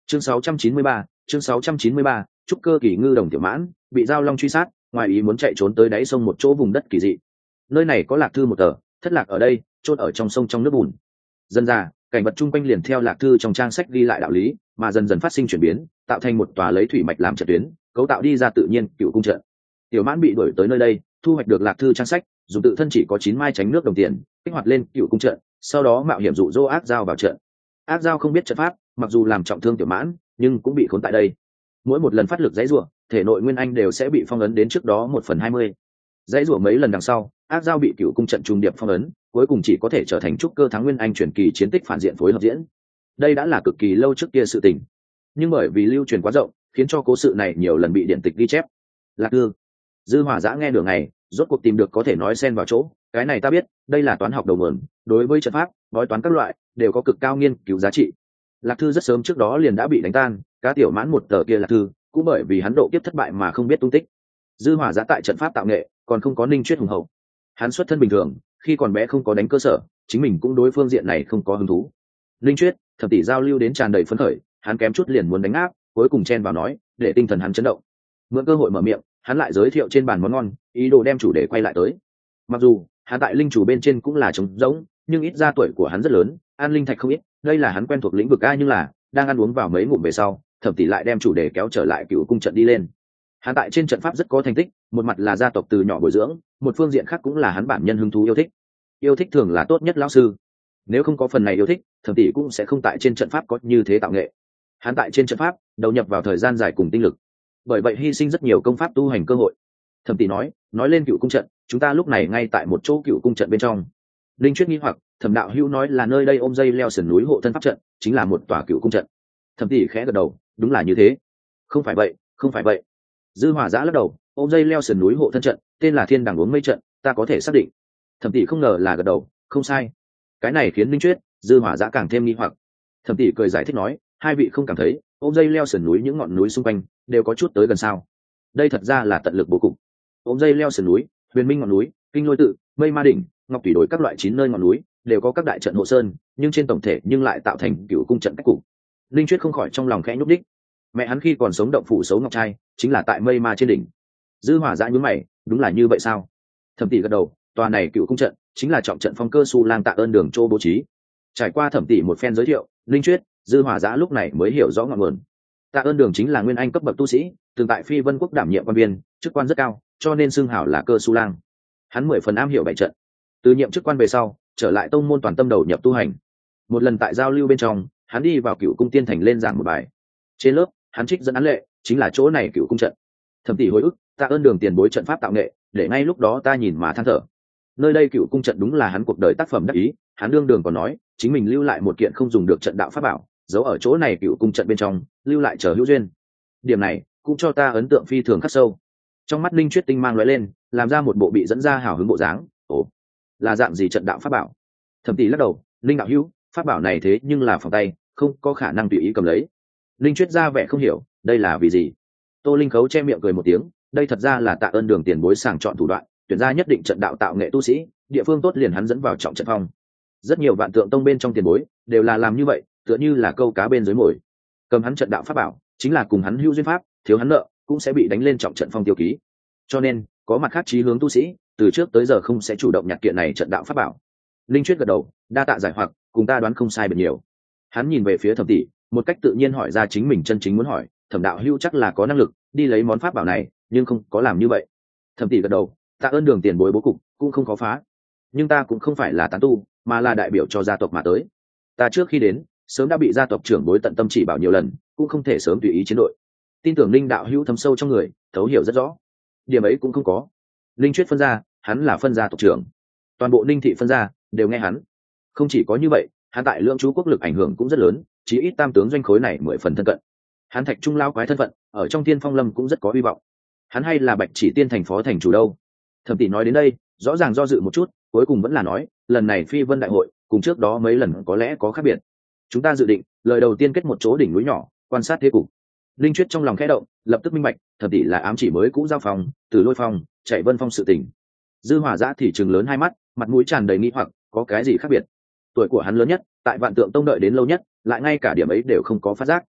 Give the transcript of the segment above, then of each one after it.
chương 693, chương 693, trúc cơ kỳ ngư đồng tiểu mãn bị giao long truy sát, ngoài ý muốn chạy trốn tới đáy sông một chỗ vùng đất kỳ dị. Nơi này có lạc thư một tờ, thất lạc ở đây, chôn ở trong sông trong nước bùn. Dần ra, cảnh vật chung quanh liền theo lạc thư trong trang sách ghi lại đạo lý, mà dần dần phát sinh chuyển biến, tạo thành một tòa lấy thủy mạch làm trận tuyến, cấu tạo đi ra tự nhiên cựu cung trận. Tiểu mãn bị đuổi tới nơi đây, thu hoạch được lạc thư trang sách, dùng tự thân chỉ có 9 mai tránh nước đồng tiền, kích hoạt lên cựu cung trận, sau đó mạo hiểm dụ dỗ ác giao vào trận. Ác giao không biết trận pháp, mặc dù làm trọng thương tiểu mãn, nhưng cũng bị khốn tại đây. Mỗi một lần phát lực dãy rủa, thể nội nguyên anh đều sẽ bị phong ấn đến trước đó 1/20. Dãy rủa mấy lần đằng sau, ác giao bị cựu cung trận trung điệp phong ấn, cuối cùng chỉ có thể trở thành trúc cơ thắng nguyên anh truyền kỳ chiến tích phản diện phối hợp diễn. Đây đã là cực kỳ lâu trước kia sự tình, nhưng bởi vì lưu truyền quá rộng, khiến cho cố sự này nhiều lần bị điện tịch ghi chép. Lạc thư, Dư Hỏa Giã nghe đường này, rốt cuộc tìm được có thể nói xen vào chỗ, cái này ta biết, đây là toán học đầu nguồn, đối với trận pháp, bói toán các loại đều có cực cao nghiên cứu giá trị. Lạc thư rất sớm trước đó liền đã bị đánh tan, cá tiểu mãn một tờ kia lạc thư, cũng bởi vì hắn độ kiếp thất bại mà không biết tung tích. Dư Hỏa Giã tại trận pháp tạo nghệ, còn không có Ninh Chuyết hùng hậu. Hắn xuất thân bình thường, khi còn bé không có đánh cơ sở, chính mình cũng đối phương diện này không có hứng thú. Ninh Chuyết, Thẩm tỷ giao lưu đến tràn đầy phấn khởi, hắn kém chút liền muốn đánh áp, cuối cùng chen vào nói, để tinh thần hắn chấn động. Mượn cơ hội mở miệng, hắn lại giới thiệu trên bàn món ngon, ý đồ đem chủ đề quay lại tới. Mặc dù hắn tại linh chủ bên trên cũng là trống rỗng, nhưng ít ra tuổi của hắn rất lớn, an linh thạch không ít, đây là hắn quen thuộc lĩnh vực a, nhưng là đang ăn uống vào mấy ngụm về sau, Thẩm tỷ lại đem chủ đề kéo trở lại cựu cung trận đi lên. Hắn tại trên trận pháp rất có thành tích, một mặt là gia tộc từ nhỏ bồi dưỡng, một phương diện khác cũng là hắn bản nhân hứng thú yêu thích. Yêu thích thường là tốt nhất lão sư. Nếu không có phần này yêu thích, Thẩm tỷ cũng sẽ không tại trên trận pháp có như thế tạo nghệ. Hắn tại trên trận pháp đầu nhập vào thời gian dài cùng tinh lực, bởi vậy hy sinh rất nhiều công pháp tu hành cơ hội. Thẩm tỷ nói lên cựu cung trận, chúng ta lúc này ngay tại một chỗ cựu cung trận bên trong. Linh Chuyết nghi hoặc, Thẩm đạo hữu nói là nơi đây ôm dây leo sườn núi hộ thân pháp trận, chính là một tòa cựu cung trận. Thẩm tỷ khẽ gật đầu, đúng là như thế. Không phải vậy, không phải vậy. Dư Hỏa Giã lắc đầu, ôm dây leo sườn núi hộ thân trận, tên là Thiên Đằng Uống Mây trận, ta có thể xác định. Thẩm tỷ không ngờ là gật đầu, không sai. Cái này khiến Linh Chuyết, Dư Hỏa Giã càng thêm nghi hoặc. Thẩm tỷ cười giải thích nói, hai vị không cảm thấy ôm dây leo sườn núi những ngọn núi xung quanh đều có chút tới gần sao? Đây thật ra là tận lực bố cục. Ôm dây leo sườn núi, Huyền Minh ngọn núi, Kinh Lôi tự, Mây Ma đỉnh, Ngọc Thủy đồi các loại 9 nơi ngọn núi đều có các đại trận hộ sơn, nhưng trên tổng thể nhưng lại tạo thành cựu cung trận cách cục. Linh Chuyết không khỏi trong lòng khẽ nhúc đích. Mẹ hắn khi còn sống động phủ xấu ngọc trai, chính là tại Mây Ma trên đỉnh. Dư Hỏa Giã nhướng mày, đúng là như vậy sao? Thẩm tỷ gật đầu, tòa này cựu cung trận chính là trọng trận phong cơ su lang Tạ Ơn Đường Châu bố trí. Trải qua Thẩm tỷ một phen giới thiệu, Linh Chuyết, Dư Hỏa Giã lúc này mới hiểu rõ ngọn nguồn. Tạ Ơn Đường chính là nguyên anh cấp bậc tu sĩ, từng tại Phi Vân quốc đảm nhiệm quan viên, chức quan rất cao, cho nên xưng hảo là cơ su lang. Hắn 10 phần am hiểu bảy trận. Từ nhiệm chức quan về sau, trở lại tông môn toàn tâm đầu nhập tu hành. Một lần tại giao lưu bên trong, hắn đi vào cựu cung tiên thành lên giảng một bài. Trên lớp, hắn trích dẫn án lệ, chính là chỗ này cựu cung trận. Thẩm tỷ hồi ức, Tạ Ơn Đường tiền bối trận pháp tạo nghệ, để ngay lúc đó ta nhìn mà than thở. Nơi đây cựu cung trận đúng là hắn cuộc đời tác phẩm đắc ý. Hắn đương đường còn nói, chính mình lưu lại một kiện không dùng được trận đạo pháp bảo, giấu ở chỗ này cựu cung trận bên trong, lưu lại chờ hữu duyên. Điểm này cũng cho ta ấn tượng phi thường khắc sâu. Trong mắt Linh Chuyết tinh mang lóe lên, làm ra một bộ bị dẫn ra hào hứng bộ dáng. Ồ, là dạng gì trận đạo pháp bảo? Thẩm tỷ lắc đầu, Linh đạo hữu, pháp bảo này thế nhưng là phòng tay, không có khả năng tùy ý cầm lấy. Linh Chuyết ra vẻ không hiểu, đây là vì gì? Tô Linh Khấu che miệng cười một tiếng, đây thật ra là Tạ Ơn Đường tiền bối sàng chọn thủ đoạn, tuyển ra nhất định trận đạo tạo nghệ tu sĩ, địa phương tốt liền hắn dẫn vào trọng trận phong. Rất nhiều vạn tượng tông bên trong tiền bối đều là làm như vậy, tựa như là câu cá bên dưới mồi. Cầm hắn trận đạo pháp bảo, chính là cùng hắn hữu duyên pháp, thiếu hắn nợ cũng sẽ bị đánh lên trọng trận phong tiêu ký. Cho nên, có mặt khác chí hướng tu sĩ, từ trước tới giờ không sẽ chủ động nhặt kiện này trận đạo pháp bảo. Linh Chuyết gật đầu, đa tạ giải hoặc, cùng ta đoán không sai biệt nhiều. Hắn nhìn về phía Thẩm tỷ, một cách tự nhiên hỏi ra chính mình chân chính muốn hỏi, Thẩm đạo hữu chắc là có năng lực đi lấy món pháp bảo này, nhưng không có làm như vậy. Thẩm tỷ gật đầu, Tạ Ơn Đường tiền bối bố cục cũng không khó phá, nhưng ta cũng không phải là tán tu, mà là đại biểu cho gia tộc mà tới. Ta trước khi đến, sớm đã bị gia tộc trưởng bối tận tâm chỉ bảo nhiều lần, cũng không thể sớm tùy ý chiến đội. Tin tưởng Linh đạo hữu thấm sâu trong người, thấu hiểu rất rõ. Điểm ấy cũng không có. Linh Chuyết phân ra, hắn là phân gia tộc trưởng, toàn bộ Ninh thị phân gia đều nghe hắn. Không chỉ có như vậy, hắn tại Lưỡng Chú quốc lực ảnh hưởng cũng rất lớn, chí ít tam tướng doanh khối này 10 phần thân cận. Hắn Thạch Trung lao quái thân phận, ở trong Tiên Phong Lâm cũng rất có hy vọng. Hắn hay là Bạch Chỉ Tiên thành phó thành chủ đâu? Thẩm tỷ nói đến đây, rõ ràng do dự một chút, cuối cùng vẫn là nói, lần này Phi Vân đại hội, cùng trước đó mấy lần có lẽ có khác biệt. Chúng ta dự định, lời đầu tiên kết một chỗ đỉnh núi nhỏ, quan sát thế cục. Linh Chuyết trong lòng khẽ động, lập tức minh bạch, Thẩm tỷ là ám chỉ mới cũ giao phòng, từ Lôi Phong, chạy Vân Phong sự tình. Dư Hỏa Giã thì trừng lớn hai mắt, mặt mũi tràn đầy nghi hoặc, có cái gì khác biệt? Tuổi của hắn lớn nhất, tại Vạn Tượng Tông đợi đến lâu nhất, lại ngay cả điểm ấy đều không có phát giác.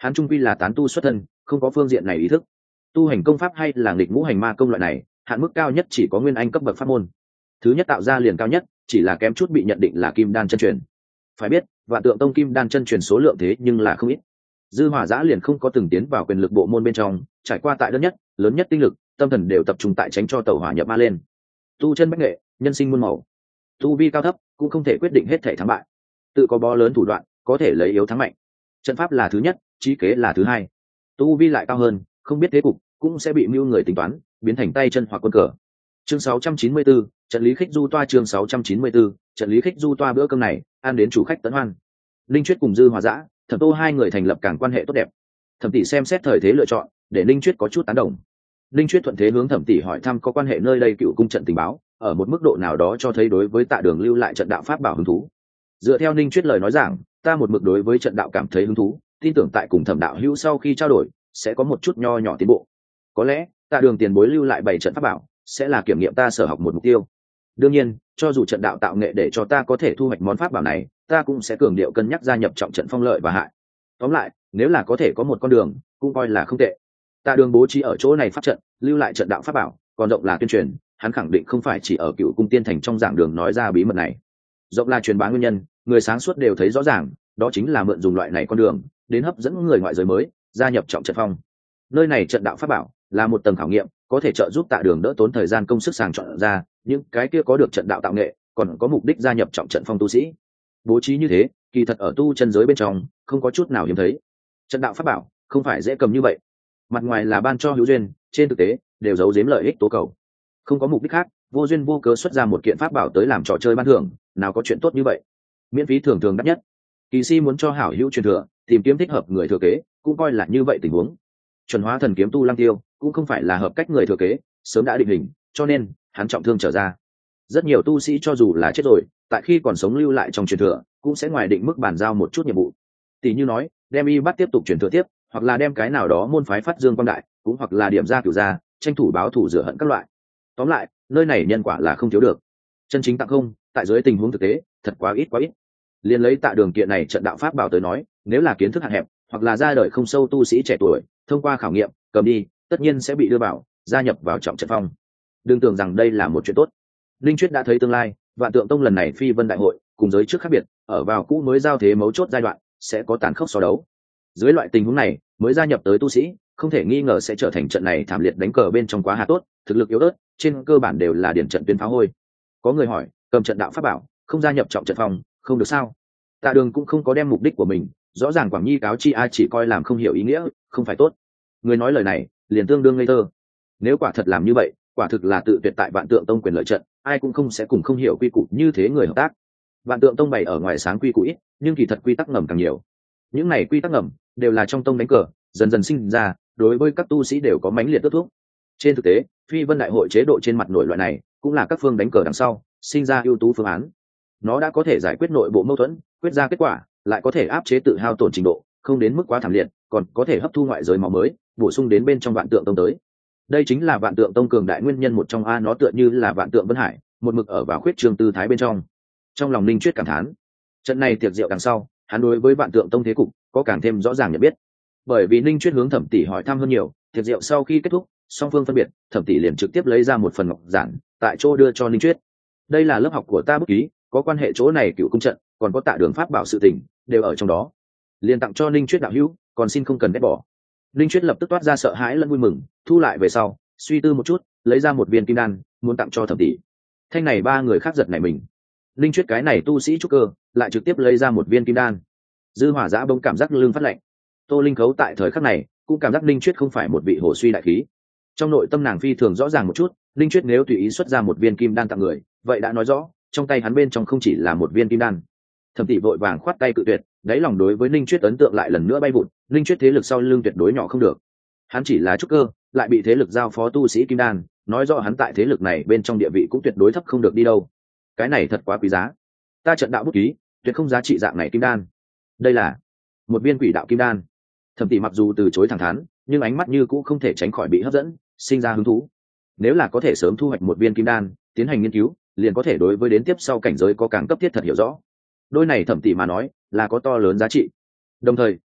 hắn trung quy là tán tu xuất thân, không có phương diện này ý thức. Tu hành công pháp hay là nghịch ngũ hành ma công loại này, hạn mức cao nhất chỉ có nguyên anh cấp bậc pháp môn. Thứ nhất tạo ra liền cao nhất, chỉ là kém chút bị nhận định là kim đan chân truyền. Phải biết, Vạn Tượng Tông kim đan chân truyền số lượng thế nhưng là không ít. Dư Hỏa Giã liền không có từng tiến vào quyền lực bộ môn bên trong, trải qua tại đơn nhất, lớn nhất tinh lực, tâm thần đều tập trung tại tránh cho tẩu hỏa nhập ma lên. Tu chân bách nghệ, nhân sinh muôn màu. Tu vi cao thấp cũng không thể quyết định hết thảy thắng bại. Tự có bó lớn thủ đoạn, có thể lấy yếu thắng mạnh. Trận pháp là thứ nhất, trí kế là thứ hai. Tu vi lại cao hơn, không biết thế cục, cũng sẽ bị mưu người tính toán, biến thành tay chân hoặc quân cờ. Chương 694, trận lý khích du toa. Chương 694, trận lý khích du toa. Bữa cơm này ăn đến chủ khách tấn hoan. Linh Chuyết cùng Dư Hỏa Giã, Thẩm Tô hai người thành lập càng quan hệ tốt đẹp. Thẩm tỷ xem xét thời thế lựa chọn, để Linh Chuyết có chút tán đồng. Linh Chuyết thuận thế hướng Thẩm tỷ hỏi thăm có quan hệ nơi đây cựu cung trận tình báo, ở một mức độ nào đó cho thấy đối với Tạ Đường lưu lại trận đạo pháp bảo hứng thú. Dựa theo Linh Chuyết lời nói giảng, ta một mực đối với trận đạo cảm thấy hứng thú, tin tưởng tại cùng Thẩm đạo hữu sau khi trao đổi, sẽ có một chút nho nhỏ tiến bộ. Có lẽ, Tạ Đường tiền bối lưu lại 7 trận pháp bảo, sẽ là kiểm nghiệm ta sở học một mục tiêu. Đương nhiên, cho dù trận đạo tạo nghệ để cho ta có thể thu hoạch món pháp bảo này, ta cũng sẽ cường điệu cân nhắc gia nhập trọng trận phong lợi và hại. Tóm lại, nếu là có thể có một con đường, cũng coi là không tệ. Tạ Đường bố trí ở chỗ này pháp trận, lưu lại trận đạo pháp bảo, còn rộng là tuyên truyền, hắn khẳng định không phải chỉ ở Cựu Cung Tiên Thành trong giảng đường nói ra bí mật này. Rộng là truyền bá nguyên nhân, người sáng suốt đều thấy rõ ràng, đó chính là mượn dùng loại này con đường, đến hấp dẫn người ngoại giới mới gia nhập trọng trận phong. Nơi này trận đạo pháp bảo là một tầng khảo nghiệm, có thể trợ giúp Tạ Đường đỡ tốn thời gian công sức sàng chọn ra những cái kia có được trận đạo tạo nghệ, còn có mục đích gia nhập trọng trận phong tu sĩ. Bố trí như thế, kỳ thật ở tu chân giới bên trong không có chút nào hiếm thấy. Trận đạo pháp bảo không phải dễ cầm như vậy, mặt ngoài là ban cho hữu duyên, trên thực tế đều giấu giếm lợi ích tố cầu, không có mục đích khác, vô duyên vô cớ xuất ra một kiện pháp bảo tới làm trò chơi ban thưởng, nào có chuyện tốt như vậy. Miễn phí thường thường đắt nhất, kỳ si muốn cho hảo hữu truyền thừa, tìm kiếm thích hợp người thừa kế, cũng coi là như vậy tình huống. Chuẩn hóa thần kiếm tu Lăng Tiêu cũng không phải là hợp cách người thừa kế, sớm đã định hình, cho nên hắn trọng thương trở ra. Rất nhiều tu sĩ cho dù là chết rồi, tại khi còn sống lưu lại trong truyền thừa, cũng sẽ ngoài định mức bàn giao một chút nhiệm vụ. Tỷ như nói, đem y bắt tiếp tục truyền thừa tiếp, hoặc là đem cái nào đó môn phái phát dương quang đại, cũng hoặc là điểm ra cửu gia, tranh thủ báo thù rửa hận các loại. Tóm lại, nơi này nhân quả là không thiếu được. Chân chính tặng không, tại dưới tình huống thực tế, thật quá ít quá ít. Liên lấy Tạ Đường kiện này trận đạo pháp bảo tới nói, nếu là kiến thức hạn hẹp, hoặc là ra đời không sâu tu sĩ trẻ tuổi, thông qua khảo nghiệm, cầm đi, tất nhiên sẽ bị đưa vào, gia nhập vào trọng trận phong. Đừng tưởng rằng đây là một chuyện tốt. Linh Chuyết đã thấy tương lai, Vạn Tượng Tông lần này phi vân đại hội, cùng giới trước khác biệt, ở vào cũ mới giao thế mấu chốt giai đoạn, sẽ có tàn khốc so đấu. Dưới loại tình huống này, mới gia nhập tới tu sĩ, không thể nghi ngờ sẽ trở thành trận này thảm liệt đánh cờ bên trong quá hạ tốt, thực lực yếu ớt, trên cơ bản đều là điển trận tuyến phá hôi. Có người hỏi, cầm trận đạo pháp bảo, không gia nhập trọng trận phong, không được sao? Tạ Đường cũng không có đem mục đích của mình, rõ ràng Quảng Nhi cáo chi ai chỉ coi làm không hiểu ý nghĩa, không phải tốt. Người nói lời này, liền tương đương ngây thơ. Nếu quả thật làm như vậy, quả thực là tự tuyệt tại Vạn Tượng Tông quyền lợi trận, ai cũng không sẽ cùng không hiểu quy củ như thế người hợp tác. Vạn Tượng Tông bày ở ngoài sáng quy củ ít, nhưng kỳ thật quy tắc ngầm càng nhiều. Những này quy tắc ngầm đều là trong tông đánh cờ, dần dần sinh ra, đối với các tu sĩ đều có mãnh liệt tước thúc. Trên thực tế, phi vân đại hội chế độ trên mặt nội loại này, cũng là các phương đánh cờ đằng sau sinh ra ưu tú phương án. Nó đã có thể giải quyết nội bộ mâu thuẫn, quyết ra kết quả, lại có thể áp chế tự hao tổn trình độ, không đến mức quá thảm liệt, còn có thể hấp thu ngoại giới máu mới, bổ sung đến bên trong Vạn Tượng Tông tới. Đây chính là Vạn Tượng Tông cường đại nguyên nhân một trong a, nó tựa như là Vạn Tượng Vân Hải, một mực ở vào khuyết trường tư thái bên trong. Trong lòng Ninh Chuyết cảm thán, trận này tiệc rượu đằng sau, hắn đối với Vạn Tượng Tông thế cục có càng thêm rõ ràng nhận biết. Bởi vì Ninh Chuyết hướng Thẩm tỷ hỏi thăm hơn nhiều, tiệc rượu sau khi kết thúc, song phương phân biệt, Thẩm tỷ liền trực tiếp lấy ra một phần ngọc giản, tại chỗ đưa cho Ninh Chuyết. Đây là lớp học của ta bút ký, có quan hệ chỗ này cựu cung trận, còn có Tạ Đường pháp bảo sự tình, đều ở trong đó. Liền tặng cho Ninh Chuyết đạo hữu, còn xin không cần ghét bỏ. Ninh Chuyết lập tức toát ra sợ hãi lẫn vui mừng, thu lại về sau, suy tư một chút, lấy ra một viên kim đan, muốn tặng cho Thẩm tỷ. Thanh này ba người khác giật nảy mình. Ninh Chuyết cái này tu sĩ trúc cơ, lại trực tiếp lấy ra một viên kim đan. Dư Hỏa Giã bỗng cảm giác lưng phát lạnh. Tô Linh Khấu tại thời khắc này cũng cảm giác Ninh Chuyết không phải một vị hồ suy đại khí. Trong nội tâm nàng phi thường rõ ràng một chút, Ninh Chuyết nếu tùy ý xuất ra một viên kim đan tặng người, vậy đã nói rõ trong tay hắn bên trong không chỉ là một viên kim đan. Thẩm tỷ vội vàng khoát tay cự tuyệt, đáy lòng đối với Ninh Chuyết ấn tượng lại lần nữa bay vụt. Ninh Chuyết thế lực sau lưng tuyệt đối nhỏ không được. Hắn chỉ là trúc cơ, lại bị thế lực giao phó tu sĩ kim đan, nói rõ hắn tại thế lực này bên trong địa vị cũng tuyệt đối thấp không được đi đâu. Cái này thật quá quý giá. Ta trận đạo bút ký, tuyệt không giá trị dạng này kim đan. Đây là một viên quỷ đạo kim đan. Thẩm tỷ mặc dù từ chối thẳng thắn, nhưng ánh mắt như cũng không thể tránh khỏi bị hấp dẫn, sinh ra hứng thú. Nếu là có thể sớm thu hoạch một viên kim đan, tiến hành nghiên cứu, liền có thể đối với đến tiếp sau cảnh giới có càng cấp thiết thật hiểu rõ. Đôi này Thẩm tỷ mà nói, là có to lớn giá trị. Đồng thời,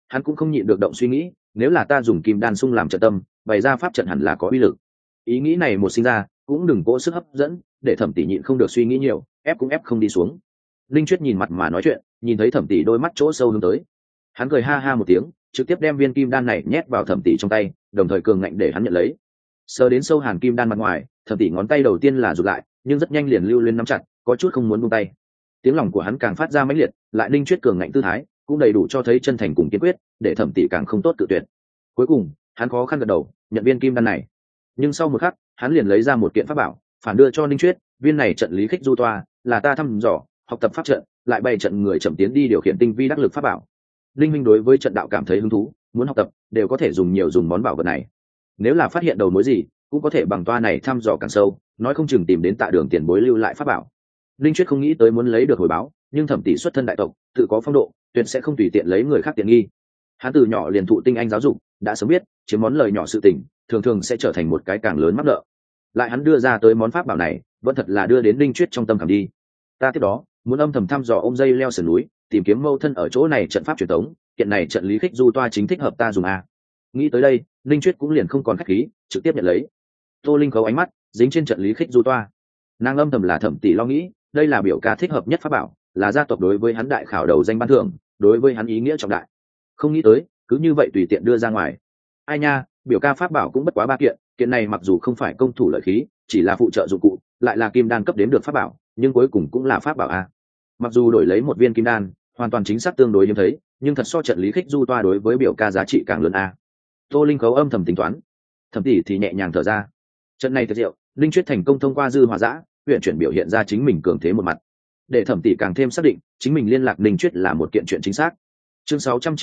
hắn cũng không nhịn được động suy nghĩ, nếu là ta dùng kim đan sung làm trận tâm bày ra pháp trận hẳn là có uy lực. Ý nghĩ này một sinh ra cũng đừng cố sức hấp dẫn, để Thẩm tỷ nhịn không được suy nghĩ nhiều, ép cũng ép không đi xuống. Linh Chuyết nhìn mặt mà nói chuyện, nhìn thấy Thẩm tỷ đôi mắt chỗ sâu hướng tới, hắn cười ha ha một tiếng, trực tiếp đem viên kim đan này nhét vào Thẩm tỷ trong tay, đồng thời cường ngạnh để hắn nhận lấy. Sờ đến sâu hàn kim đan mặt ngoài, Thẩm tỷ ngón tay đầu tiên là rụt lại, nhưng rất nhanh liền lưu lên nắm chặt, có chút không muốn buông tay. Tiếng lòng của hắn càng phát ra mãnh liệt, lại Linh Chuyết cường ngạnh tư thái cũng đầy đủ cho thấy chân thành cùng kiên quyết, để Thẩm tỷ càng không tốt tự tuyệt. Cuối cùng hắn khó khăn gật đầu nhận viên kim đan này, nhưng sau một khắc hắn liền lấy ra một kiện pháp bảo phản đưa cho Linh Chuyết. Viên này trận lý khích du toa là ta thăm dò học tập pháp trận, lại bày trận người chậm tiến đi điều khiển tinh vi đắc lực pháp bảo. Linh minh đối với trận đạo cảm thấy hứng thú, muốn học tập đều có thể dùng món bảo vật này. Nếu là phát hiện đầu mối gì cũng có thể bằng toa này thăm dò càng sâu, nói không chừng tìm đến Tạ Đường tiền bối lưu lại pháp bảo. Linh Chuyết không nghĩ tới muốn lấy được hồi báo, nhưng Thẩm tỷ xuất thân đại tộc, tự có phong độ, tuyệt sẽ không tùy tiện lấy người khác tiện nghi. Hắn từ nhỏ liền thụ tinh anh giáo dục, đã sớm biết chiếm món lời nhỏ sự tình thường thường sẽ trở thành một cái càng lớn mắc nợ. Lại hắn đưa ra tới món pháp bảo này vẫn thật là đưa đến Linh Chuyết trong tâm khảm đi. Ta tiếp đó muốn âm thầm thăm dò ôm dây leo sườn núi, tìm kiếm mâu thân ở chỗ này trận pháp truyền thống, kiện này trận lý khích du toa chính thích hợp ta dùng a. Nghĩ tới đây Linh Chuyết cũng liền không còn khách khí, trực tiếp nhận lấy. Tô Linh khấu ánh mắt dính trên trận lý khích du toa, nàng âm thầm là Thẩm tỷ lo nghĩ, đây là biểu ca thích hợp nhất pháp bảo, là gia tộc đối với hắn đại khảo đầu danh ban thưởng, đối với hắn ý nghĩa trọng đại. Không nghĩ tới cứ như vậy tùy tiện đưa ra ngoài. Ai nha, biểu ca pháp bảo cũng bất quá 3 kiện, kiện này mặc dù không phải công thủ lợi khí, chỉ là phụ trợ dụng cụ, lại là kim đan cấp đến được pháp bảo, nhưng cuối cùng cũng là pháp bảo a. Mặc dù đổi lấy một viên kim đan hoàn toàn chính xác tương đối hiếm thấy, nhưng thật so trận lý khích du toa đối với biểu ca giá trị càng lớn a. Tô Linh khấu âm thầm tính toán, Thẩm tỷ thì nhẹ nhàng thở ra. Trận này thật diệu, Linh Chuyết thành công thông qua dư hòa dã huyện chuyển biểu hiện ra chính mình cường thế một mặt, để Thẩm tỷ càng thêm xác định chính mình liên lạc Linh Chuyết là một kiện chuyện chính xác. Chương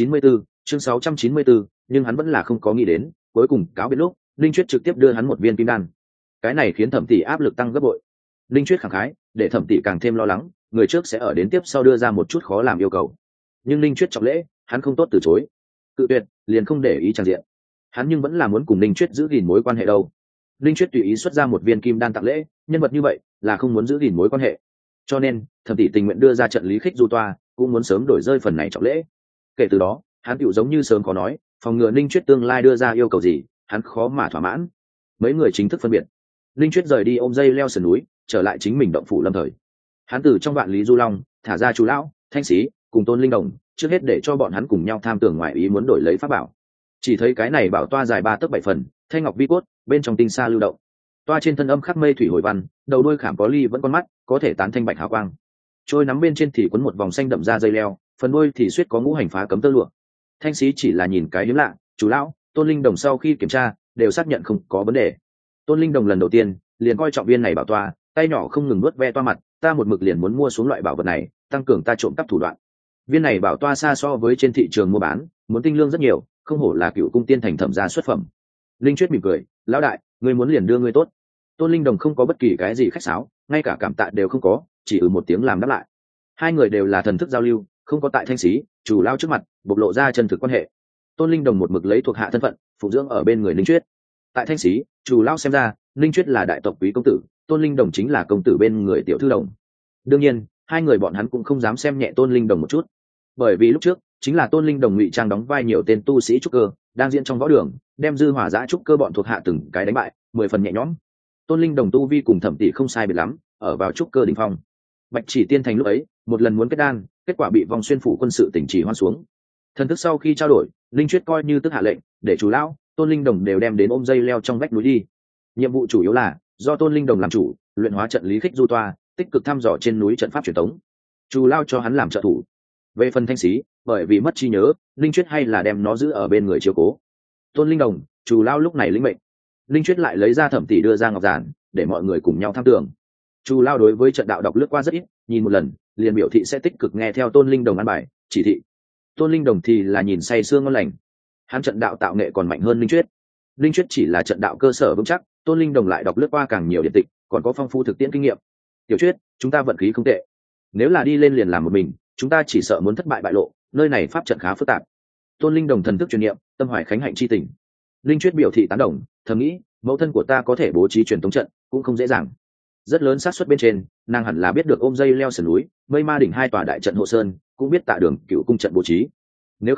694, nhưng hắn vẫn là không có nghĩ đến, cuối cùng cáo biệt lúc Linh Chuyết trực tiếp đưa hắn một viên kim đan. Cái này khiến Thẩm tỷ áp lực tăng gấp bội. Linh Chuyết khẳng khái, để Thẩm tỷ càng thêm lo lắng, người trước sẽ ở đến tiếp sau đưa ra một chút khó làm yêu cầu. Nhưng Linh Chuyết trọng lễ, hắn không tốt từ chối. Cự tuyệt, liền không để ý trang diện. Hắn nhưng vẫn là muốn cùng Linh Chuyết giữ gìn mối quan hệ đâu. Linh Chuyết tùy ý xuất ra một viên kim đan tặng lễ, nhân vật như vậy là không muốn giữ gìn mối quan hệ. Cho nên, Thẩm tỷ tình nguyện đưa ra trận lý khích du toa, cũng muốn sớm đổi rơi phần này trọng lễ. Kể từ đó hắn tựu giống như sớm có nói, phòng ngừa Linh Chuyết tương lai đưa ra yêu cầu gì hắn khó mà thỏa mãn. Mấy người chính thức phân biệt, Linh Chuyết rời đi ôm dây leo sườn núi, trở lại chính mình động phủ Lâm Thời. Hắn từ trong Vạn Lý Du Long thả ra Chú lão, Thanh Sĩ cùng Tôn Linh Đồng, trước hết để cho bọn hắn cùng nhau tham tưởng ngoại ý muốn đổi lấy pháp bảo. Chỉ thấy cái này bảo toa dài 3 tấc 7 phần, thanh ngọc vi cốt, bên trong tinh sa lưu động. Toa trên thân âm khắc mây thủy hồi văn, đầu đuôi khảm có ly vẫn con mắt, có thể tán thanh bạch hào quang. Trôi nắm bên trên thì quấn một vòng xanh đậm ra dây leo, phần đuôi thì suýt có ngũ hành phá cấm tơ lụa. Thanh Sĩ chỉ là nhìn cái hiếm lạ, Chú lão, Tôn Linh Đồng sau khi kiểm tra đều xác nhận không có vấn đề. Tôn Linh Đồng lần đầu tiên liền coi trọng viên này bảo toa, tay nhỏ không ngừng nuốt ve toa mặt, ta một mực liền muốn mua xuống loại bảo vật này, tăng cường ta trộm cắp thủ đoạn. Viên này bảo toa xa so với trên thị trường mua bán muốn tinh lương rất nhiều, không hổ là Cựu Cung Tiên Thành thẩm gia xuất phẩm. Linh Chuyết mỉm cười, lão đại, ngươi muốn liền đưa ngươi tốt. Tôn Linh Đồng không có bất kỳ cái gì khách sáo, ngay cả cảm tạ đều không có, chỉ một tiếng làm đáp lại. Hai người đều là thần thức giao lưu, không có tại Thanh Sĩ, Chủ lao trước mặt bộc lộ ra chân thực quan hệ. Tôn Linh Đồng một mực lấy thuộc hạ thân phận phụng dưỡng ở bên người Linh Chuyết. Tại Thanh Sĩ, Chủ lao xem ra Linh Chuyết là đại tộc quý công tử, Tôn Linh Đồng chính là công tử bên người tiểu thư đồng. Đương nhiên hai người bọn hắn cũng không dám xem nhẹ Tôn Linh Đồng một chút, bởi vì lúc trước chính là Tôn Linh Đồng ngụy trang đóng vai nhiều tên tu sĩ trúc cơ đang diễn trong võ đường, đem dư hỏa giã trúc cơ bọn thuộc hạ từng cái đánh bại 10 phần nhẹ nhõm. Tôn Linh Đồng tu vi cùng Thẩm tỷ không sai biệt lắm, ở vào trúc cơ đỉnh phong. Bạch Chỉ Tiên Thành lúc ấy một lần muốn kết đan, kết quả bị vòng xuyên phủ quân sự tỉnh chỉ hoan xuống. Thần thức sau khi trao đổi, Linh Chuyết coi như tức hạ lệnh, để Chủ lão, Tôn Linh Đồng đều đem đến ôm dây leo trong vách núi đi. Nhiệm vụ chủ yếu là do Tôn Linh Đồng làm chủ, luyện hóa trận lý khích du toa, tích cực thăm dò trên núi trận pháp truyền thống. Chủ lao cho hắn làm trợ thủ. Về phần Thanh Sĩ, bởi vì mất trí nhớ, Linh Chuyết hay là đem nó giữ ở bên người chiếu cố. Tôn Linh Đồng, Chủ lao lúc này lĩnh mệnh. Linh Chuyết lại lấy ra Thẩm tỷ đưa ra ngọc giản, để mọi người cùng nhau tham tưởng. Chủ lao đối với trận đạo đọc lướt qua rất ít, nhìn một lần liền biểu thị sẽ tích cực nghe theo Tôn Linh Đồng an bài chỉ thị. Tôn Linh Đồng thì là nhìn say sương ngon lành. Hắn trận đạo tạo nghệ còn mạnh hơn Linh Chuyết. Linh Chuyết chỉ là trận đạo cơ sở vững chắc, Tôn Linh Đồng lại đọc lướt qua càng nhiều điện tịch, còn có phong phú thực tiễn kinh nghiệm. Tiểu Chuyết, chúng ta vận khí không tệ, nếu là đi lên liền làm một mình, chúng ta chỉ sợ muốn thất bại bại lộ, nơi này pháp trận khá phức tạp. Tôn Linh Đồng thần thức truyền niệm, tâm hoài khánh hạnh chi tình. Linh Chuyết biểu thị tán đồng, thầm nghĩ mẫu thân của ta có thể bố trí truyền tống trận cũng không dễ dàng. Rất lớn xác suất bên trên nàng hẳn là biết được ôm dây leo sườn núi, mây ma đỉnh 2 tòa đại trận hộ sơn, cũng biết Tạ Đường Cựu cung trận bố trí. Nếu không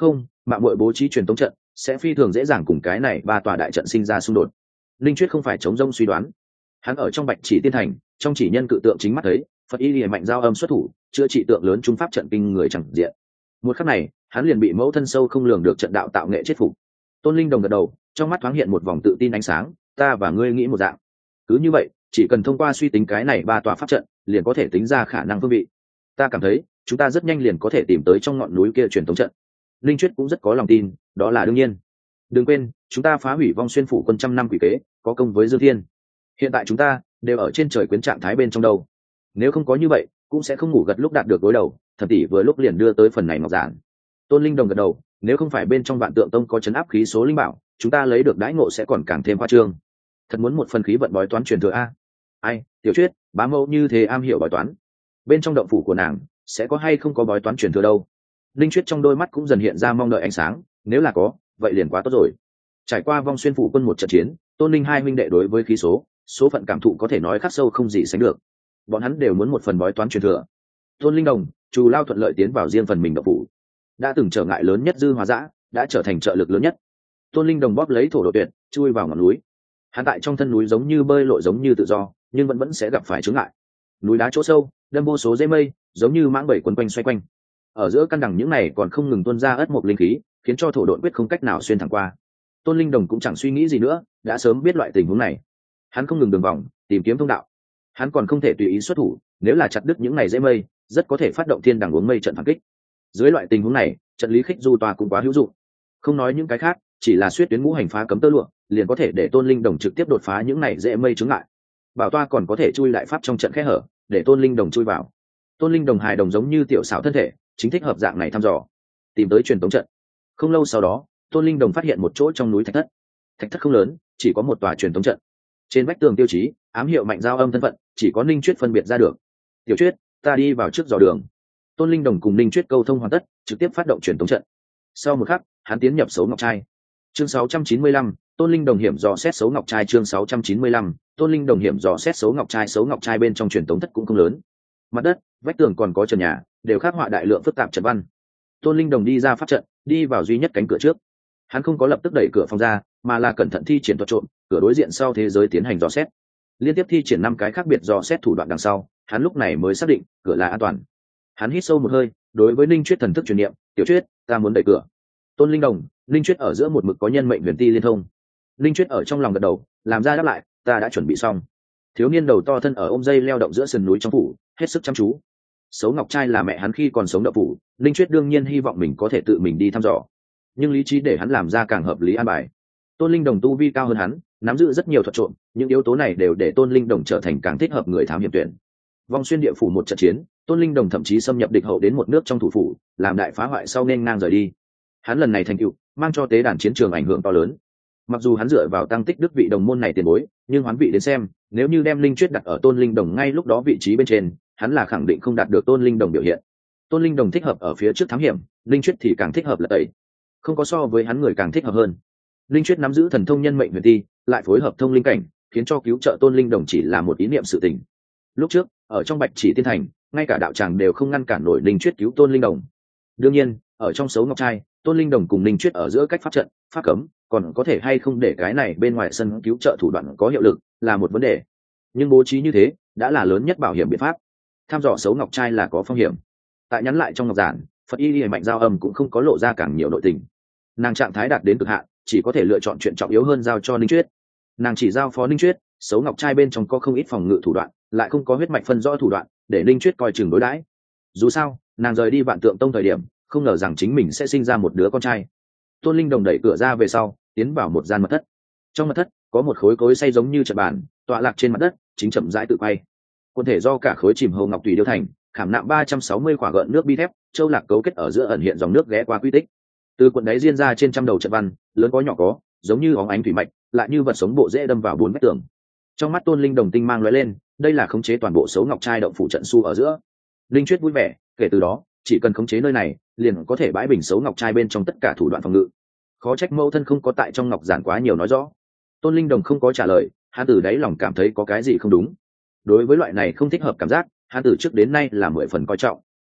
mạng muội bố trí truyền tống trận sẽ phi thường dễ dàng cùng cái này ba tòa đại trận sinh ra xung đột. Linh Chuyết không phải chống rông suy đoán, hắn ở trong Bạch Chỉ Tiên Thành, trong chỉ nhân cự tượng chính mắt thấy Phật Y Lìa mạnh giao âm xuất thủ chữa trị tượng lớn trung pháp trận kinh người chẳng diện. Một khắc này hắn liền bị mẫu thân sâu không lường được trận đạo tạo nghệ chết phục. Tôn Linh Đồng gật đầu, trong mắt thoáng hiện một vòng tự tin ánh sáng, ta và ngươi nghĩ một dạng. Cứ như vậy, chỉ cần thông qua suy tính cái này ba tòa pháp trận, liền có thể tính ra khả năng phương vị. Ta cảm thấy, chúng ta rất nhanh liền có thể tìm tới trong ngọn núi kia truyền tống trận. Linh Chuyết cũng rất có lòng tin, đó là đương nhiên. Đừng quên, chúng ta phá hủy Vong Xuyên phủ quân trăm năm quỷ kế, có công với Dương Thiên. Hiện tại chúng ta đều ở trên trời quyến trạng thái bên trong đâu. Nếu không có như vậy, cũng sẽ không ngủ gật lúc đạt được đối đầu, Thẩm tỷ vừa lúc liền đưa tới phần này ngọc giản. Tôn Linh Đồng gật đầu, nếu không phải bên trong Vạn Tượng Tông có chấn áp khí số linh bảo, chúng ta lấy được đãi ngộ sẽ còn càng thêm khoa trương. Thật muốn một phần khí vận bói toán truyền thừa a. Ai, Tiểu Chuyết, bá mẫu như thế am hiểu bói toán. Bên trong động phủ của nàng sẽ có hay không có bói toán truyền thừa đâu? Linh Chuyết trong đôi mắt cũng dần hiện ra mong đợi ánh sáng, nếu là có, vậy liền quá tốt rồi. Trải qua Vong Xuyên phủ quân một trận chiến, Tôn Linh hai huynh đệ đối với khí số phận cảm thụ có thể nói khắc sâu không gì sánh được. Bọn hắn đều muốn một phần bói toán truyền thừa. Tôn Linh Đồng, Trù Lao thuận lợi tiến vào riêng phần mình động phủ. Đã từng trở ngại lớn nhất Dư Hóa Dã, đã trở thành trợ lực lớn nhất. Tôn Linh Đồng bóp lấy thổ độ tuyệt, chui vào ngọn núi. Hắn tại trong thân núi giống như bơi lội giống như tự do, nhưng vẫn sẽ gặp phải chướng ngại. Núi đá chỗ sâu, đâm vô số dây mây, giống như mãng bầy quấn quanh xoay quanh. Ở giữa căn đằng những này còn không ngừng tuôn ra ất mộc linh khí, khiến cho thổ độn quyết không cách nào xuyên thẳng qua. Tôn Linh Đồng cũng chẳng suy nghĩ gì nữa, đã sớm biết loại tình huống này. Hắn không ngừng đường vòng, tìm kiếm thông đạo. Hắn còn không thể tùy ý xuất thủ, nếu là chặt đứt những này dây mây, rất có thể phát động thiên đằng uống mây trận phản kích. Dưới loại tình huống này, trận lý khích du tòa cũng quá hữu dụng. Không nói những cái khác, chỉ là xuyên tuyến ngũ hành phá cấm tơ lụa, liền có thể để Tôn Linh Đồng trực tiếp đột phá những này dễ mây chướng ngại. Bảo toa còn có thể chui lại pháp trong trận khe hở, để Tôn Linh Đồng chui vào. Tôn Linh Đồng hài đồng giống như tiểu xảo thân thể, chính thích hợp dạng này thăm dò, tìm tới truyền tống trận. Không lâu sau đó, Tôn Linh Đồng phát hiện một chỗ trong núi thạch thất. Thạch thất không lớn, chỉ có một tòa truyền tống trận. Trên vách tường tiêu chí, ám hiệu mạnh giao âm thân phận, chỉ có Ninh Chuyết phân biệt ra được. Tiểu Chuyết, ta đi vào trước dò đường. Tôn Linh Đồng cùng Ninh Chuyết câu thông hoàn tất, trực tiếp phát động truyền tống trận. Sau một khắc, hắn tiến nhập Sấu Ngọc Trai. Chương 695, Tôn Linh Đồng hiểm dò xét Sấu Ngọc Trai. Chương 695, Tôn Linh Đồng hiểm dò xét Sấu Ngọc Trai. Sấu Ngọc Trai bên trong truyền tống thất cũng không lớn. Mặt đất, vách tường còn có trần nhà, đều khắc họa đại lượng phức tạp trận văn. Tôn Linh Đồng đi ra pháp trận, đi vào duy nhất cánh cửa trước. Hắn không có lập tức đẩy cửa phòng ra, mà là cẩn thận thi triển thuật trộm, cửa đối diện sau thế giới tiến hành dò xét. Liên tiếp thi triển 5 cái khác biệt dò xét thủ đoạn đằng sau, hắn lúc này mới xác định cửa là an toàn. Hắn hít sâu một hơi, đối với Ninh Chuyết thần thức truyền niệm, "Tiểu Chuyết, ta muốn đẩy cửa." Tôn Linh Đồng, Ninh Chuyết ở giữa một mực có nhân mệnh huyền ti liên thông. Ninh Chuyết ở trong lòng gật đầu, làm ra đáp lại, "Ta đã chuẩn bị xong." Thiếu niên đầu to thân ở ôm dây leo động giữa sườn núi trong phủ, hết sức chăm chú. Sấu Ngọc Trai là mẹ hắn khi còn sống đậu phủ, Ninh Chuyết đương nhiên hy vọng mình có thể tự mình đi thăm dò, nhưng lý trí để hắn làm ra càng hợp lý an bài. Tôn Linh Đồng tu vi cao hơn hắn, nắm giữ rất nhiều thuật trộm, những yếu tố này đều để Tôn Linh Đồng trở thành càng thích hợp người thám hiểm tuyển. Vong Xuyên địa phủ một trận chiến, Tôn Linh Đồng thậm chí xâm nhập địch hậu đến một nước trong thủ phủ, làm đại phá hoại sau nên ngang rời đi. Hắn lần này thành tựu, mang cho tế đàn chiến trường ảnh hưởng to lớn. Mặc dù hắn dựa vào tăng tích đức vị đồng môn này tiền bối, nhưng hoán vị đến xem, nếu như đem Linh Chuyết đặt ở Tôn Linh Đồng ngay lúc đó vị trí bên trên, hắn là khẳng định không đạt được Tôn Linh Đồng biểu hiện. Tôn Linh Đồng thích hợp ở phía trước thám hiểm, Linh Chuyết thì càng thích hợp là tẩy. Không có so với hắn người càng thích hợp hơn. Linh Chuyết nắm giữ thần thông nhân mệnh huyền ti, lại phối hợp thông linh cảnh, khiến cho cứu trợ Tôn Linh Đồng chỉ là một ý niệm sự tình. Lúc trước, ở trong Bạch Chỉ Tiên Thành, ngay cả đạo tràng đều không ngăn cản nổi Linh Chuyết cứu Tôn Linh Đồng. Đương nhiên, ở trong Sấu Ngọc Trai, Tôn Linh Đồng cùng Linh Chuyết ở giữa cách pháp trận, pháp cấm, còn có thể hay không để cái này bên ngoài sân cứu trợ thủ đoạn có hiệu lực, là một vấn đề. Nhưng bố trí như thế, đã là lớn nhất bảo hiểm biện pháp. Tham dò Sấu Ngọc Trai là có phong hiểm. Tại nhắn lại trong ngọc giản, Phật Y Lìa mạnh giao âm cũng không có lộ ra càng nhiều nội tình. Nàng trạng thái đạt đến cực hạn, chỉ có thể lựa chọn chuyện trọng yếu hơn giao cho Ninh Chuyết. Nàng chỉ giao phó Ninh Chuyết, Sấu Ngọc Trai bên trong có không ít phòng ngự thủ đoạn, lại không có huyết mạch phân rõ thủ đoạn, để Ninh Chuyết coi chừng đối đãi. Dù sao, nàng rời đi Vạn Tượng Tông thời điểm, không ngờ rằng chính mình sẽ sinh ra một đứa con trai. Tôn Linh Đồng đẩy cửa ra về sau, tiến vào một gian mật thất. Trong mật thất có một khối cối xay giống như trận bàn, tọa lạc trên mặt đất, chính chậm rãi tự quay. Quân thể do cả khối chìm hồ ngọc tùy điêu thành, khảm nạm 360 quả gợn nước bi thép, châu lạc cấu kết ở giữa ẩn hiện dòng nước ghé qua quy tích. Từ cuộn đáy diên ra trên trăm đầu trận văn, lớn có nhỏ có, giống như óng ánh thủy mạch, lại như vật sống bộ dễ đâm vào 4 vách tường. Trong mắt Tôn Linh Đồng tinh mang lóe lên, đây là khống chế toàn bộ Sấu Ngọc Trai động phủ trận su ở giữa. Linh Chuyết vui vẻ, kể từ đó, chỉ cần khống chế nơi này, liền có thể bãi bình Sấu Ngọc Trai bên trong tất cả thủ đoạn phòng ngự. Khó trách mẫu thân không có tại trong ngọc giản quá nhiều nói rõ. Tôn Linh Đồng không có trả lời, hắn từ đáy lòng cảm thấy có cái gì không đúng. Đối với loại này không thích hợp cảm giác, hắn từ trước đến nay là 10 phần coi trọng.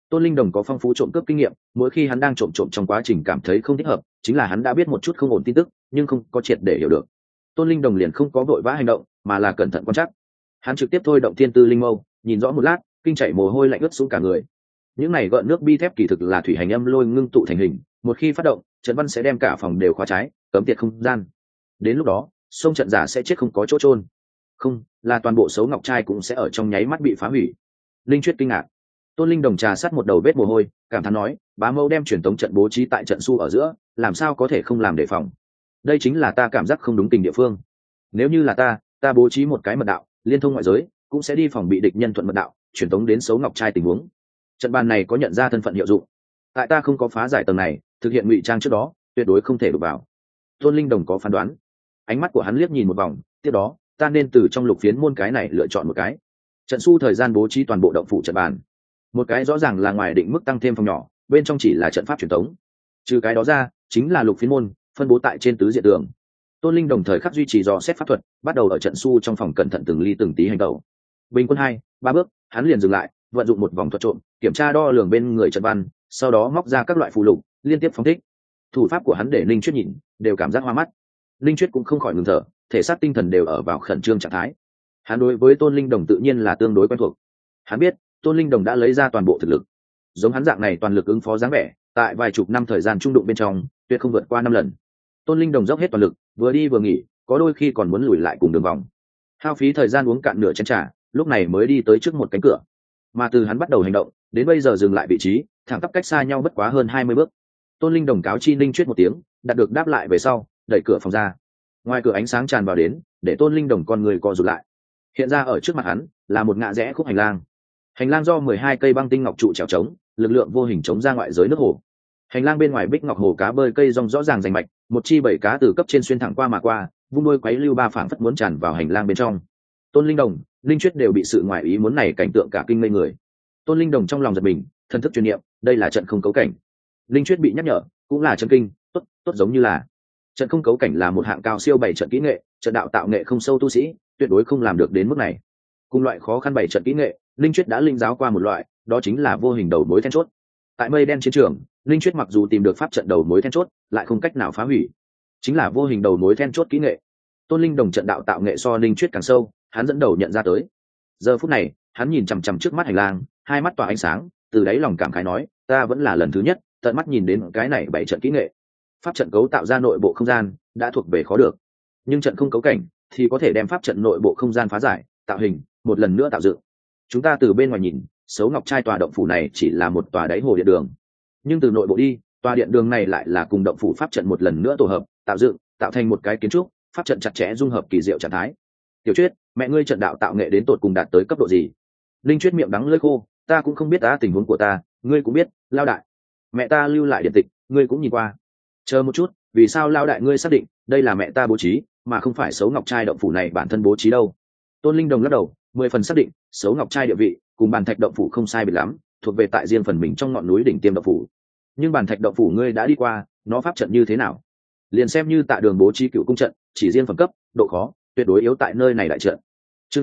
Tôn Linh Đồng có phong phú trộm cướp kinh nghiệm, mỗi khi hắn đang trộm trộm trong quá trình cảm thấy không thích hợp, chính là hắn đã biết một chút không ổn tin tức, nhưng không có triệt để hiểu được. Tôn Linh Đồng liền không có vội vã hành động, mà là cẩn thận quan trắc. Hắn trực tiếp thôi động thiên tư linh mâu, nhìn rõ một lát, kinh chảy mồ hôi lạnh ướt xuống cả người. Những này gợn nước bi thép kỳ thực là thủy hành âm lôi ngưng tụ thành hình, một khi phát động, trận văn sẽ đem cả phòng đều khóa trái, cấm tiệt không gian. Đến lúc đó, sông trận giả sẽ chết không có chỗ trôn. Không, là toàn bộ Sấu Ngọc Trai cũng sẽ ở trong nháy mắt bị phá hủy. Linh Chuyết kinh ngạc. Tôn Linh Đồng trà sát một đầu vết mồ hôi, cảm thán nói, bá mẫu đem truyền tống trận bố trí tại trận su ở giữa, làm sao có thể không làm đề phòng. Đây chính là ta cảm giác không đúng tình địa phương. Nếu như là ta bố trí một cái mật đạo liên thông ngoại giới, cũng sẽ đi phòng bị địch nhân thuận mật đạo truyền tống đến Sấu Ngọc Trai tình huống. Trận bàn này có nhận ra thân phận hiệu dụng. Tại ta không có phá giải tầng này, thực hiện ngụy trang trước đó, tuyệt đối không thể đụng vào. Tôn Linh Đồng có phán đoán. Ánh mắt của hắn liếc nhìn một vòng, tiếp đó, ta nên từ trong lục phiến môn cái này lựa chọn một cái. Trận su thời gian bố trí toàn bộ động phủ trận bàn. Một cái rõ ràng là ngoài định mức tăng thêm phòng nhỏ, bên trong chỉ là trận pháp truyền thống. Trừ cái đó ra, chính là lục phiến môn, phân bố tại trên tứ diện tường. Tôn Linh đồng thời khắc duy trì dò xét pháp thuật, bắt đầu ở trận su trong phòng cẩn thận từng ly từng tí hành động. Bình quân 2-3 bước, hắn liền dừng lại, vận dụng một vòng thuật trộm, kiểm tra đo lường bên người trận văn, sau đó móc ra các loại phù lục, liên tiếp phóng thích. Thủ pháp của hắn để Linh Chuyết nhìn, đều cảm giác hoa mắt. Linh Chuyết cũng không khỏi ngừng thở, thể xác tinh thần đều ở vào khẩn trương trạng thái. Hắn đối với Tôn Linh đồng tự nhiên là tương đối quen thuộc. Hắn biết, Tôn Linh đồng đã lấy ra toàn bộ thực lực. Giống hắn dạng này toàn lực ứng phó dáng vẻ, tại vài chục năm thời gian trung đụng bên trong, tuyệt không vượt qua 5 lần. Tôn Linh đồng dốc hết toàn lực, vừa đi vừa nghỉ, có đôi khi còn muốn lùi lại cùng đường vòng. Hao phí thời gian uống cạn nửa chén trà, lúc này mới đi tới trước một cánh cửa. Mà từ hắn bắt đầu hành động, đến bây giờ dừng lại vị trí, thẳng tắp cách xa nhau bất quá hơn 20 bước. Tôn Linh đồng cáo chi Linh Chuyết một tiếng, đạt được đáp lại về sau, đẩy cửa phòng ra. Ngoài cửa ánh sáng tràn vào đến, để Tôn Linh đồng con người co rụt lại. Hiện ra ở trước mặt hắn là một ngã rẽ khúc hành lang. Hành lang do 12 cây băng tinh ngọc trụ trèo trống, lực lượng vô hình chống ra ngoại giới nước hồ. Hành lang bên ngoài bích ngọc hồ cá bơi cây rong rõ ràng rành mạch, một chi bảy cá từ cấp trên xuyên thẳng qua mà qua, vung đôi quấy lưu ba phảng phất muốn tràn vào hành lang bên trong. Tôn Linh đồng, Linh Chuyết đều bị sự ngoại ý muốn này cảnh tượng cả kinh ngây người. Tôn Linh đồng trong lòng giật mình, thần thức chuyên niệm, đây là trận không cấu cảnh. Linh Chuyết bị nhắc nhở, cũng là chân kinh, tốt giống như là trận không cấu cảnh là một hạng cao siêu bảy trận kỹ nghệ, trận đạo tạo nghệ không sâu tu sĩ tuyệt đối không làm được đến mức này. Cùng loại khó khăn bảy trận kỹ nghệ, Linh Chuyết đã linh giáo qua một loại, đó chính là vô hình đầu mối then chốt. Tại mây đen chiến trường, Linh Chuyết mặc dù tìm được pháp trận đầu mối then chốt, lại không cách nào phá hủy. Chính là vô hình đầu mối then chốt kỹ nghệ. Tôn Linh đồng trận đạo tạo nghệ so Linh Chuyết càng sâu, hắn dẫn đầu nhận ra tới. Giờ phút này, hắn nhìn chằm chằm trước mắt hành lang, hai mắt tỏa ánh sáng, từ đáy lòng cảm khái nói, ta vẫn là lần thứ nhất tận mắt nhìn đến cái này bảy trận kỹ nghệ. Pháp trận cấu tạo ra nội bộ không gian đã thuộc về khó được, nhưng trận không cấu cảnh thì có thể đem pháp trận nội bộ không gian phá giải, tạo hình, một lần nữa tạo dựng. Chúng ta từ bên ngoài nhìn, Sấu Ngọc Trai tòa động phủ này chỉ là một tòa đáy hồ điện đường, nhưng từ nội bộ đi, tòa điện đường này lại là cùng động phủ pháp trận một lần nữa tổ hợp, tạo dựng, tạo thành một cái kiến trúc pháp trận chặt chẽ dung hợp kỳ diệu trạng thái. Tiểu Chuyết, mẹ ngươi trận đạo tạo nghệ đến tột cùng đạt tới cấp độ gì? Linh Chuyết miệng đắng lưỡi khô, ta cũng không biết tình huống của ta, ngươi cũng biết, lao đại. Mẹ ta lưu lại điện tịch, ngươi cũng nhìn qua. Chờ một chút, vì sao lao đại ngươi xác định đây là mẹ ta bố trí, mà không phải Sấu Ngọc Trai động phủ này bản thân bố trí đâu? Tôn Linh đồng lắc đầu, 10 phần xác định, Sấu Ngọc Trai địa vị cùng Bàn Thạch động phủ không sai biệt lắm, thuộc về tại riêng phần mình trong ngọn núi đỉnh tiêm động phủ. Nhưng Bàn Thạch động phủ ngươi đã đi qua, nó pháp trận như thế nào? Liền xem như tại đường bố trí cựu cung trận, chỉ riêng phẩm cấp, độ khó tuyệt đối yếu tại nơi này đại trận. Chương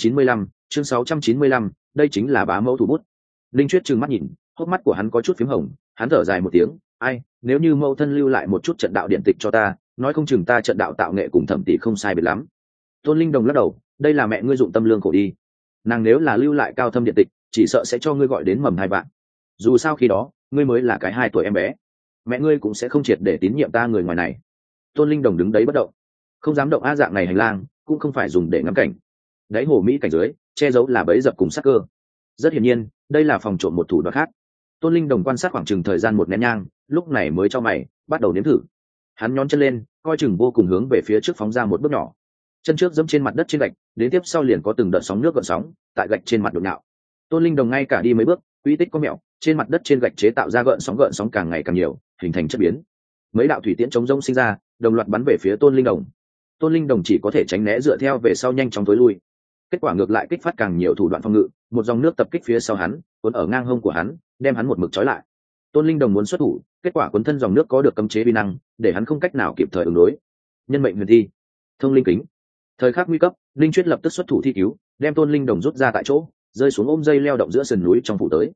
695, đây chính là bá mẫu thủ bút. Linh Chuyết trừng mắt nhìn, hốc mắt của hắn có chút phím hồng, hắn thở dài một tiếng, ai, nếu như mẫu thân lưu lại một chút trận đạo điện tịch cho ta, nói không chừng ta trận đạo tạo nghệ cùng Thẩm tỷ không sai biệt lắm. Tôn Linh đồng lắc đầu, đây là mẹ ngươi dụng tâm lương khổ đi, nàng nếu là lưu lại cao thâm điện tịch, chỉ sợ sẽ cho ngươi gọi đến mầm hai vạn. Dù sao khi đó ngươi mới là cái 2 tuổi em bé, mẹ ngươi cũng sẽ không triệt để tín nhiệm ta người ngoài này. Tôn Linh đồng đứng đấy bất động, không dám động. Dạng này hành lang cũng không phải dùng để ngắm cảnh, đáy hồ mỹ cảnh dưới che giấu là bẫy dập cùng sắc cơ. Rất hiển nhiên đây là phòng trộm một thủ đoạn khác. Tôn Linh đồng quan sát khoảng chừng thời gian một nén nhang, lúc này mới cho mày bắt đầu nếm thử. Hắn nhón chân lên, coi chừng vô cùng hướng về phía trước phóng ra một bước nhỏ. Chân trước dẫm trên mặt đất trên gạch, đến tiếp sau liền có từng đợt sóng nước gợn sóng tại gạch trên mặt đột nhạo. Tôn Linh đồng ngay cả đi mấy bước, uy tích có mẹo, trên mặt đất trên gạch chế tạo ra gợn sóng càng ngày càng nhiều, hình thành chất biến. Mấy đạo thủy tiễn chống rông sinh ra, đồng loạt bắn về phía Tôn Linh đồng. Tôn Linh đồng chỉ có thể tránh né dựa theo về sau nhanh chóng tối lui. Kết quả ngược lại kích phát càng nhiều thủ đoạn phòng ngự, một dòng nước tập kích phía sau hắn, cuốn ở ngang hông của hắn, đem hắn một mực trói lại. Tôn Linh đồng muốn xuất thủ, kết quả cuốn thân dòng nước có được cấm chế vi năng, để hắn không cách nào kịp thời ứng đối. Nhân mệnh huyền thi, thông linh kính. Thời khắc nguy cấp, Linh Chuyết lập tức xuất thủ thi cứu, đem Tôn Linh đồng rút ra tại chỗ, rơi xuống ôm dây leo động giữa sườn núi trong phủ tới.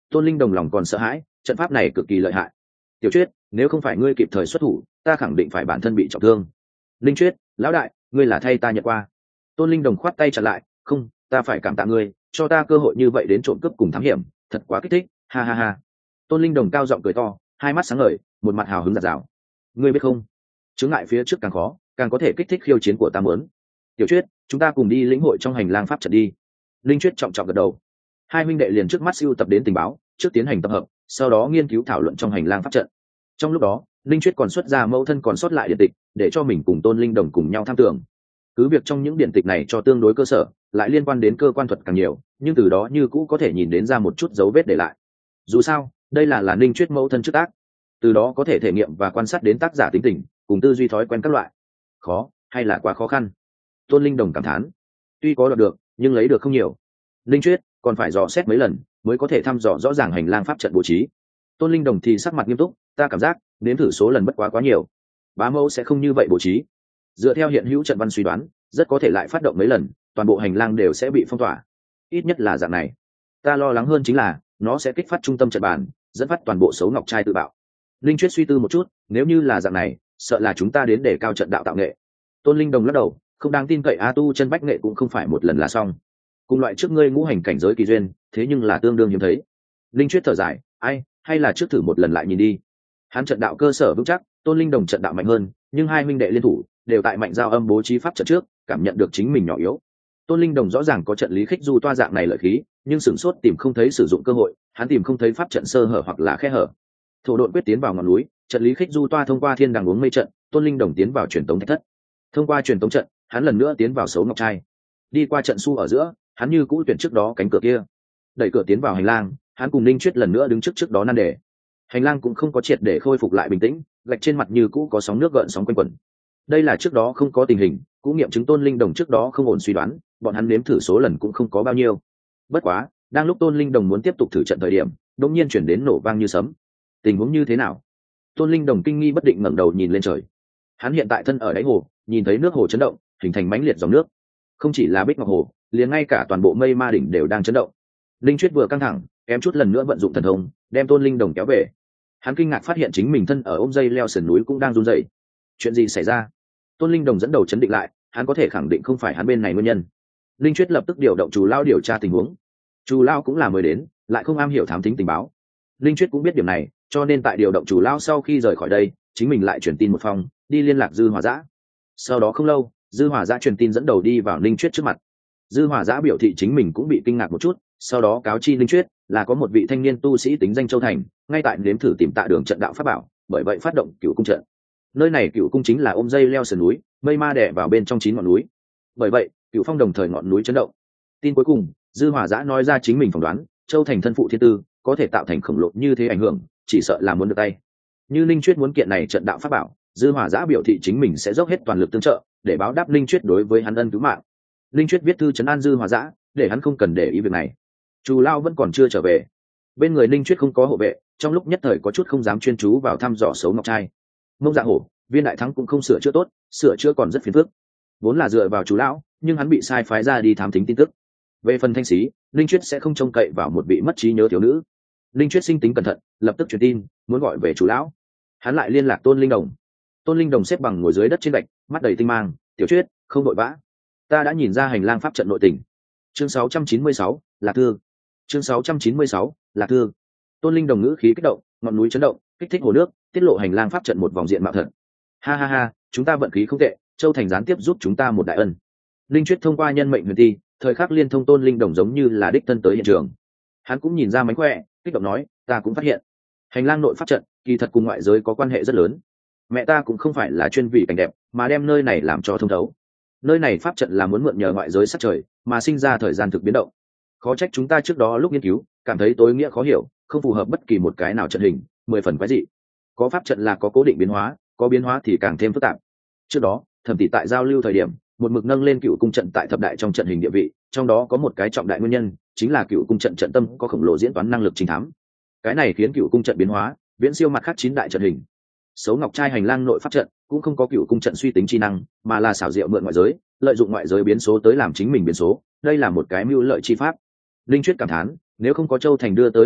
Tôn Linh Đồng lòng còn sợ hãi, trận pháp này cực kỳ lợi hại. Tiểu Chuyết, nếu không phải ngươi kịp thời xuất thủ, ta khẳng định phải bản thân bị trọng thương. Linh Chuyết, lão đại, ngươi là thay ta nhận qua. Tôn Linh Đồng khoát tay chặn lại, không, ta phải cảm tạ ngươi, cho ta cơ hội như vậy đến trộm cướp cùng thám hiểm, thật quá kích thích, ha ha ha. Tôn Linh Đồng cao giọng cười to, hai mắt sáng ngời, một mặt hào hứng rạng rào. Ngươi biết không, chướng ngại phía trước càng khó, càng có thể kích thích khiêu chiến của ta muốn. Tiểu Chuyết, chúng ta cùng đi lĩnh hội trong hành lang pháp trận đi. Linh Chuyết trọng trọng gật đầu. Hai huynh đệ liền trước mắt siêu tập đến tình báo, trước tiến hành tập hợp, sau đó nghiên cứu thảo luận trong hành lang pháp trận. Trong lúc đó, Linh Chuyết còn xuất ra mẫu thân còn sót lại điện tịch, để cho mình cùng Tôn Linh Đồng cùng nhau tham tưởng. Cứ việc trong những điện tịch này cho tương đối cơ sở, lại liên quan đến cơ quan thuật càng nhiều, nhưng từ đó như cũ có thể nhìn đến ra một chút dấu vết để lại. Dù sao, đây là Linh Chuyết mẫu thân trước tác, từ đó có thể thể nghiệm và quan sát đến tác giả tính tình, cùng tư duy thói quen các loại. Khó, hay là quá khó khăn? Tôn Linh Đồng cảm thán. Tuy có đoạt được, nhưng lấy được không nhiều. Linh Chuyết còn phải dò xét mấy lần mới có thể thăm dò rõ ràng hành lang pháp trận bố trí. Tôn Linh Đồng thì sắc mặt nghiêm túc, ta cảm giác nếm thử số lần bất quá nhiều, bá mẫu sẽ không như vậy bố trí. Dựa theo hiện hữu trận văn suy đoán, rất có thể lại phát động mấy lần, toàn bộ hành lang đều sẽ bị phong tỏa, ít nhất là dạng này. Ta lo lắng hơn chính là nó sẽ kích phát trung tâm trận bàn, dẫn phát toàn bộ Sấu Ngọc Trai tự bạo. Linh Chuyết suy tư một chút, nếu như là dạng này, sợ là chúng ta đến để cao trận đạo tạo nghệ. Tôn Linh Đồng lắc đầu, không đáng tin cậy, tu chân bách nghệ cũng không phải một lần là xong, cùng loại trước ngươi ngũ hành cảnh giới kỳ duyên, thế nhưng là tương đương hiếm thấy. Linh Chuyết thở dài, ai, hay là trước thử một lần lại nhìn đi. Hắn trận đạo cơ sở vững chắc, Tôn Linh Đồng trận đạo mạnh hơn, nhưng hai huynh đệ liên thủ đều tại Mạnh Giao Âm bố trí pháp trận trước, cảm nhận được chính mình nhỏ yếu. Tôn Linh Đồng rõ ràng có trận lý khích du toa dạng này lợi khí, nhưng sửng sốt tìm không thấy sử dụng cơ hội, hắn tìm không thấy pháp trận sơ hở hoặc là khe hở. Thổ độn quyết tiến vào ngọn núi, trận lý khích du toa thông qua thiên đằng uống mây trận, Tôn Linh Đồng tiến vào truyền tống thạch thất. Thông qua truyền tống trận, hắn lần nữa tiến vào Sấu Ngọc Trai. Đi qua trận su ở giữa, hắn như cũ tuyển trước đó cánh cửa kia, đẩy cửa tiến vào hành lang. Hắn cùng Linh Chuyết lần nữa đứng trước đó nan đề. Hành lang cũng không có triệt để khôi phục lại bình tĩnh, gạch trên mặt như cũ có sóng nước gợn sóng quanh quẩn. Đây là trước đó không có tình hình, cũng nghiệm chứng Tôn Linh Đồng trước đó không ổn suy đoán, bọn hắn nếm thử số lần cũng không có bao nhiêu. Bất quá, đang lúc Tôn Linh Đồng muốn tiếp tục thử trận thời điểm, đột nhiên chuyển đến nổ vang như sấm. Tình huống như thế nào? Tôn Linh Đồng kinh nghi bất định ngẩng đầu nhìn lên trời. Hắn hiện tại thân ở đáy hồ, nhìn thấy nước hồ chấn động, hình thành mãnh liệt dòng nước. Không chỉ là Bích Ngọc Hồ, liền ngay cả toàn bộ Mây Ma đỉnh đều đang chấn động. Linh Chuyết vừa căng thẳng, em chút lần nữa vận dụng thần thông, đem Tôn Linh Đồng kéo về. Hắn kinh ngạc phát hiện chính mình thân ở ôm dây leo sườn núi cũng đang run rẩy. Chuyện gì xảy ra? Tôn Linh Đồng dẫn đầu chấn định lại, hắn có thể khẳng định không phải hắn bên này nguyên nhân. Linh Chuyết lập tức điều động Trù Lao điều tra tình huống. Trù Lao cũng là mới đến, lại không am hiểu thám thính tình báo. Linh Chuyết cũng biết điểm này, cho nên tại điều động Trù Lao sau khi rời khỏi đây, chính mình lại chuyển tin một phòng, đi liên lạc Dư Hỏa Dã. Sau đó không lâu, Dư Hỏa Dã truyền tin dẫn đầu đi vào Linh Chuyết trước mặt. Dư Hỏa Dã biểu thị chính mình cũng bị kinh ngạc một chút, sau đó cáo chi Linh Chuyết là có một vị thanh niên tu sĩ tính danh Châu Thành, ngay tại nếm thử tìm tạ đường trận đạo pháp bảo, bởi vậy phát động Cửu cung trận. Nơi này Cửu cung chính là ôm dây leo sườn núi, mây ma đè vào bên trong 9 ngọn núi. Bởi vậy, Cửu phong đồng thời ngọn núi chấn động. Tin cuối cùng, Dư Hỏa Dã nói ra chính mình phỏng đoán, Châu Thành thân phụ thiên tư, có thể tạo thành khổng lồ như thế ảnh hưởng, chỉ sợ là muốn được tay. Như Linh Chuyết muốn kiện này trận đạo pháp bảo, Dư Hỏa Dã biểu thị chính mình sẽ dốc hết toàn lực tương trợ, để báo đáp Linh Chuyết đối với hắn ân cứu mạng. Linh Chuyết viết thư trấn an Dư Hỏa Dã, để hắn không cần để ý việc này. Trù Lao vẫn còn chưa trở về, bên người Linh Chuyết không có hộ vệ, trong lúc nhất thời có chút không dám chuyên chú vào thăm dò Sấu Ngọc Trai. Mông Dạ Hổ, Viên Đại Thắng cũng không sửa chữa tốt, sửa chữa còn rất phiền phức. Vốn là dựa vào Trù Lão, nhưng hắn bị sai phái ra đi thám thính tin tức. Về phần Thanh Xí, Linh Chuyết sẽ không trông cậy vào một vị mất trí nhớ thiếu nữ. Linh Chuyết sinh tính cẩn thận, lập tức truyền tin, muốn gọi về Trù Lão. Hắn lại liên lạc Tôn Linh Đồng. Tôn Linh Đồng xếp bằng ngồi dưới đất trên gạch, mắt đầy tinh mang, "Tiểu Chuyết, không vội vã. Ta đã nhìn ra hành lang pháp trận nội tình." Chương 696, Lạc Thương. Chương 696, Lạc Thương. Tôn Linh Đồng ngữ khí kích động, ngọn núi chấn động, kích thích hồ nước, tiết lộ hành lang pháp trận một vòng diện mạo thật. Ha ha ha, chúng ta vận khí không tệ, Châu Thành gián tiếp giúp chúng ta một đại ân. Linh Chuyết thông qua nhân mệnh huyền ti, thời khắc liên thông Tôn Linh Đồng giống như là đích thân tới hiện trường. Hắn cũng nhìn ra mánh khỏe, kích động nói, ta cũng phát hiện, hành lang nội pháp trận kỳ thật cùng ngoại giới có quan hệ rất lớn. Mẹ ta cũng không phải là chuyên vì cảnh đẹp, mà đem nơi này làm cho thông thấu. Nơi này pháp trận là muốn mượn nhờ ngoại giới sắc trời, mà sinh ra thời gian thực biến động. Khó trách chúng ta trước đó lúc nghiên cứu, cảm thấy tối nghĩa khó hiểu, không phù hợp bất kỳ một cái nào trận hình, 10 phần quái dị. Có pháp trận là có cố định biến hóa, có biến hóa thì càng thêm phức tạp. Trước đó, Thẩm tỷ tại giao lưu thời điểm, một mực nâng lên Cựu cung trận tại thập đại trong trận hình địa vị, trong đó có một cái trọng đại nguyên nhân, chính là Cựu cung trận trận tâm có khổng lồ diễn toán năng lực trinh thám. Cái này khiến Cựu cung trận biến hóa, viễn siêu mặt khác 9 đại trận hình. Sấu Ngọc Trai hành lang nội pháp trận cũng không có Cựu cung trận suy tính chi năng, mà là xảo diệu mượn ngoại giới, lợi dụng ngoại giới biến số tới làm chính mình biến số, đây là một cái mưu lợi chi pháp. Linh Chuyết cảm thán, nếu không có Châu Thành đưa tới động tĩnh,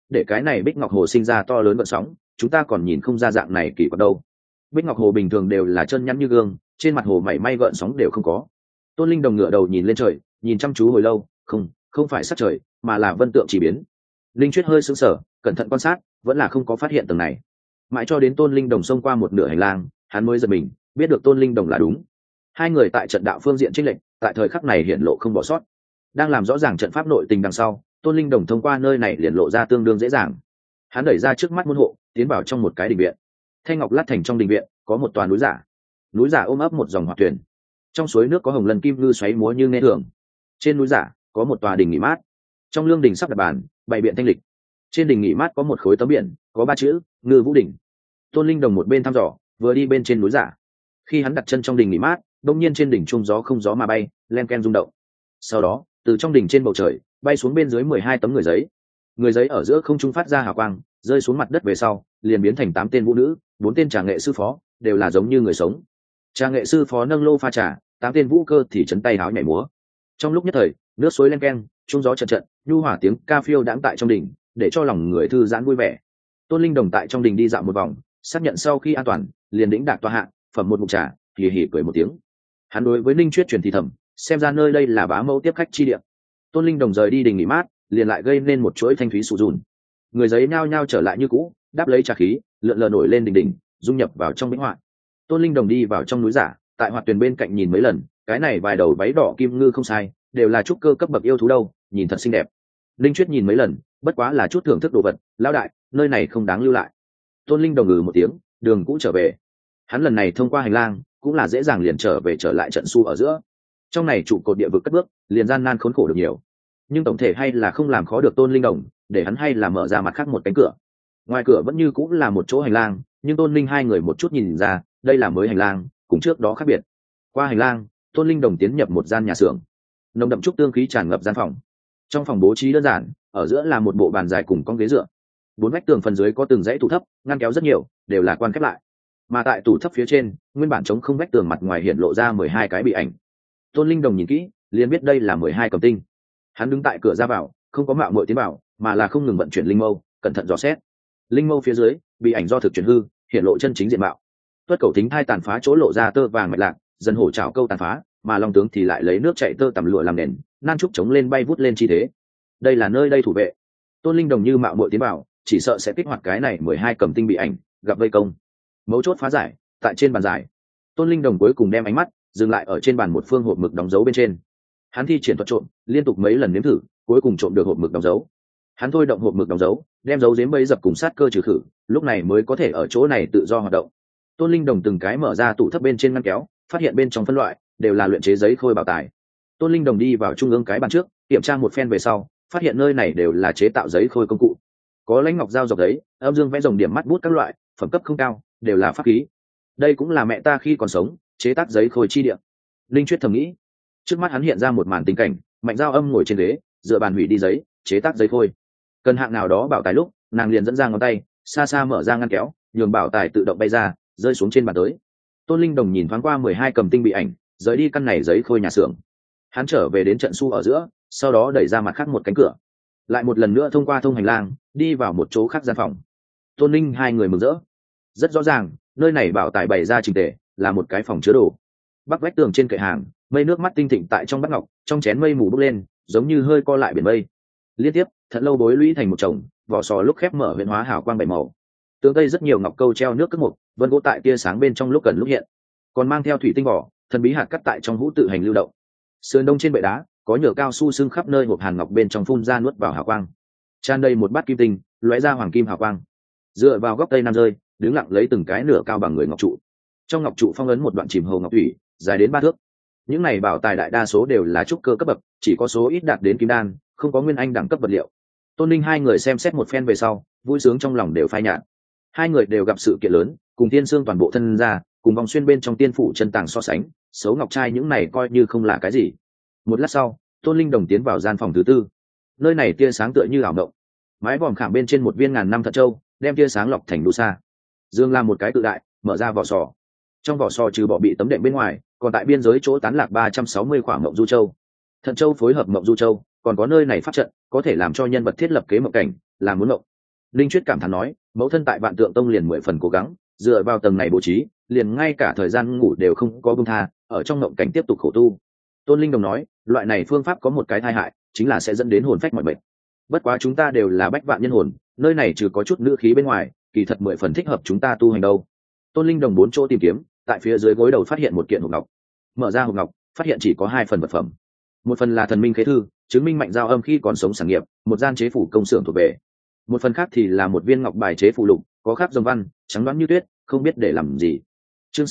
để cái này bích ngọc hồ sinh ra to lớn vận sóng, chúng ta còn nhìn không ra dạng này kỳ quặc đâu. Bích ngọc hồ bình thường đều là chân nhắn như gương, trên mặt hồ mảy may gợn sóng đều không có. Tôn Linh Đồng ngửa đầu nhìn lên trời, nhìn chăm chú hồi lâu, không phải sắc trời, mà là vân tượng chỉ biến. Linh Chuyết hơi sững sờ, cẩn thận quan sát, vẫn là không có phát hiện tầng này. Mãi cho đến Tôn Linh Đồng xông qua một nửa hành lang, hắn mới giật mình, biết được Tôn Linh Đồng là đúng. Hai người tại trận đạo phương diện chênh lệch, tại thời khắc này hiện lộ không bỏ sót. Đang làm rõ ràng trận pháp nội tình đằng sau, Tôn Linh Đồng thông qua nơi này liền lộ ra tương đương dễ dàng. Hắn đẩy ra trước mắt môn hộ, tiến vào trong một cái đình viện. Thanh ngọc lát thành trong đình viện, có một tòa núi giả. Núi giả ôm ấp một dòng hoạt thuyền. Trong suối nước có hồng lân kim ngư xoáy múa như nghe thường. Trên núi giả có một tòa đình nghỉ mát. Trong lương đình sắp đặt bàn, bày biện thanh lịch. Trên đình nghỉ mát có một khối tấm biển, có 3 chữ Ngư Vũ Đỉnh. Tôn Linh Đồng một bên thăm dò, vừa đi bên trên núi giả. Khi hắn đặt chân trong đình nghỉ mát, đột nhiên trên đỉnh trung gió không gió mà bay, len ken rung động. Sau đó, từ trong đỉnh trên bầu trời bay xuống bên dưới 12 tấm người giấy. Người giấy ở giữa không trung phát ra hào quang, rơi xuống mặt đất về sau, liền biến thành 8 tên vũ nữ, 4 tên trà nghệ sư phó, đều là giống như người sống. Trà nghệ sư phó nâng lô pha trà, 8 tên vũ cơ thì chấn tay háo nhảy múa. Trong lúc nhất thời, nước suối len ken, trung gió trận trận, nhu hòa tiếng ca phiêu đãng tại trong đỉnh, để cho lòng người thư giãn vui vẻ. Tôn Linh Đồng tại trong đình đi dạo một vòng, xác nhận sau khi an toàn, liền đĩnh đạc tọa hạ, phẩm một ngụm trà, hì hì cười một tiếng. Hắn đối với Ninh Chuyết truyền thì thầm, xem ra nơi đây là bá mẫu tiếp khách chi địa. Tôn Linh Đồng rời đi đình nghỉ mát, liền lại gây nên một chuỗi thanh thúy sụ dùn. Người giấy nhao nhao trở lại như cũ, đáp lấy trà khí, lượn lờ nổi lên đỉnh, dung nhập vào trong bích họa. Tôn Linh Đồng đi vào trong núi giả, tại hoạt tuyền bên cạnh nhìn mấy lần, cái này vài đầu váy đỏ kim ngư không sai, đều là trúc cơ cấp bậc yêu thú đâu, nhìn thật xinh đẹp. Linh Chuyết nhìn mấy lần, bất quá là chút thưởng thức đồ vật, lão đại, nơi này không đáng lưu lại. Tôn Linh Đồng ngừ một tiếng, đường cũ trở về. Hắn lần này thông qua hành lang, cũng là dễ dàng liền trở lại trận su ở giữa. Trong này trụ cột địa vực cất bước, liền gian nan khốn khổ được nhiều. Nhưng tổng thể hay là không làm khó được Tôn Linh Đồng, để hắn hay là mở ra mặt khác một cánh cửa. Ngoài cửa vẫn như cũng là một chỗ hành lang, nhưng Tôn Linh hai người một chút nhìn ra, đây là mới hành lang, cùng trước đó khác biệt. Qua hành lang, Tôn Linh Đồng tiến nhập một gian nhà xưởng. Nồng đậm trúc tương khí tràn ngập gian phòng. Trong phòng bố trí đơn giản, ở giữa là một bộ bàn dài cùng con ghế dựa. 4 vách tường phần dưới có từng dãy tủ thấp, ngăn kéo rất nhiều, đều là quan khép lại. Mà tại tủ thấp phía trên, nguyên bản trống không vách tường mặt ngoài hiện lộ ra 12 cái bị ảnh. Tôn Linh Đồng nhìn kỹ, liền biết đây là 12 cầm tinh. Hắn đứng tại cửa ra vào, không có mạo muội tiến vào, mà là không ngừng vận chuyển linh mâu, cẩn thận dò xét. Linh mâu phía dưới, bị ảnh do thực chuyển hư, hiện lộ chân chính diện mạo. Tuất cầu tính thai tàn phá chỗ lộ ra tơ vàng mạch lạc, dân hổ trảo câu tàn phá, mà long tướng thì lại lấy nước chạy tơ tằm lụa làm nền, nan trúc chống lên bay vút lên chi thế. Đây là nơi đây thủ vệ. Tôn Linh Đồng như mạo muội tiến vào, chỉ sợ sẽ kích hoạt cái này 12 cầm tinh bị ảnh, gặp vây công. Mấu chốt phá giải, tại trên bàn giải. Tôn Linh Đồng cuối cùng đem ánh mắt dừng lại ở trên bàn một phương hộp mực đóng dấu bên trên. Hắn thi triển thuật trộm, liên tục mấy lần nếm thử, cuối cùng trộm được hộp mực đóng dấu. Hắn thôi động hộp mực đóng dấu, đem dấu giếm bấy dập cùng sát cơ trừ khử, lúc này mới có thể ở chỗ này tự do hoạt động. Tôn Linh Đồng từng cái mở ra tủ thấp bên trên ngăn kéo, phát hiện bên trong phân loại đều là luyện chế giấy khôi bảo tài. Tôn Linh Đồng đi vào trung ương cái bàn trước, kiểm tra một phen về sau, phát hiện nơi này đều là chế tạo giấy khôi công cụ. Có lãnh ngọc dao dọc giấy, âm dương vẽ rồng điểm mắt bút các loại, phẩm cấp không cao, đều là pháp khí. Đây cũng là mẹ ta khi còn sống chế tác giấy khôi chi địa. Linh Chuyết thầm nghĩ. Trước mắt hắn hiện ra một màn tình cảnh, Mạnh Giao Âm ngồi trên ghế, dựa bàn hủy đi giấy, chế tác giấy khôi. Cần hạng nào đó bảo tài lúc, nàng liền dẫn ra ngón tay, xa xa mở ra ngăn kéo, nhường bảo tài tự động bay ra, rơi xuống trên bàn tới. Tôn Linh Đồng nhìn thoáng qua 12 cầm tinh bị ảnh, rời đi căn này giấy khôi nhà xưởng. Hắn trở về đến trận su ở giữa, sau đó đẩy ra mặt khác một cánh cửa, lại một lần nữa thông qua thông hành lang, đi vào một chỗ khác gian phòng. Tôn Linh hai người mừng rỡ. Rất rõ ràng, nơi này bảo tài bày ra chỉnh tề, là một cái phòng chứa đồ. Bắc vách tường trên kệ hàng, mây nước mắt tinh thịnh tại trong bát ngọc, trong chén mây mù bốc lên, giống như hơi co lại biển mây. Liên tiếp, thật lâu bối lũy thành một chồng, vỏ sò lúc khép mở huyễn hóa hào quang bảy màu. Tường tây rất nhiều ngọc câu treo nước cất mục, vân gỗ tại tia sáng bên trong lúc gần lúc hiện, còn mang theo thủy tinh vỏ, thần bí hạt cắt tại trong hũ tự hành lưu động. Sườn đông trên bệ đá, có nhựa cao su sưng khắp nơi hộp hàn ngọc bên trong phun ra nuốt vào hào quang. Tràn đầy một bát kim tinh, lóe ra hoàng kim hào quang. Dựa vào góc tây nam rơi, đứng lặng lấy từng cái nửa cao bằng người ngọc trụ. Trong ngọc trụ phong ấn một đoạn chìm hồ ngọc thủy, dài đến 3 thước. Những này bảo tài đại đa số đều là trúc cơ cấp bậc, chỉ có số ít đạt đến kim đan, không có nguyên anh đẳng cấp vật liệu. Tôn Ninh hai người xem xét một phen về sau, vui sướng trong lòng đều phai nhạt. Hai người đều gặp sự kiện lớn, cùng tiên xương toàn bộ thân ra, cùng vòng xuyên bên trong tiên phủ chân tàng so sánh, xấu ngọc trai những này coi như không là cái gì. Một lát sau, Tôn Linh Đồng tiến vào gian phòng thứ tư. Nơi này tia sáng tựa như ảo mộng. Mái vòm khảm bên trên một viên ngàn năm thật châu, đem tia sáng lọc thành đu sa. Dương làm một cái tự đại, mở ra vỏ sò. Trong vỏ sò trừ bỏ bị tấm đệm bên ngoài, còn tại biên giới chỗ tán lạc 360 quả mộng du châu. Thận châu phối hợp mộng du châu, còn có nơi này phát trận, có thể làm cho nhân vật thiết lập kế mộng cảnh, làm muốn mộng, Linh Chuyết cảm thán nói, mẫu thân tại Vạn Tượng Tông liền 10 phần cố gắng, dựa vào tầng này bố trí, liền ngay cả thời gian ngủ đều không có buông tha, ở trong ngộng cảnh tiếp tục khổ tu. Tôn Linh Đồng nói, loại này phương pháp có một cái tai hại, chính là sẽ dẫn đến hồn phách mọi bệnh. Bất quá chúng ta đều là bách vạn nhân hồn, nơi này trừ có chút nữ khí bên ngoài, kỳ thật 10 phần thích hợp chúng ta tu hành đâu. Tôn Linh Đồng 4 chỗ tìm kiếm, tại phía dưới gối đầu phát hiện một kiện hộp ngọc. Mở ra hộp ngọc, phát hiện chỉ có 2 phần vật phẩm. Một phần là thần minh khế thư, chứng minh mạnh giao âm khi còn sống sản nghiệp, một gian chế phủ công xưởng thuộc về. Một phần khác thì là một viên ngọc bài chế phù lục, có khắc dòng văn, trắng đoán như tuyết, không biết để làm gì. Chương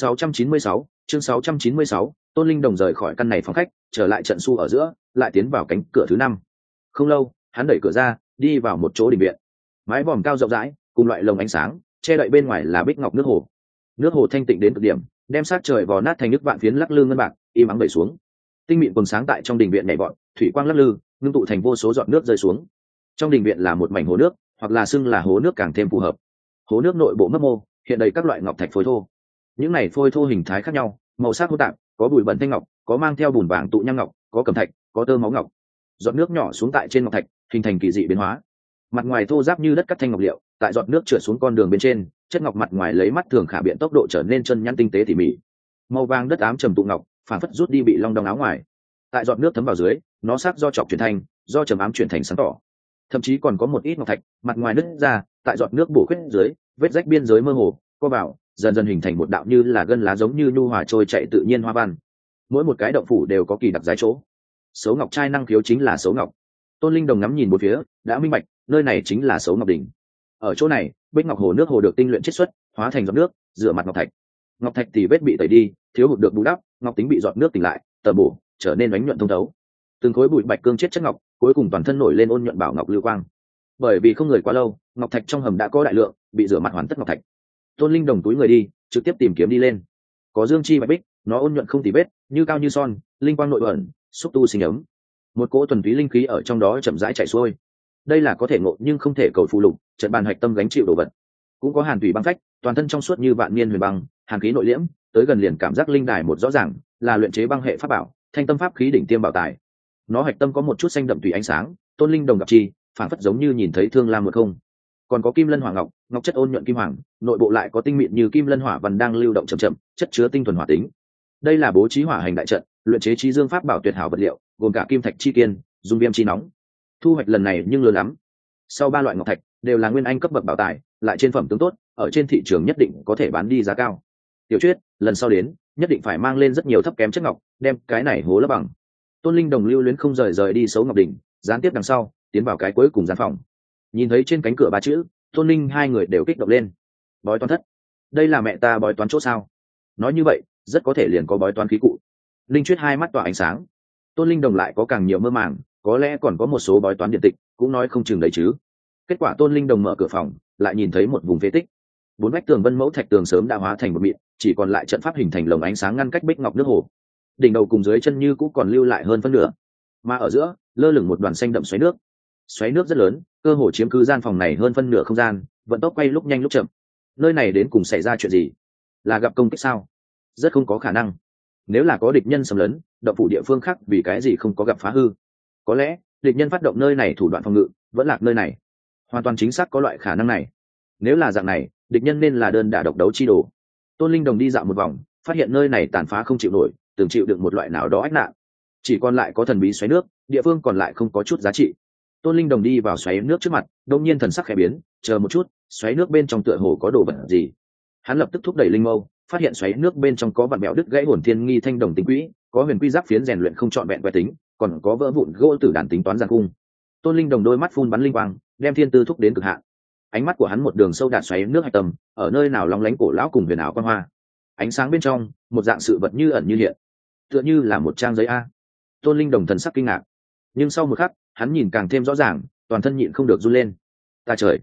696, Tôn Linh Đồng rời khỏi căn này phòng khách, trở lại trận su ở giữa, lại tiến vào cánh cửa thứ 5. Không lâu, hắn đẩy cửa ra, đi vào một chỗ đình viện. Mái vòm cao rộng rãi, cùng loại lồng ánh sáng, che đậy bên ngoài là bích ngọc nước hồ. Nước hồ thanh tịnh đến cực điểm, đem sát trời vò nát thành nước vạn phiến lắc lư ngân bạc, im ắng đẩy xuống. Tinh mịn quần sáng tại trong đình viện nhảy vọt, thủy quang lắc lư, ngưng tụ thành vô số giọt nước rơi xuống. Trong đình viện là một mảnh hồ nước, hoặc là xưng là hố nước càng thêm phù hợp. Hố nước nội bộ mấp mô, hiện đầy các loại ngọc thạch phôi thô. Những này phôi thô hình thái khác nhau, màu sắc hỗn tạp, có bụi bẩn thanh ngọc, có mang theo bùn vàng tụ nhang ngọc, có cẩm thạch, có tơ máu ngọc. Giọt nước nhỏ xuống tại trên ngọc thạch, hình thành kỳ dị biến hóa. Mặt ngoài thô ráp như đất cắt thanh ngọc liệu, tại giọt nước trượt xuống con đường bên trên, chất ngọc mặt ngoài lấy mắt thường khả biện tốc độ trở nên chân nhẵn tinh tế tỉ mỉ. Màu vàng đất ám trầm tụ ngọc, phản phất rút đi bị long đong áo ngoài. Tại giọt nước thấm vào dưới, nó sắc do chọc chuyển thành, do trầm ám chuyển thành sáng tỏ. Thậm chí còn có một ít ngọc thạch, mặt ngoài nứt ra, tại giọt nước bổ khuyết dưới, vết rách biên giới mơ hồ, co vào, dần dần hình thành một đạo như là gân lá giống như nhu hòa trôi chạy tự nhiên hoa văn. Mỗi một cái động phủ đều có kỳ đặc giá chỗ. Số ngọc trai năng khiếu chính là số ngọc. Tôn Linh Đồng ngắm nhìn một phía, đã minh bạch, nơi này chính là số ngọc đỉnh. Ở chỗ này, bích ngọc hồ nước hồ được tinh luyện chiết xuất, hóa thành giọt nước, rửa mặt ngọc thạch. Ngọc thạch thì vết bị tẩy đi, thiếu hụt được bù đắp, ngọc tính bị giọt nước tỉnh lại, tẩm bổ, trở nên ánh nhuận thông thấu. Từng khối bụi bạch cương chiết chất ngọc, cuối cùng toàn thân nổi lên ôn nhuận bảo ngọc lưu quang. Bởi vì không người quá lâu, ngọc thạch trong hầm đã có đại lượng, bị rửa mặt hoàn tất ngọc thạch. Tôn Linh Đồng túi người đi, trực tiếp tìm kiếm đi lên. Có dương chi bạch bích, nó ôn nhuận không tì vết, như cao như son, linh quang nội ẩn, xúc tu sinh ấm. Một cỗ thuần túy linh khí ở trong đó chậm rãi chảy xuôi. Đây là có thể ngộ nhưng không thể cầu phù lục, trận bàn hạch tâm gánh chịu đồ vật. Cũng có hàn thủy băng phách, toàn thân trong suốt như vạn niên huyền băng, hàn khí nội liễm, tới gần liền cảm giác linh đài một rõ ràng, là luyện chế băng hệ pháp bảo, thanh tâm pháp khí đỉnh tiêm bảo tài. Nó hạch tâm có một chút xanh đậm tùy ánh sáng, Tôn Linh Đồng gặp chi, phản phất giống như nhìn thấy thương lam một không. Còn có kim lân hỏa ngọc, ngọc chất ôn nhuận kim hoàng, nội bộ lại có tinh mịn như kim lân hỏa văn đang lưu động chậm chậm, chất chứa tinh thuần hỏa tính. Đây là bố trí hỏa hành đại trận, luyện chế trí dương pháp bảo tuyệt hảo vật liệu, gồm cả kim thạch chi kiên, dung viêm chi nóng. Thu hoạch lần này nhưng lớn lắm. Sau 3 loại ngọc thạch đều là nguyên anh cấp bậc bảo tài, lại trên phẩm tướng tốt, ở trên thị trường nhất định có thể bán đi giá cao. Tiểu Chuyết, lần sau đến, nhất định phải mang lên rất nhiều thấp kém chất ngọc, đem cái này hố lấp bằng. Tôn Linh Đồng lưu luyến không rời đi Sấu Ngọc đỉnh, gián tiếp đằng sau, tiến vào cái cuối cùng gian phòng. Nhìn thấy trên cánh cửa 3 chữ, Tôn Linh hai người đều kích động lên. Bói toán thất, đây là mẹ ta bói toán chỗ sao? Nói như vậy, rất có thể liền có bói toán khí cụ. Linh Chuyết hai mắt tỏa ánh sáng. Tôn Linh Đồng lại có càng nhiều mơ màng, có lẽ còn có một số bói toán điện tịch, cũng nói không chừng đấy chứ. Kết quả Tôn Linh Đồng mở cửa phòng, lại nhìn thấy một vùng phế tích. 4 vách tường vân mẫu thạch tường sớm đã hóa thành một mịn, chỉ còn lại trận pháp hình thành lồng ánh sáng ngăn cách bích ngọc nước hồ. Đỉnh đầu cùng dưới chân như cũng còn lưu lại hơn phân nửa, mà ở giữa lơ lửng một đoàn xanh đậm xoáy nước. Xoáy nước rất lớn, cơ hồ chiếm cứ gian phòng này hơn phân nửa không gian, vận tốc quay lúc nhanh lúc chậm. Nơi này đến cùng xảy ra chuyện gì? Là gặp công kích sao? Rất không có khả năng. Nếu là có địch nhân xâm lấn, động phủ địa phương khác vì cái gì không có gặp phá hư? Có lẽ địch nhân phát động nơi này thủ đoạn phòng ngự, vẫn lạc nơi này. Hoàn toàn chính xác có loại khả năng này. Nếu là dạng này, địch nhân nên là đơn đả độc đấu chi đồ. Tôn Linh Đồng đi dạo một vòng, phát hiện nơi này tàn phá không chịu nổi, từng chịu đựng một loại nào đó ách nạn. Chỉ còn lại có thần bí xoáy nước, địa phương còn lại không có chút giá trị. Tôn Linh Đồng đi vào xoáy nước trước mặt, đột nhiên thần sắc khẽ biến, chờ một chút, xoáy nước bên trong tựa hồ có đồ vật gì. Hắn lập tức thúc đẩy linh mâu, phát hiện xoáy nước bên trong có vặn bẹo đứt gãy hồn thiên nghi thanh đồng tính quỹ, có huyền quy giáp phiến rèn luyện không trọn vẹn quẻ tính, còn có vỡ vụn gỗ tử đàn tính toán giàn cung. Tôn Linh Đồng đôi mắt phun bắn linh quang, đem thiên tư thúc đến cực hạn. Ánh mắt của hắn một đường sâu đạt xoáy nước hạch tầm, ở nơi nào lóng lánh cổ lão cùng huyền ảo quan hoa. Ánh sáng bên trong, một dạng sự vật như ẩn như hiện, tựa như là một trang giấy a. Tôn Linh Đồng thần sắc kinh ngạc, nhưng sau một khắc, hắn nhìn càng thêm rõ ràng, toàn thân nhịn không được run lên. Ta trời,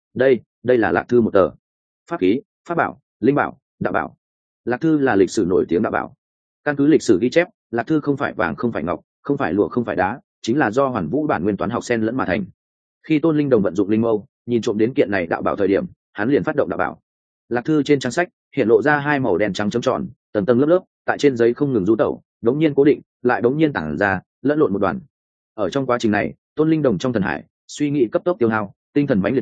đây là lạc thư một tờ. Pháp khí, pháp bảo, linh bảo, đạo bảo. Lạc thư là lịch sử nổi tiếng đạo bảo. Căn cứ lịch sử ghi chép, lạc thư không phải vàng, không phải ngọc, không phải lụa, không phải đá, chính là do Hoàn Vũ bản nguyên toán học xen lẫn mà thành. Khi Tôn Linh Đồng vận dụng linh mâu, nhìn trộm đến kiện này đạo bảo thời điểm, hắn liền phát động đạo bảo. Lạc thư trên trang sách hiện lộ ra 2 màu đen trắng chấm tròn, tầng tầng lớp lớp, tại trên giấy không ngừng du tẩu, đống nhiên cố định, lại đống nhiên tản ra, lẫn lộn một đoàn. Ở trong quá trình này, Tôn Linh Đồng trong thần hải, suy nghĩ cấp tốc tiêu hao, tinh thần mãnh liệt ngã,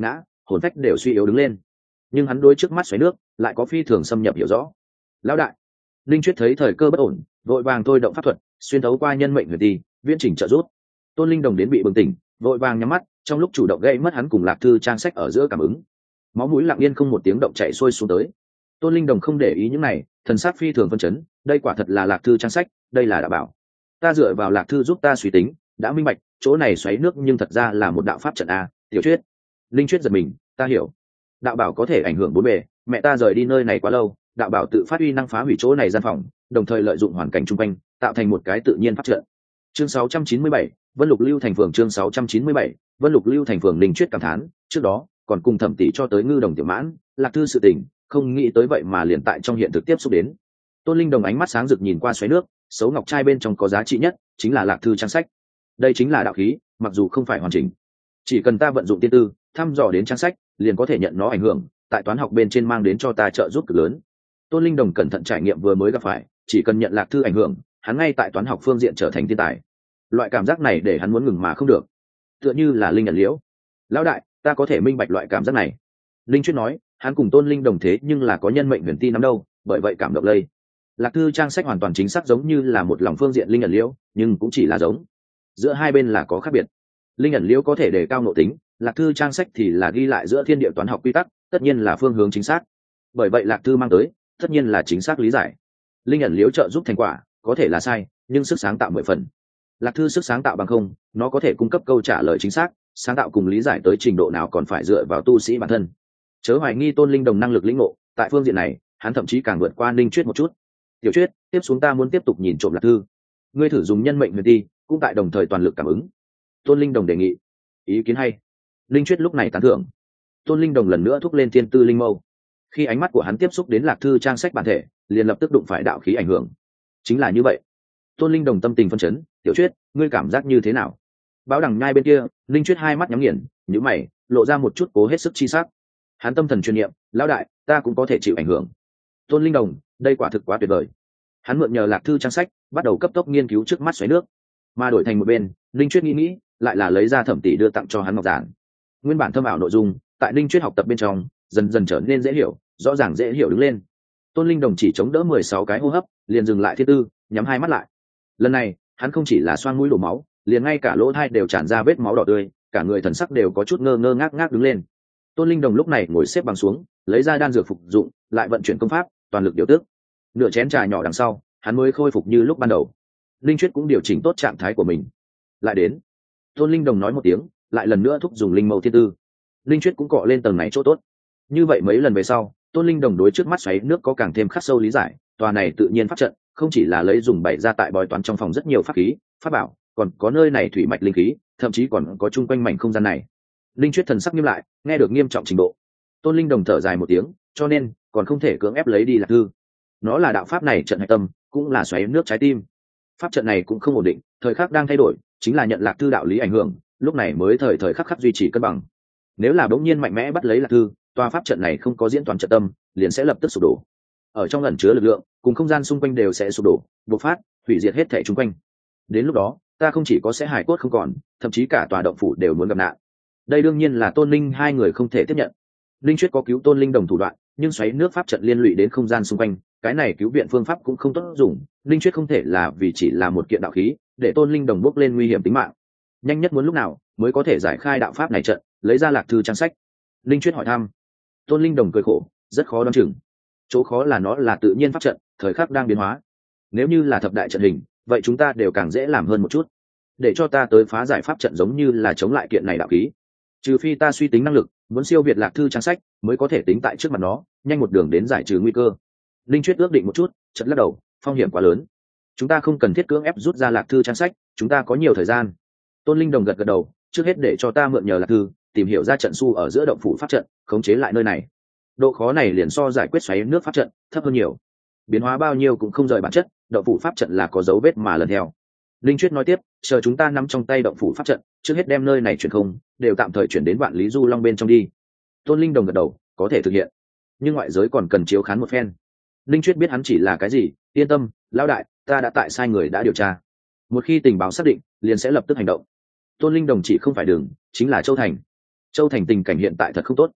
hồn phách đều suy yếu đứng lên, nhưng hắn đối trước mắt xoáy nước lại có phi thường xâm nhập hiểu rõ. Lão đại, linh chuyết thấy thời cơ bất ổn, vội vàng thôi động pháp thuật xuyên thấu qua nhân mệnh huyền ti viễn trình trợ giúp. Tôn linh đồng đến bị bừng tỉnh, vội vàng nhắm mắt, trong lúc chủ động gây mất hắn cùng lạc thư trang sách ở giữa cảm ứng. Máu mũi lặng yên không một tiếng động chạy xuôi xuống tới. Tôn linh đồng không để ý những này, thần sắc phi thường phân chấn, đây quả thật là lạc thư trang sách, đây là đạo bảo. Ta dựa vào lạc thư giúp ta suy tính, đã minh bạch chỗ này xoáy nước nhưng thật ra là một đạo pháp trận a. Tiểu Chuyết, linh Chuyết giật mình, ta hiểu, đạo bảo có thể ảnh hưởng bốn bề, mẹ ta rời đi nơi này quá lâu, đạo bảo tự phát uy năng phá hủy chỗ này gian phòng, đồng thời lợi dụng hoàn cảnh chung quanh tạo thành một cái tự nhiên pháp trận. Chương 697, Vân Lục Lưu thành phường. Chương 697, Vân Lục Lưu thành phường. Linh Chuyết cảm thán, trước đó còn cùng Thẩm tỷ cho tới Ngư Đồng tiểu mãn, lạc thư sự tình, không nghĩ tới vậy mà liền tại trong hiện thực tiếp xúc đến. Tôn linh đồng ánh mắt sáng rực nhìn qua xoáy nước, xấu ngọc trai bên trong có giá trị nhất chính là lạc thư trang sách, đây chính là đạo khí, mặc dù không phải hoàn chỉnh, chỉ cần ta vận dụng tiên tư thăm dò đến trang sách liền có thể nhận nó ảnh hưởng, tại toán học bên trên mang đến cho ta trợ giúp cực lớn. Tôn linh đồng cẩn thận trải nghiệm vừa mới gặp phải, chỉ cần nhận lạc thư ảnh hưởng, hắn ngay tại toán học phương diện trở thành thiên tài. Loại cảm giác này để hắn muốn ngừng mà không được, tựa như là linh nhận liễu. Lão đại, ta có thể minh bạch loại cảm giác này. Linh Chuyết nói, hắn cùng Tôn linh đồng thế nhưng là có nhân mệnh huyền ti nắm đâu, bởi vậy cảm động lây. Lạc thư trang sách hoàn toàn chính xác giống như là một lòng phương diện linh ẩn liễu, nhưng cũng chỉ là giống, giữa hai bên là có khác biệt. Linh ẩn liễu có thể đề cao nội tính, lạc thư trang sách thì là ghi lại giữa thiên địa toán học quy tắc, tất nhiên là phương hướng chính xác. Bởi vậy lạc thư mang tới tất nhiên là chính xác lý giải. Linh ẩn liễu trợ giúp thành quả có thể là sai, nhưng sức sáng tạo 10 phần. Lạc thư sức sáng tạo bằng không, nó có thể cung cấp câu trả lời chính xác, sáng tạo cùng lý giải tới trình độ nào còn phải dựa vào tu sĩ bản thân. Chớ hoài nghi Tôn linh đồng năng lực lĩnh ngộ, tại phương diện này hắn thậm chí càng vượt qua Linh Chuyết một chút. Tiểu Chuyết, tiếp xuống ta muốn tiếp tục nhìn trộm lạc thư, ngươi thử dùng nhân mệnh huyền ti cũng tại đồng thời toàn lực cảm ứng. Tôn linh đồng đề nghị. Ý kiến hay. Linh Chuyết lúc này tán thưởng. Tôn linh đồng lần nữa thúc lên thiên tư linh mâu, khi ánh mắt của hắn tiếp xúc đến lạc thư trang sách bản thể, liền lập tức đụng phải đạo khí ảnh hưởng. Chính là như vậy. Tôn linh đồng tâm tình phân chấn. Tiểu Chuyết, ngươi cảm giác như thế nào? Báo đằng nhai bên kia, Linh Chuyết hai mắt nhắm nghiền, nhíu mày, lộ ra một chút cố hết sức chi sắc. Hắn tâm thần chuyên niệm, lão đại, ta cũng có thể chịu ảnh hưởng. Tôn linh đồng, đây quả thực quá tuyệt vời. Hắn mượn nhờ lạc thư trang sách, bắt đầu cấp tốc nghiên cứu trước mắt xoáy nước. Mà đổi thành một bên, Linh Chuyết nghĩ, lại là lấy ra Thẩm tỷ đưa tặng cho hắn ngọc giản. Nguyên bản thâm ảo nội dung, tại Linh Chuyết học tập bên trong, dần dần trở nên dễ hiểu, rõ ràng dễ hiểu đứng lên. Tôn linh đồng chỉ chống đỡ 16 cái hô hấp, liền dừng lại thiên tư, nhắm hai mắt lại. Lần này, hắn không chỉ là xoang mũi đổ máu, liền ngay cả lỗ tai đều tràn ra vết máu đỏ tươi, cả người thần sắc đều có chút ngơ ngơ ngác ngác đứng lên. Tôn linh đồng lúc này ngồi xếp bằng xuống, lấy ra đan dược phục dụng, lại vận chuyển công pháp, toàn lực điều tức. Nửa chén trà nhỏ đằng sau, hắn mới khôi phục như lúc ban đầu. Linh Chuyết cũng điều chỉnh tốt trạng thái của mình. Lại đến. Tôn linh đồng nói một tiếng, lại lần nữa thúc dùng linh mâu thiên tư. Linh Chuyết cũng cọ lên tầng này chỗ tốt. Như vậy mấy lần về sau, Tôn linh đồng đối trước mắt xoáy nước có càng thêm khắc sâu lý giải. Tòa này tự nhiên pháp trận, không chỉ là lấy dùng bày ra tại bói toán trong phòng rất nhiều pháp khí, pháp bảo, còn có nơi này thủy mạch linh khí, thậm chí còn có chung quanh mảnh không gian này. Linh Chuyết thần sắc nghiêm lại, nghe được nghiêm trọng trình độ. Tôn linh đồng thở dài một tiếng, cho nên còn không thể cưỡng ép lấy đi lạc thư. Nó là đạo pháp này trận hạch tâm, cũng là xoáy nước trái tim. Pháp trận này cũng không ổn định, thời khắc đang thay đổi, chính là nhận lạc thư đạo lý ảnh hưởng, lúc này mới thời khắc duy trì cân bằng. Nếu là bỗng nhiên mạnh mẽ bắt lấy lạc thư, tòa pháp trận này không có diễn toàn trận tâm, liền sẽ lập tức sụp đổ. Ở trong ẩn chứa lực lượng, cùng không gian xung quanh đều sẽ sụp đổ, bộc phát, hủy diệt hết thảy xung quanh. Đến lúc đó, ta không chỉ có sẽ hài cốt không còn, thậm chí cả tòa động phủ đều muốn gặp nạn. Đây đương nhiên là Tôn Linh hai người không thể tiếp nhận. Linh Chuyết có cứu Tôn linh đồng thủ đoạn, nhưng xoáy nước pháp trận liên lụy đến không gian xung quanh, cái này cứu viện phương pháp cũng không tốt dùng. Linh Chuyết không thể là vì chỉ là một kiện đạo khí, để Tôn linh đồng bốc lên nguy hiểm tính mạng. Nhanh nhất muốn lúc nào mới có thể giải khai đạo pháp này trận, lấy ra lạc thư trang sách? Linh Chuyết hỏi thăm. Tôn linh đồng cười khổ, rất khó đoán chừng. Chỗ khó là nó là tự nhiên pháp trận, thời khắc đang biến hóa. Nếu như là thập đại trận hình, vậy chúng ta đều càng dễ làm hơn một chút. Để cho ta tới phá giải pháp trận giống như là chống lại kiện này đạo khí. Trừ phi ta suy tính năng lực, muốn siêu việt lạc thư trang sách, mới có thể tính tại trước mặt nó, nhanh một đường đến giải trừ nguy cơ. Linh Chuyết ước định một chút, chợt lắc đầu, phong hiểm quá lớn. Chúng ta không cần thiết cưỡng ép rút ra lạc thư trang sách, chúng ta có nhiều thời gian. Tôn linh đồng gật gật đầu, trước hết để cho ta mượn nhờ lạc thư, tìm hiểu ra trận su ở giữa động phủ pháp trận, khống chế lại nơi này. Độ khó này liền so giải quyết xoáy nước pháp trận thấp hơn nhiều. Biến hóa bao nhiêu cũng không rời bản chất, động phủ pháp trận là có dấu vết mà lần theo. Linh Chuyết nói tiếp, chờ chúng ta nắm trong tay động phủ pháp trận, trước hết đem nơi này chuyển không, đều tạm thời chuyển đến Vạn Lý Du Long bên trong đi. Tôn linh đồng gật đầu, có thể thực hiện, nhưng ngoại giới còn cần chiếu khán một phen. Linh Chuyết biết hắn chỉ là cái gì, yên tâm, lão đại, ta đã tại sai người đã điều tra. Một khi tình báo xác định, liền sẽ lập tức hành động. Tôn linh đồng chỉ không phải đường, chính là Châu Thành. Châu Thành tình cảnh hiện tại thật không tốt.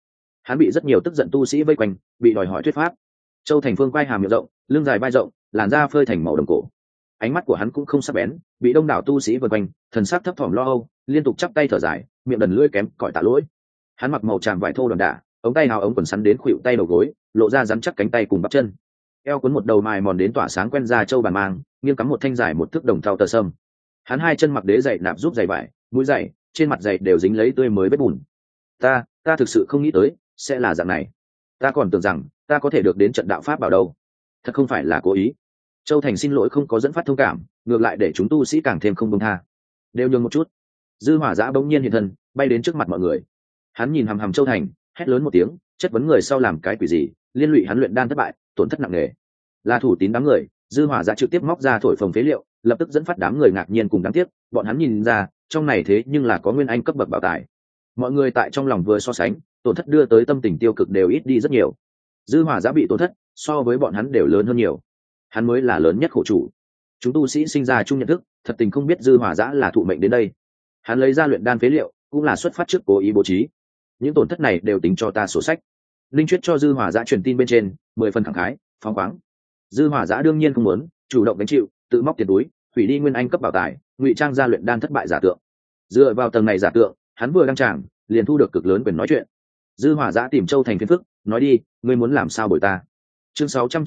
Hắn bị rất nhiều tức giận tu sĩ vây quanh, bị đòi hỏi thuyết pháp. Châu Thành Phương quay hàm miệng rộng, lưng dài vai rộng, làn da phơi thành màu đồng cổ. Ánh mắt của hắn cũng không sắc bén, bị đông đảo tu sĩ vây quanh, thần sắc thấp thỏm lo âu, liên tục chắp tay thở dài, miệng đần lưỡi kém cỏi tạ lỗi. Hắn mặc màu tràm vải thô đòn đả, ống tay hào ống quần sắn đến khuỷu tay đầu gối, lộ ra rắn chắc cánh tay cùng bắp chân. Eo cuốn một đầu mài mòn đến tỏa sáng quen da châu bàn mang, nghiêng cắm một thanh dài một thước đồng thau tờ sâm. Hắn hai chân mặc đế giày nạp giúp giày vải, mũi giày, trên mặt giày đều dính lấy tươi mới vết bùn. Ta thực sự không nghĩ tới sẽ là dạng này. Ta còn tưởng rằng ta có thể được đến trận đạo pháp bảo đâu. Thật không phải là cố ý. Châu Thành xin lỗi không có dẫn phát thông cảm, ngược lại để chúng tu sĩ càng thêm không buông tha. Đều nhường một chút. Dư Hỏa Giã bỗng nhiên hiện thân, bay đến trước mặt mọi người. Hắn nhìn hằm hằm Châu Thành, hét lớn một tiếng, chất vấn người sau làm cái quỷ gì, liên lụy hắn luyện đan thất bại, tổn thất nặng nề. Là thủ tín đám người, Dư Hỏa Giã trực tiếp móc ra thổi phồng phế liệu, lập tức dẫn phát đám người ngạc nhiên cùng đáng tiếc, bọn hắn nhìn ra, trong này thế nhưng là có nguyên anh cấp bậc bảo tài. Mọi người tại trong lòng vừa so sánh, tổn thất đưa tới tâm tình tiêu cực đều ít đi rất nhiều. Dư Hỏa Giã bị tổn thất, so với bọn hắn đều lớn hơn nhiều. Hắn mới là lớn nhất khổ chủ. Chúng tu sĩ sinh ra chung nhận thức, thật tình không biết Dư Hỏa Giã là thụ mệnh đến đây. Hắn lấy ra luyện đan phế liệu, cũng là xuất phát trước cố ý bố trí. Những tổn thất này đều tính cho ta sổ sách. Linh Chuyết cho Dư Hỏa Giã truyền tin bên trên, 10 phần khẳng khái, phóng khoáng. Dư Hỏa Giã đương nhiên không muốn, chủ động gánh chịu, tự móc tiền túi, hủy đi nguyên anh cấp bảo tài, ngụy trang ra luyện đan thất bại giả tượng. Dựa vào tầng này giả tượng, hắn vừa đăng tràng, liền thu được cực lớn quyền nói chuyện. Dư Hỏa Giã tìm Châu Thành phiền phức, nói đi, ngươi muốn làm sao bồi ta. Chương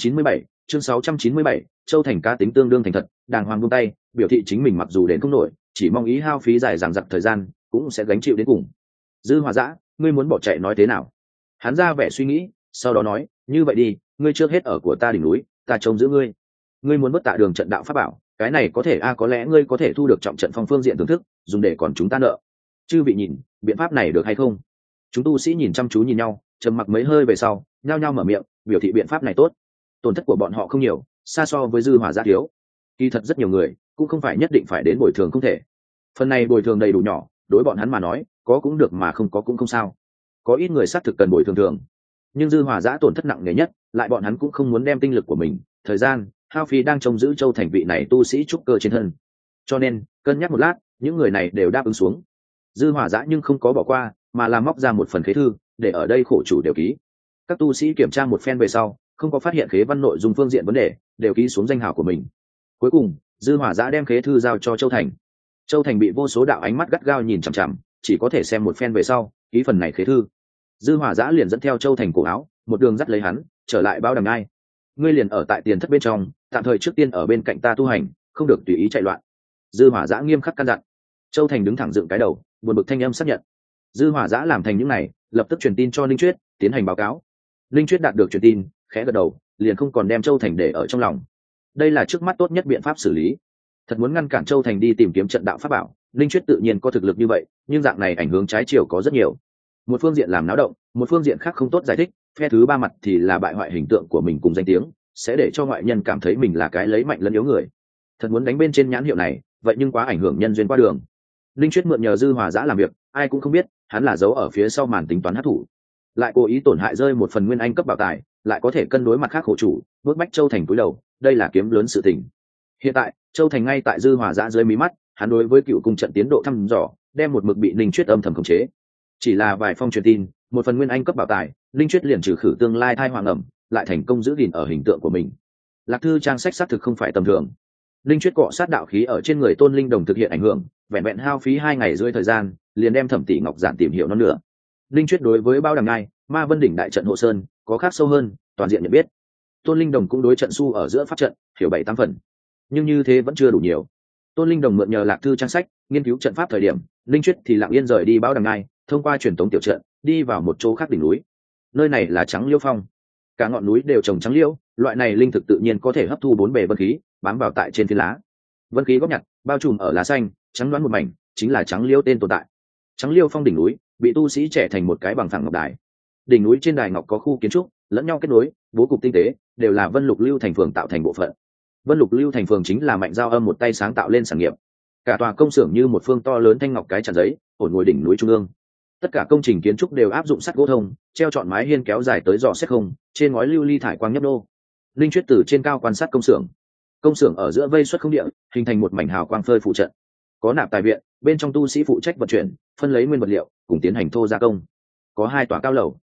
697, Châu Thành cá tính tương đương thành thật, đàng hoàng buông tay, biểu thị chính mình mặc dù đến không nổi, chỉ mong ý hao phí dài dằng dặc thời gian, cũng sẽ gánh chịu đến cùng. Dư Hỏa Giã, ngươi muốn bỏ chạy nói thế nào? Hắn ra vẻ suy nghĩ, sau đó nói, như vậy đi, ngươi trước hết ở của ta đỉnh núi, ta trông giữ ngươi. Ngươi muốn bất tạ đường trận đạo pháp bảo, cái này có thể có lẽ ngươi có thể thu được trọng trận phong phương diện thưởng thức, dùng để còn chúng ta nợ. Chư vị nhìn, biện pháp này được hay không? Chúng tu sĩ nhìn chăm chú nhìn nhau, trầm mặc mấy hơi về sau, nhao nhao mở miệng, biểu thị biện pháp này tốt. Tổn thất của bọn họ không nhiều, xa so với Dư Hỏa Giã thiếu. Kỳ thật rất nhiều người cũng không phải nhất định phải đến bồi thường không thể. Phần này bồi thường đầy đủ nhỏ, đối bọn hắn mà nói, có cũng được mà không có cũng không sao. Có ít người xác thực cần bồi thường thường, nhưng Dư Hỏa Giã tổn thất nặng nề nhất, lại bọn hắn cũng không muốn đem tinh lực của mình, thời gian, hao phí đang trông giữ Châu Thành vị này tu sĩ trúc cơ trên thân. Cho nên, cân nhắc một lát, những người này đều đáp ứng xuống. Dư Hỏa Giã nhưng không có bỏ qua, mà là móc ra một phần khế thư, để ở đây khổ chủ đều ký. Các tu sĩ kiểm tra một phen về sau, không có phát hiện khế văn nội dung phương diện vấn đề, đều ký xuống danh hào của mình. Cuối cùng, Dư Hỏa Giã đem khế thư giao cho Châu Thành. Châu Thành bị vô số đạo ánh mắt gắt gao nhìn chằm chằm, chỉ có thể xem một phen về sau, ký phần này khế thư. Dư Hỏa Giã liền dẫn theo Châu Thành cổ áo, một đường dắt lấy hắn, trở lại Bao Đằng Ngai. Ngươi liền ở tại tiền thất bên trong, tạm thời trước tiên ở bên cạnh ta tu hành, không được tùy ý chạy loạn. Dư Hỏa Giã nghiêm khắc căn dặn. Châu Thành đứng thẳng dựng cái đầu, buồn bực thanh âm xác nhận. Dư Hỏa Giã làm thành những này, lập tức truyền tin cho Linh Chuyết, tiến hành báo cáo. Linh Chuyết đạt được truyền tin, khẽ gật đầu, liền không còn đem Châu Thành để ở trong lòng. Đây là trước mắt tốt nhất biện pháp xử lý. Thật muốn ngăn cản Châu Thành đi tìm kiếm trận đạo pháp bảo, Linh Chuyết tự nhiên có thực lực như vậy, nhưng dạng này ảnh hưởng trái chiều có rất nhiều. Một phương diện làm náo động, một phương diện khác không tốt giải thích, phe thứ ba mặt thì là bại hoại hình tượng của mình cùng danh tiếng, sẽ để cho ngoại nhân cảm thấy mình là cái lấy mạnh lẫn yếu người. Thật muốn đánh bên trên nhãn hiệu này, vậy nhưng quá ảnh hưởng nhân duyên qua đường. Linh Chuyết mượn nhờ Dư Hỏa Giã làm việc, ai cũng không biết, hắn là giấu ở phía sau màn tính toán hấp thụ, lại cố ý tổn hại rơi một phần nguyên anh cấp bảo tài, lại có thể cân đối mặt khác hộ chủ, bước bách Châu Thành cúi đầu, đây là kiếm lớn sự tình. Hiện tại, Châu Thành ngay tại Dư Hỏa Giã dưới mí mắt, hắn đối với cựu cung trận tiến độ thăm dò, đem một mực bị Linh Chuyết âm thầm khống chế. Chỉ là vài phong truyền tin, một phần nguyên anh cấp bảo tài, Linh Chuyết liền trừ khử tương lai thai hoàng ẩm, lại thành công giữ gìn ở hình tượng của mình. Lạc thư trang sách xác thực không phải tầm thường. Linh Chuyết cọ sát đạo khí ở trên người Tôn Linh Đồng thực hiện ảnh hưởng, vẹn vẹn hao phí 2 ngày rưỡi thời gian, liền đem Thẩm Tỷ Ngọc giản tìm hiểu nó nữa. Linh Chuyết đối với Bao Đằng Ngai, Ma Vân đỉnh đại trận hộ sơn, có khác sâu hơn, toàn diện nhận biết. Tôn Linh Đồng cũng đối trận su ở giữa pháp trận, hiểu 7-8 phần. Nhưng như thế vẫn chưa đủ nhiều. Tôn Linh Đồng mượn nhờ Lạc thư trang sách, nghiên cứu trận pháp thời điểm, Linh Chuyết thì lặng yên rời đi Bao Đằng Ngai, thông qua truyền tống tiểu trận, đi vào một chỗ khác đỉnh núi. Nơi này là Trắng Liêu Phong. Cả ngọn núi đều trồng trắng liêu, loại này linh thực tự nhiên có thể hấp thu 4 bề vân khí, bám vào tại trên phiến lá. Vân khí góp nhặt, bao trùm ở lá xanh, trắng đoán một mảnh, chính là Trắng Liêu tên tồn tại. Trắng Liêu Phong đỉnh núi, bị tu sĩ trẻ thành một cái bằng phẳng ngọc đài. Đỉnh núi trên đài ngọc có khu kiến trúc, lẫn nhau kết nối, bố cục tinh tế, đều là Vân Lục Lưu thành phường tạo thành bộ phận. Vân Lục Lưu thành phường chính là Mạnh Giao Âm một tay sáng tạo lên sản nghiệp. Cả tòa công xưởng như một phương to lớn thanh ngọc cái tràn giấy, ổn ngồi đỉnh núi trung ương. Tất cả công trình kiến trúc đều áp dụng sắt gỗ thông, treo trọn mái hiên kéo dài tới dò xét không, trên ngói lưu ly thải quang nhấp nô. Linh Chuyết từ trên cao quan sát công xưởng. Công xưởng ở giữa vây xuất không địa, hình thành một mảnh hào quang phơi phụ trận. Có nạp tài viện, bên trong tu sĩ phụ trách vận chuyển, phân lấy nguyên vật liệu, cùng tiến hành thô gia công. Có 2 tòa cao lầu.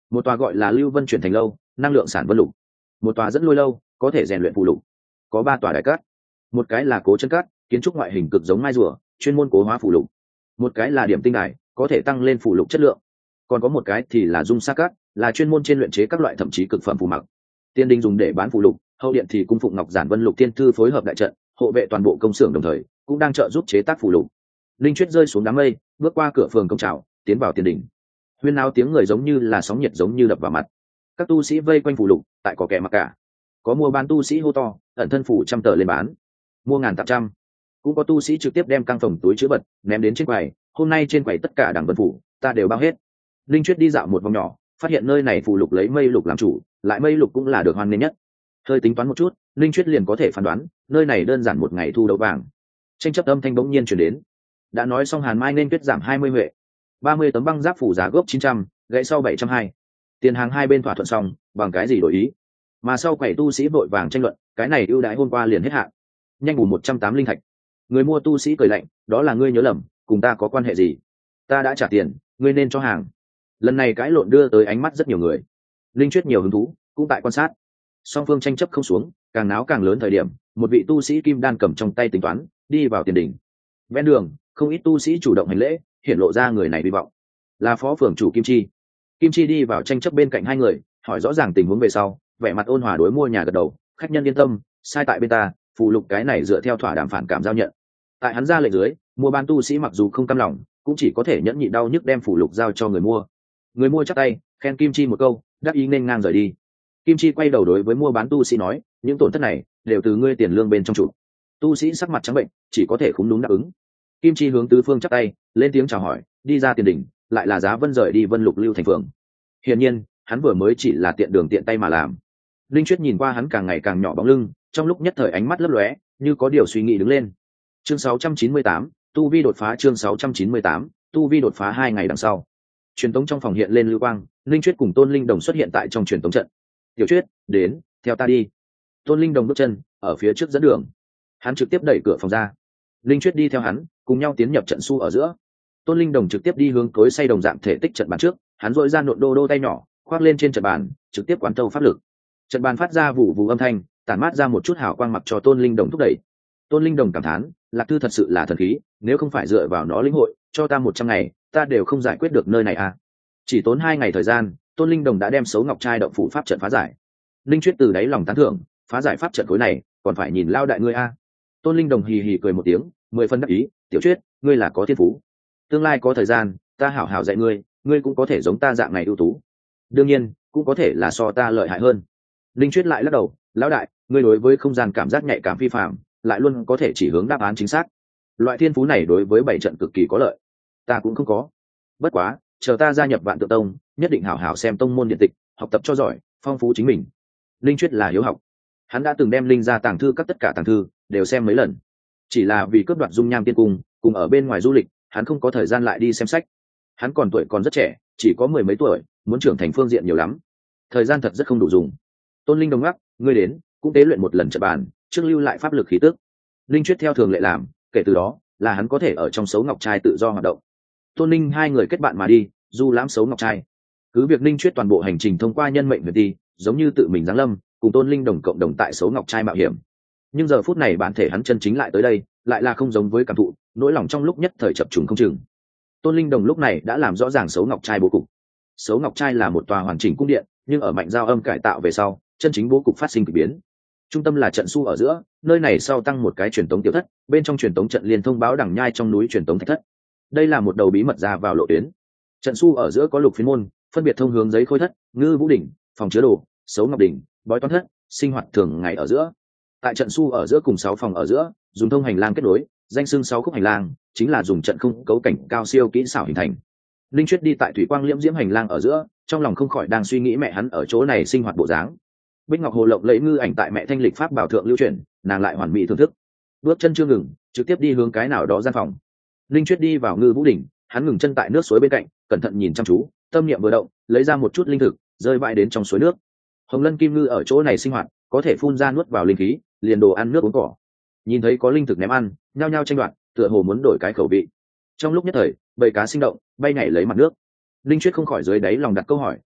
một tòa gọi là lưu vân chuyển thành lâu, năng lượng sản vân lục. Một tòa dẫn lôi lâu, có thể rèn luyện phù lục. Có 3 tòa đại cát. Một cái là cố chân cát, kiến trúc ngoại hình cực giống mai rùa, chuyên môn cố hóa phù lục. Một cái là điểm tinh đài, có thể tăng lên phù lục chất lượng. Còn có một cái thì là dung sa cát, là chuyên môn trên luyện chế các loại thậm chí cực phẩm phù mặc. Tiên đình dùng để bán phù lục, hậu điện thì cung phụng Ngọc Giản Vân Lục tiên thư phối hợp đại trận, hộ vệ toàn bộ công xưởng, đồng thời cũng đang trợ giúp chế tác phù lục. Linh Chuyết rơi xuống đám mây, bước qua cửa phường công trào, tiến vào tiền đình. Huyên náo tiếng người giống như là sóng nhiệt giống như đập vào mặt. Các tu sĩ vây quanh phù lục, tại có kẻ mặc cả. Có mua bán tu sĩ hô to, ẩn thân phủ 100 tờ lên bán, mua ngàn tạp trăm. Cũng có tu sĩ trực tiếp đem căng phòng túi chứa vật ném đến trên quầy, hôm nay trên quầy tất cả đẳng vân phủ, ta đều bao hết. Linh Chuyết đi dạo một vòng nhỏ, phát hiện nơi này phù lục lấy mây lục làm chủ, lại mây lục cũng là được hoan nghênh nhất. Hơi tính toán một chút, Linh Chuyết liền có thể phán đoán, nơi này đơn giản một ngày thu đấu vàng. Tranh chấp âm thanh bỗng nhiên truyền đến. Đã nói xong Hàn Mai nên Tuyết giảm 20 huệ, 30 tấm băng giáp phủ giá gốc 900, gãy sau 720. Tiền hàng hai bên thỏa thuận xong, bằng cái gì đổi ý? Mà sau quầy tu sĩ vội vàng tranh luận, cái này ưu đãi hôm qua liền hết hạn, nhanh bù 108 linh thạch. Người mua tu sĩ cười lạnh, đó là ngươi nhớ lầm, cùng ta có quan hệ gì? Ta đã trả tiền, ngươi nên cho hàng. Lần này cãi lộn đưa tới ánh mắt rất nhiều người. Linh Chuyết nhiều hứng thú, cũng tại quan sát. Song phương tranh chấp không xuống, càng náo càng lớn thời điểm, một vị tu sĩ kim đan cầm trong tay tính toán, đi vào tiền đỉnh. Ven đường, không ít tu sĩ chủ động hành lễ, hiển lộ ra người này hy vọng là phó phường chủ Kim Chi. Kim Chi đi vào tranh chấp bên cạnh hai người, hỏi rõ ràng tình huống về sau, vẻ mặt ôn hòa đối mua nhà gật đầu, khách nhân yên tâm, sai tại bên ta, phụ lục cái này dựa theo thỏa đàm phản cảm giao nhận. Tại hắn ra lệnh dưới, mua bán tu sĩ mặc dù không cam lòng, cũng chỉ có thể nhẫn nhịn đau nhức đem phụ lục giao cho người mua. Người mua chắp tay, khen Kim Chi một câu, đáp ý nên ngang rời đi. Kim Chi quay đầu đối với mua bán tu sĩ nói, những tổn thất này đều từ ngươi tiền lương bên trong chủ. Tu sĩ sắc mặt trắng bệnh, chỉ có thể khúm núm đáp ứng. Kim Chi hướng tứ phương chắp tay, lên tiếng chào hỏi, đi ra tiền đỉnh, lại là Giá Vân rời đi Vân Lục lưu thành phường. Hiển nhiên, hắn vừa mới chỉ là tiện đường tiện tay mà làm. Linh Chuyết nhìn qua hắn càng ngày càng nhỏ bóng lưng, trong lúc nhất thời ánh mắt lấp lóe, như có điều suy nghĩ đứng lên. Chương 698, tu vi đột phá. Chương 698, tu vi đột phá. 2 ngày đằng sau, truyền tống trong phòng hiện lên lưu quang, Linh Chuyết cùng Tôn Linh Đồng xuất hiện tại trong truyền tống trận. Tiểu Chuyết, đến, theo ta đi. Tôn Linh Đồng bước chân ở phía trước dẫn đường, hắn trực tiếp đẩy cửa phòng ra. Linh Chuyết đi theo hắn, cùng nhau tiến nhập trận su ở giữa. Tôn Linh Đồng trực tiếp đi hướng cối xay đồng dạng thể tích trận bàn trước, hắn dội ra nộn đô tay nhỏ, khoác lên trên trận bàn, trực tiếp quán thâu pháp lực. Trận bàn phát ra vụ vụ âm thanh, tản mát ra một chút hào quang mặc cho Tôn Linh Đồng thúc đẩy. Tôn Linh Đồng cảm thán, Lạc Thư thật sự là thần khí, nếu không phải dựa vào nó lĩnh hội, cho ta 100 ngày, ta đều không giải quyết được nơi này à. Chỉ tốn 2 ngày thời gian, Tôn Linh Đồng đã đem Sấu Ngọc Trai động phủ pháp trận phá giải. Linh Chuyết từ đáy lòng tán thưởng, phá giải pháp trận khối này, còn phải nhìn lao đại ngươi a. Tôn Linh Đồng hì hì cười một tiếng, 10 phân đắc ý, Tiểu Chuyết, ngươi là có thiên phú. Tương lai có thời gian, ta hảo hảo dạy ngươi, ngươi cũng có thể giống ta dạng này ưu tú. Đương nhiên, cũng có thể là so ta lợi hại hơn. Linh Chuyết lại lắc đầu, lão đại, ngươi đối với không gian cảm giác nhạy cảm phi phàm, lại luôn có thể chỉ hướng đáp án chính xác. Loại thiên phú này đối với 7 trận cực kỳ có lợi. Ta cũng không có. Bất quá, chờ ta gia nhập Vạn Tự Tông, nhất định hảo hảo xem tông môn điện tịch, học tập cho giỏi, phong phú chính mình. Linh Chuyết là hiếu học, hắn đã từng đem linh ra tàng thư, các tất cả tàng thư đều xem mấy lần. Chỉ là vì cướp đoạt dung nham tiên cung, cùng ở bên ngoài du lịch, hắn không có thời gian lại đi xem sách. Hắn còn tuổi còn rất trẻ, chỉ có 10 mấy tuổi, muốn trưởng thành phương diện nhiều lắm, thời gian thật rất không đủ dùng. Tôn Linh Đồng ngắc, ngươi đến, cũng tế luyện một lần trận bàn, trước lưu lại pháp lực khí tức. Linh Chuyết theo thường lệ làm, kể từ đó là hắn có thể ở trong Sấu Ngọc Trai tự do hoạt động. Tôn Linh hai người kết bạn mà đi, du lãm Sấu Ngọc Trai. Cứ việc Linh Chuyết toàn bộ hành trình thông qua nhân mệnh huyền đi, giống như tự mình giáng lâm, cùng Tôn Linh Đồng cộng đồng tại Sấu Ngọc Trai mạo hiểm. Nhưng giờ phút này bản thể hắn chân chính lại tới đây, lại là không giống với cảm thụ, nỗi lòng trong lúc nhất thời chập trùng không chừng. Tôn Linh Đồng lúc này đã làm rõ ràng Sấu Ngọc Trai bố cục. Sấu Ngọc Trai là một tòa hoàn chỉnh cung điện, nhưng ở mạnh giao âm cải tạo về sau, chân chính bố cục phát sinh kỳ biến. Trung tâm là trận su ở giữa, nơi này sau tăng một cái truyền tống tiểu thất, bên trong truyền tống trận liên thông báo đẳng nhai trong núi truyền tống thạch thất. Đây là một đầu bí mật ra vào lộ tuyến. Trận su ở giữa có lục phiến môn, phân biệt thông hướng giấy khôi thất, ngư vũ đỉnh, phòng chứa đồ, Sấu Ngọc đỉnh, bói toán thất, sinh hoạt thường ngày ở giữa. Tại trận su ở giữa cùng 6 phòng ở giữa, dùng thông hành lang kết nối, danh xưng 6 khúc hành lang, chính là dùng trận không cấu cảnh cao siêu kỹ xảo hình thành. Linh Chuyết đi tại thủy quang liễm diễm hành lang ở giữa, trong lòng không khỏi đang suy nghĩ mẹ hắn ở chỗ này sinh hoạt bộ dáng. Bích ngọc hồ lộng lẫy ngư ảnh tại mẹ thanh lịch pháp bảo thượng lưu truyền, nàng lại hoàn mỹ thưởng thức. Bước chân chưa ngừng, trực tiếp đi hướng cái nào đó gian phòng. Linh Chuyết đi vào ngư vũ đỉnh, hắn ngừng chân tại nước suối bên cạnh, cẩn thận nhìn chăm chú, tâm niệm vừa động, lấy ra một chút linh thực, rơi vãi đến trong suối nước. Hồng lân kim ngư ở chỗ này sinh hoạt, có thể phun ra nuốt vào linh khí, liền đồ ăn nước uống cỏ. Nhìn thấy có linh thực ném ăn, nhao nhao tranh đoạt, tựa hồ muốn đổi cái khẩu vị. Trong lúc nhất thời, bầy cá sinh động, bay nhảy lấy mặt nước. Linh Chuyết không khỏi dưới đáy lòng đặt câu hỏi,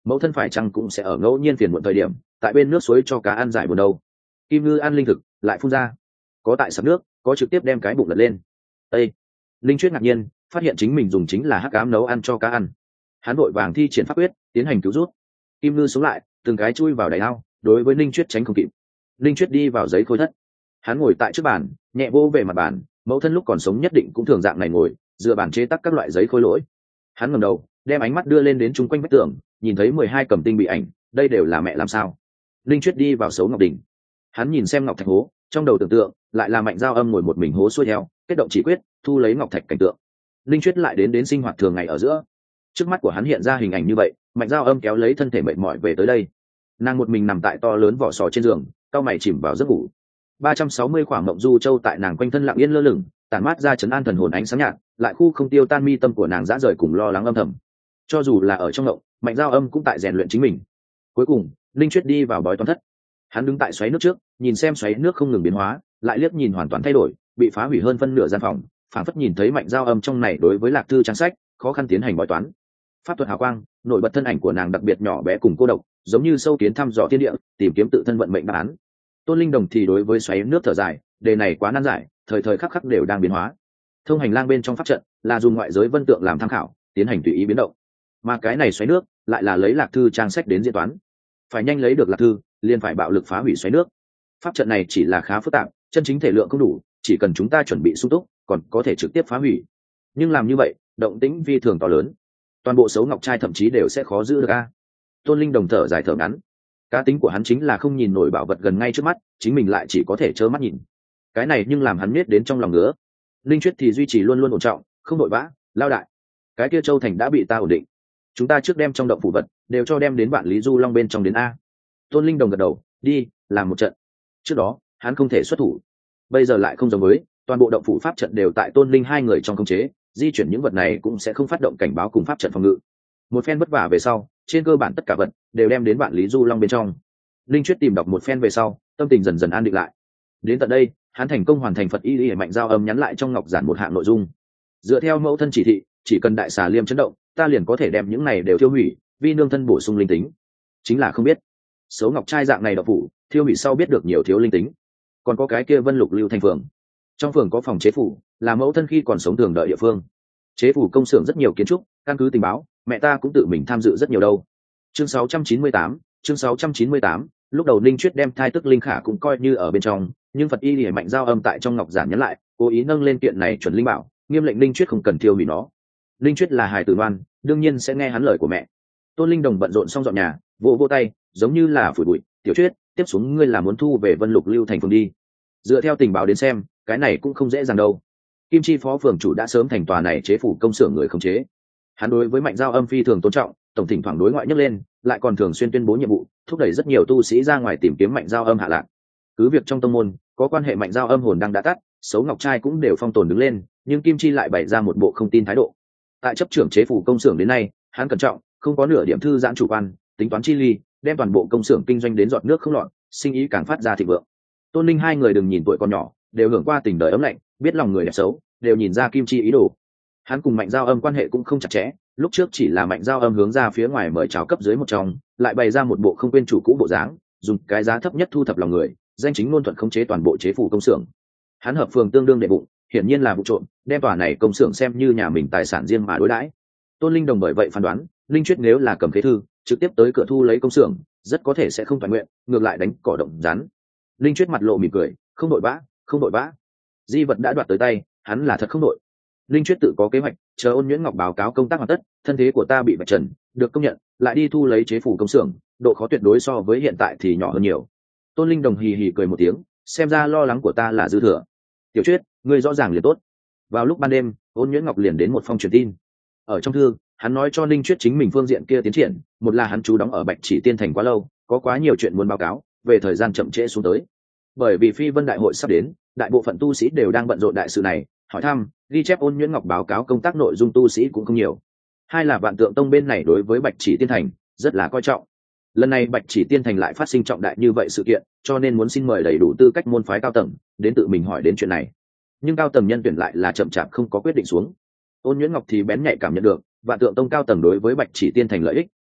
mẫu thân phải chăng cũng sẽ ở ngẫu nhiên phiền muộn thời điểm tại bên nước suối cho cá ăn giải buồn đâu. Kim Ngư ăn linh thực lại phun ra, có tại sập nước, có trực tiếp đem cái bụng lật lên. Ê! Linh Chuyết ngạc nhiên phát hiện chính mình dùng chính là hắc ám nấu ăn cho cá ăn. Hắn vội vàng thi triển pháp quyết tiến hành cứu rút. Kim Ngư sống lại, từng cái chui vào đáy ao, đối với Linh Chuyết tránh không kịp. Linh Chuyết đi vào giấy khôi thất, hắn ngồi tại trước bàn, nhẹ vô về mặt bàn. Mẫu thân lúc còn sống nhất định cũng thường dạng này ngồi, dựa bàn chế tác các loại giấy khôi lỗi. Hắn ngẩng đầu, đem ánh mắt đưa lên đến chung quanh vách tường, nhìn thấy 12 cầm tinh bị ảnh, đây đều là mẹ làm sao? Linh Chuyết đi vào Sấu Ngọc Đỉnh, hắn nhìn xem ngọc thạch hố, trong đầu tưởng tượng lại là Mạnh Giao Âm ngồi một mình hố xuôi theo, kết động chỉ quyết, thu lấy ngọc thạch cảnh tượng. Linh Chuyết lại đến sinh hoạt thường ngày ở giữa, trước mắt của hắn hiện ra hình ảnh như vậy, Mạnh Giao Âm kéo lấy thân thể mệt mỏi về tới đây, nàng một mình nằm tại to lớn vỏ sò trên giường, cau mày chìm vào giấc ngủ. 360 khoảng mộng du châu tại nàng quanh thân lặng yên lơ lửng, tản mát ra trấn an thần hồn ánh sáng nhạt, lại khu không tiêu tan mi tâm của nàng dã rời cùng lo lắng âm thầm. Cho dù là ở trong mộng, Mạnh Giao Âm cũng tại rèn luyện chính mình. Cuối cùng Linh Chuyết đi vào bói toán thất, hắn đứng tại xoáy nước trước, nhìn xem xoáy nước không ngừng biến hóa, lại liếc nhìn hoàn toàn thay đổi, bị phá hủy hơn phân nửa gian phòng, phản phất nhìn thấy Mạnh Giao Âm trong này đối với lạc thư trang sách khó khăn tiến hành bói toán. Pháp thuật hào quang nổi bật thân ảnh của nàng đặc biệt nhỏ bé cùng cô độc, giống như sâu kiến thăm dò thiên địa, tìm kiếm tự thân vận mệnh đáp án. Tôn Linh Đồng thì đối với xoáy nước thở dài, đề này quá nan giải, thời thời khắc khắc đều đang biến hóa. Thông hành lang bên trong pháp trận là dùng ngoại giới vân tượng làm tham khảo, tiến hành tùy ý biến động, mà cái này xoáy nước lại là lấy lạc thư trang sách đến diễn toán. Phải nhanh lấy được lạc thư, liền phải bạo lực phá hủy xoáy nước. Pháp trận này chỉ là khá phức tạp, chân chính thể lượng không đủ, chỉ cần chúng ta chuẩn bị sung túc, còn có thể trực tiếp phá hủy. Nhưng làm như vậy, động tĩnh vi thường to lớn, toàn bộ Sấu Ngọc trai thậm chí đều sẽ khó giữ được a. Tôn Linh Đồng thở dài thở ngắn, cá tính của hắn chính là không nhìn nổi bảo vật gần ngay trước mắt, chính mình lại chỉ có thể trơ mắt nhìn. Cái này nhưng làm hắn biết đến trong lòng ngứa. Linh Chuyết thì duy trì luôn luôn ổn trọng, không đội vã, lao đại. Cái kia Châu Thành đã bị ta ổn định, chúng ta trước đem trong động phủ vật đều cho đem đến Vạn Lý Du Long bên trong đến a. Tôn Linh Đồng gật đầu, đi, làm một trận. Trước đó hắn không thể xuất thủ, bây giờ lại không giống với, toàn bộ động phủ pháp trận đều tại Tôn Linh hai người trong khống chế, di chuyển những vật này cũng sẽ không phát động cảnh báo cùng pháp trận phòng ngự. Một phen vất vả về sau, trên cơ bản tất cả vật đều đem đến Vạn Lý Du Long bên trong. Linh Chuyết tìm đọc một phen về sau, tâm tình dần dần an định lại. Đến tận đây, hắn thành công hoàn thành Phật y y Mạnh Giao Âm nhắn lại trong ngọc giản một hạng nội dung. Dựa theo mẫu thân chỉ thị, chỉ cần đại xà liêm chấn động, ta liền có thể đem những này đều tiêu hủy, vi nương thân bổ sung linh tính. Chính là không biết, Sấu Ngọc trai dạng này độc phủ, tiêu hủy sau biết được nhiều thiếu linh tính. Còn có cái kia Vân Lục Lưu Thành phường, trong phường có phòng chế phủ, là mẫu thân khi còn sống thường đợi địa phương. Chế phủ công xưởng rất nhiều kiến trúc, căn cứ tình báo, mẹ ta cũng tự mình tham dự rất nhiều đâu. Chương 698, lúc đầu Linh Chuyết đem thai tức linh khả cũng coi như ở bên trong, nhưng Phật y Mạnh Giao Âm tại trong ngọc giản nhắn lại, cố ý nâng lên kiện này chuẩn linh bảo, nghiêm lệnh Linh Chuyết không cần tiêu hủy nó. Linh Chuyết là hài tử ngoan, đương nhiên sẽ nghe hắn lời của mẹ. Tôn Linh Đồng bận rộn xong dọn nhà, vỗ tay, giống như là phủi bụi, "Tiểu Chuyết, tiếp xuống ngươi là muốn thu về Vân Lục Lưu Thành phường đi." Dựa theo tình báo đến xem, cái này cũng không dễ dàng đâu. Kim Chi phó phường chủ đã sớm thành tòa này chế phủ công xưởng người khống chế. Hắn đối với Mạnh Giao Âm phi thường tôn trọng, tổng thỉnh thoảng đối ngoại nhấc lên, lại còn thường xuyên tuyên bố nhiệm vụ, thúc đẩy rất nhiều tu sĩ ra ngoài tìm kiếm Mạnh Giao Âm hạ lạc. Cứ việc trong tông môn có quan hệ Mạnh Giao Âm hồn đang đã tắt, Sấu Ngọc trai cũng đều phong tồn đứng lên, nhưng Kim Chi lại bày ra một bộ không tin thái độ. Tại chấp trưởng chế phủ công xưởng đến nay, hắn cẩn trọng, không có nửa điểm thư giãn chủ quan, tính toán chi ly, đem toàn bộ công xưởng kinh doanh đến giọt nước không lọt, sinh ý càng phát ra thịnh vượng. Tôn Linh hai người đừng nhìn tuổi còn nhỏ, đều hưởng qua tình đời ấm lạnh, biết lòng người đẹp xấu, đều nhìn ra Kim Chi ý đồ. Hắn cùng Mạnh Giao Âm quan hệ cũng không chặt chẽ, lúc trước chỉ là Mạnh Giao Âm hướng ra phía ngoài mời chào cấp dưới một trong, lại bày ra một bộ không quên chủ cũ bộ dáng, dùng cái giá thấp nhất thu thập lòng người, danh chính ngôn thuận khống chế toàn bộ chế phủ công xưởng. Hắn hợp phường tương đương đệ bụng, hiển nhiên là vụ trộm, đem tòa này công xưởng xem như nhà mình tài sản riêng mà đối đãi. Tôn Linh Đồng bởi vậy phán đoán, Linh Chuyết nếu là cầm khế thư, trực tiếp tới cửa thu lấy công xưởng, rất có thể sẽ không toàn nguyện, ngược lại đánh cỏ động rắn. Linh Chuyết mặt lộ mỉm cười, không đội vã, không đội vã. Di vật đã đoạt tới tay, hắn là thật không đội. Linh Chuyết tự có kế hoạch, chờ Ôn Nhuyễn Ngọc báo cáo công tác hoàn tất, thân thế của ta bị vạch trần, được công nhận, lại đi thu lấy chế phủ công xưởng, độ khó tuyệt đối so với hiện tại thì nhỏ hơn nhiều. Tôn Linh Đồng hì hì cười một tiếng, xem ra lo lắng của ta là dư thừa. Tiểu Chuyết, ngươi rõ ràng liền tốt. Vào lúc ban đêm, Ôn Nhuyễn Ngọc liền đến một phong truyền tin. Ở trong thư, hắn nói cho Linh Chuyết chính mình phương diện kia tiến triển, một là hắn trú đóng ở Bạch Chỉ Tiên Thành quá lâu, có quá nhiều chuyện muốn báo cáo, về thời gian chậm trễ xuống tới. Bởi vì Phi Vân đại hội sắp đến, đại bộ phận tu sĩ đều đang bận rộn đại sự này, hỏi thăm, ghi chép Ôn Nhuyễn Ngọc báo cáo công tác nội dung tu sĩ cũng không nhiều. Hai là Vạn Tượng Tông bên này đối với Bạch Chỉ Tiên Thành rất là coi trọng. Lần này Bạch Chỉ Tiên Thành lại phát sinh trọng đại như vậy sự kiện, cho nên muốn xin mời đầy đủ tư cách môn phái cao tầng đến tự mình hỏi đến chuyện này. Nhưng cao tầng nhân tuyển lại là chậm chạp không có quyết định xuống. Ôn Nhuyễn Ngọc thì bén nhạy cảm nhận được, Vạn Tượng Tông cao tầng đối với Bạch Chỉ Tiên Thành lợi ích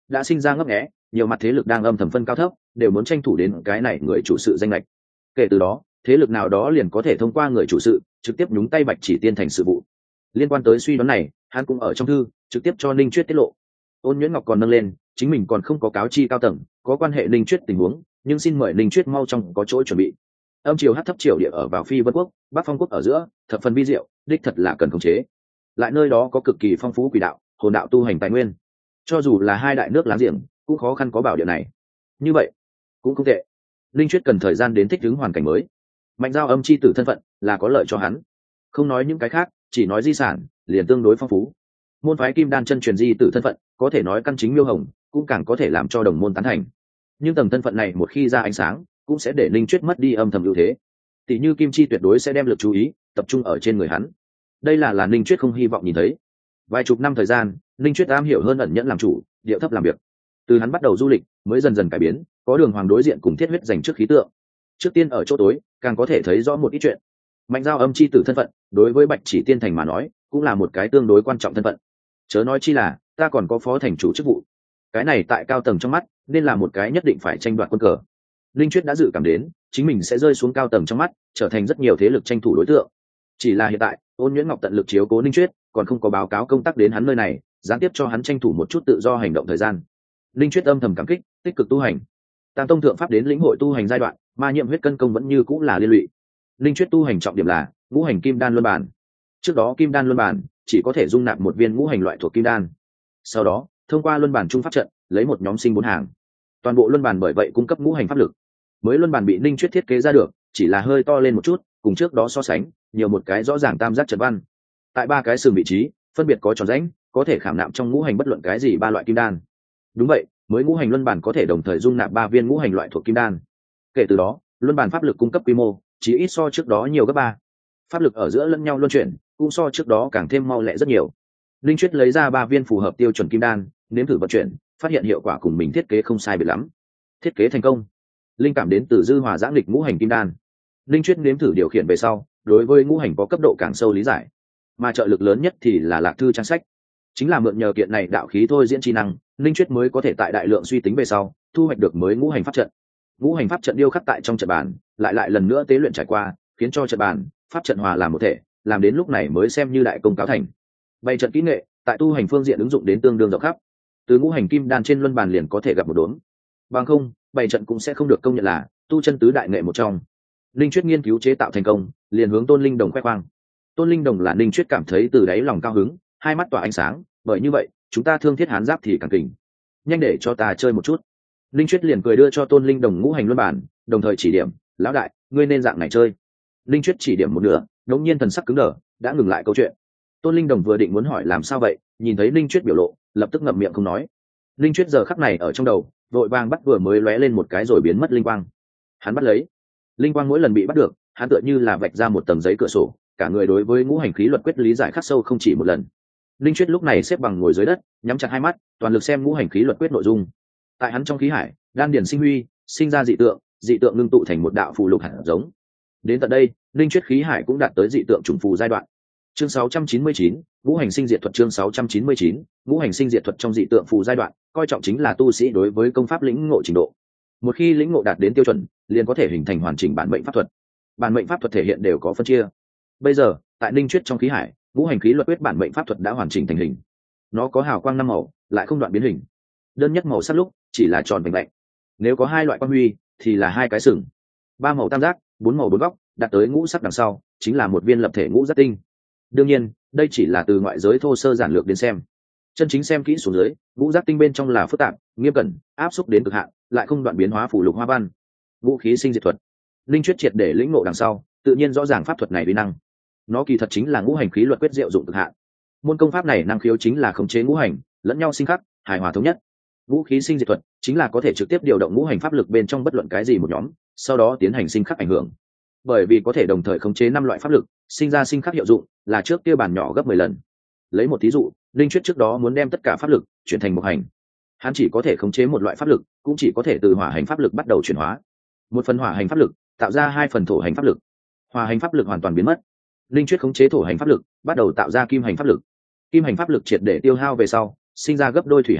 đã sinh ra ngấp nghé, nhiều mặt thế lực đang âm thầm phân cao thấp, đều muốn tranh thủ đến cái này người chủ sự danh lệch. Kể từ đó, thế lực nào đó liền có thể thông qua người chủ sự trực tiếp nhúng tay Bạch Chỉ Tiên thành sự vụ. Liên quan tới suy đoán này, hắn cũng ở trong thư trực tiếp cho Ninh Chuyết tiết lộ. Ôn Nhuyễn Ngọc còn nâng lên, chính mình còn không có cáo chi cao tầng có quan hệ Ninh Chuyết tình huống, nhưng xin mời Ninh Chuyết mau trong có chỗ chuẩn bị. Âm triều hắc thấp triều địa ở vào Phi Vân quốc, Bắc Phong quốc ở giữa, thập phần vi diệu, đích thật là cần khống chế. Lại nơi đó có cực kỳ phong phú quỷ đạo, hồn đạo tu hành tài nguyên. Cho dù là hai đại nước láng giềng, cũng khó khăn có bảo địa này. Như vậy, cũng không tệ. Ninh Chuyết cần thời gian đến thích ứng hoàn cảnh mới. Mạnh Giao Âm chi tử thân phận là có lợi cho hắn. Không nói những cái khác, chỉ nói di sản, liền tương đối phong phú. Môn phái Kim Đan chân truyền di tử thân phận, có thể nói căn chính miêu hồng, cũng càng có thể làm cho đồng môn tán thành. Nhưng tầng thân phận này một khi ra ánh sáng, cũng sẽ để Ninh Chuyết mất đi âm thầm ưu thế. Tỷ như Kim Chi tuyệt đối sẽ đem lực chú ý tập trung ở trên người hắn. Đây là Ninh Chuyết không hy vọng nhìn thấy. Vài chục năm thời gian, Ninh Chuyết am hiểu hơn ẩn nhẫn làm chủ, điệu thấp làm việc. Từ hắn bắt đầu du lịch, mới dần dần cải biến, có Đường Hoàng đối diện cùng Thiết Huyết giành trước khí tượng. Trước tiên ở chỗ tối, càng có thể thấy rõ một ít chuyện. Mạnh Giao Âm chi tử thân phận, đối với Bạch Chỉ Tiên thành mà nói, cũng là một cái tương đối quan trọng thân phận. Chớ nói chi là, ta còn có phó thành chủ chức vụ. Cái này tại cao tầng trong mắt, nên là một cái nhất định phải tranh đoạt quân cờ. Linh Chuyết đã dự cảm đến, chính mình sẽ rơi xuống cao tầng trong mắt, trở thành rất nhiều thế lực tranh thủ đối tượng. Chỉ là hiện tại, Ôn Nhuyễn Ngọc tận lực chiếu cố Linh Chuyết, còn không có báo cáo công tác đến hắn nơi này, gián tiếp cho hắn tranh thủ một chút tự do hành động thời gian. Linh Chuyết âm thầm cảm kích, tích cực tu hành. Tam tông thượng pháp đến lĩnh hội tu hành giai đoạn, ma nhiệm huyết cân công vẫn như cũng là liên lụy. Linh Chuyết tu hành trọng điểm là ngũ hành kim đan luân bản. Trước đó kim đan luân bản chỉ có thể dung nạp một viên ngũ hành loại thuộc kim đan. Sau đó, thông qua luân bản trung pháp trận, lấy một nhóm sinh bốn hàng. Toàn bộ luân bản bởi vậy cung cấp ngũ hành pháp lực. Mới luân bản bị Ninh Chuyết thiết kế ra được, chỉ là hơi to lên một chút, cùng trước đó so sánh, nhiều một cái rõ ràng tam giác trận văn. Tại ba cái sừng vị trí, phân biệt có tròn rãnh, có thể khảm nạm trong ngũ hành bất luận cái gì ba loại kim đan. Đúng vậy, mới ngũ hành luân bản có thể đồng thời dung nạp ba viên ngũ hành loại thuộc kim đan. Kể từ đó, luân bản pháp lực cung cấp quy mô chỉ ít so trước đó nhiều gấp ba. Pháp lực ở giữa lẫn nhau luân chuyển, cũng so trước đó càng thêm mau lẹ rất nhiều. Linh Chuyết lấy ra ba viên phù hợp tiêu chuẩn kim đan, nếm thử vận chuyển, phát hiện hiệu quả cùng mình thiết kế không sai biệt lắm. Thiết kế thành công. Linh cảm đến từ dư hòa giãng lịch ngũ hành kim đan. Linh Chuyết nếm thử điều khiển về sau, đối với ngũ hành có cấp độ càng sâu lý giải. Mà trợ lực lớn nhất thì là lạc thư trang sách. Chính là mượn nhờ kiện này đạo khí thôi diễn chi năng, Linh Chuyết mới có thể tại đại lượng suy tính về sau, thu hoạch được mới ngũ hành pháp trận. Ngũ hành pháp trận điêu khắc tại trong trận bàn, lại lần nữa tế luyện trải qua, khiến cho trận bàn, pháp trận hòa làm một thể, làm đến lúc này mới xem như đại công cáo thành. Bày trận kỹ nghệ, tại tu hành phương diện ứng dụng đến tương đương rộng khắp. Từ ngũ hành kim đan trên luân bàn liền có thể gặp một đốn. Bằng không, bày trận cũng sẽ không được công nhận là tu chân tứ đại nghệ một trong. Linh Chuyết nghiên cứu chế tạo thành công, liền hướng Tôn Linh Đồng khoe khoang. Tôn Linh Đồng là Linh Chuyết cảm thấy từ đáy lòng cao hứng, hai mắt tỏa ánh sáng, bởi như vậy, chúng ta thương thiết hán giáp thì càng kình. Nhanh để cho ta chơi một chút. Linh Chuyết liền cười đưa cho Tôn Linh Đồng ngũ hành luân bản, đồng thời chỉ điểm, lão đại, ngươi nên dạng này chơi. Linh Chuyết chỉ điểm một nửa, đống nhiên thần sắc cứng đờ, đã ngừng lại câu chuyện. Tôn Linh Đồng vừa định muốn hỏi làm sao vậy, nhìn thấy Linh Chuyết biểu lộ, lập tức ngậm miệng không nói. Linh Chuyết giờ khắc này ở trong đầu, vội vàng bắt vừa mới lóe lên một cái rồi biến mất linh quang. Hắn bắt lấy. Linh quang mỗi lần bị bắt được, hắn tựa như là vạch ra một tầng giấy cửa sổ, cả người đối với ngũ hành khí luật quyết lý giải khắc sâu không chỉ một lần. Linh Chuyết lúc này xếp bằng ngồi dưới đất, nhắm chặt hai mắt, toàn lực xem ngũ hành khí luật quyết nội dung. Tại hắn trong khí hải, đan điển sinh huy, sinh ra dị tượng ngưng tụ thành một đạo phù lục hạt giống. Đến tận đây, Linh Chuyết khí hải cũng đạt tới dị tượng trùng phù giai đoạn. Chương 699, ngũ hành sinh diệt thuật. Chương 699, ngũ hành sinh diệt thuật trong dị tượng phù giai đoạn, coi trọng chính là tu sĩ đối với công pháp lĩnh ngộ trình độ. Một khi lĩnh ngộ đạt đến tiêu chuẩn, liền có thể hình thành hoàn chỉnh bản mệnh pháp thuật. Bản mệnh pháp thuật thể hiện đều có phân chia. Bây giờ, tại Linh Chuyết trong khí hải, ngũ hành khí luật quyết bản mệnh pháp thuật đã hoàn chỉnh thành hình. Nó có hào quang năm màu, lại không đoạn biến hình. Đơn nhất màu sắc lúc chỉ là tròn vành lạnh. Nếu có hai loại quang huy, thì là hai cái sừng. Ba màu tam giác, bốn màu bốn góc, đạt tới ngũ sắc đằng sau, chính là một viên lập thể ngũ giác tinh. Đương nhiên, đây chỉ là từ ngoại giới thô sơ giản lược đến xem. Chân chính xem kỹ xuống dưới, ngũ giác tinh bên trong là phức tạp, nghiêm cẩn, áp xúc đến cực hạn, lại không đoạn biến hóa phù lục hoa văn. Vũ khí sinh diệt thuật. Linh Chuyết triệt để lĩnh ngộ đằng sau, tự nhiên rõ ràng pháp thuật này uy năng. Nó kỳ thật chính là ngũ hành khí luật quyết diệu dụng cực hạn. Môn công pháp này năng khiếu chính là khống chế ngũ hành, lẫn nhau sinh khắc, hài hòa thống nhất. Vũ khí sinh diệt thuật chính là có thể trực tiếp điều động ngũ hành pháp lực bên trong bất luận cái gì một nhóm, sau đó tiến hành sinh khắc ảnh hưởng. Bởi vì có thể đồng thời khống chế năm loại pháp lực, sinh ra sinh khắc hiệu dụng là trước kia bản nhỏ gấp 10 lần. Lấy một thí dụ, Linh Chuyết trước đó muốn đem tất cả pháp lực chuyển thành một hành, hắn chỉ có thể khống chế một loại pháp lực, cũng chỉ có thể từ hỏa hành pháp lực bắt đầu chuyển hóa. Một phần hỏa hành pháp lực tạo ra hai phần thổ hành pháp lực, hỏa hành pháp lực hoàn toàn biến mất. Linh Chuyết khống chế thổ hành pháp lực, bắt đầu tạo ra kim hành pháp lực. Kim hành pháp lực triệt để tiêu hao về sau, sinh ra gấp đôi thủy hành pháp lực,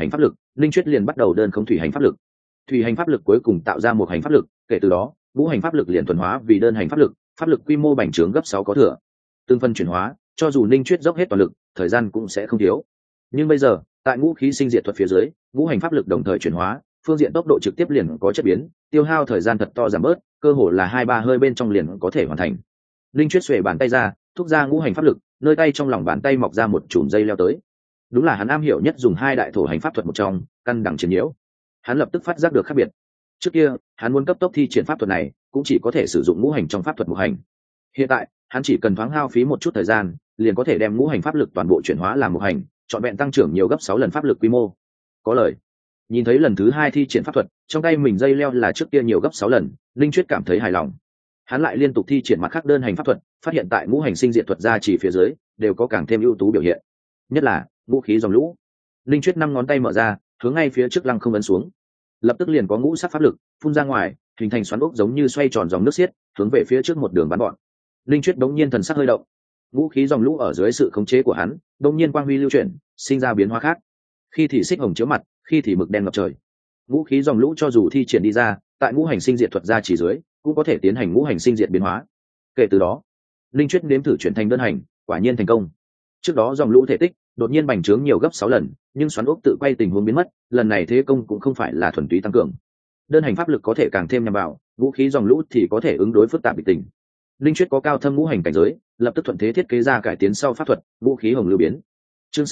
linh chuyết liền bắt đầu đơn không thủy hành pháp lực. Thủy hành pháp lực cuối cùng tạo ra một hành pháp lực, kể từ đó ngũ hành pháp lực liền thuần hóa vì đơn hành pháp lực quy mô bành trướng gấp 6 có thừa. Tương phân chuyển hóa, cho dù linh chuyết dốc hết toàn lực, thời gian cũng sẽ không thiếu. Nhưng bây giờ, tại ngũ khí sinh diệt thuật phía dưới, ngũ hành pháp lực đồng thời chuyển hóa, phương diện tốc độ trực tiếp liền có chất biến, tiêu hao thời gian thật to giảm bớt, cơ hồ là 2-3 hơi bên trong liền có thể hoàn thành. Linh chuyết xuề bàn tay ra, thúc ra ngũ hành pháp lực, nơi tay trong lòng bàn tay mọc ra một chùm dây leo tới. Đúng là hắn am hiểu nhất dùng hai đại thổ hành pháp thuật một trong, căn đẳng chiến nhiễu. Hắn lập tức phát giác được khác biệt. Trước kia, hắn muốn cấp tốc thi triển pháp thuật này, cũng chỉ có thể sử dụng ngũ hành trong pháp thuật một hành. Hiện tại, hắn chỉ cần thoáng hao phí một chút thời gian, liền có thể đem ngũ hành pháp lực toàn bộ chuyển hóa làm một hành, trọn vẹn tăng trưởng nhiều gấp 6 lần pháp lực quy mô. Có lời. Nhìn thấy lần thứ 2 thi triển pháp thuật, trong tay mình dây leo là trước kia nhiều gấp 6 lần, linh chuyết cảm thấy hài lòng. Hắn lại liên tục thi triển mặt khác đơn hành pháp thuật, phát hiện tại ngũ hành sinh diệt thuật ra chỉ phía dưới đều có càng thêm ưu tú biểu hiện, nhất là ngũ khí dòng lũ. Linh chuyết 5 ngón tay mở ra, hướng ngay phía trước lăng không ấn xuống, lập tức liền có ngũ sắc pháp lực phun ra ngoài, hình thành xoắn ốc giống như xoay tròn dòng nước xiết, hướng về phía trước một đường bắn bọn. Linh chuyết đống nhiên thần sắc hơi động, ngũ khí dòng lũ ở dưới sự khống chế của hắn đống nhiên quang huy lưu chuyển, sinh ra biến hóa khác, khi thì xích hồng chiếu mặt, khi thì mực đen ngập trời. Ngũ khí dòng lũ cho dù thi triển đi ra, tại ngũ hành sinh diệt thuật ra chỉ dưới cũng có thể tiến hành ngũ hành sinh diệt biến hóa. Kể từ đó, linh chuyết nếm thử chuyển thành đơn hành, quả nhiên thành công. Trước đó dòng lũ thể tích đột nhiên bành trướng nhiều gấp 6 lần, nhưng xoắn ốc tự quay tình huống biến mất, lần này thế công cũng không phải là thuần túy tăng cường. Đơn hành pháp lực có thể càng thêm nhằm vào, vũ khí dòng lũ thì có thể ứng đối phức tạp bị tình. Linh chuyết có cao thâm ngũ hành cảnh giới, lập tức thuận thế thiết kế ra cải tiến sau pháp thuật, vũ khí hồng lưu biến. Chương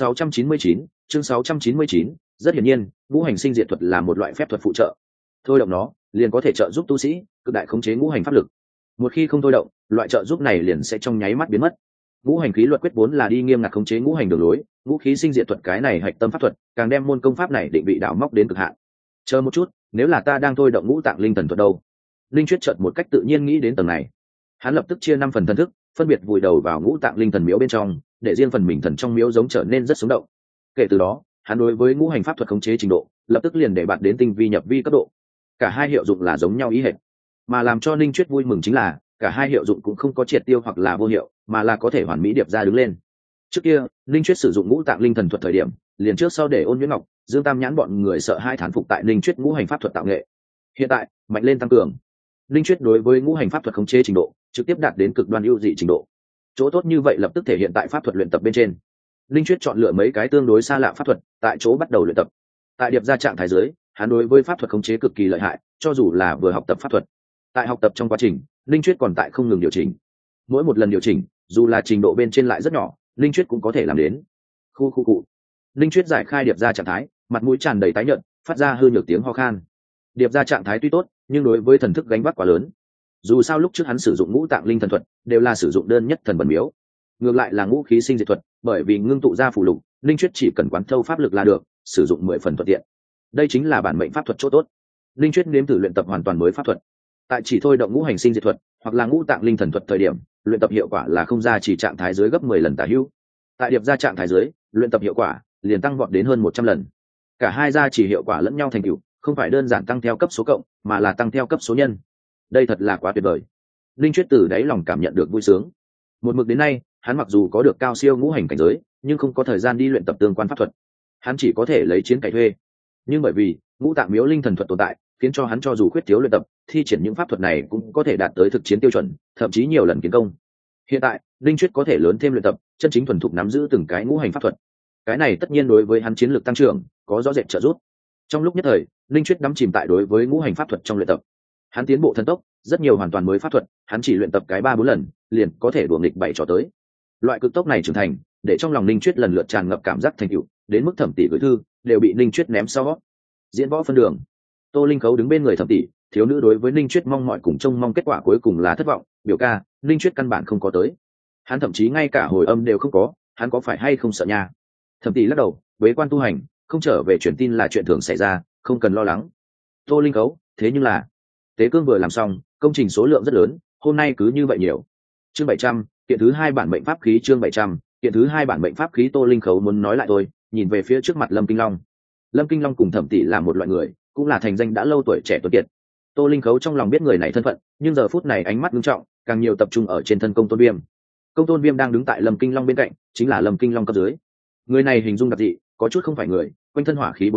699, rất hiển nhiên, ngũ hành sinh diệt thuật là một loại phép thuật phụ trợ. Thôi động nó, liền có thể trợ giúp tu sĩ cực đại khống chế ngũ hành pháp lực. Một khi không thôi động, loại trợ giúp này liền sẽ trong nháy mắt biến mất. Ngũ hành khí luật quyết vốn là đi nghiêm ngặt khống chế ngũ hành đường lối, vũ khí sinh diệt thuật cái này hạch tâm pháp thuật, càng đem môn công pháp này định vị đảo móc đến cực hạn. Chờ một chút, nếu là ta đang thôi động ngũ tạng linh thần thuật đâu? Linh chuyết chợt một cách tự nhiên nghĩ đến tầng này. Hắn lập tức chia 5 phần thần thức, phân biệt vùi đầu vào ngũ tạng linh thần miếu bên trong, để riêng phần mình thần trong miếu giống trở nên rất sống động. Kể từ đó, hắn đối với ngũ hành pháp thuật khống chế trình độ, lập tức liền để bạn đến tinh vi nhập vi cấp độ. Cả hai hiệu dụng là giống nhau ý hệt, mà làm cho Linh chuyết vui mừng chính là cả hai hiệu dụng cũng không có triệt tiêu hoặc là vô hiệu, mà là có thể hoàn mỹ điệp ra đứng lên. Trước kia, Linh chuyết sử dụng ngũ tạng linh thần thuật thời điểm, liền trước sau để Ôn Nhuyễn Ngọc, Dương Tam Nhãn bọn người sợ hai thán phục tại Linh chuyết ngũ hành pháp thuật tạo nghệ. Hiện tại, mạnh lên tăng cường, Linh chuyết đối với ngũ hành pháp thuật khống chế trình độ trực tiếp đạt đến cực đoan ưu dị trình độ. Chỗ tốt như vậy lập tức thể hiện tại pháp thuật luyện tập bên trên. Linh chuyết chọn lựa mấy cái tương đối xa lạ pháp thuật, tại chỗ bắt đầu luyện tập. Tại điệp ra trạng thái dưới, hắn đối với pháp thuật khống chế cực kỳ lợi hại, cho dù là vừa học tập pháp thuật. Tại học tập trong quá trình, Linh chuyết còn tại không ngừng điều chỉnh. Mỗi một lần điều chỉnh, dù là trình độ bên trên lại rất nhỏ, Linh chuyết cũng có thể làm đến. Khu cụ. Linh chuyết giải khai điệp ra trạng thái, mặt mũi tràn đầy tái nhợt, phát ra hư nhược tiếng ho khan. Điệp ra trạng thái tuy tốt, nhưng đối với thần thức gánh vác quá lớn. Dù sao lúc trước hắn sử dụng ngũ tạng linh thần thuật, đều là sử dụng đơn nhất thần bẩn miếu. Ngược lại là ngũ khí sinh diệt thuật, bởi vì ngưng tụ ra phù lục, Linh chuyết chỉ cần quán thâu pháp lực là được, sử dụng 10 phần thuận tiện. Đây chính là bản mệnh pháp thuật chỗ tốt. Linh chuyết nếm thử luyện tập hoàn toàn mới pháp thuật. Tại chỉ thôi động ngũ hành sinh diệt thuật hoặc là ngũ tạng linh thần thuật thời điểm, luyện tập hiệu quả là không ra chỉ trạng thái dưới gấp 10 lần tả hữu. Tại điệp ra trạng thái dưới, luyện tập hiệu quả liền tăng vọt đến hơn 100 lần. Cả hai gia chỉ hiệu quả lẫn nhau thành tựu, không phải đơn giản tăng theo cấp số cộng, mà là tăng theo cấp số nhân. Đây thật là quá tuyệt vời. Linh chuyết từ đáy lòng cảm nhận được vui sướng. Một mực đến nay, hắn mặc dù có được cao siêu ngũ hành cảnh giới, nhưng không có thời gian đi luyện tập tương quan pháp thuật. Hắn chỉ có thể lấy chiến cày thuê. Nhưng bởi vì ngũ tạng miếu linh thần thuật tồn tại, khiến cho hắn cho dù khuyết thiếu luyện tập, thi triển những pháp thuật này cũng có thể đạt tới thực chiến tiêu chuẩn, thậm chí nhiều lần kiến công. Hiện tại, Linh chuyết có thể lớn thêm luyện tập, chân chính thuần thục nắm giữ từng cái ngũ hành pháp thuật. Cái này tất nhiên đối với hắn chiến lược tăng trưởng có rõ rệt trợ giúp. Trong lúc nhất thời, Linh chuyết đắm chìm tại đối với ngũ hành pháp thuật trong luyện tập. Hắn tiến bộ thần tốc, rất nhiều hoàn toàn mới pháp thuật, hắn chỉ luyện tập cái 3-4 lần, liền có thể đùa nghịch 7 trò tới. Loại cực tốc này trưởng thành, để trong lòng Linh chuyết lần lượt tràn ngập cảm giác thành tựu, đến mức Thẩm Tỷ gửi thư đều bị Linh chuyết ném sau. Diễn võ phân đường, Tô Linh Khấu đứng bên người Thẩm Tỷ, thiếu nữ đối với Linh chuyết mong mọi cùng trông mong kết quả cuối cùng là thất vọng. Biểu ca, Linh chuyết căn bản không có tới. Hắn thậm chí ngay cả hồi âm đều không có, hắn có phải hay không sợ nha? Thẩm Tỷ lắc đầu, bế quan tu hành, không trở về truyền tin là chuyện thường xảy ra, không cần lo lắng. Tô Linh Khấu, thế nhưng là tế cương vừa làm xong, công trình số lượng rất lớn, hôm nay cứ như vậy nhiều. Chương 700, kiện thứ 2 bản mệnh pháp khí. Chương 700, kiện thứ 2 bản mệnh pháp khí. Tô Linh Khấu muốn nói lại thôi, nhìn về phía trước mặt Lâm Kinh Long. Lâm Kinh Long cùng Thẩm Tỷ là một loại người, cũng là thành danh đã lâu tuổi trẻ tuấn kiệt. Tô Linh Khấu trong lòng biết người này thân phận, nhưng giờ phút này ánh mắt nghiêm trọng, càng nhiều tập trung ở trên thân Công Tôn Viêm. Công Tôn Viêm đang đứng tại Lâm Kinh Long bên cạnh, chính là Lâm Kinh Long cấp dưới. Người này hình dung đặc dị, có chút không phải người, quanh thân hỏa khí bốn phía,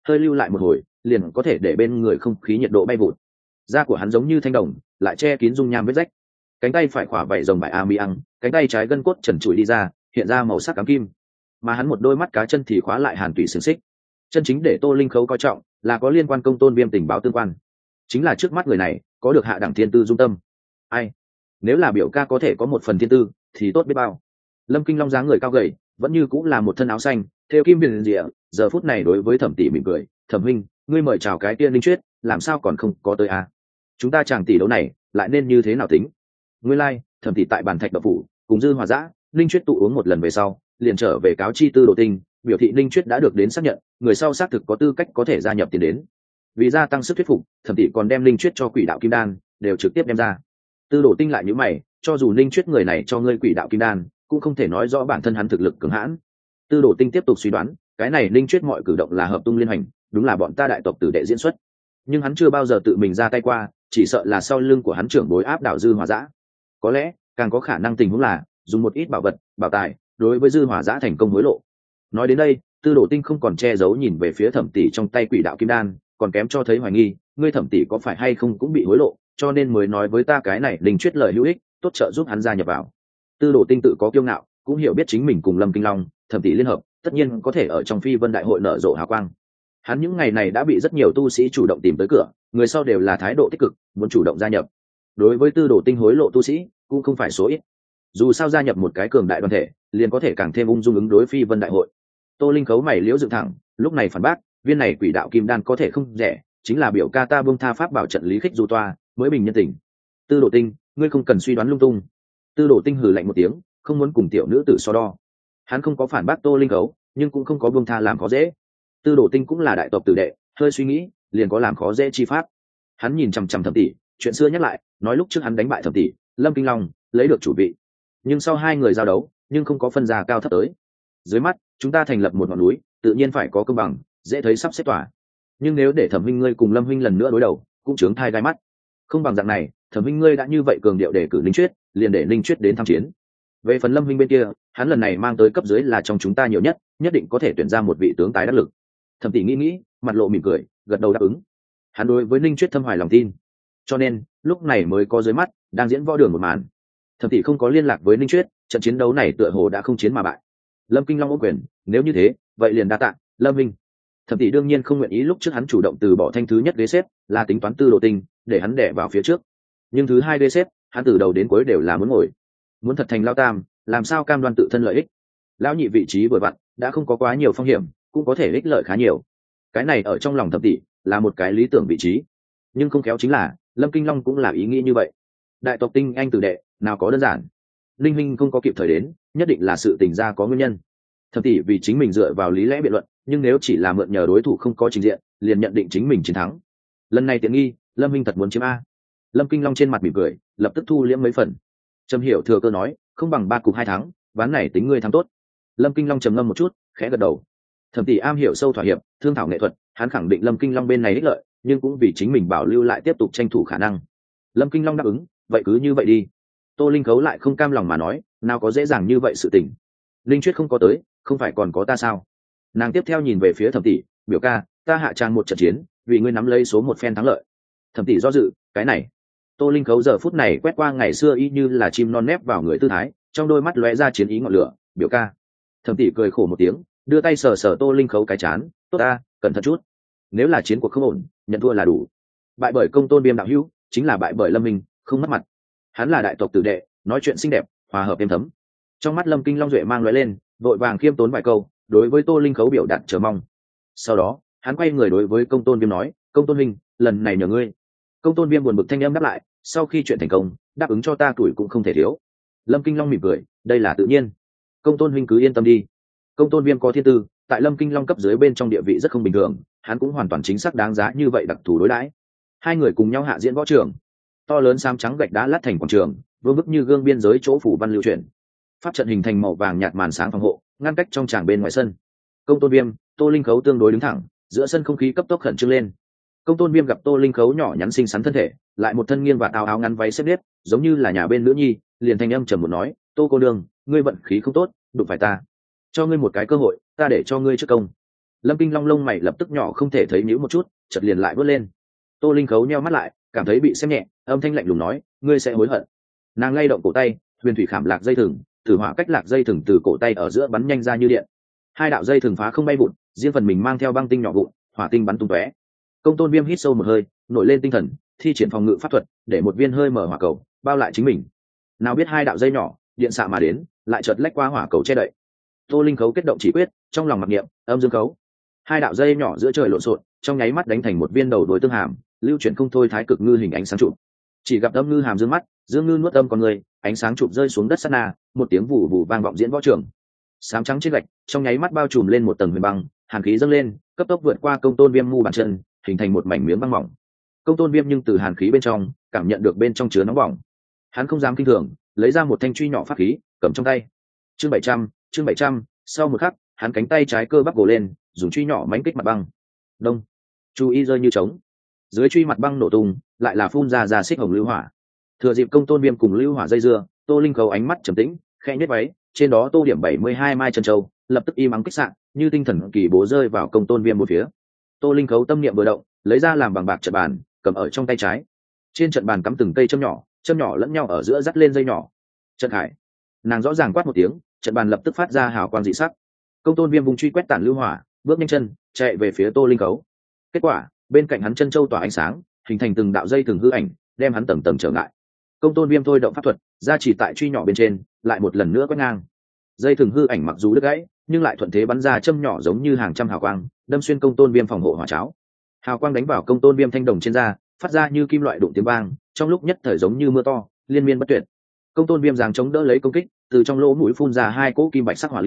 hơi lưu lại một hồi liền có thể để bên người không khí nhiệt độ bay vụt. Da của hắn giống như thanh đồng, lại che kín dung nham vết rách. Cánh tay phải khỏa vảy rồng vải amiang, cánh tay trái gân cốt trần trụi đi ra, hiện ra màu sắc cám kim. Mà hắn một đôi mắt cá chân thì khóa lại hàn tủy xiềng xích. Chân chính để Tô Linh Khấu coi trọng là có liên quan Công Tôn Viêm tình báo tương quan. Chính là trước mắt người này có được hạ đẳng thiên tư dung tâm. Ai, nếu là biểu ca có thể có một phần thiên tư thì tốt biết bao. Lâm Kinh Long dáng người cao gầy, vẫn như cũng là một thân áo xanh theo kim viền rịa, giờ phút này đối với Thẩm tỷ mỉm cười, "Thẩm huynh, ngươi mời chào cái tiên linh chuyết, làm sao còn không có tới à? Chúng ta chàng tỷ đấu này lại nên như thế nào tính?" Nguyên lai, Thẩm tỷ tại bàn thạch độc phủ cùng Dư Hòa Dã, linh chuyết tụ uống một lần về sau, liền trở về cáo chi Tư Đồ Tinh, biểu thị linh chuyết đã được đến xác nhận, người sau xác thực có tư cách có thể gia nhập tiền đến. Vì gia tăng sức thuyết phục, Thẩm tỷ còn đem linh chuyết cho Quỷ Đạo Kim Đan, đều trực tiếp đem ra. Tư Đồ Tinh lại nhíu mày, cho dù linh chuyết người này cho ngươi Quỷ Đạo Kim Đan, cũng không thể nói rõ bản thân hắn thực lực cường hãn. Tư Đồ Tinh tiếp tục suy đoán, cái này linh chuyết mọi cử động là hợp tung liên hành, đúng là bọn ta đại tộc tử đệ diễn xuất. Nhưng hắn chưa bao giờ tự mình ra tay qua, chỉ sợ là sau lưng của hắn trưởng bối áp đảo Dư Hòa Dã. Có lẽ càng có khả năng tình huống là dùng một ít bảo vật, bảo tài đối với Dư Hòa Dã thành công hối lộ. Nói đến đây, Tư Đồ Tinh không còn che giấu nhìn về phía Thẩm tỷ trong tay Quỷ Đạo Kim Đan, còn kém cho thấy hoài nghi, ngươi Thẩm tỷ có phải hay không cũng bị hối lộ, cho nên mới nói với ta cái này linh chuyết lời hữu ích, tốt trợ giúp hắn gia nhập vào. Tư Đồ Tinh tự có kiêu ngạo, cũng hiểu biết chính mình cùng Lâm Kinh Long, Thẩm tỷ liên hợp, tất nhiên có thể ở trong Phi Vân đại hội nở rộ hào quang. Hắn những ngày này đã bị rất nhiều tu sĩ chủ động tìm tới cửa, người sau đều là thái độ tích cực, muốn chủ động gia nhập. Đối với Tư Đồ Tinh hối lộ tu sĩ, cũng không phải số ít. Dù sao gia nhập một cái cường đại đoàn thể, liền có thể càng thêm ung dung ứng đối Phi Vân đại hội. Tô Linh Khấu mày liễu dựng thẳng, lúc này phản bác, viên này Quỷ Đạo Kim Đan có thể không rẻ, chính là biểu ca ta buông tha pháp bảo trận lý khích du toa, mới bình nhân tình. Tư Đồ Tinh, ngươi không cần suy đoán lung tung. Tư Đồ Tinh hừ lạnh một tiếng, không muốn cùng tiểu nữ tử so đo. Hắn không có phản bác Tô Linh Khấu, nhưng cũng không có buông tha làm khó dễ. Tư Đồ Tinh cũng là đại tộc tử đệ, hơi suy nghĩ, liền có làm khó dễ chi pháp. Hắn nhìn chằm chằm Thẩm tỷ, chuyện xưa nhắc lại, nói lúc trước hắn đánh bại Thẩm tỷ, Lâm Kinh Long lấy được chủ vị, nhưng sau hai người giao đấu, nhưng không có phân ra cao thấp tới. Dưới mắt, chúng ta thành lập một ngọn núi, tự nhiên phải có công bằng, dễ thấy sắp xếp tỏa. Nhưng nếu để Thẩm huynh ngươi cùng Lâm huynh lần nữa đối đầu, cũng chướng thai gai mắt. Không bằng dạng này, Thẩm huynh ngươi đã như vậy cường điệu để cử Linh Chuyết, liền để Linh Chuyết đến tham chiến. Về phần Lâm huynh bên kia, hắn lần này mang tới cấp dưới là trong chúng ta nhiều nhất, nhất định có thể tuyển ra một vị tướng tài đắc lực. Thẩm tỷ nghĩ, mặt lộ mỉm cười, gật đầu đáp ứng. Hắn đối với Linh Chuyết thâm hoài lòng tin, cho nên lúc này mới có dưới mắt đang diễn võ đường một màn. Thẩm tỷ không có liên lạc với Linh Chuyết, trận chiến đấu này tựa hồ đã không chiến mà bại. Lâm Kinh Long ôm quyền, nếu như thế, vậy liền đa tạ, Lâm huynh. Thẩm tỷ đương nhiên không nguyện ý lúc trước hắn chủ động từ bỏ thanh thứ nhất ghế xếp, là tính toán Tư Đồ Tinh, để hắn đè vào phía trước. Nhưng thứ hai ghế xếp, hắn từ đầu đến cuối đều là muốn ngồi. Muốn thật thành lao tam, làm sao cam đoan tự thân lợi ích? Lão nhị vị trí vừa vặn, đã không có quá nhiều phong hiểm, cũng có thể ích lợi khá nhiều. Cái này ở trong lòng Thẩm tỷ là một cái lý tưởng vị trí. Nhưng không khéo chính là, Lâm Kinh Long cũng là ý nghĩ như vậy. Đại tộc tinh anh tử đệ, nào có đơn giản. Linh huynh không có kịp thời đến, nhất định là sự tình ra có nguyên nhân. Thẩm tỷ vì chính mình dựa vào lý lẽ biện luận, nhưng nếu chỉ là mượn nhờ đối thủ không có trình diện, liền nhận định chính mình chiến thắng. Lần này tiện nghi, Lâm huynh thật muốn chiếm a. Lâm Kinh Long trên mặt mỉm cười, lập tức thu liễm mấy phần. Trầm Hiểu thừa cơ nói, không bằng 3 cục 2 thắng, ván này tính ngươi thắng tốt. Lâm Kinh Long trầm ngâm một chút, khẽ gật đầu. Thẩm tỷ am hiểu sâu thỏa hiệp, thương thảo nghệ thuật, hắn khẳng định Lâm Kinh Long bên này ích lợi, nhưng cũng vì chính mình bảo lưu lại tiếp tục tranh thủ khả năng. Lâm Kinh Long đáp ứng, vậy cứ như vậy đi. Tô Linh Khấu lại không cam lòng mà nói, nào có dễ dàng như vậy sự tình. Linh Chuyết không có tới, không phải còn có ta sao? Nàng tiếp theo nhìn về phía Thẩm tỷ, biểu ca, ta hạ tràng một trận chiến, vì ngươi nắm lấy số một phen thắng lợi. Thẩm tỷ do dự, cái này. Tô Linh Khấu giờ phút này quét qua ngày xưa y như là chim non nép vào người tư thái, trong đôi mắt lóe ra chiến ý ngọn lửa, biểu ca. Thẩm tỷ cười khổ một tiếng, đưa tay sờ sờ Tô Linh Khấu cái chán, tốt ta, cẩn thận chút. Nếu là chiến cuộc không ổn, nhận thua là đủ. Bại bởi Công Tôn Viêm đạo hữu, chính là bại bởi Lâm Minh, không mất mặt. Hắn là đại tộc tử đệ, nói chuyện xinh đẹp, hòa hợp êm thấm. Trong mắt Lâm Kinh Long duệ mang lóe lên, vội vàng khiêm tốn vài câu, đối với Tô Linh Khấu biểu đạt chờ mong. Sau đó, hắn quay người đối với Công Tôn Viêm nói, Công Tôn huynh, lần này nhờ ngươi. Công Tôn Viêm buồn bực thanh âm đáp lại, sau khi chuyện thành công, đáp ứng cho ta tuổi cũng không thể thiếu. Lâm Kinh Long mỉm cười, đây là tự nhiên. Công Tôn huynh cứ yên tâm đi. Công Tôn Viêm có thiên tư, tại Lâm Kinh Long cấp dưới bên trong địa vị rất không bình thường, hắn cũng hoàn toàn chính xác đáng giá như vậy đặc thù đối đãi. Hai người cùng nhau hạ diễn võ trường. To lớn xám trắng gạch đá lát thành quảng trường, vương bức như gương biên giới chỗ phủ văn lưu chuyển. Pháp trận hình thành màu vàng nhạt màn sáng phòng hộ, ngăn cách trong tràng bên ngoài sân. Công Tôn Viêm, Tô Linh Khấu tương đối đứng thẳng, giữa sân không khí cấp tốc khẩn trương lên. Công Tôn Viêm gặp Tô Linh Khấu nhỏ nhắn xinh xắn thân thể, lại một thân nghiêng và áo áo ngắn váy xếp nếp, giống như là nhà bên nữ nhi, liền thanh âm trầm một nói, Tô cô nương, ngươi vận khí không tốt, đụng phải ta, cho ngươi một cái cơ hội, ta để cho ngươi trước công. Lâm Kinh Long lông mày lập tức nhỏ không thể thấy nhíu một chút, chợt liền lại vớt lên. Tô Linh Khấu nheo mắt lại, cảm thấy bị xem nhẹ, âm thanh lạnh lùng nói, ngươi sẽ hối hận. Nàng lay động cổ tay, huyền thủy khảm lạc dây thừng, tử hỏa cách lạc dây thừng từ cổ tay ở giữa bắn nhanh ra như điện. Hai đạo dây thừng phá không bay vụn, riêng phần mình mang theo băng tinh nhỏ vụn, hỏa tinh bắn tung tóe. Công Tôn Viêm hít sâu một hơi, nổi lên tinh thần, thi triển phòng ngự pháp thuật, để một viên hơi mở hỏa cầu bao lại chính mình. Nào biết hai đạo dây nhỏ điện xạ mà đến, lại chợt lách qua hỏa cầu che đậy. Tô Linh Khấu kết động chỉ quyết, trong lòng mặc niệm, âm dương khấu. Hai đạo dây nhỏ giữa trời lộn xộn, trong nháy mắt đánh thành một viên đầu đối tương hàm, lưu chuyển không thôi thái cực ngư hình ánh sáng trụ. Chỉ gặp âm ngư hàm dương mắt, dương ngư nuốt âm con người, ánh sáng chụp rơi xuống đất sát na, một tiếng vụ vụ vang vọng diễn võ trường. Sám trắng trên gạch, trong nháy mắt bao trùm lên một tầng huyền băng, hàn khí dâng lên, cấp tốc vượt qua Công Tôn Viêm mu bàn chân, hình thành một mảnh miếng băng mỏng. Công Tôn Viêm nhưng từ hàn khí bên trong cảm nhận được bên trong chứa nóng bỏng. Hắn không dám kinh thường, lấy ra một thanh truy nhỏ pháp khí, cầm trong tay. Chương 700, sau một khắc, hắn cánh tay trái cơ bắp gồ lên, dùng truy nhỏ mãnh kích mặt băng. Đông, chú ý rơi như trống. Dưới truy mặt băng nổ tung, lại là phun ra xích hồng lưu hỏa. Thừa dịp Công Tôn Viêm cùng lưu hỏa dây dưa, Tô Linh Khấu ánh mắt trầm tĩnh, khẽ nhếch váy, trên đó tô điểm 72 mai chân châu, lập tức im ắng kích sạn, như tinh thần kỳ bố rơi vào Công Tôn Viêm một phía. Tô Linh Khấu tâm niệm vừa động, lấy ra làm bằng bạc trận bàn, cầm ở trong tay trái. Trên trận bàn cắm từng cây châm nhỏ lẫn nhau ở giữa dắt lên dây nhỏ. Trận khải. Nàng rõ ràng quát một tiếng, trận bàn lập tức phát ra hào quang dị sắc. Công Tôn Viêm vùng truy quét tản lưu hỏa, bước nhanh chân chạy về phía Tô Linh Khấu. Kết quả, bên cạnh hắn chân châu tỏa ánh sáng, hình thành từng đạo dây từng hư ảnh, đem hắn tầng tầng trở ngại. Công Tôn Viêm thôi động pháp thuật, ra chỉ tại truy nhỏ bên trên, lại một lần nữa quét ngang. Dây từng hư ảnh mặc dù đứt gãy, nhưng lại thuận thế bắn ra châm nhỏ giống như hàng trăm hào quang, đâm xuyên Công Tôn Viêm phòng hộ hỏa cháo. Hào quang đánh vào Công Tôn Viêm thanh đồng trên da, phát ra như kim loại đụng tiếng vang, trong lúc nhất thời giống như mưa to, liên miên bất tuyệt. Công Tôn Viêm giằng chống đỡ lấy công kích, từ trong lỗ mũi phun ra hai cỗ kim bạch sắc hỏa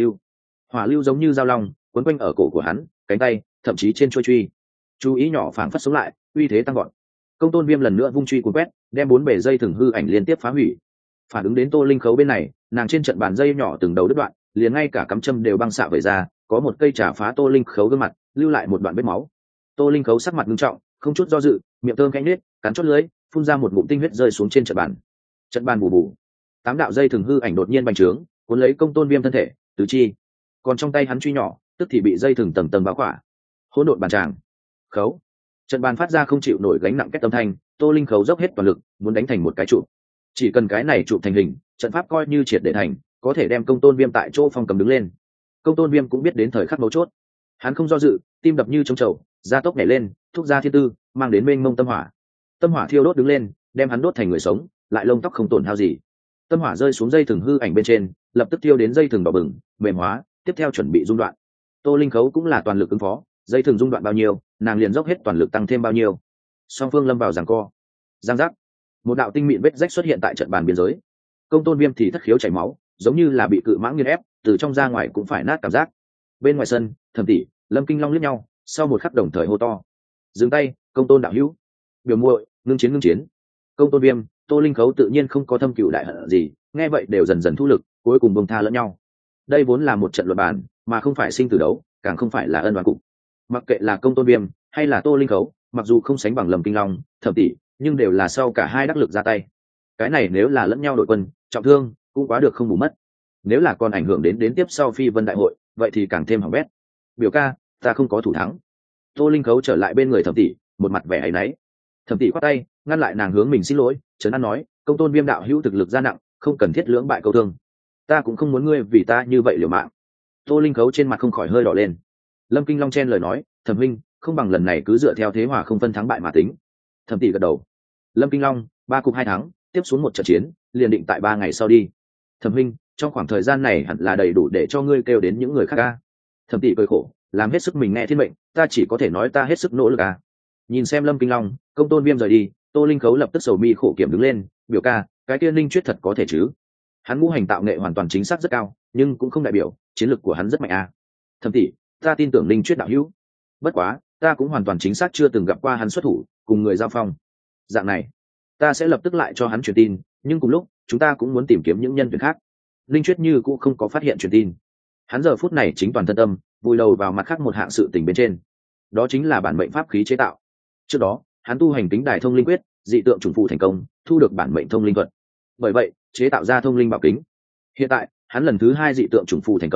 lưu giống như dao long quấn quanh ở cổ của hắn, cánh tay, thậm chí trên chuôi truy. Chú ý nhỏ phảng phất sống lại, uy thế tăng vọt. Công Tôn Viêm lần nữa vung truy cuốn quét, đem 4 bề dây thừng hư ảnh liên tiếp phá hủy. Phản ứng đến Tô Linh Khấu bên này, nàng trên trận bàn dây nhỏ từng đầu đứt đoạn, liền ngay cả cắm châm đều băng xạ vẩy ra, có một cây chà phá Tô Linh Khấu gương mặt, lưu lại một đoạn vết máu. Tô Linh Khấu sắc mặt nghiêm trọng, không chút do dự, miệng thơm khẽ nhếch, cắn chót lưỡi, phun ra một ngụm tinh huyết rơi xuống trên trận bàn. Trận bàn bù bù. 8 đạo dây thừng hư ảnh đột nhiên bành trướng, cuốn lấy Công Tôn Viêm thân thể, tứ chi. Còn trong tay hắn truy nhỏ, tức thì bị dây thừng tầng tầng bao khỏa. Hỗn độn bàn tràng. Khấu. Trận bàn phát ra không chịu nổi gánh nặng kết âm thanh, Tô Linh Khấu dốc hết toàn lực, muốn đánh thành một cái trụ. Chỉ cần cái này trụ thành hình, trận pháp coi như triệt để thành, có thể đem Công Tôn Viêm tại chỗ phong cầm đứng lên. Công Tôn Viêm cũng biết đến thời khắc mấu chốt, hắn không do dự, tim đập như trống trầu, gia tốc nhảy lên, thúc ra thiên tư, mang đến mênh mông tâm hỏa. Tâm hỏa thiêu đốt đứng lên, đem hắn đốt thành người sống, lại lông tóc không tổn hao gì. Tâm hỏa rơi xuống dây thừng hư ảnh bên trên, lập tức thiêu đến dây thừng đỏ bừng, mềm hóa, tiếp theo chuẩn bị rung đoạn. Tô Linh Khấu cũng là toàn lực ứng phó, dây thừng rung đoạn bao nhiêu, nàng liền dốc hết toàn lực tăng thêm bao nhiêu. Song phương lâm vào giằng co. Giang giác. Một đạo tinh mịn vết rách xuất hiện tại trận bàn biên giới. Công Tôn Viêm thì thất khiếu chảy máu, giống như là bị cự mãng nghiền ép, từ trong ra ngoài cũng phải nát cảm giác. Bên ngoài sân, Thẩm Tỷ, Lâm Kinh Long liếc nhau, sau một khắc đồng thời hô to: dừng tay, Công Tôn đạo hữu. Biểu muội, ngưng chiến. Công Tôn Viêm, Tô Linh Khấu tự nhiên không có thâm cừu đại hận gì, nghe vậy đều dần dần thu lực, cuối cùng buông tha lẫn nhau. Đây vốn là một trận luận bàn, mà không phải sinh tử đấu, càng không phải là ân oán cục. Mặc kệ là Công Tôn Viêm hay là Tô Linh Khấu, mặc dù không sánh bằng Lâm Kinh Long, Thẩm Tỷ, nhưng đều là sau cả hai đắc lực ra tay. Cái này nếu là lẫn nhau đội quân, trọng thương cũng quá được không bù mất. Nếu là còn ảnh hưởng đến tiếp sau Phi Vân đại hội, vậy thì càng thêm hỏng bét. Biểu ca, ta không có thủ thắng. Tô Linh Khấu trở lại bên người Thẩm Tỷ, một mặt vẻ áy náy. Thẩm Tỷ khoát tay, ngăn lại nàng hướng mình xin lỗi, trấn an nói: Công Tôn Viêm đạo hữu thực lực gia nặng, không cần thiết lưỡng bại câu thương. Ta cũng không muốn ngươi vì ta như vậy liều mạng. Tô Linh Khấu trên mặt không khỏi hơi đỏ lên. Lâm Kinh Long chen lời nói: Thẩm huynh, không bằng lần này cứ dựa theo thế hòa không phân thắng bại mà tính. Thẩm Tỷ gật đầu. Lâm Kinh Long, 3 cục 2 thắng, tiếp xuống một trận chiến, liền định tại 3 ngày sau đi. Thẩm huynh, trong khoảng thời gian này hẳn là đầy đủ để cho ngươi kêu đến những người khác a. Thẩm Tỷ cười khổ, làm hết sức mình nghe thiên mệnh, ta chỉ có thể nói ta hết sức nỗ lực a. Nhìn xem Lâm Kinh Long, Công Tôn Viêm rời đi, Tô Linh Khấu lập tức sầu mi khổ kiểm đứng lên, biểu ca, cái kia Linh Chuyết thật có thể chứ? Hắn ngũ hành tạo nghệ hoàn toàn chính xác rất cao, nhưng cũng không đại biểu chiến lược của hắn rất mạnh a. Thẩm Tỷ, ta tin tưởng Linh Chuyết đạo hữu. Bất quá, ta cũng hoàn toàn chính xác chưa từng gặp qua hắn xuất thủ, cùng người giao phong. Dạng này, ta sẽ lập tức lại cho hắn truyền tin, nhưng cùng lúc, chúng ta cũng muốn tìm kiếm những nhân tuyển khác. Linh Chuyết như cũng không có phát hiện truyền tin. Hắn giờ phút này chính toàn thân tâm, vùi đầu vào mặt khác một hạng sự tình bên trên. Đó chính là bản mệnh pháp khí chế tạo. Trước đó, hắn tu hành Kính Đài Thông Linh Quyết, dị tượng trùng phụ thành công, thu được bản mệnh thông linh thuật. Bởi vậy, chế tạo ra thông linh bảo kính. Hiện tại, hắn lần thứ 2 dị tượng trùng phụ thành công,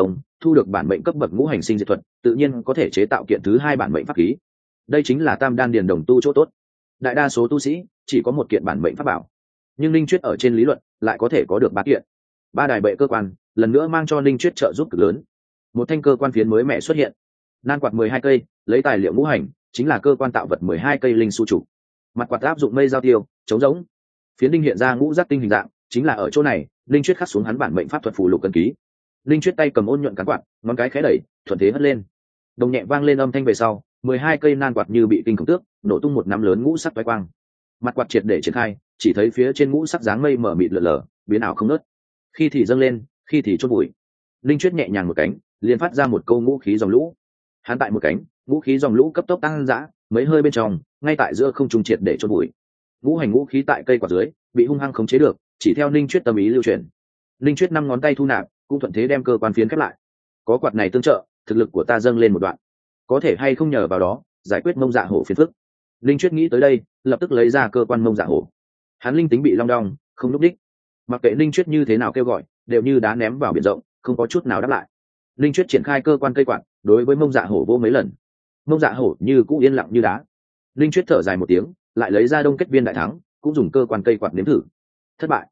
thu được bản mệnh cấp bậc ngũ hành sinh diệt thuật, tự nhiên có thể chế tạo kiện thứ hai bản mệnh pháp khí. Đây chính là tam đan điền đồng tu chỗ tốt. Đại đa số tu sĩ chỉ có một kiện bản mệnh pháp bảo, nhưng linh chuyết ở trên lý luận lại có thể có được ba kiện. Ba đài bệ cơ quan lần nữa mang cho linh chuyết trợ giúp cực lớn. Một thanh cơ quan phiến mới mẻ xuất hiện, nan quạt 12 cây, lấy tài liệu ngũ hành, chính là cơ quan tạo vật 12 cây linh su trụ. Mặt quạt áp dụng mây giao tiêu, chống giống. Phiến đinh hiện ra ngũ giác tinh hình dạng, chính là ở chỗ này, linh chuyết khắc xuống hắn bản mệnh pháp thuật phù lục cân ký. Linh chuyết tay cầm ôn nhuận cán quạt, ngón cái khẽ đẩy, thuận thế hất lên. Đồng nhẹ vang lên âm thanh về sau, 12 cây nan quạt như bị kinh khổng tước, nổ tung một nắm lớn ngũ sắc toái quang. Mặt quạt triệt để triển khai, chỉ thấy phía trên ngũ sắc dáng mây mở mịt lờ lờ, biến ảo không ngớt. Khi thì dâng lên, khi thì chôn bụi. Linh chuyết nhẹ nhàng một cánh, liền phát ra một câu ngũ khí dòng lũ. Hắn tại một cánh, ngũ khí dòng lũ cấp tốc tăng dã, mấy hơi bên trong, ngay tại giữa không trung triệt để chôn bụi. Ngũ hành ngũ khí tại cây quạt dưới, bị hung hăng khống chế được, chỉ theo Linh chuyết tâm ý lưu truyền. Linh chuyết 5 ngón tay thu nạp, cũng thuận thế đem cơ quan phiến khép lại. Có quạt này tương trợ, thực lực của ta dâng lên một đoạn. Có thể hay không nhờ vào đó, giải quyết mông dạ hổ phiền phức. Linh chuyết nghĩ tới đây, lập tức lấy ra cơ quan mông dạ hổ. Hắn linh tính bị long đong, không lúc đích. Mặc kệ Linh chuyết như thế nào kêu gọi, đều như đá ném vào biển rộng, không có chút nào đáp lại. Linh chuyết triển khai cơ quan cây quạt, đối với mông dạ hổ vô mấy lần. Mông dạ hổ như cũ yên lặng như đá. Linh chuyết thở dài một tiếng, lại lấy ra đông kết viên đại thắng, cũng dùng cơ quan cây quạt nếm thử. Thất bại.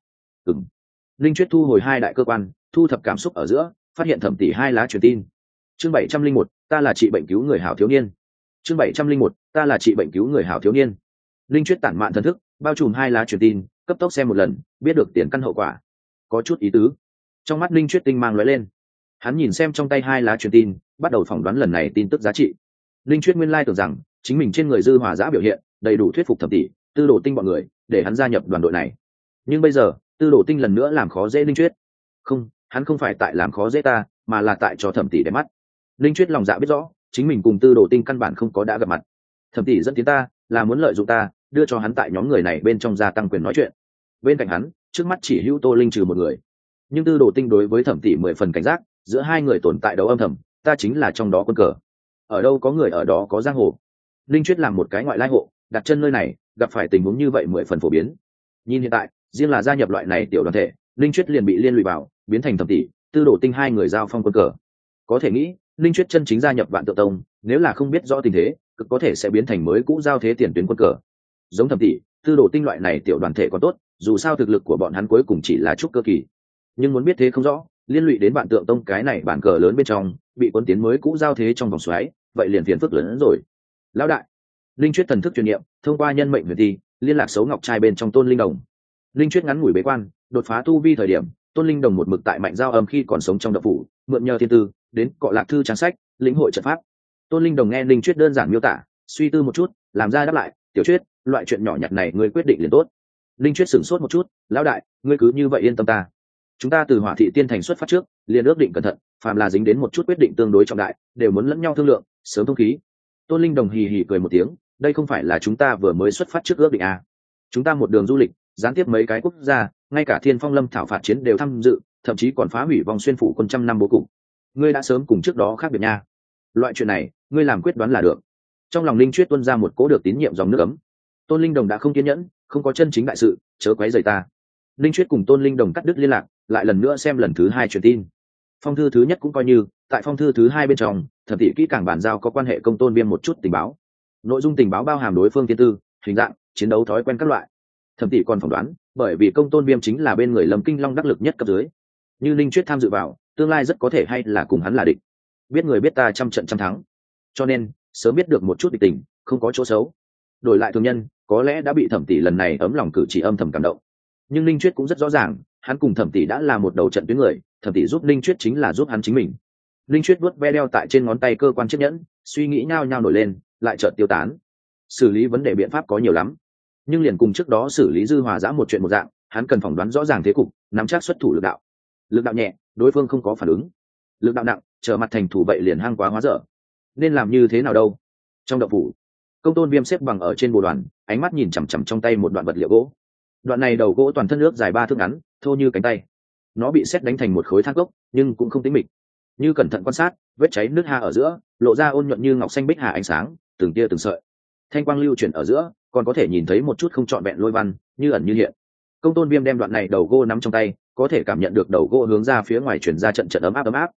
Linh chuyết thu hồi 2 đại cơ quan, thu thập cảm xúc ở giữa, phát hiện Thẩm tỷ 2 lá truyền tin. Chương 701, ta là trị bệnh cứu người hảo thiếu niên. Chương 701, ta là trị bệnh cứu người hảo thiếu niên. Linh chuyết tản mạn thần thức, bao trùm 2 lá truyền tin, cấp tốc xem một lần, biết được tiền căn hậu quả. Có chút ý tứ. Trong mắt Linh chuyết tinh mang lóe lên. Hắn nhìn xem trong tay 2 lá truyền tin, bắt đầu phỏng đoán lần này tin tức giá trị. Linh chuyết nguyên lai tưởng rằng chính mình trên người dư hòa giã biểu hiện đầy đủ thuyết phục Thẩm tỷ, Tư Đồ Tinh bọn người, để hắn gia nhập đoàn đội này. Nhưng bây giờ, Tư Đồ Tinh lần nữa làm khó dễ Linh chuyết. Không, hắn không phải tại làm khó dễ ta, mà là tại cho Thẩm tỷ để mắt. Linh chuyết lòng dạ biết rõ, chính mình cùng Tư Đồ Tinh căn bản không có đã gặp mặt. Thẩm tỷ dẫn tiến ta, là muốn lợi dụng ta, đưa cho hắn tại nhóm người này bên trong gia tăng quyền nói chuyện. Bên cạnh hắn, trước mắt chỉ hữu Tô Linh trừ một người. Nhưng Tư Đồ Tinh đối với Thẩm tỷ 10 phần cảnh giác, giữa hai người tồn tại đấu âm thầm, ta chính là trong đó quân cờ. Ở đâu có người ở đó có giang hồ. Linh chuyết làm một cái ngoại lai hộ, đặt chân nơi này, gặp phải tình huống như vậy 10 phần phổ biến. Nhìn hiện tại, riêng là gia nhập loại này tiểu đoàn thể, Linh chuyết liền bị liên lụy vào, biến thành Thẩm tỷ, Tư Đồ Tinh 2 người giao phong quân cờ. Có thể nghĩ, Linh chuyết chân chính gia nhập Vạn Tượng Tông, nếu là không biết rõ tình thế, cực có thể sẽ biến thành mới cũ giao thế tiền tuyến quân cờ. Giống Thẩm tỷ, Tư Đồ Tinh loại này tiểu đoàn thể còn tốt, dù sao thực lực của bọn hắn cuối cùng chỉ là trúc cơ kỳ. Nhưng muốn biết thế không rõ, liên lụy đến Vạn Tượng Tông cái này bản cờ lớn bên trong, bị quân tiến mới cũ giao thế trong vòng xoáy, vậy liền phiền phức lớn hơn rồi. Lão đại, Linh chuyết thần thức truyền niệm, thông qua nhân mệnh huyền ti, liên lạc xấu ngọc trai bên trong Tôn Linh Đồng. Linh chuyết ngắn ngủi bế quan, đột phá tu vi thời điểm, Tôn Linh Đồng một mực tại mạnh giao âm khi còn sống trong đập phủ, mượn nhờ thiên tư, đến cọ lạc thư trang sách, lĩnh hội trận pháp. Tôn Linh Đồng nghe Linh chuyết đơn giản miêu tả, suy tư một chút, làm ra đáp lại, "Tiểu chuyết, loại chuyện nhỏ nhặt này ngươi quyết định liền tốt." Linh chuyết sửng sốt một chút, "Lão đại, ngươi cứ như vậy yên tâm ta. Chúng ta từ Hỏa Thị Tiên Thành xuất phát trước, liền ước định cẩn thận, phàm là dính đến một chút quyết định tương đối trọng đại, đều muốn lẫn nhau thương lượng, sớm thông khí." Tôn Linh Đồng hì hì cười một tiếng, "Đây không phải là chúng ta vừa mới xuất phát trước ước định à? Chúng ta một đường du lịch, gián tiếp mấy cái quốc gia, ngay cả Thiên Phong Lâm thảo phạt chiến đều tham dự, thậm chí còn phá hủy vòng xuyên phủ quân trăm năm bố cục. Ngươi đã sớm cùng trước đó khác biệt nha. Loại chuyện này, ngươi làm quyết đoán là được." Trong lòng Linh chuyết tuôn ra một cỗ được tín nhiệm dòng nước ấm. Tôn Linh Đồng đã không kiên nhẫn, "Không có chân chính đại sự, chớ quấy rầy ta." Linh chuyết cùng Tôn Linh Đồng cắt đứt liên lạc, lại lần nữa xem lần thứ 2 truyền tin. Phong thư thứ nhất cũng coi như, tại phong thư thứ 2 bên trong, Thẩm tỷ kỹ càng bàn giao có quan hệ Công Tôn Viêm một chút tình báo. Nội dung tình báo bao hàm đối phương thiên tư, hình dạng, chiến đấu thói quen các loại. Thẩm tỷ còn phỏng đoán, bởi vì Công Tôn Viêm chính là bên người Lâm Kinh Long đắc lực nhất cấp dưới, như Linh chuyết tham dự vào, tương lai rất có thể hay là cùng hắn là địch. Biết người biết ta trăm trận trăm thắng, cho nên sớm biết được một chút địch tình, không có chỗ xấu. Đổi lại thường nhân, có lẽ đã bị Thẩm tỷ lần này ấm lòng cử chỉ âm thầm cảm động. Nhưng Linh chuyết cũng rất rõ ràng, hắn cùng Thẩm tỷ đã là một đầu trận tuyến người, Thẩm tỷ giúp Linh chuyết chính là giúp hắn chính mình. Linh chuyết vuốt ve đeo tại trên ngón tay cơ quan chiếc nhẫn, suy nghĩ nhao nhao nổi lên, lại chợt tiêu tán. Xử lý vấn đề biện pháp có nhiều lắm, nhưng liền cùng trước đó xử lý dư hòa giã một chuyện một dạng, hắn cần phỏng đoán rõ ràng thế cục, nắm chắc xuất thủ lực đạo. Lực đạo nhẹ, đối phương không có phản ứng. Lực đạo nặng, trở mặt thành thủ vậy liền hăng quá hóa dở. Nên làm như thế nào đâu? Trong động phủ, Công Tôn Viêm xếp bằng ở trên bồ đoàn, ánh mắt nhìn chằm chằm trong tay một đoạn vật liệu gỗ. Đoạn này đầu gỗ toàn thân nước dài 3 thước ngắn, thô như cánh tay. Nó bị sét đánh thành một khối than cốc, nhưng cũng không tĩnh mịch. Như cẩn thận quan sát, vết cháy nước ha ở giữa, lộ ra ôn nhuận như ngọc xanh bích hà ánh sáng, từng tia từng sợi. Thanh quang lưu chuyển ở giữa, còn có thể nhìn thấy một chút không trọn vẹn lôi văn, như ẩn như hiện. Công Tôn Viêm đem đoạn này đầu gỗ nắm trong tay, có thể cảm nhận được đầu gỗ hướng ra phía ngoài truyền ra trận trận ấm áp ấm áp.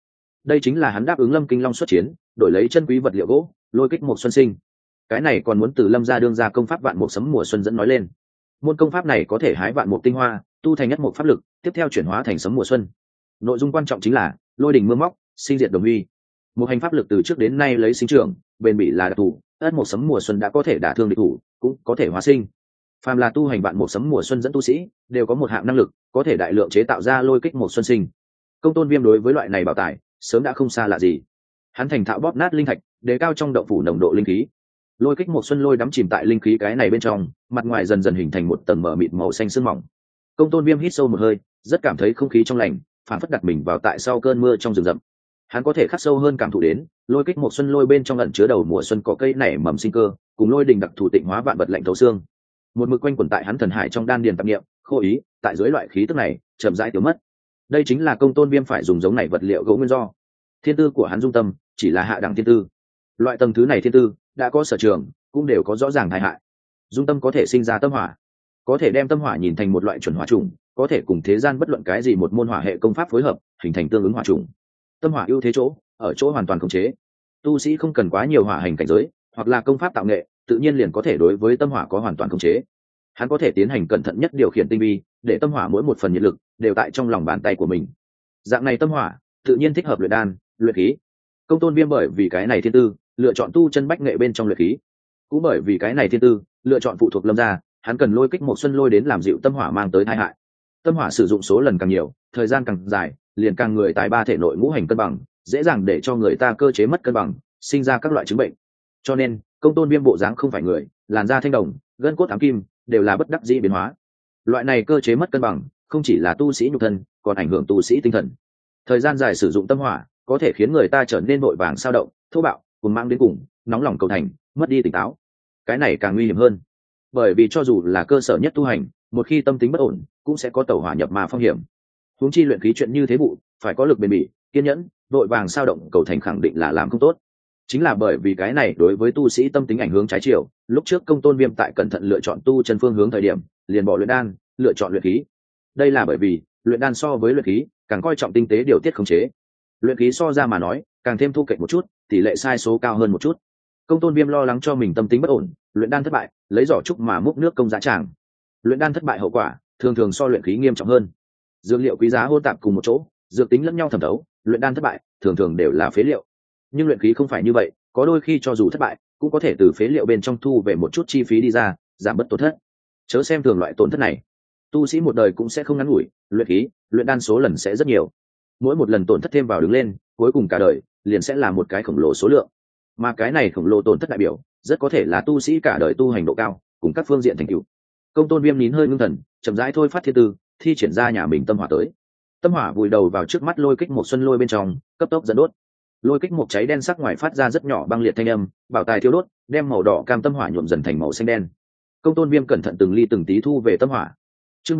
đây chính là hắn đáp ứng Lâm Kinh Long xuất chiến, đổi lấy chân quý vật liệu gỗ, lôi kích một xuân sinh. Cái này còn muốn từ Lâm gia đương ra công pháp vạn mục sấm mùa xuân dẫn nói lên. Môn công pháp này có thể hái vạn mục tinh hoa, tu thành nhất mục pháp lực, tiếp theo chuyển hóa thành sấm mùa xuân. Nội dung quan trọng chính là lôi đỉnh mưa móc, sinh diệt đồng huy. Một hành pháp lực từ trước đến nay lấy sinh trưởng, bền bỉ là đặc thù, ất một sấm mùa xuân đã có thể đả thương địch thủ, cũng có thể hóa sinh. Phàm là tu hành vạn một sấm mùa xuân dẫn tu sĩ, đều có một hạng năng lực, có thể đại lượng chế tạo ra lôi kích một xuân sinh. Công Tôn Viêm đối với loại này bảo tài, sớm đã không xa lạ gì. Hắn thành thạo bóp nát linh thạch, đề cao trong động phủ nồng độ linh khí. Lôi kích một xuân lôi đắm chìm tại linh khí cái này bên trong, mặt ngoài dần dần hình thành một tầng mờ mịt màu xanh sương mỏng. Công Tôn Viêm hít sâu một hơi, rất cảm thấy không khí trong lành, phản phất đặt mình vào tại sau cơn mưa trong rừng rậm. Hắn có thể khắc sâu hơn cảm thụ đến lôi kích một xuân lôi bên trong ẩn chứa đầu mùa xuân cỏ cây nảy mầm sinh cơ, cùng lôi đình đặc thù tịnh hóa vạn vật lạnh thấu xương. Một mực quanh quẩn tại hắn thần hải trong đan điền tạp niệm, khô ý, tại dưới loại khí tức này chậm rãi tiêu mất. Đây chính là Công Tôn Viêm phải dùng giống này vật liệu gỗ nguyên do. Thiên tư của hắn dung tâm chỉ là hạ đẳng thiên tư. Loại tầng thứ này thiên tư đã có sở trường, cũng đều có rõ ràng tai hại. Dung tâm có thể sinh ra tâm hỏa, có thể đem tâm hỏa nhìn thành một loại chuẩn hỏa trùng, có thể cùng thế gian bất luận cái gì một môn hỏa hệ công pháp phối hợp, hình thành tương ứng hỏa trùng. Tâm hỏa ưu thế chỗ ở chỗ hoàn toàn khống chế. Tu sĩ không cần quá nhiều hỏa hành cảnh giới, hoặc là công pháp tạo nghệ, tự nhiên liền có thể đối với tâm hỏa có hoàn toàn khống chế. Hắn có thể tiến hành cẩn thận nhất điều khiển tinh vi, để tâm hỏa mỗi một phần nhiệt lực đều tại trong lòng bàn tay của mình. Dạng này tâm hỏa tự nhiên thích hợp luyện đan, luyện khí. Công Tôn Viêm bởi vì cái này thiên tư, lựa chọn tu chân bách nghệ bên trong luyện khí. Cũng bởi vì cái này thiên tư, lựa chọn phụ thuộc Lâm gia, hắn cần lôi kích một xuân lôi đến làm dịu tâm hỏa mang tới tai hại. Tâm hỏa sử dụng số lần càng nhiều, thời gian càng dài, liền càng người tài ba thể nội ngũ hành cân bằng, dễ dàng để cho người ta cơ chế mất cân bằng, sinh ra các loại chứng bệnh. Cho nên Công Tôn Viêm bộ dáng không phải người, làn da thanh đồng, gân cốt ám kim, đều là bất đắc dĩ biến hóa. Loại này cơ chế mất cân bằng không chỉ là tu sĩ nhục thân, còn ảnh hưởng tu sĩ tinh thần. Thời gian dài sử dụng tâm hỏa có thể khiến người ta trở nên vội vàng sao động, thô bạo, cuồng mang đến cùng, nóng lòng cầu thành, mất đi tỉnh táo. Cái này càng nguy hiểm hơn, bởi vì cho dù là cơ sở nhất tu hành, một khi tâm tính bất ổn, cũng sẽ có tẩu hỏa nhập ma phong hiểm. Huống chi luyện khí chuyện như thế vụ, phải có lực bền bỉ, kiên nhẫn, vội vàng sao động cầu thành khẳng định là làm không tốt. Chính là bởi vì cái này đối với tu sĩ tâm tính ảnh hưởng trái chiều, lúc trước Công Tôn Viêm tại cẩn thận lựa chọn tu chân phương hướng thời điểm, liền bỏ luyện đan, lựa chọn luyện khí. Đây là bởi vì luyện đan so với luyện khí càng coi trọng tinh tế điều tiết khống chế. Luyện khí so ra mà nói, càng thêm thu kệch một chút, tỷ lệ sai số cao hơn một chút. Công Tôn Viêm lo lắng cho mình tâm tính bất ổn, luyện đan thất bại, lấy giỏ trúc mà múc nước công giá tràng. Luyện đan thất bại hậu quả, thường thường so luyện khí nghiêm trọng hơn. Dược liệu quý giá hỗn tạp cùng một chỗ, dược tính lẫn nhau thẩm thấu, luyện đan thất bại, thường thường đều là phế liệu. Nhưng luyện khí không phải như vậy, có đôi khi cho dù thất bại, cũng có thể từ phế liệu bên trong thu về một chút chi phí đi ra, giảm bớt tổn thất. Chớ xem thường loại tổn thất này. Tu sĩ một đời cũng sẽ không ngắn ngủi, luyện khí, luyện đan số lần sẽ rất nhiều. Mỗi một lần tổn thất thêm vào đứng lên, cuối cùng cả đời liền sẽ là một cái khổng lồ số lượng. Mà cái này khổng lồ tổn thất đại biểu, rất có thể là tu sĩ cả đời tu hành độ cao, cùng các phương diện thành tựu. Công Tôn Viêm nín hơi ngưng thần, chậm rãi thôi phát thiên tư, thi triển ra nhà mình tâm hỏa tới. Tâm hỏa vùi đầu vào trước mắt lôi kích một xuân lôi bên trong, cấp tốc dẫn đốt. Lôi kích một cháy đen sắc ngoài phát ra rất nhỏ băng liệt thanh âm, bảo tài thiêu đốt, đem màu đỏ cam tâm hỏa nhuộm dần thành màu xanh đen. Công Tôn Viêm cẩn thận từng ly từng tí thu về tâm hỏa. Chương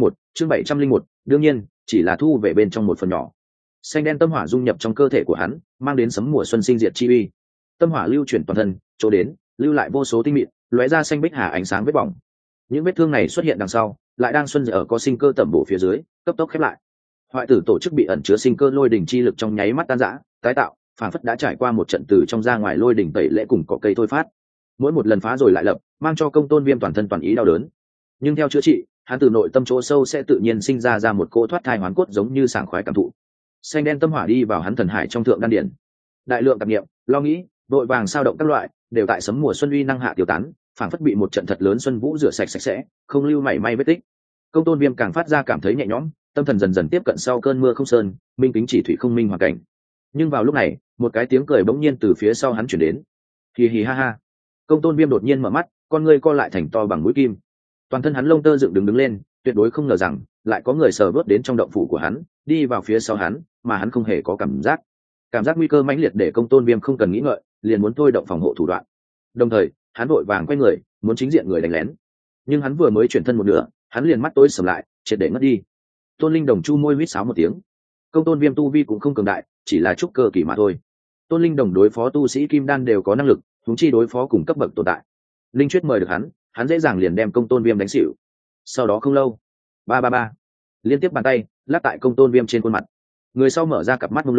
701, đương nhiên, chỉ là thu về bên trong một phần nhỏ. Xanh đen tâm hỏa dung nhập trong cơ thể của hắn, mang đến sấm mùa xuân sinh diệt chi uy. Tâm hỏa lưu chuyển toàn thân, chỗ đến, lưu lại vô số tinh mịn, lóe ra xanh bích hà ánh sáng vết bỏng. Những vết thương này xuất hiện đằng sau, lại đang xuân ở có sinh cơ tẩm bổ phía dưới, cấp tốc khép lại. Hoại tử tổ chức bị ẩn chứa sinh cơ lôi đỉnh chi lực trong nháy mắt tan rã, tái tạo, phản phất đã trải qua một trận từ trong ra ngoài lôi đỉnh tẩy lễ cùng cỏ cây thôi phát. Mỗi một lần phá rồi lại lập, mang cho Công Tôn Viêm toàn thân toàn ý đau đớn. Nhưng theo chữa trị, hắn từ nội tâm chỗ sâu sẽ tự nhiên sinh ra một cỗ thoát thai hoán cốt giống như sảng khoái cảm thụ. Xanh đen tâm hỏa đi vào hắn thần hải trong thượng đan điển. Đại lượng tạp niệm, lo nghĩ, vội vàng sao động các loại, đều tại sấm mùa xuân uy năng hạ tiêu tán, phảng phất bị một trận thật lớn xuân vũ rửa sạch sạch sẽ, không lưu mảy may vết tích. Công Tôn Viêm càng phát ra cảm thấy nhẹ nhõm, tâm thần dần dần tiếp cận sau cơn mưa không sơn, minh kính chỉ thủy không minh hoàn cảnh. Nhưng vào lúc này, một cái tiếng cười bỗng nhiên từ phía sau hắn chuyển đến. Hì hì ha ha. Công Tôn Viêm đột nhiên mở mắt, con ngươi co lại thành to bằng mũi kim. Toàn thân hắn lông tơ dựng đứng lên, tuyệt đối không ngờ rằng lại có người sờ bước đến trong động phủ của hắn, đi vào phía sau hắn, mà hắn không hề có cảm giác nguy cơ mãnh liệt để Công Tôn Viêm không cần nghĩ ngợi, liền muốn thôi động phòng hộ thủ đoạn. Đồng thời, hắn vội vàng quay người, muốn chính diện người đánh lén. Nhưng hắn vừa mới chuyển thân một nửa, hắn liền mắt tối sầm lại, triệt để ngất đi. Tôn Linh Đồng chu môi huýt sáo một tiếng. Công Tôn Viêm tu vi cũng không cường đại, chỉ là trúc cơ kỳ mà thôi. Tôn Linh Đồng đối phó tu sĩ kim đan đều có năng lực, huống chi đối phó cùng cấp bậc tồn tại. Linh Chuyết mời được hắn dễ dàng liền đem Công Tôn Viêm đánh xỉu. Sau đó không lâu, ba liên tiếp bàn tay lắc tại Công Tôn Viêm trên khuôn mặt. Người sau mở ra cặp mắt mông lung,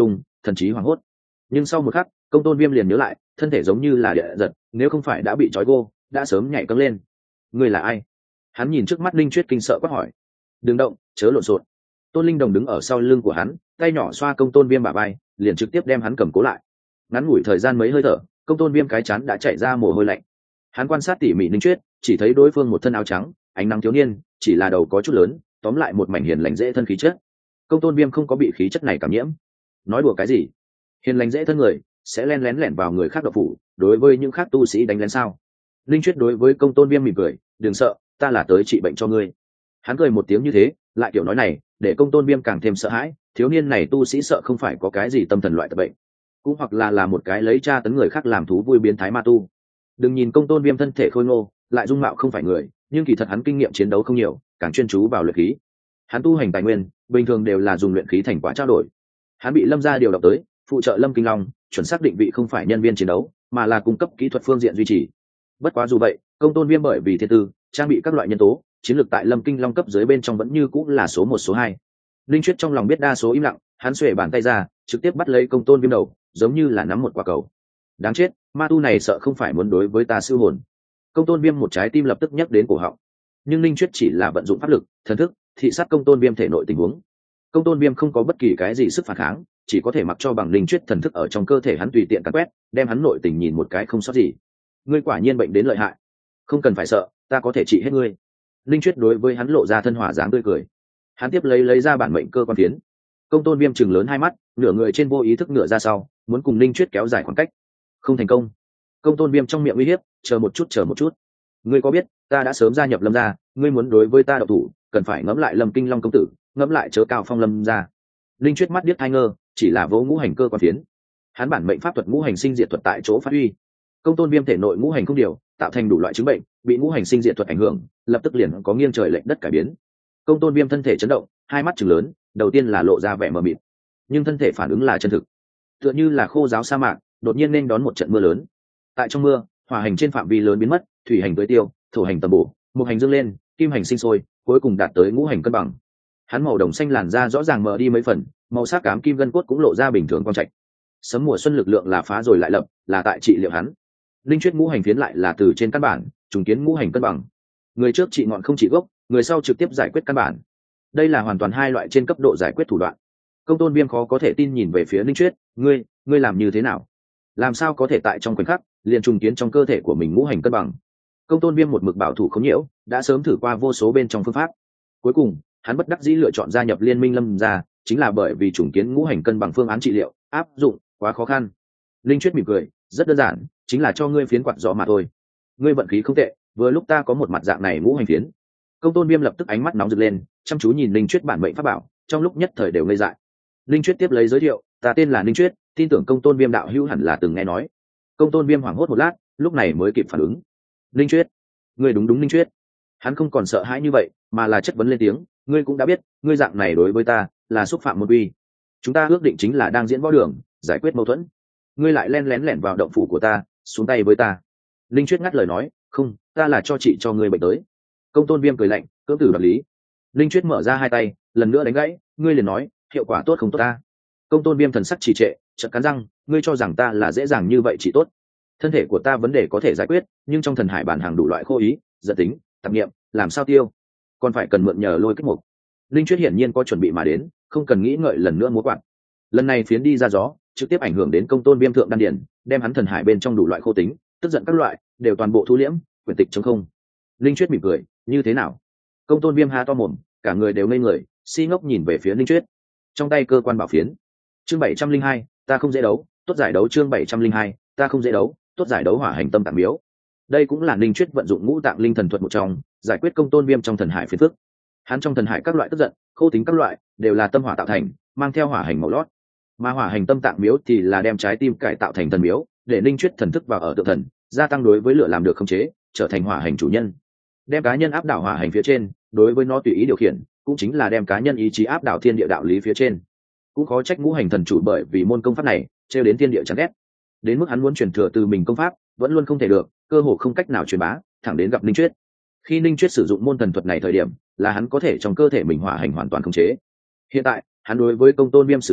thần trí hoảng hốt. Nhưng sau một khắc công tôn viêm liền nhớ lại, thân thể giống như là địa giật, nếu không phải đã bị trói gô đã sớm nhảy cấm lên. Ngươi là ai? Hắn nhìn trước mắt linh chuyết kinh sợ quát hỏi. Đừng động, chớ lộn xộn. Tôn Linh Đồng đứng ở sau lưng của hắn, tay nhỏ xoa công tôn viêm bả vai, liền trực tiếp đem hắn cầm cố lại. Ngắn ngủi thời gian mấy hơi thở, công tôn viêm cái chán đã chảy ra mồ hôi lạnh. Hắn quan sát tỉ mỉ linh chuyết, chỉ thấy đối phương một thân áo trắng, ánh nắng thiếu niên, chỉ là đầu có chút lớn, tóm lại một mảnh hiền lành dễ thân khí chất. Công tôn viêm không có bị khí chất này cảm nhiễm. Nói đùa cái gì? Hiền lành dễ thân người sẽ len lén lẻn vào người khác độc phủ, đối với những khác tu sĩ đánh lén sao? Linh chuyết đối với công tôn viêm mỉm cười, đừng sợ, ta là tới trị bệnh cho ngươi. Hắn cười một tiếng như thế, lại kiểu nói này để công tôn viêm càng thêm sợ hãi. Thiếu niên này tu sĩ sợ không phải có cái gì tâm thần loại tập bệnh, cũng hoặc là một cái lấy tra tấn người khác làm thú vui biến thái ma tu. Đừng nhìn công tôn viêm thân thể khôi ngô, lại dung mạo không phải người, nhưng kỳ thật hắn kinh nghiệm chiến đấu không nhiều, càng chuyên chú vào luyện khí. Hắn tu hành tài nguyên bình thường đều là dùng luyện khí thành quả trao đổi. Hắn bị Lâm gia điều động tới phụ trợ Lâm Kinh Long, chuẩn xác định vị không phải nhân viên chiến đấu, mà là cung cấp kỹ thuật phương diện duy trì. Bất quá dù vậy, công tôn viêm bởi vì thiên tư, trang bị các loại nhân tố, chiến lược tại Lâm Kinh Long cấp dưới bên trong vẫn như cũng là số 1 số 2. Linh chuyết trong lòng biết đa số im lặng, hắn xuề bàn tay ra, trực tiếp bắt lấy công tôn viêm đầu, giống như là nắm một quả cầu. Đáng chết, ma tu này sợ không phải muốn đối với ta siêu hồn. Công tôn viêm một trái tim lập tức nhắc đến cổ họng. Nhưng Linh chuyết chỉ là vận dụng pháp lực, thần thức, thị sát công tôn viêm thể nội tình huống. Công tôn viêm không có bất kỳ cái gì sức phản kháng, chỉ có thể mặc cho bằng Linh chuyết thần thức ở trong cơ thể hắn tùy tiện cắn quét, đem hắn nội tình nhìn một cái không sót gì. Ngươi quả nhiên bệnh đến lợi hại, không cần phải sợ, ta có thể trị hết ngươi. Linh chuyết đối với hắn lộ ra thân hỏa dáng tươi cười. Hắn tiếp lấy ra bản mệnh cơ quan phiến. Công tôn viêm chừng lớn hai mắt, nửa người trên vô ý thức nửa ra sau, muốn cùng Linh chuyết kéo dài khoảng cách. Không thành công. Công tôn viêm trong miệng uy hiếp, chờ một chút. Ngươi có biết ta đã sớm gia nhập Lâm gia, ngươi muốn đối với ta độc thủ, cần phải ngẫm lại Lâm Kinh Long công tử, ngẫm lại chớ cao phong Lâm gia. Linh chuyết mắt điếc hai ngơ, chỉ là vỗ ngũ hành cơ quan phiến. Hắn bản mệnh pháp thuật ngũ hành sinh diệt thuật tại chỗ phát huy. Công tôn viêm thể nội ngũ hành không điều, tạo thành đủ loại chứng bệnh, bị ngũ hành sinh diệt thuật ảnh hưởng, lập tức liền có nghiêng trời lệch đất cải biến. Công tôn viêm thân thể chấn động, hai mắt trừng lớn, đầu tiên là lộ ra vẻ mờ mịt, nhưng thân thể phản ứng là chân thực, tựa như là khô giáo sa mạc đột nhiên nên đón một trận mưa lớn. Tại trong mưa, hỏa hành trên phạm vi lớn biến mất, thủy hành tưới tiêu, thổ hành tầm bổ, mộc hành dâng lên, kim hành sinh sôi, cuối cùng đạt tới ngũ hành cân bằng. Hắn màu đồng xanh làn da rõ ràng mờ đi mấy phần, màu sắc cám kim gân cốt cũng lộ ra bình thường quang trạch. Sấm mùa xuân lực lượng là phá rồi lại lập, là tại trị liệu hắn. Linh chuyết ngũ hành phiến lại là từ trên căn bản trùng kiến ngũ hành cân bằng. Người trước trị ngọn không trị gốc, người sau trực tiếp giải quyết căn bản. Đây là hoàn toàn hai loại trên cấp độ giải quyết thủ đoạn. Công tôn viêm khó có thể tin nhìn về phía Linh chuyết, ngươi làm như thế nào? Làm sao có thể tại trong khoảnh khắc liền trùng kiến trong cơ thể của mình ngũ hành cân bằng? Công tôn viêm một mực bảo thủ không nhiễu, đã sớm thử qua vô số bên trong phương pháp. Cuối cùng hắn bất đắc dĩ lựa chọn gia nhập liên minh Lâm gia, chính là bởi vì trùng kiến ngũ hành cân bằng phương án trị liệu áp dụng quá khó khăn. Linh chuyết mỉm cười, rất đơn giản, chính là cho ngươi phiến quạt gió mà thôi. Ngươi vận khí không tệ, vừa lúc ta có một mặt dạng này ngũ hành phiến. Công tôn viêm lập tức ánh mắt nóng rực lên, chăm chú nhìn Linh chuyết bản mệnh pháp bảo, trong lúc nhất thời đều ngây dại. Linh chuyết tiếp lấy giới thiệu, ta tên là Linh chuyết, tin tưởng công tôn viêm đạo hữu hẳn là từng nghe nói. Công tôn viêm hoảng hốt một lát, lúc này mới kịp phản ứng. Linh chuyết, ngươi đúng Linh chuyết. Hắn không còn sợ hãi như vậy, mà là chất vấn lên tiếng, ngươi cũng đã biết, ngươi dạng này đối với ta là xúc phạm môn uy. Chúng ta ước định chính là đang diễn võ đường, giải quyết mâu thuẫn, ngươi lại len lén lẻn vào động phủ của ta, xuống tay với ta. Linh chuyết ngắt lời nói, không, ta là cho chị cho ngươi bệnh tới. Công tôn viêm cười lạnh, cưỡng tử đoạt lý. Linh chuyết mở ra hai tay, lần nữa đánh gãy, ngươi liền nói hiệu quả tốt không tốt ta. Công tôn viêm thần sắc trì trệ, chợt cắn răng, ngươi cho rằng ta là dễ dàng như vậy chỉ tốt? Thân thể của ta vấn đề có thể giải quyết, nhưng trong thần hải bản hàng đủ loại khô ý, giật tính, tạp nghiệm, làm sao tiêu? Còn phải cần mượn nhờ lôi kích mục. Linh chuyết hiển nhiên có chuẩn bị mà đến, không cần nghĩ ngợi lần nữa múa quạt. Lần này phiến đi ra gió, trực tiếp ảnh hưởng đến công tôn viêm thượng đan điển, đem hắn thần hải bên trong đủ loại khô tính, tức giận các loại đều toàn bộ thu liễm, quyển tịch trống không. Linh chuyết mỉm cười, như thế nào? Công tôn viêm há to mồm, cả người đều ngây người, si ngốc nhìn về phía Linh chuyết. Trong tay cơ quan bảo phiến. Chương 702, ta không dễ đấu, tốt giải đấu. Chương 702, ta không dễ đấu, tốt giải đấu hỏa hành tâm tạng miếu. Đây cũng là Linh chuyết vận dụng ngũ tạng linh thần thuật một trong, giải quyết công tôn viêm trong thần hải phiền phức. Hắn trong thần hải các loại tức giận, khô tính các loại đều là tâm hỏa tạo thành, mang theo hỏa hành màu lót. Mà hỏa hành tâm tạng miếu thì là đem trái tim cải tạo thành thần miếu, để Linh chuyết thần thức vào ở tượng thần, gia tăng đối với lửa làm được khống chế, trở thành hỏa hành chủ nhân. Đem cá nhân áp đảo hỏa hành phía trên, đối với nó tùy ý điều khiển, cũng chính là đem cá nhân ý chí áp đảo thiên địa đạo lý phía trên. Cũng khó trách ngũ hành thần chủ bởi vì môn công pháp này trêu đến thiên địa chán ghét, đến mức hắn muốn truyền thừa từ mình công pháp vẫn luôn không thể được, cơ hồ không cách nào truyền bá, thẳng đến gặp Linh chuyết. Khi Linh chuyết sử dụng môn thần thuật này thời điểm, là hắn có thể trong cơ thể mình hỏa hành hoàn toàn khống chế. Hiện tại hắn đối với công tôn viêm sử dụng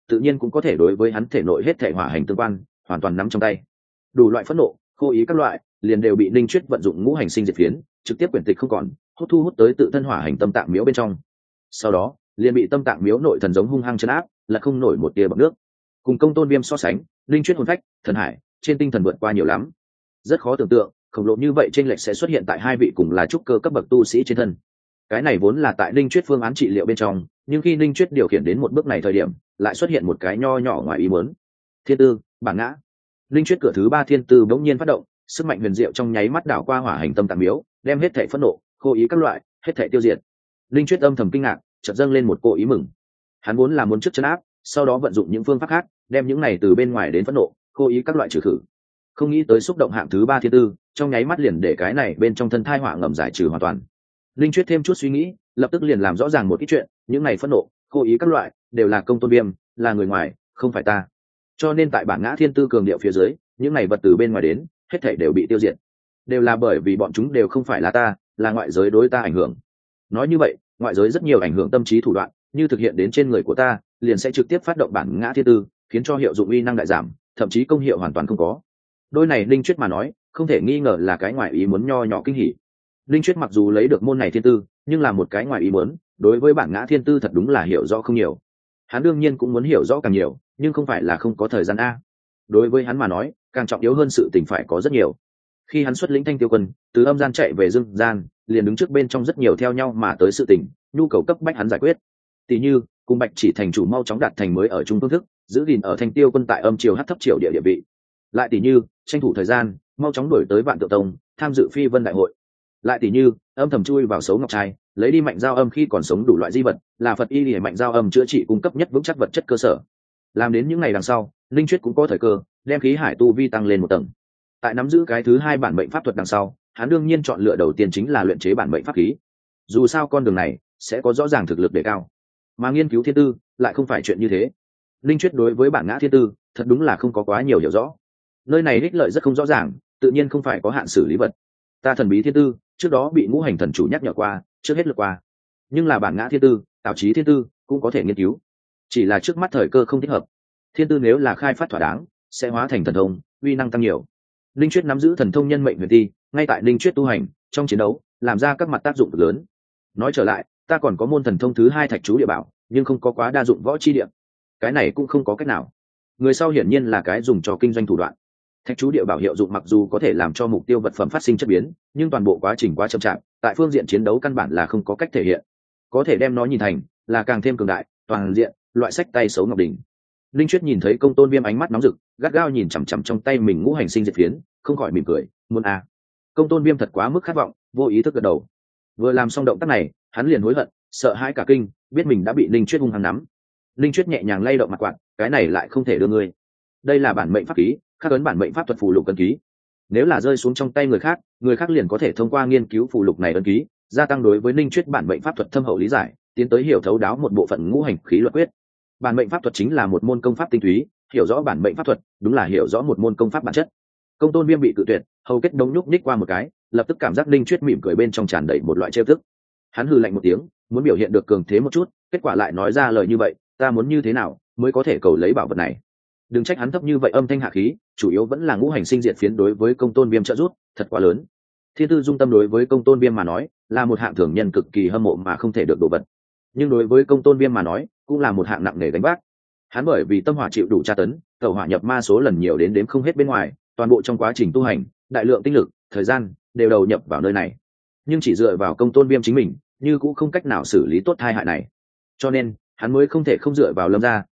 tự nhiên cũng có thể đối với hắn thể nội hết thể hỏa hành tương quan hoàn toàn nắm trong tay. Đủ loại phẫn nộ, khô ý các loại liền đều bị Linh Chuyết vận dụng ngũ hành sinh diệt phiến trực tiếp quyển tịch không còn, thu hút tới tự thân hỏa hành tâm tạng miếu bên trong. Sau đó liền bị tâm tạng miếu nội thần giống hung hăng chấn áp, là không nổi một tia bọt nước. Cùng Công Tôn Viêm so sánh, Linh Chuyết hồn phách, thần hải trên tinh thần vượt qua nhiều lắm. Rất khó tưởng tượng khổng lồ như vậy chênh lệch sẽ xuất hiện tại hai vị cùng là trúc cơ cấp bậc tu sĩ trên thân. Cái này vốn là tại Linh Chuyết phương án trị liệu bên trong, nhưng khi Linh Chuyết điều khiển đến một bước này thời điểm, lại xuất hiện một cái nho nhỏ ngoài ý muốn. Thiên tư, bản ngã. Linh Chuyết cửa thứ 3 thiên tư bỗng nhiên phát động, sức mạnh huyền diệu trong nháy mắt đảo qua hỏa hành tâm tạng miếu, đem hết thảy phẫn nộ, khô ý các loại, hết thảy tiêu diệt. Linh Chuyết âm thầm kinh ngạc, chợt dâng lên một cô ý mừng. Hắn vốn là muốn trước trấn áp, sau đó vận dụng những phương pháp khác, đem những này từ bên ngoài đến phẫn nộ, khô ý các loại trừ khử. Không nghĩ tới xúc động hạng thứ 3 thiên tư, trong nháy mắt liền để cái này bên trong thân thai hỏa ngầm giải trừ hoàn toàn. Linh Chuyết thêm chút suy nghĩ, lập tức liền làm rõ ràng một ít chuyện, những này phẫn nộ, khô ý các loại, đều là Công Tôn Viêm, là người ngoài, không phải ta. Cho nên tại bản ngã thiên tư cường điệu phía dưới, những này vật từ bên ngoài đến, hết thảy đều bị tiêu diệt. Đều là bởi vì bọn chúng đều không phải là ta, là ngoại giới đối ta ảnh hưởng. Nói như vậy, ngoại giới rất nhiều ảnh hưởng tâm trí thủ đoạn, như thực hiện đến trên người của ta, liền sẽ trực tiếp phát động bản ngã thiên tư, khiến cho hiệu dụng uy năng đại giảm, thậm chí công hiệu hoàn toàn không có. Đôi này Linh Chuyết mà nói, không thể nghi ngờ là cái ngoại ý muốn nho nhỏ kinh hỉ. Linh Chuyết mặc dù lấy được môn này thiên tư, nhưng là một cái ngoại ý muốn, đối với bản ngã thiên tư thật đúng là hiểu rõ không nhiều. Hắn đương nhiên cũng muốn hiểu rõ càng nhiều, nhưng không phải là không có thời gian a. Đối với hắn mà nói, càng trọng yếu hơn sự tình phải có rất nhiều. Khi hắn xuất lĩnh Thanh Tiêu quân, từ âm gian chạy về dương gian, liền đứng trước bên trong rất nhiều theo nhau mà tới sự tình, nhu cầu cấp bách hắn giải quyết. Tỷ như, cùng Bạch Chỉ thành chủ mau chóng đạt thành mới ở trung phương thức, giữ gìn ở Thanh Tiêu quân tại âm triều hắc thấp triều địa vị. Lại tỷ như, tranh thủ thời gian, mau chóng đuổi tới Vạn Tượng Tông, tham dự Phi Vân đại hội. Lại tỷ như, âm thầm chui vào Sấu Ngọc Trai, lấy đi mạnh giao âm khi còn sống đủ loại di vật, là Phật y liễu mạnh giao âm chữa trị cung cấp nhất vững chắc vật chất cơ sở. Làm đến những ngày đằng sau, Linh Chuyết cũng có thời cơ, đem khí hải tu vi tăng lên một tầng. Tại nắm giữ cái thứ 2 bản mệnh pháp thuật đằng sau, hắn đương nhiên chọn lựa đầu tiên chính là luyện chế bản mệnh pháp khí. Dù sao con đường này sẽ có rõ ràng thực lực đề cao, mà nghiên cứu thiên tư lại không phải chuyện như thế. Linh Chuyết đối với bản ngã thiên tư thật đúng là không có quá nhiều hiểu rõ. Nơi này ích lợi rất không rõ ràng, tự nhiên không phải có hạn xử lý vật. Ta thần bí thiên tư trước đó bị ngũ hành thần chủ nhắc nhở qua, trước hết lượt qua. Nhưng là bản ngã thiên tư, tạo chí thiên tư cũng có thể nghiên cứu. Chỉ là trước mắt thời cơ không thích hợp. Thiên tư nếu là khai phát thỏa đáng, sẽ hóa thành thần thông, uy năng tăng nhiều. Linh Chuyết nắm giữ thần thông nhân mệnh huyền ti, ngay tại Linh Chuyết tu hành, trong chiến đấu, làm ra các mặt tác dụng cực lớn. Nói trở lại, ta còn có môn thần thông thứ 2 thạch chú địa bảo, nhưng không có quá đa dụng võ chi địa. Cái này cũng không có cách nào. Người sau hiển nhiên là cái dùng cho kinh doanh thủ đoạn. Thạch chú địa bảo hiệu dụng mặc dù có thể làm cho mục tiêu vật phẩm phát sinh chất biến, nhưng toàn bộ quá trình quá chậm chạp, tại phương diện chiến đấu căn bản là không có cách thể hiện. Có thể đem nó nhìn thành là càng thêm cường đại, toàn diện, loại sách tay xấu ngọc đỉnh. Linh Chuyết nhìn thấy Công Tôn Viêm ánh mắt nóng rực, gắt gao nhìn chằm chằm trong tay mình ngũ hành sinh diệt phiến, không khỏi mỉm cười, muốn a. Công Tôn Viêm thật quá mức khát vọng, vô ý thức gật đầu. Vừa làm xong động tác này, hắn liền hối hận, sợ hãi cả kinh, biết mình đã bị Linh Chuyết hung hăng nắm. Linh Chuyết nhẹ nhàng lay động mặt quạt, cái này lại không thể đưa ngươi. Đây là bản mệnh pháp khí, khắc ấn bản mệnh pháp thuật phù lục ấn ký. Nếu là rơi xuống trong tay người khác liền có thể thông qua nghiên cứu phù lục này ấn ký, gia tăng đối với Linh Chuyết bản mệnh pháp thuật thâm hậu lý giải, tiến tới hiểu thấu đáo một bộ phận ngũ hành khí luật quyết. Bản mệnh pháp thuật chính là một môn công pháp tinh túy, hiểu rõ bản mệnh pháp thuật đúng là hiểu rõ một môn công pháp bản chất. Công Tôn Viêm bị cự tuyệt, hầu kết đống nhúc nhích qua một cái, lập tức cảm giác Linh Chuyết mỉm cười bên trong tràn đầy một loại trêu tức. Hắn hừ lạnh một tiếng, muốn biểu hiện được cường thế một chút, kết quả lại nói ra lời như vậy, ta muốn như thế nào mới có thể cầu lấy bảo vật này? Đừng trách hắn thấp như vậy âm thanh hạ khí, chủ yếu vẫn là ngũ hành sinh diệt phiến đối với Công Tôn Viêm trợ giúp thật quá lớn. Thiên tư dung tâm đối với Công Tôn Viêm mà nói, là một hạng thường nhân cực kỳ hâm mộ mà không thể được đồ vật. Nhưng đối với Công Tôn Viêm mà nói, cũng là một hạng nặng nề gánh vác. Hắn bởi vì tâm hỏa chịu đủ tra tấn, tẩu hỏa nhập ma số lần nhiều đến đếm không hết bên ngoài, toàn bộ trong quá trình tu hành, đại lượng tinh lực, thời gian đều đầu nhập vào nơi này. Nhưng chỉ dựa vào Công Tôn Viêm chính mình, như cũng không cách nào xử lý tốt tai hại này. Cho nên, hắn mới không thể không dựa vào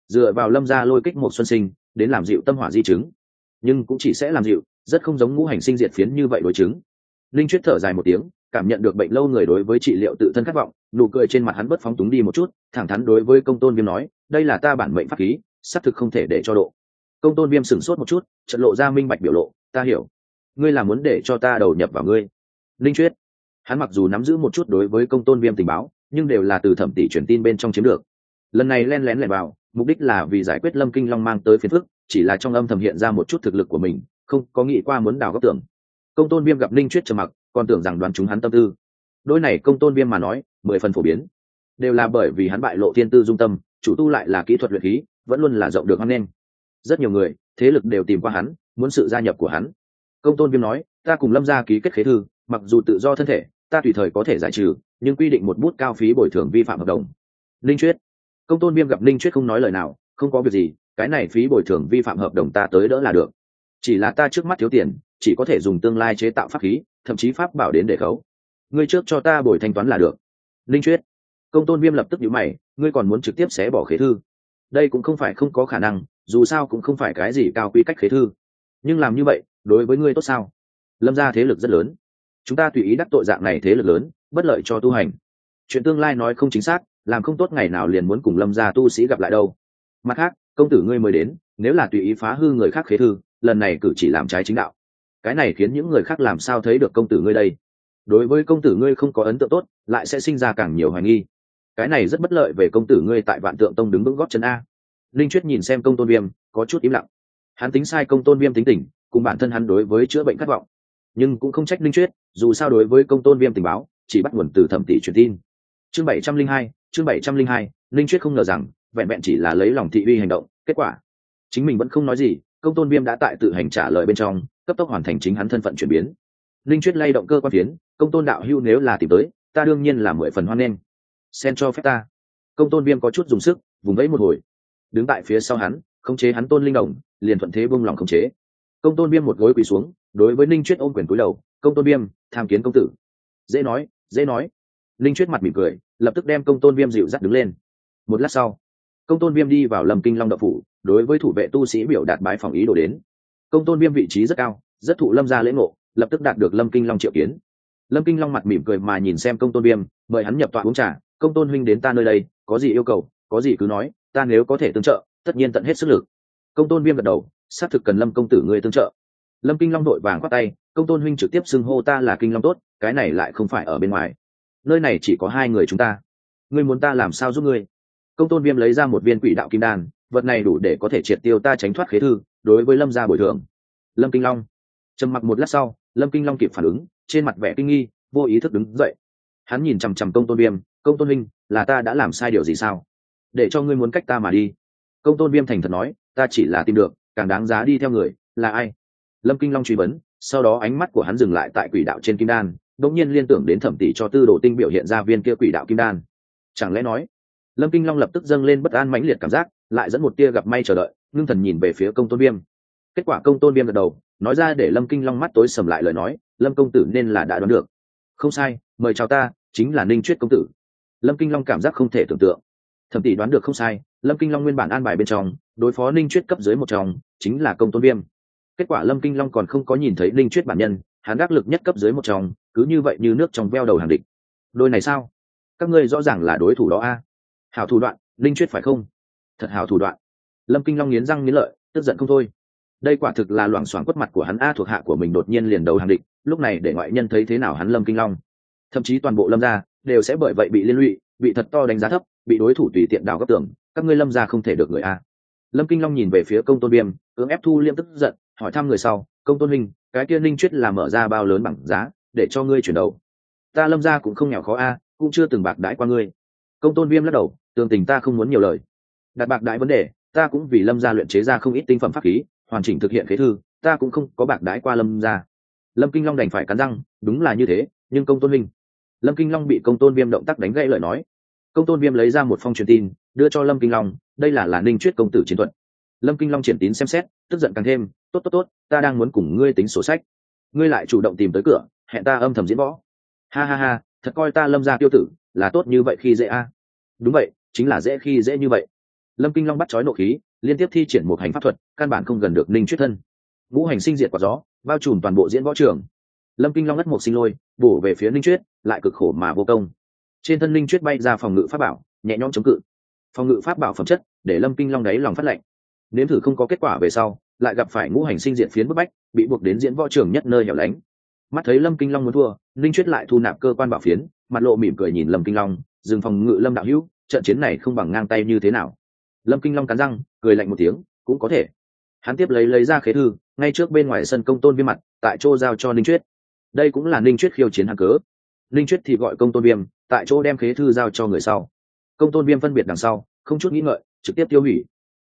Lâm gia lôi kích một xuân sinh, đến làm dịu tâm hỏa di chứng. Nhưng cũng chỉ sẽ làm dịu, rất không giống ngũ hành sinh diệt phiến như vậy đối chứng. Linh Chuyết thở dài một tiếng, cảm nhận được bệnh lâu người đối với trị liệu tự thân khát vọng, nụ cười trên mặt hắn bất phóng túng đi một chút, thẳng thắn đối với Công Tôn Viêm nói, đây là ta bản mệnh pháp khí, xác thực không thể để cho độ. Công Tôn Viêm sửng sốt một chút, chợt lộ ra minh bạch biểu lộ, ta hiểu, ngươi là muốn để cho ta đầu nhập vào ngươi. Linh Chuyết, hắn mặc dù nắm giữ một chút đối với Công Tôn Viêm tình báo, nhưng đều là từ Thẩm Tỷ truyền tin bên trong chiếm được. Lần này len lén lẻn vào, mục đích là vì giải quyết Lâm Kinh Long mang tới phiền phức, chỉ là trong âm thầm hiện ra một chút thực lực của mình, không có nghĩ qua muốn đào góc tưởng. Công Tôn Viêm gặp Linh Chuyết trầm mặc, còn tưởng rằng đoán chúng hắn tâm tư. Đôi này Công Tôn Viêm mà nói, 10 phần phổ biến, đều là bởi vì hắn bại lộ thiên tư dung tâm, chủ tu lại là kỹ thuật luyện khí, vẫn luôn là rộng được hoan nghênh. Rất nhiều người, thế lực đều tìm qua hắn, muốn sự gia nhập của hắn. Công tôn viêm nói, ta cùng Lâm gia ký kết khế thư, mặc dù tự do thân thể, ta tùy thời có thể giải trừ, nhưng quy định một bút cao phí bồi thường vi phạm hợp đồng. Linh Chuyết. Công tôn viêm gặp Linh Chuyết không nói lời nào, không có việc gì, cái này phí bồi thường vi phạm hợp đồng ta tới đỡ là được. Chỉ là ta trước mắt thiếu tiền, chỉ có thể dùng tương lai chế tạo pháp khí, thậm chí pháp bảo đến để khấu. Ngươi trước cho ta bồi thanh toán là được. Linh Chuyết. Công tôn viêm lập tức nhíu mày, ngươi còn muốn trực tiếp xé bỏ khế thư? Đây cũng không phải không có khả năng, dù sao cũng không phải cái gì cao quý cách khế thư. Nhưng làm như vậy, đối với ngươi tốt sao? Lâm gia thế lực rất lớn, chúng ta tùy ý đắc tội dạng này thế lực lớn, bất lợi cho tu hành. Chuyện tương lai nói không chính xác, làm không tốt ngày nào liền muốn cùng Lâm gia tu sĩ gặp lại đâu. Mặt khác, công tử ngươi mới đến, nếu là tùy ý phá hư người khác khế thư, lần này cử chỉ làm trái chính đạo, cái này khiến những người khác làm sao thấy được công tử ngươi đây? Đối với công tử ngươi không có ấn tượng tốt, lại sẽ sinh ra càng nhiều hoài nghi. Cái này rất bất lợi về công tử ngươi tại Vạn Tượng Tông đứng vững gót chân a. Linh Chuyết nhìn xem Công Tôn Viêm, có chút im lặng. Hắn tính sai Công Tôn Viêm tính tình, cùng bản thân hắn đối với chữa bệnh khát vọng, nhưng cũng không trách Linh Chuyết, dù sao đối với Công Tôn Viêm tình báo chỉ bắt nguồn từ Thẩm Tỷ truyền tin. Chương 702, Linh Chuyết không ngờ rằng vẹn vẹn chỉ là lấy lòng thị uy hành động, kết quả chính mình vẫn không nói gì, Công Tôn Viêm đã tại tự hành trả lời bên trong, cấp tốc hoàn thành chính hắn thân phận chuyển biến. Linh Chuyết lay động cơ quan phiến, Công Tôn đạo hữu nếu là tìm tới, ta đương nhiên là 10 phần hoan nghênh. Sen cho phép ta. Công Tôn Viêm có chút dùng sức, vùng vẫy một hồi. Đứng tại phía sau hắn, khống chế hắn Tôn Linh Đồng, liền thuận thế buông lòng khống chế. Công Tôn Viêm một gối quỳ xuống, đối với Linh Chuyết ôm quyền cúi đầu, "Công Tôn Viêm, tham kiến công tử." Dễ nói, dễ nói. Linh Chuyết mặt mỉm cười, lập tức đem Công Tôn Viêm dịu dắt đứng lên. Một lát sau, Công Tôn Viêm đi vào Lâm Kinh Long động phủ, đối với thủ vệ tu sĩ biểu đạt bái phỏng ý đồ đến. Công Tôn Viêm vị trí rất cao, rất thụ Lâm gia lễ ngộ, lập tức đạt được Lâm Kinh Long triệu kiến. Lâm Kinh Long mặt mỉm cười mà nhìn xem Công Tôn Viêm, mời hắn nhập tọa uống trà. "Công Tôn huynh đến ta nơi đây, có gì yêu cầu, có gì cứ nói, ta nếu có thể tương trợ, tất nhiên tận hết sức lực." Công Tôn Viêm gật đầu, xác thực cần Lâm công tử ngươi tương trợ. Lâm Kinh Long đội vàng quát tay, "Công Tôn huynh trực tiếp xưng hô ta là Kinh Long tốt, cái này lại không phải ở bên ngoài. Nơi này chỉ có hai người chúng ta, ngươi muốn ta làm sao giúp ngươi?" Công Tôn Viêm lấy ra một viên quỷ đạo kim đan, vật này đủ để có thể triệt tiêu ta tránh thoát khế thư, đối với Lâm gia bồi thường. Lâm Kinh Long trầm mặc một lát sau, Lâm Kinh Long kịp phản ứng, trên mặt vẻ kinh nghi, vô ý thức đứng dậy. Hắn nhìn chằm chằm Công Tôn Viêm, "Công Tôn huynh, là ta đã làm sai điều gì sao, để cho ngươi muốn cách ta mà đi?" Công Tôn Viêm thành thật nói, "Ta chỉ là tìm được càng đáng giá đi theo người, là ai?" Lâm Kinh Long truy vấn, sau đó ánh mắt của hắn dừng lại tại quỷ đạo trên kim đan, đột nhiên liên tưởng đến Thẩm Tỷ cho Tư Đồ Tinh biểu hiện ra viên kia quỷ đạo kim đan. Chẳng lẽ nói? Lâm Kinh Long lập tức dâng lên bất an mãnh liệt cảm giác, lại dẫn một tia gặp may chờ đợi, ngưng thần nhìn về phía Công Tôn Viêm. Kết quả Công Tôn Viêm gật đầu, nói ra để Lâm Kinh Long mắt tối sầm lại lời nói, "Lâm công tử nên là đã đoán được." "Không sai, mời chào, ta chính là Ninh Chuyết công tử." Lâm Kinh Long cảm giác không thể tưởng tượng. Thẩm Tỷ đoán được không sai, Lâm Kinh Long nguyên bản an bài bên trong, đối phó Ninh Chuyết cấp dưới một trong chính là Công Tôn Viêm. Kết quả Lâm Kinh Long còn không có nhìn thấy Ninh Chuyết bản nhân, hắn đắc lực nhất cấp dưới một trong, cứ như vậy như nước trong veo đầu hàng địch. Đôi này sao? Các ngươi rõ ràng là đối thủ đó a. Hảo thủ đoạn, Ninh Chuyết phải không? Thật hảo thủ đoạn. Lâm Kinh Long nghiến răng nghiến lợi, tức giận không thôi. Đây quả thực là loảng xoảng quất mặt của hắn a, thuộc hạ của mình đột nhiên liền đầu hàng địch, lúc này để ngoại nhân thấy thế nào hắn Lâm Kinh Long, thậm chí toàn bộ Lâm gia đều sẽ bởi vậy bị liên lụy, bị thật to đánh giá thấp, bị đối thủ tùy tiện đào gấp tưởng, các ngươi Lâm gia không thể được người a. Lâm Kinh Long nhìn về phía Công Tôn Viêm, cưỡng ép thu liêm tức giận, hỏi thăm người sau, "Công Tôn huynh, cái kia Ninh Chuyết là mở ra bao lớn bằng giá để cho ngươi chuyển đầu?" "Ta Lâm gia cũng không nghèo khó a, cũng chưa từng bạc đãi qua ngươi." Công Tôn Viêm lắc đầu, "Tường tình ta không muốn nhiều lời. Đặt bạc đãi vấn đề, ta cũng vì Lâm gia luyện chế ra không ít tinh phẩm pháp khí, hoàn chỉnh thực hiện khế thư, ta cũng không có bạc đãi qua Lâm gia." Lâm Kinh Long đành phải cắn răng, đúng là như thế, nhưng Công Tôn huynh. Lâm Kinh Long bị Công Tôn Viêm động tác đánh gãy lời nói. Công Tôn Viêm lấy ra một phong truyền tin, đưa cho Lâm Kinh Long, "Đây là Ninh Chuyết công tử chiến thuật." Lâm Kinh Long triển tín xem xét, tức giận càng thêm, "Tốt, ta đang muốn cùng ngươi tính sổ sách, ngươi lại chủ động tìm tới cửa, hẹn ta âm thầm diễn võ. Ha ha ha, thật coi ta Lâm gia tiêu tử là tốt như vậy khi dễ a?" "Đúng vậy, chính là dễ khi dễ như vậy." Lâm Kinh Long bắt chói nộ khí, liên tiếp thi triển một hành pháp thuật, căn bản không gần được Ninh Chuyết thân. Ngũ hành sinh diệt quả gió, bao trùm toàn bộ diễn võ trường. Lâm Kinh Long ngất một sinh lôi, bổ về phía Ninh Chuyết, lại cực khổ mà vô công. Trên thân Ninh Chuyết bay ra phòng ngự pháp bảo, nhẹ nhõm chống cự. Phòng ngự pháp bảo phẩm chất, để Lâm Kinh Long đáy lòng phát lạnh. Nếm thử không có kết quả về sau, lại gặp phải ngũ hành sinh diệt phiến bức bách, bị buộc đến diễn võ trường nhất nơi hẻo lánh. Mắt thấy Lâm Kinh Long muốn thua, Ninh Chuyết lại thu nạp cơ quan bảo phiến, mặt lộ mỉm cười nhìn Lâm Kinh Long, dừng phòng ngự Lâm đạo hữu, trận chiến này không bằng ngang tay như thế nào? Lâm Kinh Long cắn răng, cười lạnh một tiếng, cũng có thể. Hắn tiếp lấy ra khế thư, ngay trước bên ngoài sân Công Tôn Viêm mặt, tại chỗ giao cho Ninh Chuyết. Đây cũng là Ninh Chuyết khiêu chiến hắn cớ. Ninh Chuyết thì gọi Công Tôn Viêm, tại chỗ đem khế thư giao cho người sau. Công Tôn Viêm phân biệt đằng sau, không chút nghĩ ngợi, trực tiếp tiêu hủy.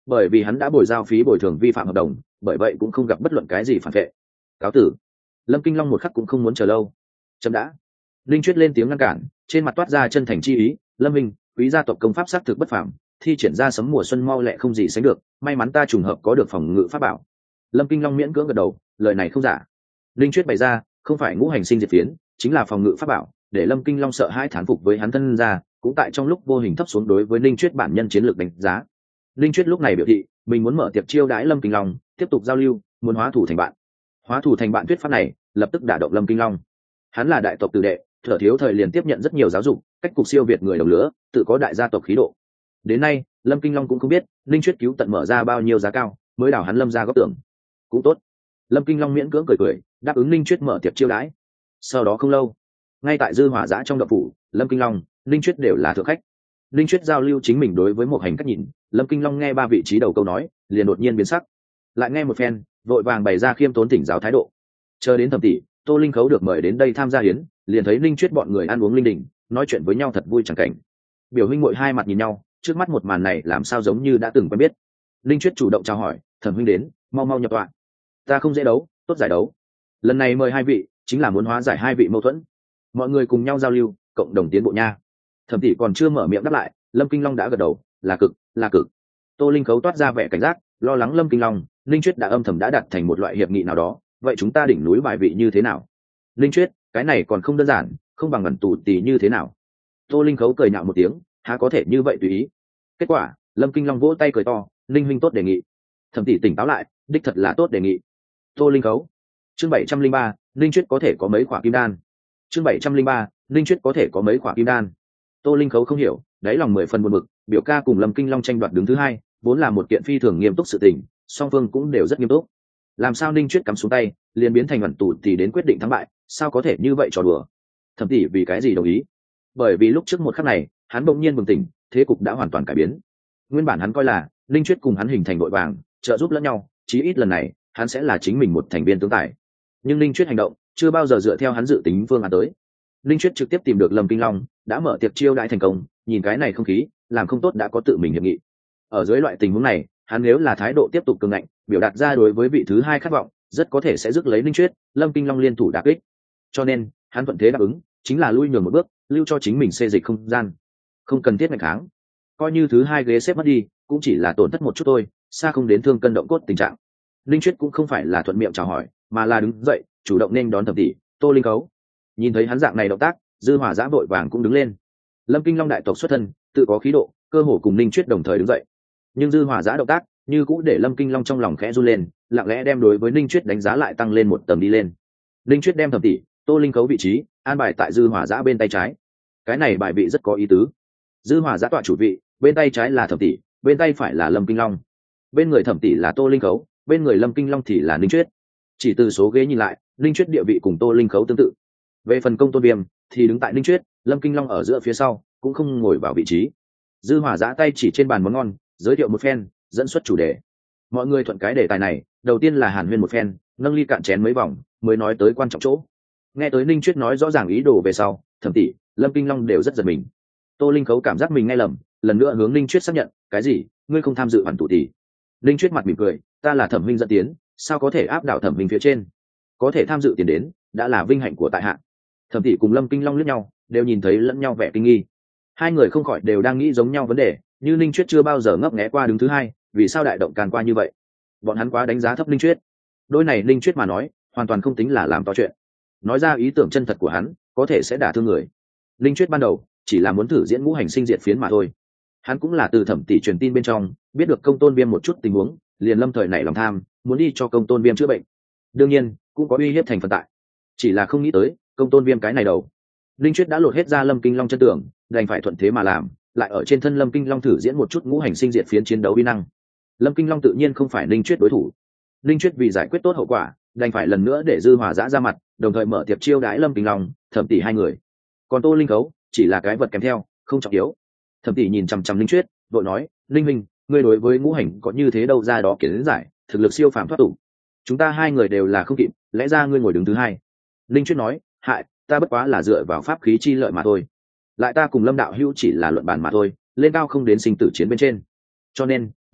bởi vì hắn đã bồi giao phí bồi thường vi phạm hợp đồng, bởi vậy cũng không gặp bất luận cái gì phản vệ. Cáo tử. Lâm Kinh Long một khắc cũng không muốn chờ lâu. Chậm đã. Linh Chuyết lên tiếng ngăn cản, trên mặt toát ra chân thành chi ý. Lâm Minh, quý gia tộc công pháp xác thực bất phàm, thi triển ra sấm mùa xuân mau lẹ không gì sánh được, may mắn ta trùng hợp có được phòng ngự pháp bảo. Lâm Kinh Long miễn cưỡng gật đầu, lời này không giả. Linh Chuyết bày ra, không phải ngũ hành sinh diệt phiến, chính là phòng ngự pháp bảo, để Lâm Kinh Long sợ hãi thán phục với hắn thân ra, cũng tại trong lúc vô hình thấp xuống đối với Linh Chuyết bản nhân chiến lược đánh giá. Linh Chuyết lúc này biểu thị mình muốn mở tiệc chiêu đãi Lâm Kinh Long, tiếp tục giao lưu, muốn hóa thủ thành bạn. Hóa thủ thành bạn thuyết pháp này lập tức đả động Lâm Kinh Long. Hắn là đại tộc tử đệ, thừa thiếu thời liền tiếp nhận rất nhiều giáo dục, cách cục siêu việt người đồng lứa, tự có đại gia tộc khí độ. Đến nay Lâm Kinh Long cũng không biết Linh Chuyết cứu tận mở ra bao nhiêu giá cao mới đào hắn Lâm ra góp tưởng. Cũng tốt. Lâm Kinh Long miễn cưỡng cười đáp ứng Linh Chuyết mở tiệc chiêu đãi. Sau đó không lâu, ngay tại Dư Hỏa Giã trong động phủ, Lâm Kinh Long, Linh Chuyết đều là thượng khách. Linh Chuyết giao lưu chính mình đối với một hành cách nhìn, Lâm Kinh Long nghe ba vị trí đầu câu nói, liền đột nhiên biến sắc. Lại nghe một phen, vội vàng bày ra khiêm tốn thỉnh giáo thái độ. Chờ đến Thẩm tỷ, Tô Linh Khấu được mời đến đây tham gia hiến, liền thấy Linh Chuyết bọn người ăn uống linh đình, nói chuyện với nhau thật vui chẳng cảnh. Biểu huynh muội hai mặt nhìn nhau, trước mắt một màn này làm sao giống như đã từng quen biết. Linh Chuyết chủ động chào hỏi, Thẩm huynh đến, mau mau nhập tọa. Ta không dễ đấu, tốt giải đấu. Lần này mời hai vị, chính là muốn hóa giải hai vị mâu thuẫn. Mọi người cùng nhau giao lưu, cộng đồng tiến bộ nha. Thẩm tỷ còn chưa mở miệng đáp lại, Lâm Kinh Long đã gật đầu, là cực, là cực. Tô Linh Khấu toát ra vẻ cảnh giác, lo lắng Lâm Kinh Long, Linh Chuyết đã âm thầm đã đặt thành một loại hiệp nghị nào đó, vậy chúng ta đỉnh núi bài vị như thế nào? Linh Chuyết, cái này còn không đơn giản, không bằng ngẩn tù tì như thế nào? Tô Linh Khấu cười nhạo một tiếng, há có thể như vậy tùy ý. Kết quả, Lâm Kinh Long vỗ tay cười to, Linh huynh tốt đề nghị. Thẩm tỷ tỉnh táo lại, đích thật là tốt đề nghị. Tô Linh Khấu. Chương 703, Linh Chuyết có thể có mấy quả kim đan. Chương 703, Linh Chuyết có thể có mấy quả kim đan. Tô Linh Khấu không hiểu, đáy lòng 10 phần buồn bực, biểu ca cùng Lâm Kinh Long tranh đoạt đứng thứ hai, vốn là một kiện phi thường nghiêm túc sự tình, song phương cũng đều rất nghiêm túc. Làm sao Linh Chuyết cắm xuống tay, liền biến thành ẩn tù thì đến quyết định thắng bại, sao có thể như vậy trò đùa? Thẩm tỷ vì cái gì đồng ý? Bởi vì lúc trước một khắc này, hắn bỗng nhiên bừng tỉnh, thế cục đã hoàn toàn cải biến. Nguyên bản hắn coi là Linh Chuyết cùng hắn hình thành đội vàng, trợ giúp lẫn nhau, chí ít lần này, hắn sẽ là chính mình một thành viên tướng tài. Nhưng Linh Chuyết hành động chưa bao giờ dựa theo hắn dự tính phương án tới. Linh Chuyết trực tiếp tìm được Lâm Kinh Long, đã mở tiệc chiêu đãi thành công, nhìn cái này không khí, làm không tốt đã có tự mình hiệp nghị. Ở dưới loại tình huống này, hắn nếu là thái độ tiếp tục cường ngạnh, biểu đạt ra đối với vị thứ hai khát vọng, rất có thể sẽ rước lấy Linh Chuyết, Lâm Kinh Long liên thủ đả kích. Cho nên, hắn thuận thế đáp ứng, chính là lui nhường một bước, lưu cho chính mình xê dịch không gian, không cần thiết ngạnh kháng. Coi như thứ hai ghế xếp mất đi, cũng chỉ là tổn thất một chút thôi, xa không đến thương cân động cốt tình trạng. Linh Chuyết cũng không phải là thuận miệng chào hỏi, mà là đứng dậy, chủ động nên đón Thẩm tỷ, Tô Linh Khấu. Nhìn thấy hắn dạng này động tác, Dư Hỏa Giã vội vàng cũng đứng lên. Lâm Kinh Long đại tộc xuất thân, tự có khí độ, cơ hồ cùng Linh Chuyết đồng thời đứng dậy. Nhưng Dư Hỏa Giã động tác, như cũng để Lâm Kinh Long trong lòng khẽ run lên, lặng lẽ đem đối với Linh Chuyết đánh giá lại tăng lên một tầng đi lên. Linh Chuyết đem Thẩm tỷ, Tô Linh Khấu vị trí an bài tại Dư Hỏa Giã bên tay trái. Cái này bài vị rất có ý tứ. Dư Hỏa Giã tọa chủ vị, bên tay trái là Thẩm tỷ, bên tay phải là Lâm Kinh Long. Bên người Thẩm tỷ là Tô Linh Khấu, bên người Lâm Kinh Long thì là Linh Chuyết. Chỉ từ số ghế nhìn lại, Linh Chuyết địa vị cùng Tô Linh Khấu tương tự. Về phần Công Tôn Viêm thì đứng tại Linh Chuyết, Lâm Kinh Long ở giữa phía sau, cũng không ngồi vào vị trí. Dư Hỏa Giã tay chỉ trên bàn món ngon, giới thiệu một phen, dẫn xuất chủ đề. Mọi người thuận cái đề tài này, đầu tiên là hàn huyên một phen, nâng ly cạn chén mấy vòng, mới nói tới quan trọng chỗ. Nghe tới Linh Chuyết nói rõ ràng ý đồ về sau, Thẩm tỷ, Lâm Kinh Long đều rất giật mình. Tô Linh Khấu cảm giác mình nghe lầm, lần nữa hướng Linh Chuyết xác nhận, cái gì? Ngươi không tham dự hoàn tụ tỷ? Linh Chuyết mặt mỉm cười, ta là Thẩm huynh dẫn tiến, sao có thể áp đảo Thẩm huynh phía trên? Có thể tham dự tiền đến, đã là vinh hạnh của tại hạ. Thẩm tỷ cùng Lâm Kinh Long liếc nhau, đều nhìn thấy lẫn nhau vẻ kinh nghi. Hai người không khỏi đều đang nghĩ giống nhau vấn đề, như Linh Chuyết chưa bao giờ ngấp nghé qua đứng thứ hai, vì sao đại động càn qua như vậy? Bọn hắn quá đánh giá thấp Linh Chuyết. Đôi này Linh Chuyết mà nói, hoàn toàn không tính là làm to chuyện. Nói ra ý tưởng chân thật của hắn, có thể sẽ đả thương người. Linh Chuyết ban đầu chỉ là muốn thử diễn ngũ hành sinh diệt phiến mà thôi. Hắn cũng là từ Thẩm tỷ truyền tin bên trong biết được Công Tôn Viêm một chút tình huống, liền lâm thời nảy lòng tham, muốn đi cho Công Tôn Viêm chữa bệnh. Đương nhiên, cũng có uy hiếp thành phần tại. Chỉ là không nghĩ tới, Công Tôn Viêm cái này đầu. Linh Chuyết đã lột hết ra Lâm Kinh Long chân tưởng, đành phải thuận thế mà làm, lại ở trên thân Lâm Kinh Long thử diễn một chút ngũ hành sinh diệt phiến chiến đấu uy năng. Lâm Kinh Long tự nhiên không phải Linh Chuyết đối thủ. Linh Chuyết vì giải quyết tốt hậu quả, đành phải lần nữa để Dư Hỏa Giã ra mặt, đồng thời mở tiệc chiêu đãi Lâm Kinh Long, Thẩm tỷ hai người. Còn Tô Linh Khấu chỉ là cái vật kèm theo, không trọng yếu. Thẩm tỷ nhìn chằm chằm Linh Chuyết, vội nói, Linh huynh, ngươi đối với ngũ hành có như thế đâu ra đó kiến giải, thực lực siêu phàm thoát tục. Chúng ta hai người đều là không kịp, lẽ ra ngươi ngồi đứng thứ hai. Linh Chuyết nói, hại, ta bất quá là dựa vào pháp khí chi lợi mà thôi. Lại ta cùng Lâm đạo hữu chỉ là luận bàn mà thôi, lên cao không đến sinh tử chiến bên trên. Cho nên,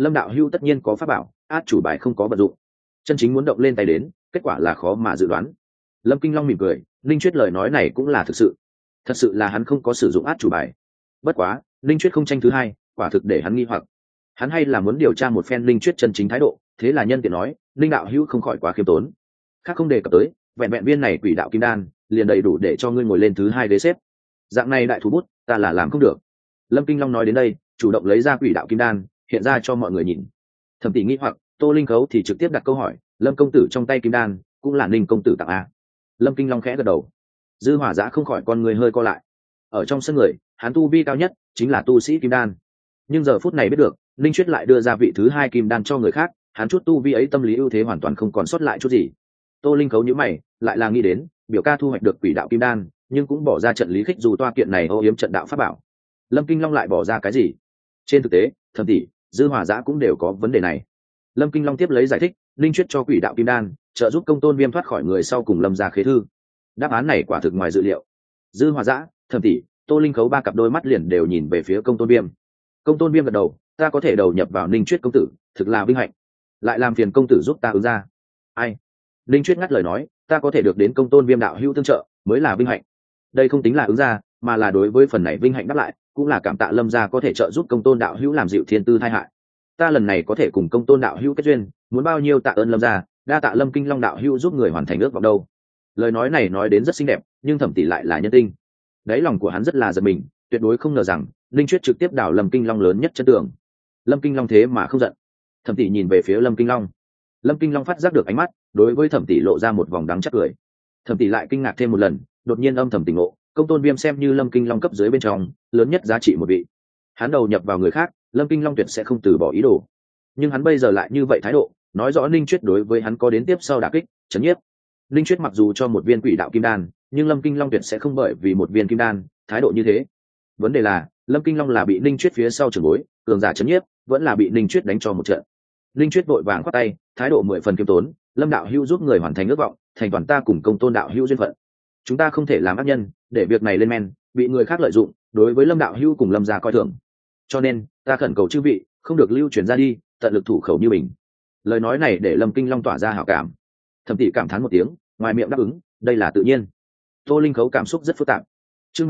lâm đạo hữu tất nhiên có pháp bảo, át chủ bài không có vận dụng, chân chính muốn động lên tay đến, kết quả là khó mà dự đoán. Lâm Kinh Long mỉm cười, Linh Chuyết lời nói này cũng là thực sự, thật sự là hắn không có sử dụng át chủ bài. Bất quá Linh Chuyết không tranh thứ hai, quả thực để hắn nghi hoặc. Hắn hay là muốn điều tra một phen Linh Chuyết chân chính thái độ, thế là nhân tiện nói, Linh đạo hữu không khỏi quá khiêm tốn, khác không đề cập tới, vẹn vẹn viên này quỷ đạo kim đan liền đầy đủ để cho ngươi ngồi lên thứ hai ghế xếp. Dạng này đại thủ bút ta là làm không được. Lâm Kinh Long nói đến đây, chủ động lấy ra quỷ đạo kim đan hiện ra cho mọi người nhìn. Thẩm Tỷ nghĩ hoặc, Tô Linh Khấu thì trực tiếp đặt câu hỏi, Lâm công tử trong tay kim đan cũng là Ninh công tử tặng a? Lâm Kinh Long khẽ gật đầu. Dư Hỏa Giã không khỏi con người hơi co lại. Ở trong sân người, hắn tu vi cao nhất chính là tu sĩ kim đan, nhưng giờ phút này biết được Ninh Chuyết lại đưa ra vị thứ hai kim đan cho người khác, hắn chút tu vi ấy tâm lý ưu thế hoàn toàn không còn sót lại chút gì. Tô Linh Khấu nhíu mày, lại là nghĩ đến biểu ca thu hoạch được quỷ đạo kim đan, nhưng cũng bỏ ra trận lý khích dù toa kiện này ô yếm trận đạo pháp bảo. Lâm Kinh Long lại bỏ ra cái gì? Trên thực tế, Thẩm Tỷ, Dư Hỏa Giã cũng đều có vấn đề này. Lâm Kinh Long tiếp lấy giải thích, Ninh Chuyết cho quỷ đạo kim đan trợ giúp Công Tôn Viêm thoát khỏi người sau cùng Lâm gia khế thư. Đáp án này quả thực ngoài dự liệu. Dư Hỏa Giã, Thẩm Tỷ, Tô Linh Khấu ba cặp đôi mắt liền đều nhìn về phía Công Tôn Viêm. Công Tôn Viêm gật đầu, ta có thể đầu nhập vào Ninh Chuyết công tử, thực là vinh hạnh. Lại làm phiền công tử giúp ta ứng ra. Ai? Ninh Chuyết ngắt lời nói, ta có thể được đến Công Tôn Viêm đạo hữu tương trợ mới là vinh hạnh. Đây không tính là ứng ra, mà là đối với phần này vinh hạnh đáp lại, cũng là cảm tạ Lâm gia có thể trợ giúp Công Tôn đạo hữu làm dịu thiên tư tai hại. Ta lần này có thể cùng Công Tôn đạo hữu kết duyên, muốn bao nhiêu tạ ơn Lâm gia, đa tạ Lâm Kinh Long đạo hữu giúp người hoàn thành ước vọng đâu. Lời nói này nói đến rất xinh đẹp, nhưng Thẩm Tỷ lại là nhân tinh. Đáy lòng của hắn rất là giật mình, tuyệt đối không ngờ rằng Linh Chuyết trực tiếp đảo Lâm Kinh Long lớn nhất chân tường. Lâm Kinh Long thế mà không giận. Thẩm Tỷ nhìn về phía Lâm Kinh Long. Lâm Kinh Long phát giác được ánh mắt, đối với Thẩm Tỷ lộ ra một vòng đắng chắc cười. Thẩm Tỷ lại kinh ngạc thêm một lần, đột nhiên âm thầm tỉnh ngộ, Công Tôn Viêm xem như Lâm Kinh Long cấp dưới bên trong lớn nhất giá trị một vị. Hắn đầu nhập vào người khác, Lâm Kinh Long tuyệt sẽ không từ bỏ ý đồ. Nhưng hắn bây giờ lại như vậy thái độ, nói rõ Ninh Chuyết đối với hắn có đến tiếp sau đả kích, chấn nhiếp. Ninh Chuyết mặc dù cho một viên quỷ đạo kim đan, nhưng Lâm Kinh Long tuyệt sẽ không bởi vì một viên kim đan thái độ như thế. Vấn đề là Lâm Kinh Long là bị Ninh Chuyết phía sau trường bối cường giả chấn nhiếp, vẫn là bị Ninh Chuyết đánh cho một trận. Ninh Chuyết vội vàng khoát tay, thái độ 10 phần kiêm tốn, Lâm đạo hữu giúp người hoàn thành ước vọng, thành toàn ta cùng Công Tôn đạo hữu duyên phận. Chúng ta không thể làm ác nhân, để việc này lên men, bị người khác lợi dụng, đối với Lâm đạo hữu cùng Lâm gia coi thường. Cho nên ta khẩn cầu chư vị không được lưu truyền ra đi, tận lực thủ khẩu như mình. Lời nói này để Lâm Kinh Long tỏa ra hảo cảm. Thẩm Tỷ cảm thán một tiếng, ngoài miệng đáp ứng, đây là tự nhiên. Tô Linh Khấu cảm xúc rất phức tạp. Chương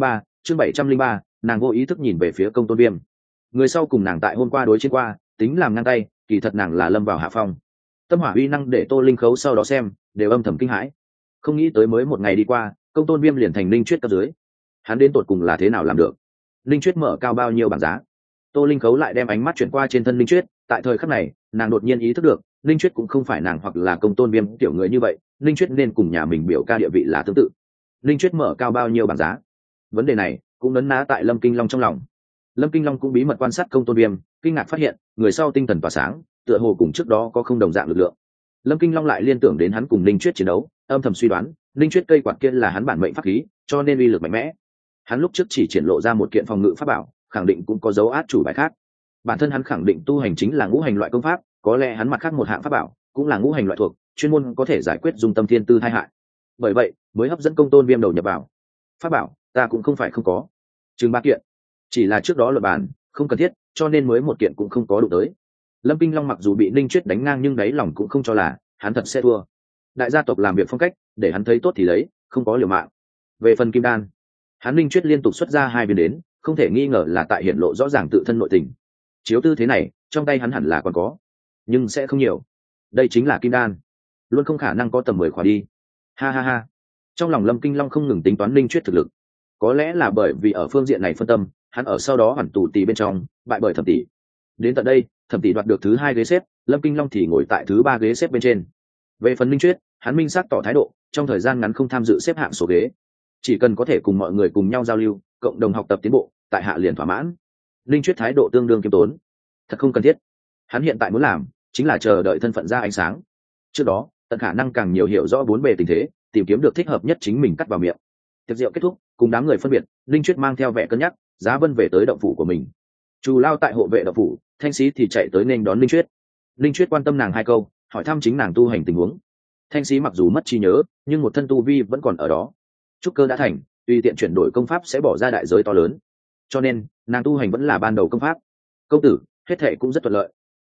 703, nàng vô ý thức nhìn về phía Công Tôn Viêm. Người sau cùng nàng tại hôm qua đối chiến qua, tính làm ngang tay, kỳ thật nàng là lâm vào hạ phong. Tâm hỏa uy năng để Tô Linh Khấu sau đó xem, đều âm thầm kinh hãi. Không nghĩ tới mới một ngày đi qua, Công Tôn Viêm liền thành Ninh Chuyết cấp dưới. Hắn đến tột cùng là thế nào làm được? Ninh Chuyết mở cao bao nhiêu bảng giá? Tô Linh Khấu lại đem ánh mắt chuyển qua trên thân Ninh Chuyết, tại thời khắc này, nàng đột nhiên ý thức được, Ninh Chuyết cũng không phải nàng hoặc là Công Tôn Viêm tiểu người như vậy, Ninh Chuyết nên cùng nhà mình biểu ca địa vị là tương tự. Ninh Chuyết mở cao bao nhiêu bảng giá? Vấn đề này cũng nấn ná tại Lâm Kinh Long trong lòng. Lâm Kinh Long cũng bí mật quan sát Công Tôn Viêm, kinh ngạc phát hiện, người sau tinh thần tỏa sáng, tựa hồ cùng trước đó có không đồng dạng lực lượng. Lâm Kinh Long lại liên tưởng đến hắn cùng Ninh Chuyết chiến đấu, âm thầm suy đoán, Ninh Chuyết cây quạt kia là hắn bản mệnh pháp khí, cho nên uy lực mạnh mẽ. Hắn lúc trước chỉ triển lộ ra một kiện phòng ngự pháp bảo, khẳng định cũng có dấu át chủ bài khác. Bản thân hắn khẳng định tu hành chính là ngũ hành loại công pháp, có lẽ hắn mặt khác một hạng pháp bảo cũng là ngũ hành loại thuộc, chuyên môn có thể giải quyết dung tâm thiên tư tai hại. Bởi vậy mới hấp dẫn Công Tôn Viêm đầu nhập vào. Pháp bảo ta cũng không phải không có, chừng 3 kiện, chỉ là trước đó luật bản không cần thiết, cho nên mới một kiện cũng không có đủ tới. Lâm Kinh Long mặc dù bị Ninh Chuyết đánh ngang nhưng đáy lòng cũng không cho là hắn thật sẽ thua. Đại gia tộc làm việc phong cách, để hắn thấy tốt thì lấy, không có liều mạng. Về phần kim đan, hắn Ninh Chuyết liên tục xuất ra 2 viên đến, không thể nghi ngờ là tại hiện lộ rõ ràng tự thân nội tình. Chiếu tư thế này, trong tay hắn hẳn là còn có, nhưng sẽ không nhiều. Đây chính là kim đan, luôn không khả năng có tầm 10 khóa đi. Ha ha ha. Trong lòng Lâm Kinh Long không ngừng tính toán Ninh Chuyết thực lực. Có lẽ là bởi vì ở phương diện này phân tâm, hắn ở sau đó hoàn tù tì bên trong, bại bởi Thẩm Tỷ. Đến tận đây, Thẩm Tỷ đoạt được thứ 2 ghế xếp, Lâm Kinh Long thì ngồi tại thứ 3 ghế xếp bên trên. Về phần Ninh Chuyết, hắn minh xác tỏ thái độ, trong thời gian ngắn không tham dự xếp hạng số ghế, chỉ cần có thể cùng mọi người cùng nhau giao lưu, cộng đồng học tập tiến bộ, tại hạ liền thỏa mãn. Ninh Chuyết thái độ tương đương kiêm tốn, thật không cần thiết. Hắn hiện tại muốn làm chính là chờ đợi thân phận ra ánh sáng. Trước đó, tận khả năng càng nhiều hiểu rõ bốn bề tình thế, tìm kiếm được thích hợp nhất chính mình cắt vào miệng. Tiệc rượu kết thúc, cùng đám người phân biệt, Ninh Chuyết mang theo vẻ cân nhắc, Giá Vân về tới động phủ của mình. Chu Lao tại hộ vệ động phủ, Thanh Sĩ thì chạy tới nên đón Ninh Chuyết. Ninh Chuyết quan tâm nàng 2 câu, hỏi thăm chính nàng tu hành tình huống. Thanh Sĩ mặc dù mất trí nhớ, nhưng một thân tu vi vẫn còn ở đó. Trúc cơ đã thành, tùy tiện chuyển đổi công pháp sẽ bỏ ra đại giới to lớn, cho nên nàng tu hành vẫn là ban đầu công pháp. Công tử, hết thệ cũng rất thuận lợi,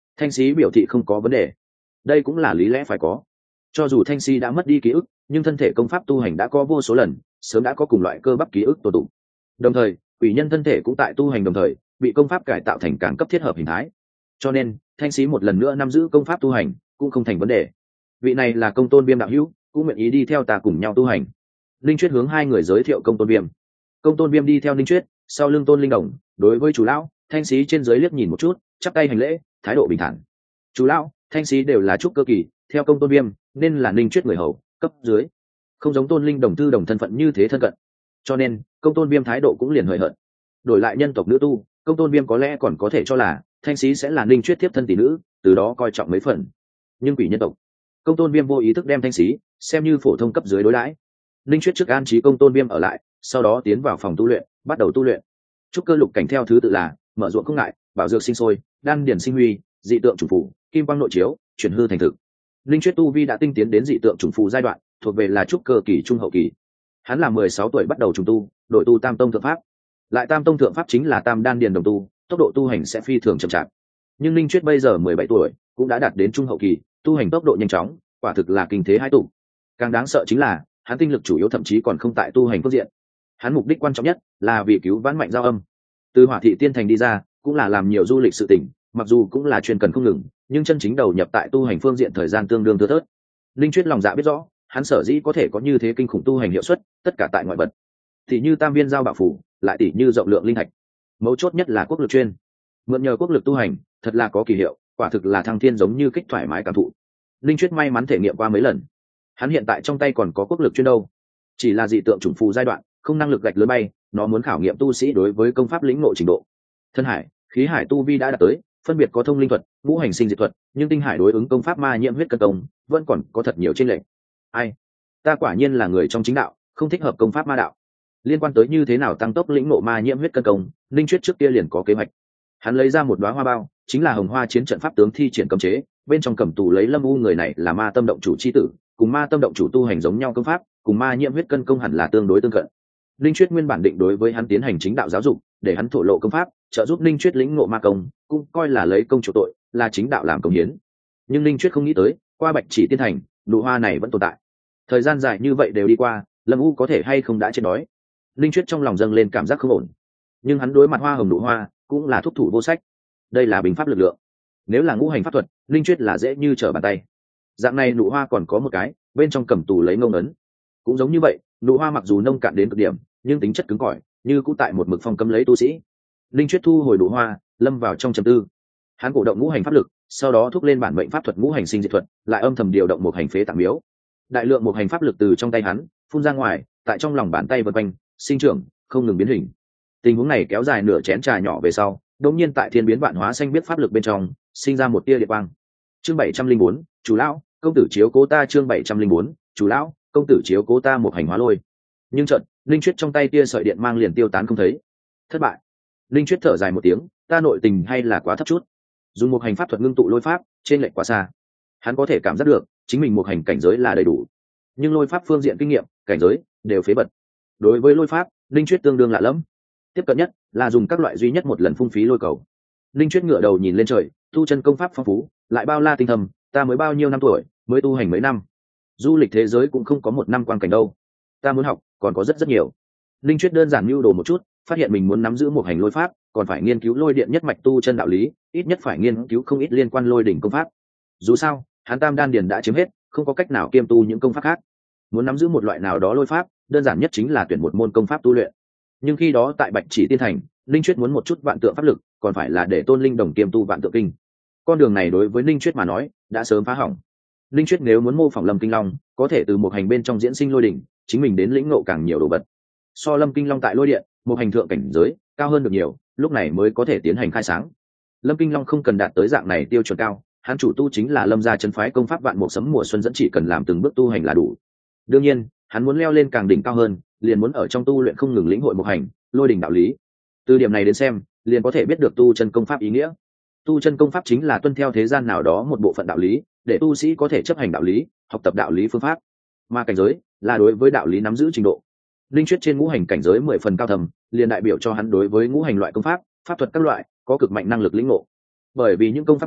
Thanh Sĩ biểu thị không có vấn đề, đây cũng là lý lẽ phải có. Cho dù Thanh Sĩ đã mất đi ký ức, nhưng thân thể công pháp tu hành đã có vô số lần, sớm đã có cùng loại cơ bắp ký ức tồn tụ. Đồng thời, quỷ nhân thân thể cũng tại tu hành đồng thời bị công pháp cải tạo thành càng cấp thiết hợp hình thái, cho nên Thanh Sĩ một lần nữa nắm giữ công pháp tu hành cũng không thành vấn đề. Vị này là Công Tôn Viêm đạo hữu, cũng nguyện ý đi theo ta cùng nhau tu hành. Linh Chuyết hướng hai người giới thiệu Công Tôn Viêm. Công Tôn Viêm đi theo Linh Chuyết, sau lưng Tôn Linh Đồng, đối với chủ lão, Thanh Sĩ trên dưới liếc nhìn một chút, chắp tay hành lễ, thái độ bình thản. Chủ lão, Thanh Sĩ đều là trúc cơ kỳ, theo Công Tôn Viêm nên là Linh Chuyết người hầu cấp dưới, không giống Tôn Linh Đồng thư đồng thân phận như thế thân cận, cho nên Công Tôn Viêm thái độ cũng liền hời hợt. Đổi lại nhân tộc nữ tu, Công Tôn Viêm có lẽ còn có thể cho là Thanh Sĩ sẽ là Linh Chuyết tiếp thân tỷ nữ, từ đó coi trọng mấy phần. Nhưng quỷ nhân tộc, Công Tôn Viêm vô ý thức đem Thanh Sĩ xem như phổ thông cấp dưới đối đãi. Linh Chuyết trước an trí Công Tôn Viêm ở lại, sau đó tiến vào phòng tu luyện, bắt đầu tu luyện. Trúc cơ lục cảnh theo thứ tự là mở ruộng không ngại, bảo dược sinh sôi, đan điển sinh huy, dị tượng trùng phủ, kim quang nội chiếu, chuyển hư thành thực. Linh Chuyết tu vi đã tinh tiến đến dị tượng trùng phủ giai đoạn, thuộc về là trúc cơ kỳ trung hậu kỳ. Hắn là 16 tuổi bắt đầu trùng tu, đội tu tam tông thượng pháp. Lại tam tông thượng pháp chính là tam đan điền đồng tu, tốc độ tu hành sẽ phi thường chậm chạp. Nhưng Linh Chuyết bây giờ 17 tuổi, cũng đã đạt đến trung hậu kỳ, tu hành tốc độ nhanh chóng, quả thực là kinh thế hai tụ. Càng đáng sợ chính là, hắn tinh lực chủ yếu thậm chí còn không tại tu hành phương diện. Hắn mục đích quan trọng nhất là vì cứu vãn mạnh giao âm. Từ Hỏa Thị Tiên Thành đi ra, cũng là làm nhiều du lịch sự tỉnh, mặc dù cũng là chuyên cần không ngừng, nhưng chân chính đầu nhập tại tu hành phương diện thời gian tương đương thưa thớt. Linh Chuyết lòng dạ biết rõ, hắn sở dĩ có thể có như thế kinh khủng tu hành hiệu suất, tất cả tại ngoại vật. Tỷ như tam viên giao bảo phủ, lại tỷ như rộng lượng linh thạch. Mấu chốt nhất là quốc lực chuyên. Mượn nhờ quốc lực tu hành, thật là có kỳ hiệu, quả thực là thăng thiên giống như kích thoải mái cảm thụ. Linh Chuyết may mắn thể nghiệm qua mấy lần. Hắn hiện tại trong tay còn có quốc lực chuyên đâu. Chỉ là dị tượng chủng phù giai đoạn, không năng lực gạch lớn bay, nó muốn khảo nghiệm tu sĩ đối với công pháp lĩnh ngộ trình độ. Thân hải, khí hải tu vi đã đạt tới, phân biệt có thông linh thuật, ngũ hành sinh diệt thuật, nhưng tinh hải đối ứng công pháp ma nhiễm huyết cân công, vẫn còn có thật nhiều chênh lệch. Ai, ta quả nhiên là người trong chính đạo, không thích hợp công pháp ma đạo. Liên quan tới như thế nào tăng tốc lĩnh ngộ ma nhiễm huyết cân công, Linh Chuyết trước kia liền có kế hoạch. Hắn lấy ra một đóa hoa bao, chính là Hồng Hoa chiến trận pháp tướng thi triển cấm chế, bên trong cầm tù lấy Lâm U, người này là ma tâm động chủ chi tử, cùng ma tâm động chủ tu hành giống nhau công pháp, cùng ma nhiễm huyết cân công hẳn là tương đối tương cận. Linh Chuyết nguyên bản định đối với hắn tiến hành chính đạo giáo dục, để hắn thổ lộ công pháp, trợ giúp Linh Chuyết lĩnh ngộ ma công, cũng coi là lấy công chủ tội, là chính đạo làm công hiến. Nhưng Linh Chuyết không nghĩ tới, qua Bạch Chỉ Tiên Thành, nụ hoa này vẫn tồn tại. Thời gian dài như vậy đều đi qua, Lâm U có thể hay không đã chết đói. Linh Chuyết trong lòng dâng lên cảm giác không ổn. Nhưng hắn đối mặt hoa hồng nụ hoa, cũng là thúc thủ vô sách. Đây là bình pháp lực lượng. Nếu là ngũ hành pháp thuật, Linh Chuyết là dễ như trở bàn tay. Dạng này nụ hoa còn có một cái, bên trong cầm tù lấy ngông ấn. Cũng giống như vậy, nụ hoa mặc dù nông cạn đến cực điểm, nhưng tính chất cứng cỏi, như cũng tại một mực phong cấm lấy tu sĩ. Linh Chuyết thu hồi nụ hoa, lâm vào trong trầm tư. Hắn cổ động ngũ hành pháp lực, sau đó thúc lên bản mệnh pháp thuật ngũ hành sinh diệt thuật, lại âm thầm điều động một hành phế tạng miếu. Đại lượng một hành pháp lực từ trong tay hắn phun ra ngoài, tại trong lòng bàn tay vần quanh, sinh trưởng, không ngừng biến hình. Tình huống này kéo dài nửa chén trà nhỏ về sau, đột nhiên tại thiên biến vạn hóa xanh biết pháp lực bên trong, sinh ra một tia điện quang. Chương 704, chủ lão, công tử chiếu cố ta. Chương 704, chủ lão, công tử chiếu cố ta. Một hành hóa lôi. Nhưng chợt, Linh Chuyết trong tay tia sợi điện mang liền tiêu tán không thấy. Thất bại. Linh Chuyết thở dài một tiếng, ta nội tình hay là quá thấp chút. Dùng một hành pháp thuật ngưng tụ lôi pháp, trên lệch quá xa. Hắn có thể cảm giác được, chính mình một hành cảnh giới là đầy đủ, nhưng lôi pháp phương diện kinh nghiệm, cảnh giới đều phế bật. Đối với lôi pháp, Linh Chuyết tương đương lạ lẫm. Tiếp cận nhất là dùng các loại duy nhất một lần phung phí lôi cầu. Linh Chuyết ngửa đầu nhìn lên trời, tu chân công pháp phong phú, lại bao la tinh thầm, ta mới bao nhiêu năm tuổi, mới tu hành mấy năm. Du lịch thế giới cũng không có một năm quan cảnh đâu. Ta muốn học, còn có rất rất nhiều. Linh Chuyết đơn giản mưu đồ một chút, phát hiện mình muốn nắm giữ một hành lôi pháp, còn phải nghiên cứu lôi điện nhất mạch tu chân đạo lý, ít nhất phải nghiên cứu không ít liên quan lôi đỉnh công pháp. Dù sao, hắn tam đan điền đã chiếm hết, không có cách nào kiêm tu những công pháp khác. Muốn nắm giữ một loại nào đó lôi pháp, đơn giản nhất chính là tuyển một môn công pháp tu luyện. Nhưng khi đó tại Bạch Chỉ Tiên Thành, Linh Chuyết muốn một chút vạn tượng pháp lực, còn phải là để Tôn Linh Đồng kiêm tu vạn tượng kinh. Con đường này đối với Linh Chuyết mà nói, đã sớm phá hỏng. Linh Chuyết nếu muốn mô phỏng Lâm Kinh Long, có thể từ một hành bên trong diễn sinh lôi đỉnh, chính mình đến lĩnh ngộ càng nhiều đồ vật. So Lâm Kinh Long tại lôi điện, một hành thượng cảnh giới cao hơn được nhiều, lúc này mới có thể tiến hành khai sáng. Lâm Kinh Long không cần đạt tới dạng này tiêu chuẩn cao, hắn chủ tu chính là Lâm gia chân phái công pháp vạn mục sấm mùa xuân dẫn, chỉ cần làm từng bước tu hành là đủ. Đương nhiên, hắn muốn leo lên càng đỉnh cao hơn, liền muốn ở trong tu luyện không ngừng lĩnh hội một hành, lôi đỉnh đạo lý. Từ điểm này đến xem, liền có thể biết được tu chân công pháp ý nghĩa. Tu chân công pháp chính là tuân theo thế gian nào đó một bộ phận đạo lý, để tu sĩ có thể chấp hành đạo lý, học tập đạo lý phương pháp. Mà cảnh giới là đối với đạo lý nắm giữ trình độ. Linh Chuyết trên ngũ hành cảnh giới 10 phần cao thầm, liền đại biểu cho hắn đối với ngũ hành loại công pháp, pháp thuật các loại có cực mạnh năng lực lĩnh ngộ. Bởi vì những công pháp này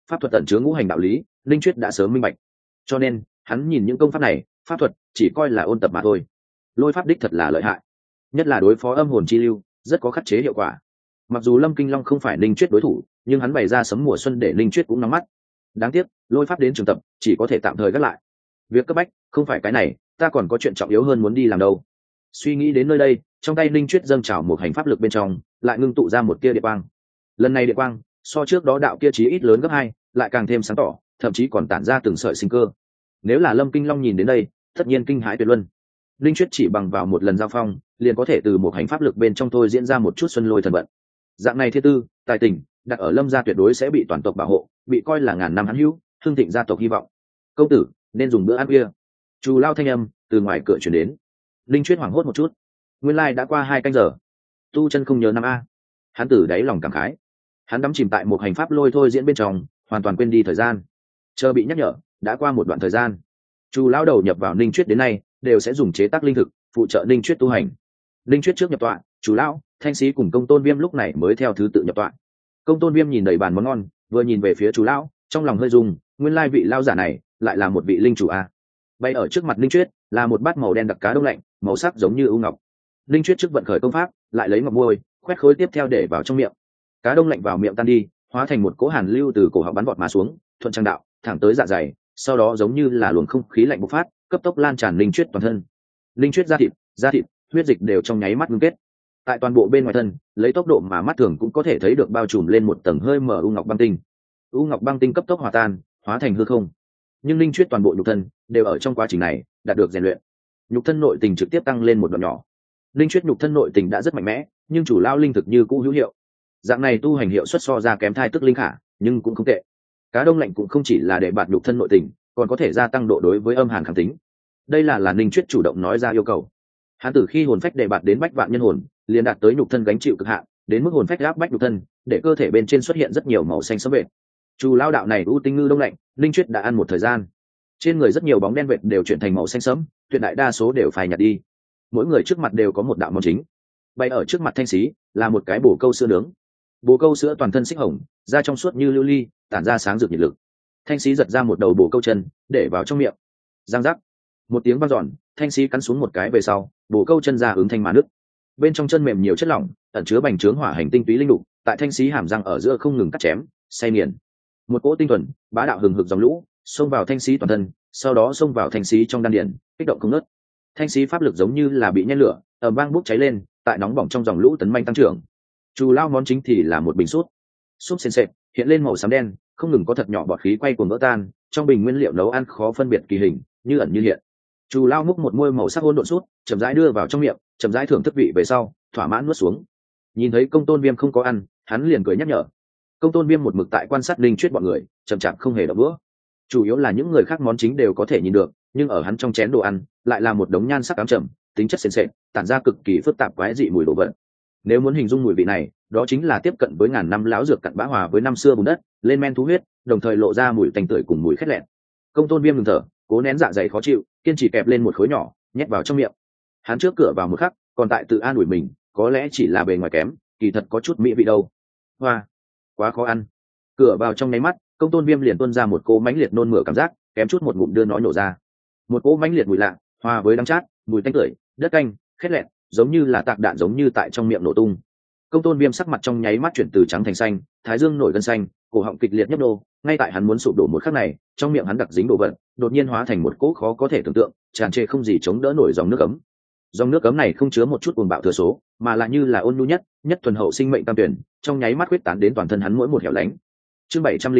pháp thuật tận chứa ngũ hành đạo lý, linh chuyết đã sớm minh bạch, cho nên hắn nhìn những công pháp này pháp thuật chỉ coi là ôn tập mà thôi. Lôi pháp đích thật là lợi hại, nhất là đối phó âm hồn chi lưu rất có khắc chế hiệu quả. Mặc dù Lâm Kinh Long không phải linh chuyết đối thủ, nhưng hắn bày ra sấm mùa xuân để linh chuyết cũng nóng mắt. Đáng tiếc lôi pháp đến trường tập chỉ có thể tạm thời gác lại, việc cấp bách không phải cái này, ta còn có chuyện trọng yếu hơn muốn đi làm đâu. Suy nghĩ đến nơi đây, trong tay linh chuyết dâng trào một hành pháp lực bên trong lại ngưng tụ ra một tia địa quang. Lần này địa quang so trước đó đạo kia chí ít lớn gấp 2, lại càng thêm sáng tỏ, thậm chí còn tản ra từng sợi sinh cơ. Nếu là Lâm Kinh Long nhìn đến đây tất nhiên kinh hãi tuyệt luân. Linh chuyết chỉ bằng vào một lần giao phong liền có thể từ một hành pháp lực bên trong thôi diễn ra một chút xuân lôi thần vận. Dạng này thiên tư tài tình đặt ở Lâm gia tuyệt đối sẽ bị toàn tộc bảo hộ, bị coi là ngàn năm hãn hữu, hương thịnh gia tộc hy vọng. Công tử nên dùng bữa ăn khuya. Chu lao thanh âm từ ngoài cửa chuyển đến. Linh chuyết hoảng hốt một chút, nguyên lai đã qua 2 canh giờ, tu chân không nhớ năm a. Hắn từ đáy lòng cảm khái, hắn đắm chìm tại một hành pháp lôi thôi diễn bên trong, hoàn toàn quên đi thời gian. Chờ bị nhắc nhở đã qua một đoạn thời gian. Chu lão đầu nhập vào linh chuyết đến nay đều sẽ dùng chế tác linh thực phụ trợ linh chuyết tu hành. Linh chuyết trước nhập tọa, Chu lão, Thanh Sĩ cùng Công Tôn Viêm lúc này mới theo thứ tự nhập tọa. Công Tôn Viêm nhìn đầy bàn món ngon, vừa nhìn về phía Chu lão, trong lòng hơi rung, nguyên lai vị lao giả này lại là một vị linh chủ a. Bay ở trước mặt linh chuyết là một bát màu đen đặc cá đông lạnh, màu sắc giống như ưu ngọc. Linh chuyết trước vận khởi công pháp, lại lấy ngọc môi khoét khối tiếp theo để vào trong miệng. Cá đông lạnh vào miệng tan đi, hóa thành một cỗ hàn lưu từ cổ họng bắn vọt mà xuống, thuận trang đạo thẳng tới dạ dày, sau đó giống như là luồng không khí lạnh bộc phát, cấp tốc lan tràn linh chuyết toàn thân. Linh chuyết da thịt, huyết dịch đều trong nháy mắt ngưng kết. Tại toàn bộ bên ngoài thân, lấy tốc độ mà mắt thường cũng có thể thấy được bao trùm lên một tầng hơi mờ u ngọc băng tinh. U ngọc băng tinh cấp tốc hòa tan, hóa thành hư không. Nhưng linh chuyết toàn bộ nhục thân đều ở trong quá trình này đạt được rèn luyện, nhục thân nội tình trực tiếp tăng lên một đoạn nhỏ. Linh chuyết nhục thân nội tình đã rất mạnh mẽ, nhưng chủ lao linh thực như cũ hữu hiệu. Dạng này tu hành hiệu suất so ra kém thai tức linh khả, nhưng cũng không tệ. Cá đông lạnh cũng không chỉ là để bạt nhục thân nội tình, còn có thể gia tăng độ đối với âm hàn kháng tính. Đây là linh chuyết chủ động nói ra yêu cầu. Hắn từ khi hồn phách để bạt đến bách vạn nhân hồn, liền đạt tới nhục thân gánh chịu cực hạn, đến mức hồn phách áp bách nhục thân, để cơ thể bên trên xuất hiện rất nhiều màu xanh sẫm vệt. Chu lao đạo này ưu tinh ngư đông lạnh, linh chuyết đã ăn một thời gian, trên người rất nhiều bóng đen vệt đều chuyển thành màu xanh sẫm, tuyệt đại đa số đều phai nhạt đi. Mỗi người trước mặt đều có một đạo món chính. Bay ở trước mặt Thanh Sĩ là một cái bồ câu sữa nướng. Bồ câu sữa toàn thân xích hồng, da trong suốt như lưu ly, tản ra sáng rực nhiệt lực. Thanh Sĩ giật ra một đầu bồ câu chân để vào trong miệng, răng rắc một tiếng vang dọn, Thanh Sĩ cắn xuống một cái về sau, bồ câu chân ra ứng thanh mà nứt. Bên trong chân mềm nhiều chất lỏng, ẩn chứa bành trướng hỏa hành tinh túy linh đục, tại Thanh Sĩ hàm răng ở giữa không ngừng cắt chém, xay nghiền. Một cỗ tinh thuần bá đạo hừng hực dòng lũ xông vào Thanh Sĩ toàn thân, sau đó xông vào Thanh Sĩ trong đan điền, kích động không ngớt. Thanh Sĩ pháp lực giống như là bị nhen lửa, ầm vang bốc cháy lên, tại nóng bỏng trong dòng lũ tấn manh tăng trưởng. Chu lao món chính thì là một bình súp sền sệt, hiện lên màu xám đen, không ngừng có thật nhỏ bọt khí quay cuồng vỡ tan, trong bình nguyên liệu nấu ăn khó phân biệt kỳ hình, như ẩn như hiện. Chu lao múc một muôi màu sắc hỗn độn súp, chậm rãi đưa vào trong miệng, chậm rãi thưởng thức vị về sau, thỏa mãn nuốt xuống. Nhìn thấy Công Tôn Viêm không có ăn, hắn liền cười nhắc nhở. Công Tôn Viêm một mực tại quan sát linh chuyết bọn người, chậm chạp không hề động đũa. Chủ yếu là những người khác món chính đều có thể nhìn được, nhưng ở hắn trong chén đồ ăn lại là một đống nhan sắc ám trầm, tính chất sền sệt, tản ra cực kỳ phức tạp quái dị mùi đồ vật. Nếu muốn hình dung mùi vị này, đó chính là tiếp cận với ngàn năm lão dược cặn bã hòa với năm xưa bùn đất, lên men thú huyết, đồng thời lộ ra mùi tanh tưởi cùng mùi khét lẹn. Công Tôn Viêm ngừng thở, cố nén dạ dày khó chịu, kiên trì kẹp lên một khối nhỏ, nhét vào trong miệng. Hắn trước cửa vào một khắc, còn tại tự an ủi mình, có lẽ chỉ là bề ngoài kém, kỳ thật có chút mỹ vị đâu. Hoa, quá khó ăn. Cửa vào trong nháy mắt, Công Tôn Viêm liền tuôn ra một cỗ mãnh liệt nôn mửa cảm giác, kém chút một ngụm đưa nó nhổ ra. Một cỗ mãnh liệt mùi lạ, hòa với đắng chát, mùi tanh tưởi, đất canh, khét lẹn, giống như là tạc đạn giống như tại trong miệng nổ tung. Công Tôn Viêm sắc mặt trong nháy mắt chuyển từ trắng thành xanh, thái dương nổi gân xanh, cổ họng kịch liệt nhấp nhô. Ngay tại hắn muốn sụp đổ một khắc này, trong miệng hắn đặc dính đồ vật, đột nhiên hóa thành một cỗ khó có thể tưởng tượng, tràn trề không gì chống đỡ nổi dòng nước ấm. Dòng nước ấm này không chứa một chút cuồng bạo thừa số, mà là như là ôn nhu nhất thuần hậu sinh mệnh tam tuyển, trong nháy mắt huyết tán đến toàn thân hắn mỗi một hẻo lánh. Chương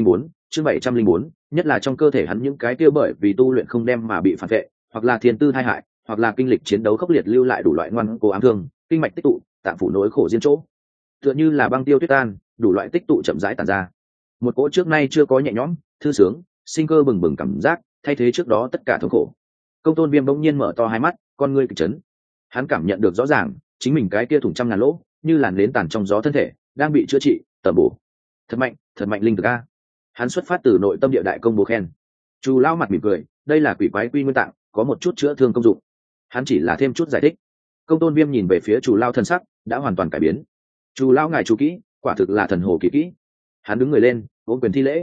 704, nhất là trong cơ thể hắn những cái tiêu bởi vì tu luyện không đem mà bị phản vệ, hoặc là thiên tư tai hại, hoặc là kinh lịch chiến đấu khốc liệt lưu lại đủ loại ngoan cố ám thương, kinh mạch tích tụ, tạng phủ nỗi khổ diên chỗ. Tựa như là băng tiêu tuyết tan, đủ loại tích tụ chậm rãi tản ra. Một cỗ trước nay chưa có nhẹ nhõm, thư sướng, sinh cơ bừng bừng cảm giác, thay thế trước đó tất cả thống khổ. Công Tôn Viêm bỗng nhiên mở to hai mắt, con ngươi kịch chấn. Hắn cảm nhận được rõ ràng, chính mình cái kia thủng trăm ngàn lỗ, như làn nến tàn trong gió thân thể, đang bị chữa trị, tẩm bổ. Thật mạnh linh thực a. Hắn xuất phát từ nội tâm địa đại công bố khen. Chu lao mặt mỉm cười, đây là quỷ quái quy nguyên tạng, có một chút chữa thương công dụng. Hắn chỉ là thêm chút giải thích. Công Tôn Viêm nhìn về phía Chu lao thân sắc đã hoàn toàn cải biến. Chu lao ngài chú kỹ, quả thực là thần hồ kỳ kỹ. Hắn đứng người lên, ôm quyền thi lễ.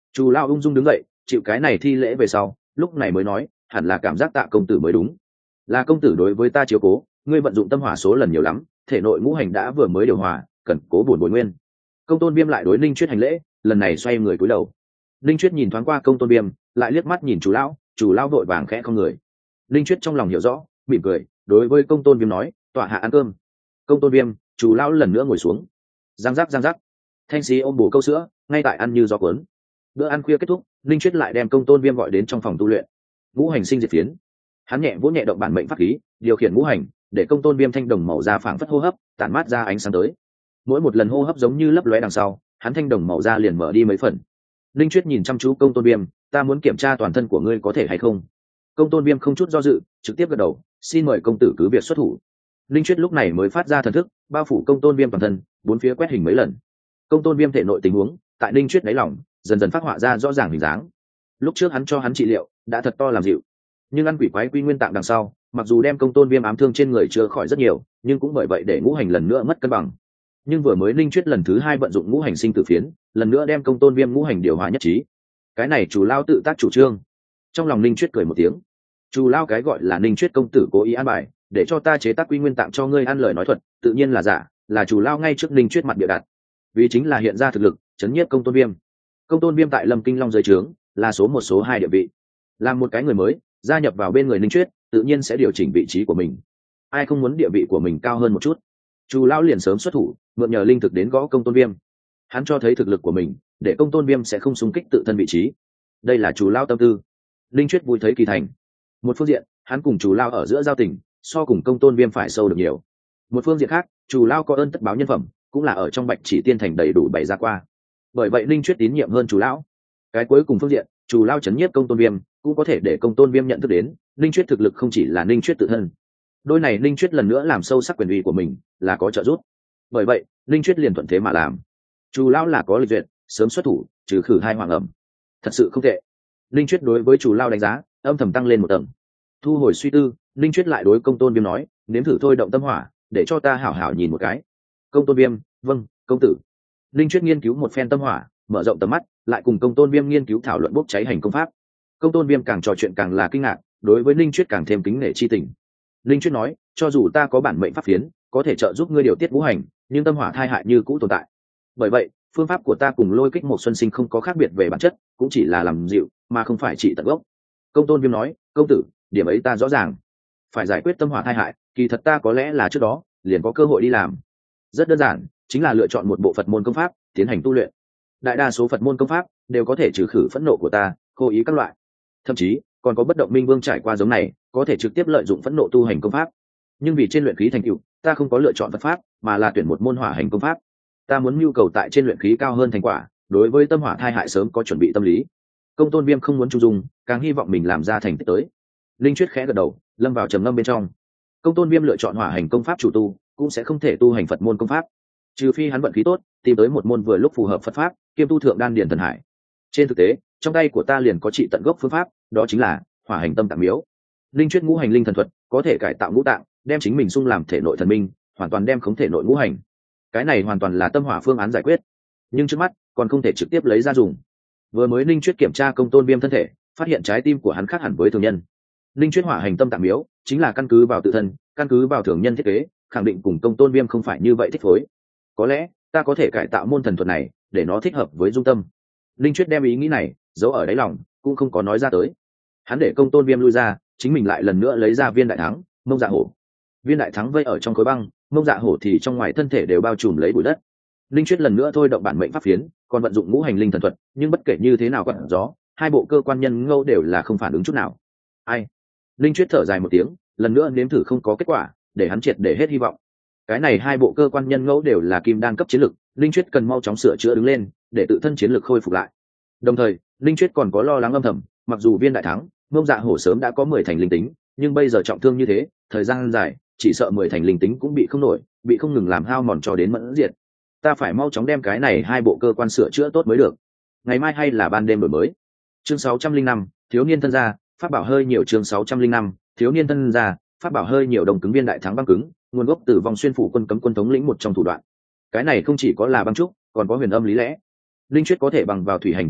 Chu Lao ung dung đứng dậy, chịu cái này thi lễ về sau, lúc này mới nói, hẳn là cảm giác tạ công tử mới đúng. Là công tử đối với ta chiếu cố, ngươi vận dụng tâm hỏa số lần nhiều lắm, thể nội ngũ hành đã vừa mới điều hòa, cần cố bổn bồi nguyên. Công tôn viêm lại đối Ninh Chuyết hành lễ, lần này xoay người cúi đầu. Ninh Chuyết nhìn thoáng qua công tôn viêm, lại liếc mắt nhìn Chu Lão vội vàng khẽ không người. Ninh Chuyết trong lòng hiểu rõ, mỉm cười, đối với công tôn viêm nói, tọa hạ ăn cơm. Công tôn viêm, Chu Lão lần nữa ngồi xuống. Giang giác, thanh sĩ ôm bổ câu sữa, ngay tại ăn như gió cuốn. Bữa ăn khuya kết thúc, Ninh Chuyết lại đem công tôn viêm gọi đến trong phòng tu luyện. Ngũ hành sinh diệt phiến, hắn nhẹ vỗ nhẹ động bản mệnh pháp khí, điều khiển ngũ hành, để công tôn viêm thanh đồng màu da phảng phất hô hấp, tản mát ra ánh sáng tới. Mỗi một lần hô hấp giống như lấp lóe đằng sau, hắn thanh đồng màu da liền mở đi mấy phần. Linh Chuyết nhìn chăm chú công tôn viêm, ta muốn kiểm tra toàn thân của ngươi có thể hay không. Công tôn viêm không chút do dự, trực tiếp gật đầu, xin mời công tử cứ việc xuất thủ. Linh Chuyết lúc này mới phát ra thần thức, bao phủ công tôn viêm toàn thân, bốn phía quét hình mấy lần. Công tôn viêm thể nội tình huống tại Linh Chuyết đáy lòng dần dần phát họa ra rõ ràng hình dáng. Lúc trước hắn cho hắn trị liệu đã thật to làm dịu, nhưng ăn quỷ quái quy nguyên tạng đằng sau, mặc dù đem công tôn viêm ám thương trên người chữa khỏi rất nhiều, nhưng cũng bởi vậy để ngũ hành lần nữa mất cân bằng. Nhưng vừa mới Linh Chuyết lần thứ hai vận dụng ngũ hành sinh tử phiến, lần nữa đem công tôn viêm ngũ hành điều hòa nhất trí. Cái này Chủ Lao tự tác chủ trương. Trong lòng Linh Chuyết cười một tiếng. Chủ Lao cái gọi là Linh Chuyết công tử cố ý an bài, để cho ta chế tác quy nguyên tạng cho ngươi ăn lời nói thuật, tự nhiên là giả, là Chủ Lao ngay trước Linh Chuyết mặt bịa đặt. Vì chính là hiện ra thực lực, chấn nhiếp công tôn viêm. Công tôn viêm tại Lâm Kinh Long dưới trướng, là số một số hai địa vị. Làm một cái người mới, gia nhập vào bên người Linh Chuyết, tự nhiên sẽ điều chỉnh vị trí của mình. Ai không muốn địa vị của mình cao hơn một chút? Chu Lão liền sớm xuất thủ, mượn nhờ linh thực đến gõ công tôn viêm. Hắn cho thấy thực lực của mình, để công tôn viêm sẽ không xung kích tự thân vị trí. Đây là Chu Lão tâm tư. Linh Chuyết vui thấy kỳ thành. Một phương diện, hắn cùng Chu Lão ở giữa giao tình, so cùng công tôn viêm phải sâu được nhiều. Một phương diện khác, Chu Lão có ơn tất báo nhân phẩm, cũng là ở trong Bạch Chỉ Tiên Thành đầy đủ bày ra qua. Bởi vậy Linh Chuyết tín nhiệm hơn Chu Lão. Cái cuối cùng phương diện, Chu Lão chấn nhiếp công tôn viêm, cũng có thể để công tôn viêm nhận thức đến, Linh Chuyết thực lực không chỉ là Linh Chuyết tự thân. Đôi này Linh Chuyết lần nữa làm sâu sắc quyền uy của mình, là có trợ giúp. Bởi vậy Linh Chuyết liền thuận thế mà làm. Chu Lão là có lịch duyệt, sớm xuất thủ, trừ khử hai hoàng ẩm. Thật sự không tệ. Linh Chuyết đối với Chu Lão đánh giá, âm thầm tăng lên một tầng. Thu hồi suy tư, Linh Chuyết lại đối công tôn viêm nói, nếm thử thôi động tâm hỏa, để cho ta hảo hảo nhìn một cái. Công tôn viêm, vâng, công tử. Linh Chuyết nghiên cứu một phen tâm hỏa, mở rộng tầm mắt, lại cùng công tôn viêm nghiên cứu thảo luận bốc cháy hành công pháp. Công tôn viêm càng trò chuyện càng là kinh ngạc, đối với Linh Chuyết càng thêm kính nể chi tình. Linh Chuyết nói, cho dù ta có bản mệnh pháp phiến, có thể trợ giúp ngươi điều tiết ngũ hành, nhưng tâm hỏa thai hại như cũ tồn tại. Bởi vậy phương pháp của ta cùng Lôi Kích một xuân sinh không có khác biệt về bản chất, cũng chỉ là làm dịu mà không phải trị tận gốc. Công tôn viêm nói, công tử, điểm ấy ta rõ ràng. Phải giải quyết tâm hỏa thai hại, kỳ thật ta có lẽ là trước đó liền có cơ hội đi làm. Rất đơn giản, chính là lựa chọn một bộ Phật môn công pháp tiến hành tu luyện. Đại đa số Phật môn công pháp đều có thể trừ khử phẫn nộ của ta, cố ý các loại. Thậm chí còn có bất động minh vương trải qua giống này, có thể trực tiếp lợi dụng phẫn nộ tu hành công pháp. Nhưng vì trên luyện khí thành tựu, ta không có lựa chọn Phật pháp, mà là tuyển một môn hỏa hành công pháp. Ta muốn nhu cầu tại trên luyện khí cao hơn thành quả, đối với tâm hỏa thai hại sớm có chuẩn bị tâm lý. Công tôn viêm không muốn trung dung, càng hy vọng mình làm ra thành tích tới. Linh Chuyết khẽ gật đầu, lâm vào trầm ngâm bên trong. Công tôn viêm lựa chọn hỏa hành công pháp chủ tu, cũng sẽ không thể tu hành Phật môn công pháp, trừ phi hắn vận khí tốt, tìm tới một môn vừa lúc phù hợp Phật pháp, kiêm tu thượng đan điển thần hải. Trên thực tế, trong tay của ta liền có trị tận gốc phương pháp, đó chính là hỏa hành tâm tạng miếu. Linh Chuyết ngũ hành linh thần thuật, có thể cải tạo ngũ tạng, đem chính mình xung làm thể nội thần minh, hoàn toàn đem khống thể nội ngũ hành. Cái này hoàn toàn là tâm hỏa phương án giải quyết, nhưng trước mắt còn không thể trực tiếp lấy ra dùng. Vừa mới Linh Chuyết kiểm tra công tôn viêm thân thể, phát hiện trái tim của hắn khác hẳn với thường nhân. Linh Chuyết hỏa hành tâm tạng miếu chính là căn cứ vào tự thân, căn cứ vào thường nhân thiết kế, khẳng định cùng công tôn viêm không phải như vậy thích phối. Có lẽ ta có thể cải tạo môn thần thuật này, để nó thích hợp với dung tâm. Linh Chuyết đem ý nghĩ này giấu ở đáy lòng, cũng không có nói ra tới. Hắn để công tôn viêm lui ra, chính mình lại lần nữa lấy ra viên đại thắng, mông dạ hổ. Viên đại thắng vây ở trong khối băng, mông dạ hổ thì trong ngoài thân thể đều bao trùm lấy bụi đất. Linh Chuyết lần nữa thôi động bản mệnh pháp phiến, còn vận dụng ngũ hành linh thần thuật, nhưng bất kể như thế nào quặn gió, hai bộ cơ quan nhân ngẫu đều là không phản ứng chút nào. Ai? Linh Chuyết thở dài một tiếng, lần nữa nếm thử không có kết quả, để hắn triệt để hết hy vọng. Cái này hai bộ cơ quan nhân ngẫu đều là kim đan cấp chiến lực, Linh Chuyết cần mau chóng sửa chữa đứng lên, để tự thân chiến lực khôi phục lại. Đồng thời Linh Chuyết còn có lo lắng âm thầm, mặc dù viên đại thắng, mông dạ hổ sớm đã có 10 thành linh tính, nhưng bây giờ trọng thương như thế, thời gian dài, chỉ sợ 10 thành linh tính cũng bị không nổi, bị không ngừng làm hao mòn cho đến mẫn diệt. Ta phải mau chóng đem cái này hai bộ cơ quan sửa chữa tốt mới được. Ngày mai hay là ban đêm đổi mới. Chương 605, thiếu niên thân gia, pháp bảo hơi nhiều. Chương 605, thiếu niên thân gia, pháp bảo hơi nhiều. Đồng cứng viên đại thắng băng cứng, nguồn gốc từ vòng xuyên phủ quân cấm quân thống lĩnh một trong thủ đoạn. Cái này không chỉ có là băng trúc, còn có huyền âm lý lẽ. Linh Chuyết có thể bằng vào thủy hành cảnh giới,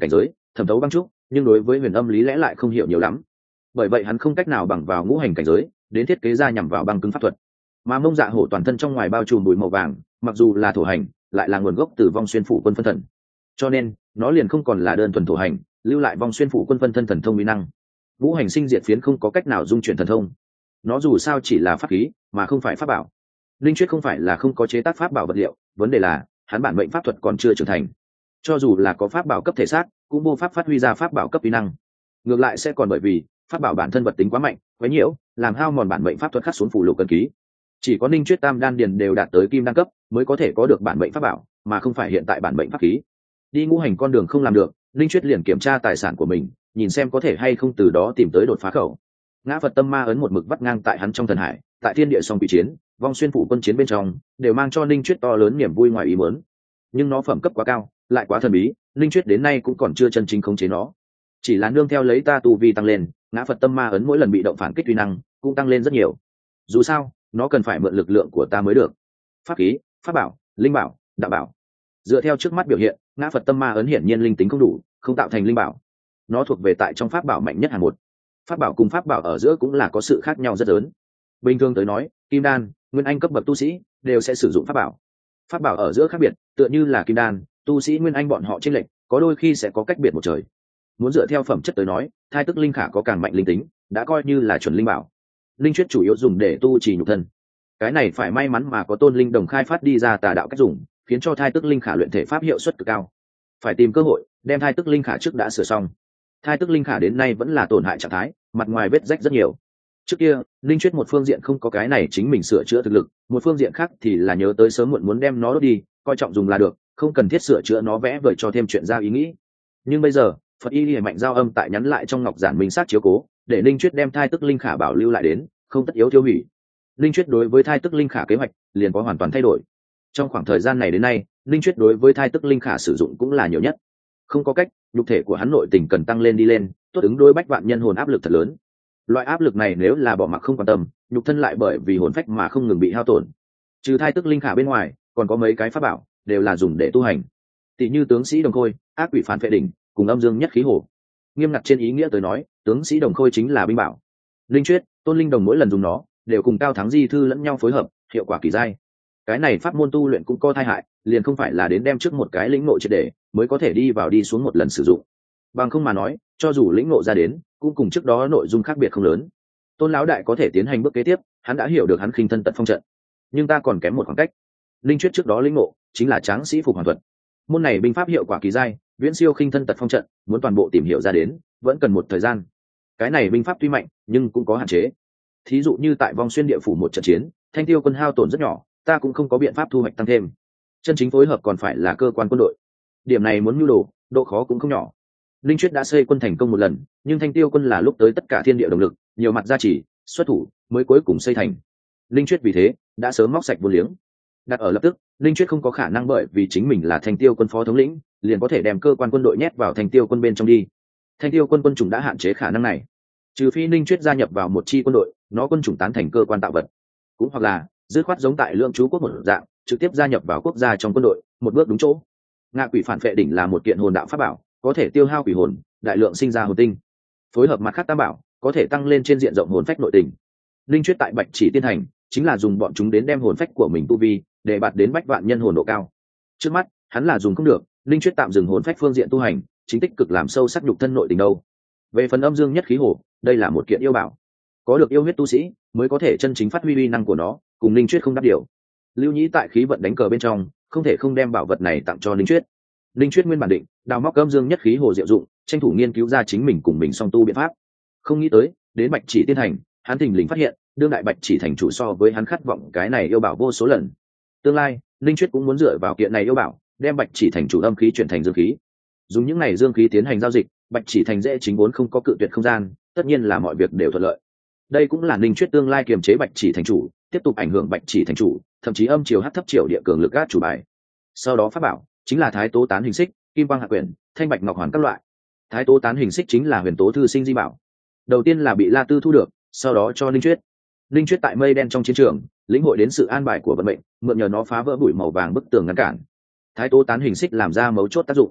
thẩm thấu băng trúc, nhưng đối với huyền âm lý lẽ lại không hiểu nhiều lắm. Bởi vậy hắn không cách nào bằng vào ngũ hành cảnh giới đến thiết kế ra nhằm vào băng cứng pháp thuật. Mà Mông Dạ Hổ toàn thân trong ngoài bao trùm bụi màu vàng, mặc dù là thổ hành, lại là nguồn gốc từ Vong Xuyên phủ quân phân thần, cho nên nó liền không còn là đơn thuần thổ hành, lưu lại Vong Xuyên phủ quân phân thân thần thông uy năng. Ngũ hành sinh diệt phiến không có cách nào dung chuyển thần thông, nó dù sao chỉ là pháp khí mà không phải pháp bảo. Linh Chuyết không phải là không có chế tác pháp bảo vật liệu, vấn đề là hắn bản mệnh pháp thuật còn chưa trưởng thành, cho dù là có pháp bảo cấp thể xác cũng vô pháp phát huy ra pháp bảo cấp uy năng, ngược lại sẽ còn bởi vì pháp bảo bản thân vật tính quá mạnh, quấy nhiễu làm hao mòn bản mệnh pháp thuật khắc xuống phù lục cân ký. Chỉ có Ninh Chuyết tam đan điền đều đạt tới kim đan cấp mới có thể có được bản mệnh pháp bảo, mà không phải hiện tại bản mệnh pháp khí. Đi ngũ hành con đường không làm được, Ninh Chuyết liền kiểm tra tài sản của mình, nhìn xem có thể hay không từ đó tìm tới đột phá khẩu. Ngã Phật tâm ma ấn một mực vắt ngang tại hắn trong thần hải, tại thiên địa song quỷ chiến, Vong Xuyên phủ quân chiến bên trong, đều mang cho Ninh Chuyết to lớn niềm vui ngoài ý muốn. Nhưng nó phẩm cấp quá cao, lại quá thần bí, Ninh Chuyết đến nay cũng còn chưa chân chính khống chế nó. Chỉ là nương theo lấy ta tu vi tăng lên, Ngã Phật tâm ma ấn mỗi lần bị động phản kích uy năng cũng tăng lên rất nhiều. Dù sao, nó cần phải mượn lực lượng của ta mới được. Pháp khí, pháp bảo, linh bảo, đạo bảo. Dựa theo trước mắt biểu hiện, Ngã Phật tâm ma ấn hiển nhiên linh tính không đủ, không tạo thành linh bảo. Nó thuộc về tại trong pháp bảo mạnh nhất hàng một. Pháp bảo cùng pháp bảo ở giữa cũng là có sự khác nhau rất lớn. Bình thường tới nói, kim đan, nguyên anh cấp bậc tu sĩ đều sẽ sử dụng pháp bảo. Pháp bảo ở giữa khác biệt, tựa như là kim đan, tu sĩ nguyên anh bọn họ chênh lệch, có đôi khi sẽ có cách biệt một trời. Muốn dựa theo phẩm chất tới nói, thai tức linh khả có càng mạnh linh tính, đã coi như là chuẩn linh bảo. Linh Chuyết chủ yếu dùng để tu trì nhục thân. Cái này phải may mắn mà có Tôn Linh Đồng khai phát đi ra tà đạo cách dùng, khiến cho thai tức linh khả luyện thể pháp hiệu suất cực cao. Phải tìm cơ hội đem thai tức linh khả trước đã sửa xong. Thai tức linh khả đến nay vẫn là tổn hại trạng thái, mặt ngoài vết rách rất nhiều. Trước kia, Linh Chuyết một phương diện không có cái này chính mình sửa chữa thực lực, một phương diện khác thì là nhớ tới sớm muộn muốn đem nó đốt đi, coi trọng dùng là được, không cần thiết sửa chữa nó vẽ vời cho thêm chuyện ra ý nghĩ. Nhưng bây giờ, Phật Y Lìa Mạnh giao âm tại nhắn lại trong ngọc giản minh sát chiếu cố, để Linh Chuyết đem thai tức linh khả bảo lưu lại đến, không tất yếu tiêu hủy. Linh Chuyết đối với thai tức linh khả kế hoạch liền có hoàn toàn thay đổi. Trong khoảng thời gian này đến nay, Linh Chuyết đối với thai tức linh khả sử dụng cũng là nhiều nhất. Không có cách, nhục thể của hắn nội tình cần tăng lên đi lên, tốt ứng đối bách vạn nhân hồn áp lực thật lớn. Loại áp lực này nếu là bỏ mặc không quan tâm, nhục thân lại bởi vì hồn phách mà không ngừng bị hao tổn. Trừ thai tức linh khả bên ngoài, còn có mấy cái pháp bảo đều là dùng để tu hành. Tỷ như tướng sĩ đồng khôi, ác quỷ phản phệ đỉnh, cùng âm dương nhất khí hổ. Nghiêm ngặt trên ý nghĩa tới nói, tướng sĩ đồng khôi chính là binh bảo. Linh Chuyết, Tôn Linh Đồng mỗi lần dùng nó, đều cùng Cao Thắng Di thư lẫn nhau phối hợp, hiệu quả kỳ dai. Cái này pháp môn tu luyện cũng có tai hại, liền không phải là đến đem trước một cái lĩnh ngộ triệt để mới có thể đi vào đi xuống một lần sử dụng. Bằng không mà nói, cho dù lĩnh ngộ ra đến, cũng cùng trước đó nội dung khác biệt không lớn. Tôn lão đại có thể tiến hành bước kế tiếp, hắn đã hiểu được hắn khinh thân tật phong trận, nhưng ta còn kém một khoảng cách. Linh Chuyết trước đó lĩnh ngộ chính là tráng sĩ phục hoàn thuật. Môn này binh pháp hiệu quả kỳ dai, viễn siêu khinh thân tật phong trận, muốn toàn bộ tìm hiểu ra đến, vẫn cần một thời gian. Cái này binh pháp tuy mạnh, nhưng cũng có hạn chế. Thí dụ như tại Vong Xuyên địa phủ một trận chiến, Thanh Tiêu quân hao tổn rất nhỏ, ta cũng không có biện pháp thu hoạch tăng thêm. Chân chính phối hợp còn phải là cơ quan quân đội. Điểm này muốn nhu đồ, độ khó cũng không nhỏ. Linh Chuyết đã xây quân thành công một lần, nhưng Thanh Tiêu quân là lúc tới tất cả thiên địa động lực, nhiều mặt gia trì, xuất thủ mới cuối cùng xây thành. Linh Chuyết vì thế đã sớm móc sạch vô liếng. Đặt ở lập tức, Linh Chuyết không có khả năng bởi vì chính mình là Thanh Tiêu quân phó thống lĩnh, liền có thể đem cơ quan quân đội nhét vào Thanh Tiêu quân bên trong đi. Thanh Tiêu quân quân chủng đã hạn chế khả năng này. Trừ phi Linh Chuyết gia nhập vào một chi quân đội, nó quân chủng tán thành cơ quan tạo vật, cũng hoặc là dứt khoát giống tại Lượng Chú quốc một dạng, trực tiếp gia nhập vào quốc gia trong quân đội, một bước đúng chỗ. Ngạ quỷ phản phệ đỉnh là một kiện hồn đạo pháp bảo, có thể tiêu hao quỷ hồn, đại lượng sinh ra hồn tinh. Phối hợp mặt khác tam bảo, có thể tăng lên trên diện rộng hồn phách nội tình. Linh Chuyết tại Bạch Chỉ Tiên Thành chính là dùng bọn chúng đến đem hồn phách của mình tu vi để bạt đến bách vạn nhân hồn độ cao. Trước mắt, hắn là dùng không được, Linh Chuyết tạm dừng hồn phách phương diện tu hành, chính tích cực làm sâu sắc nhục thân nội tình đâu. Về phần âm dương nhất khí hổ, đây là một kiện yêu bảo, có được yêu huyết tu sĩ mới có thể chân chính phát huy uy năng của nó, cùng Linh Chuyết không đáp điều. Lưu Nhĩ tại khí vận đánh cờ bên trong, không thể không đem bảo vật này tặng cho Linh Chuyết. Linh Chuyết nguyên bản định đào móc âm dương nhất khí hồ diệu dụng, tranh thủ nghiên cứu ra chính mình cùng mình song tu biện pháp. Không nghĩ tới, đến Bạch Chỉ Tiên Thành, hắn thình lình phát hiện, đương đại Bạch Chỉ thành chủ so với hắn khát vọng cái này yêu bảo vô số lần. Tương lai, Linh Chuyết cũng muốn dựa vào kiện này yêu bảo, đem Bạch Chỉ thành chủ âm khí chuyển thành dương khí. Dùng những này dương khí tiến hành giao dịch, Bạch Chỉ thành dễ chính vốn không có cự tuyệt không gian, tất nhiên là mọi việc đều thuận lợi. Đây cũng là Linh Chuyết tương lai kiềm chế Bạch Chỉ thành chủ, tiếp tục ảnh hưởng Bạch Chỉ thành chủ, thậm chí âm chiều hắc thấp triều địa cường lực gác chủ bài. Sau đó pháp bảo chính là Thái Tố tán hình xích, Kim Quang Hạ Quyển, Thanh Bạch Ngọc Hoàn các loại. Thái Tố tán hình xích chính là Huyền Tố thư sinh di bảo. Đầu tiên là bị La Tư thu được, sau đó cho Linh Chuyết. Linh Chuyết tại mây đen trong chiến trường, lĩnh hội đến sự an bài của vận mệnh, mượn nhờ nó phá vỡ bụi màu vàng bức tường ngăn cản. Thái Tố tán hình xích làm ra mấu chốt tác dụng.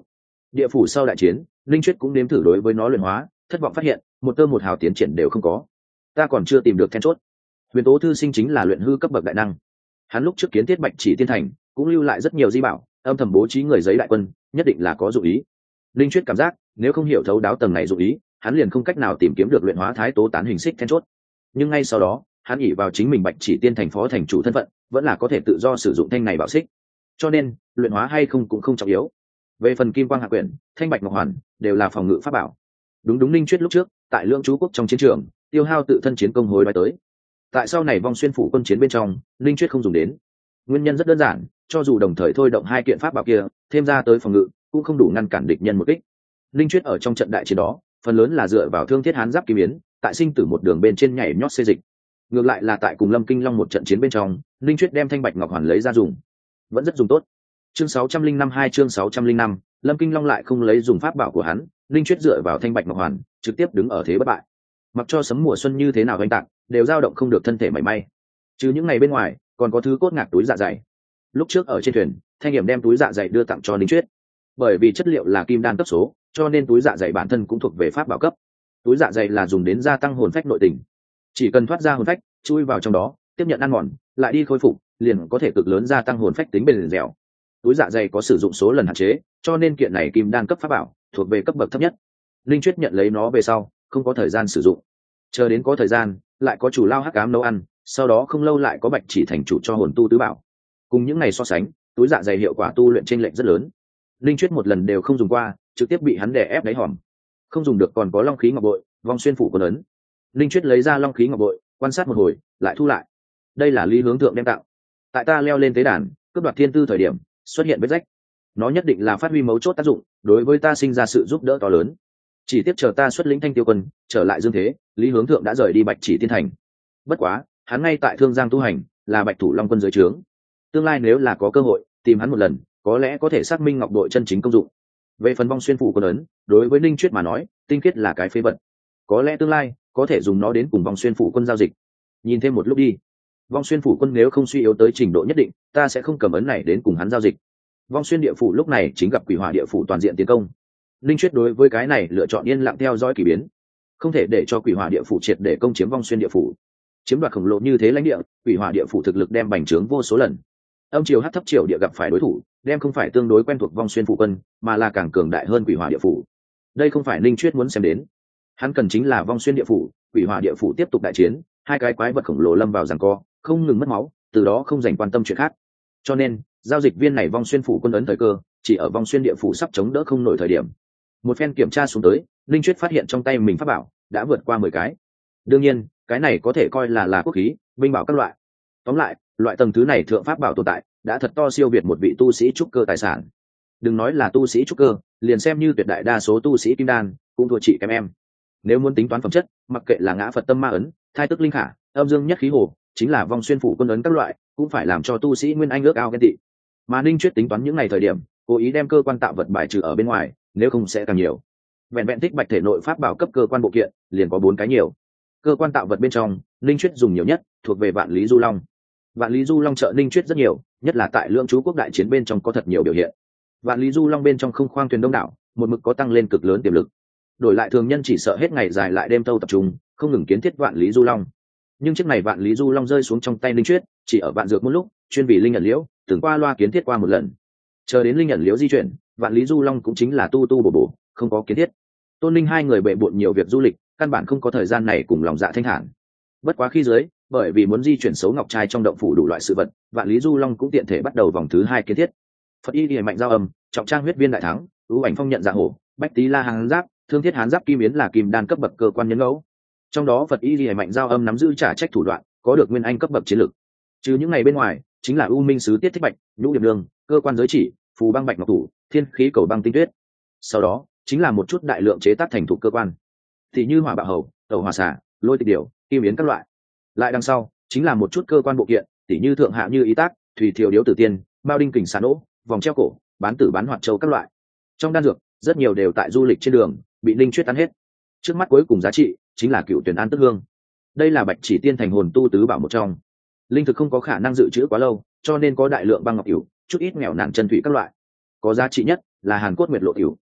Địa phủ sau đại chiến, linh chuyết cũng nếm thử đối với nó luyện hóa, thất vọng phát hiện một tơ một hào tiến triển đều không có. Ta còn chưa tìm được then chốt. Huyền Tố Thư Sinh chính là luyện hư cấp bậc đại năng, hắn lúc trước kiến thiết Bạch Chỉ Tiên Thành cũng lưu lại rất nhiều di bảo, âm thầm bố trí người giấy đại quân, nhất định là có dụng ý. Linh chuyết cảm giác nếu không hiểu thấu đáo tầng này dụng ý, hắn liền không cách nào tìm kiếm được luyện hóa thái tố tán hình xích then chốt. Nhưng ngay sau đó, hắn ỷ vào chính mình Bạch Chỉ Tiên Thành phó thành chủ thân phận, vẫn là có thể tự do sử dụng thanh này bảo xích, cho nên luyện hóa hay không cũng không trọng yếu. Về phần Kim Quang Hạ Quyển, Thanh Bạch Ngọc Hoàn đều là phòng ngự pháp bảo. Đúng Linh chuyết lúc trước tại Lưỡng Chú Quốc trong chiến trường tiêu hao tự thân chiến công hối đoái tới, tại sau này Vong Xuyên phủ quân chiến bên trong Linh chuyết không dùng đến. Nguyên nhân rất đơn giản, cho dù đồng thời thôi động hai kiện pháp bảo kia thêm ra tới phòng ngự cũng không đủ ngăn cản địch nhân một kích. Linh chuyết ở trong trận đại chiến đó phần lớn là dựa vào thương thiết hán giáp kim yến, tại sinh tử một đường bên trên nhảy nhót xê dịch. Ngược lại là tại cùng Lâm Kinh Long một trận chiến bên trong, Linh chuyết đem Thanh Bạch Ngọc Hoàn lấy ra dùng, vẫn rất dùng tốt. Chương 605 chương 605, Lâm Kinh Long lại không lấy dùng pháp bảo của hắn, Linh chuyết dựa vào Thanh Bạch Ngọc Hoàn trực tiếp đứng ở thế bất bại. Mặc cho sấm mùa xuân như thế nào oanh tạc, đều dao động không được thân thể mảy may. Chứ những ngày bên ngoài còn có thứ cốt ngạc túi dạ dày. Lúc trước ở trên thuyền, Thanh Hiểm đem túi dạ dày đưa tặng cho Linh chuyết. Bởi vì chất liệu là kim đan cấp số, cho nên túi dạ dày bản thân cũng thuộc về pháp bảo cấp. Túi dạ dày là dùng đến gia tăng hồn phách nội tình, chỉ cần thoát ra hồn phách, chui vào trong đó, tiếp nhận ăn mòn, lại đi khôi phục, liền có thể cực lớn gia tăng hồn phách tính bền dẻo. Túi dạ dày có sử dụng số lần hạn chế, cho nên kiện này kim đan cấp pháp bảo thuộc về cấp bậc thấp nhất. Linh chuyết nhận lấy nó về sau, không có thời gian sử dụng, chờ đến có thời gian, lại có chủ lao hắc ám nấu ăn, sau đó không lâu lại có Bạch Chỉ thành chủ cho hồn tu tứ bảo. Cùng những ngày so sánh, túi dạ dày hiệu quả tu luyện chênh lệch rất lớn. Linh chuyết một lần đều không dùng qua, trực tiếp bị hắn đè ép đáy hòm. Không dùng được còn có Long khí ngọc bội, Vong Xuyên phủ quân ấn. Linh chuyết lấy ra Long khí ngọc bội, quan sát một hồi, lại thu lại. Đây là Lý Hướng Thượng đem tặng. Tại ta leo lên tế đàn, cướp đoạt thiên tư thời điểm, xuất hiện vết rách. Nó nhất định là phát huy mấu chốt tác dụng, đối với ta sinh ra sự giúp đỡ to lớn. Chỉ tiếp chờ ta xuất lĩnh Thanh Tiêu quân, trở lại dương thế, Lý Hướng Thượng đã rời đi Bạch Chỉ Tiên Thành. Bất quá, hắn ngay tại Thương Giang tu hành, là Bạch Thủ Long quân dưới trướng. Tương lai nếu là có cơ hội, tìm hắn một lần, có lẽ có thể xác minh ngọc đội chân chính công dụng. Về phần Vong Xuyên phủ quân ấn, đối với Linh chuyết mà nói, tinh khiết là cái phế vật. Có lẽ tương lai có thể dùng nó đến cùng Vong Xuyên phủ quân giao dịch. Nhìn thêm một lúc đi. Vong Xuyên phủ quân nếu không suy yếu tới trình độ nhất định, ta sẽ không cầm ấn này đến cùng hắn giao dịch. Vong Xuyên địa phủ lúc này chính gặp Quỷ Hỏa địa phủ toàn diện tiến công. Linh chuyết đối với cái này lựa chọn yên lặng theo dõi kỳ biến, không thể để cho Quỷ Hỏa địa phủ triệt để công chiếm Vong Xuyên địa phủ. Chiếm đoạt khổng lồ như thế lãnh địa, Quỷ Hỏa địa phủ thực lực đem bành trướng vô số lần. Âm triều hắc thấp triều địa gặp phải đối thủ, đem không phải tương đối quen thuộc Vong Xuyên phủ quân, mà là càng cường đại hơn Quỷ Hỏa địa phủ. Đây không phải Linh chuyết muốn xem đến, hắn cần chính là Vong Xuyên địa phủ, Quỷ Hỏa địa phủ tiếp tục đại chiến, hai cái quái vật khổng lồ lâm vào giằng co, không ngừng mất máu, từ đó không dành quan tâm chuyện khác. Cho nên giao dịch viên này Vong Xuyên phủ quân ấn thời cơ chỉ ở Vong Xuyên địa phủ sắp chống đỡ không nổi thời điểm. Một phen kiểm tra xuống tới, Linh chuyết phát hiện trong tay mình pháp bảo đã vượt qua 10 cái. Đương nhiên cái này có thể coi là quốc khí, binh bảo các loại. Tóm lại, loại tầng thứ này thượng pháp bảo tồn tại đã thật to siêu việt một vị tu sĩ trúc cơ tài sản. Đừng nói là tu sĩ trúc cơ, liền xem như tuyệt đại đa số tu sĩ kim đan cũng thua chị kém em. Nếu muốn tính toán phẩm chất, mặc kệ là ngã Phật tâm ma ấn, thai tức linh khả, âm dương nhất khí hồ, chính là Vong Xuyên phủ quân ấn các loại, cũng phải làm cho tu sĩ nguyên anh ước ao ghen tị. Mà Linh chuyết tính toán những ngày thời điểm, cố ý đem cơ quan tạo vật bài trừ ở bên ngoài, nếu không sẽ càng nhiều. Vẹn vẹn tích bạch thể nội pháp bảo cấp cơ quan bộ kiện liền có 4 cái nhiều. Cơ quan tạo vật bên trong, Linh chuyết dùng nhiều nhất thuộc về Vạn Lý Du Long. Vạn Lý Du Long trợ Linh chuyết rất nhiều, nhất là tại Lưỡng Chú Quốc đại chiến bên trong có thật nhiều biểu hiện. Vạn Lý Du Long bên trong không khoang thuyền đông đảo, một mực có tăng lên cực lớn tiềm lực. Đổi lại thường nhân chỉ sợ hết ngày dài lại đêm tâu tập trung, không ngừng kiến thiết Vạn Lý Du Long. Nhưng chiếc này Vạn Lý Du Long rơi xuống trong tay Linh chuyết, chỉ ở Vạn Dược một lúc, chuyên vì linh ẩn liễu, từng qua loa kiến thiết qua một lần. Chờ đến linh ẩn liễu di chuyển, Vạn Lý Du Long cũng chính là tu tu bổ bổ, không có kiến thiết. Tôn Linh hai người bệ bội nhiều việc du lịch, căn bản không có thời gian này cùng lòng dạ thanh thản. Bất quá khi dưới, bởi vì muốn di chuyển xấu ngọc trai trong động phủ đủ loại sự vật, Vạn Lý Du Long cũng tiện thể bắt đầu vòng thứ 2 kiến thiết. Phật Y Liễu mạnh giao âm, trọng trang huyết viên đại thắng, ưu ảnh phong nhận dạ hổ, bách tý la hán giáp, thương thiết hán giáp kim yến là kim đan cấp bậc cơ quan nhân ngẫu. Trong đó Phật Y Liễu mạnh giao âm nắm giữ trả trách thủ đoạn, có được nguyên anh cấp bậc chiến lực. Trừ những ngày bên ngoài, chính là U Minh sứ Tiết Thích Bạch, Nhũ Điệp Đường, cơ quan giới chỉ, phù băng bạch ngọc thủ, thiên khí cầu băng tinh tuyết. Sau đó chính là một chút đại lượng chế tác thành thục cơ quan, thì như hỏa bạo hầu, tẩu hỏa xả, lôi tịch điểu, kim yến các loại. Lại đằng sau chính là một chút cơ quan bộ kiện, tỉ như thượng hạ như ý tác, thủy thiều điếu tử tiên, bao đinh kình xà nỗ, vòng treo cổ, bán tử bán hoạt châu các loại. Trong đan dược rất nhiều đều tại du lịch trên đường bị Linh chuyết tan hết. Trước mắt cuối cùng giá trị chính là Cựu Tuyển An Tức Hương. Đây là Bạch Chỉ Tiên Thành hồn tu tứ bảo một trong. Linh thực không có khả năng dự trữ quá lâu, cho nên có đại lượng băng ngọc cửu, chút ít nghèo nàn chân thủy các loại. Có giá trị nhất là Hàn Cốt Nguyệt Lộ cửu.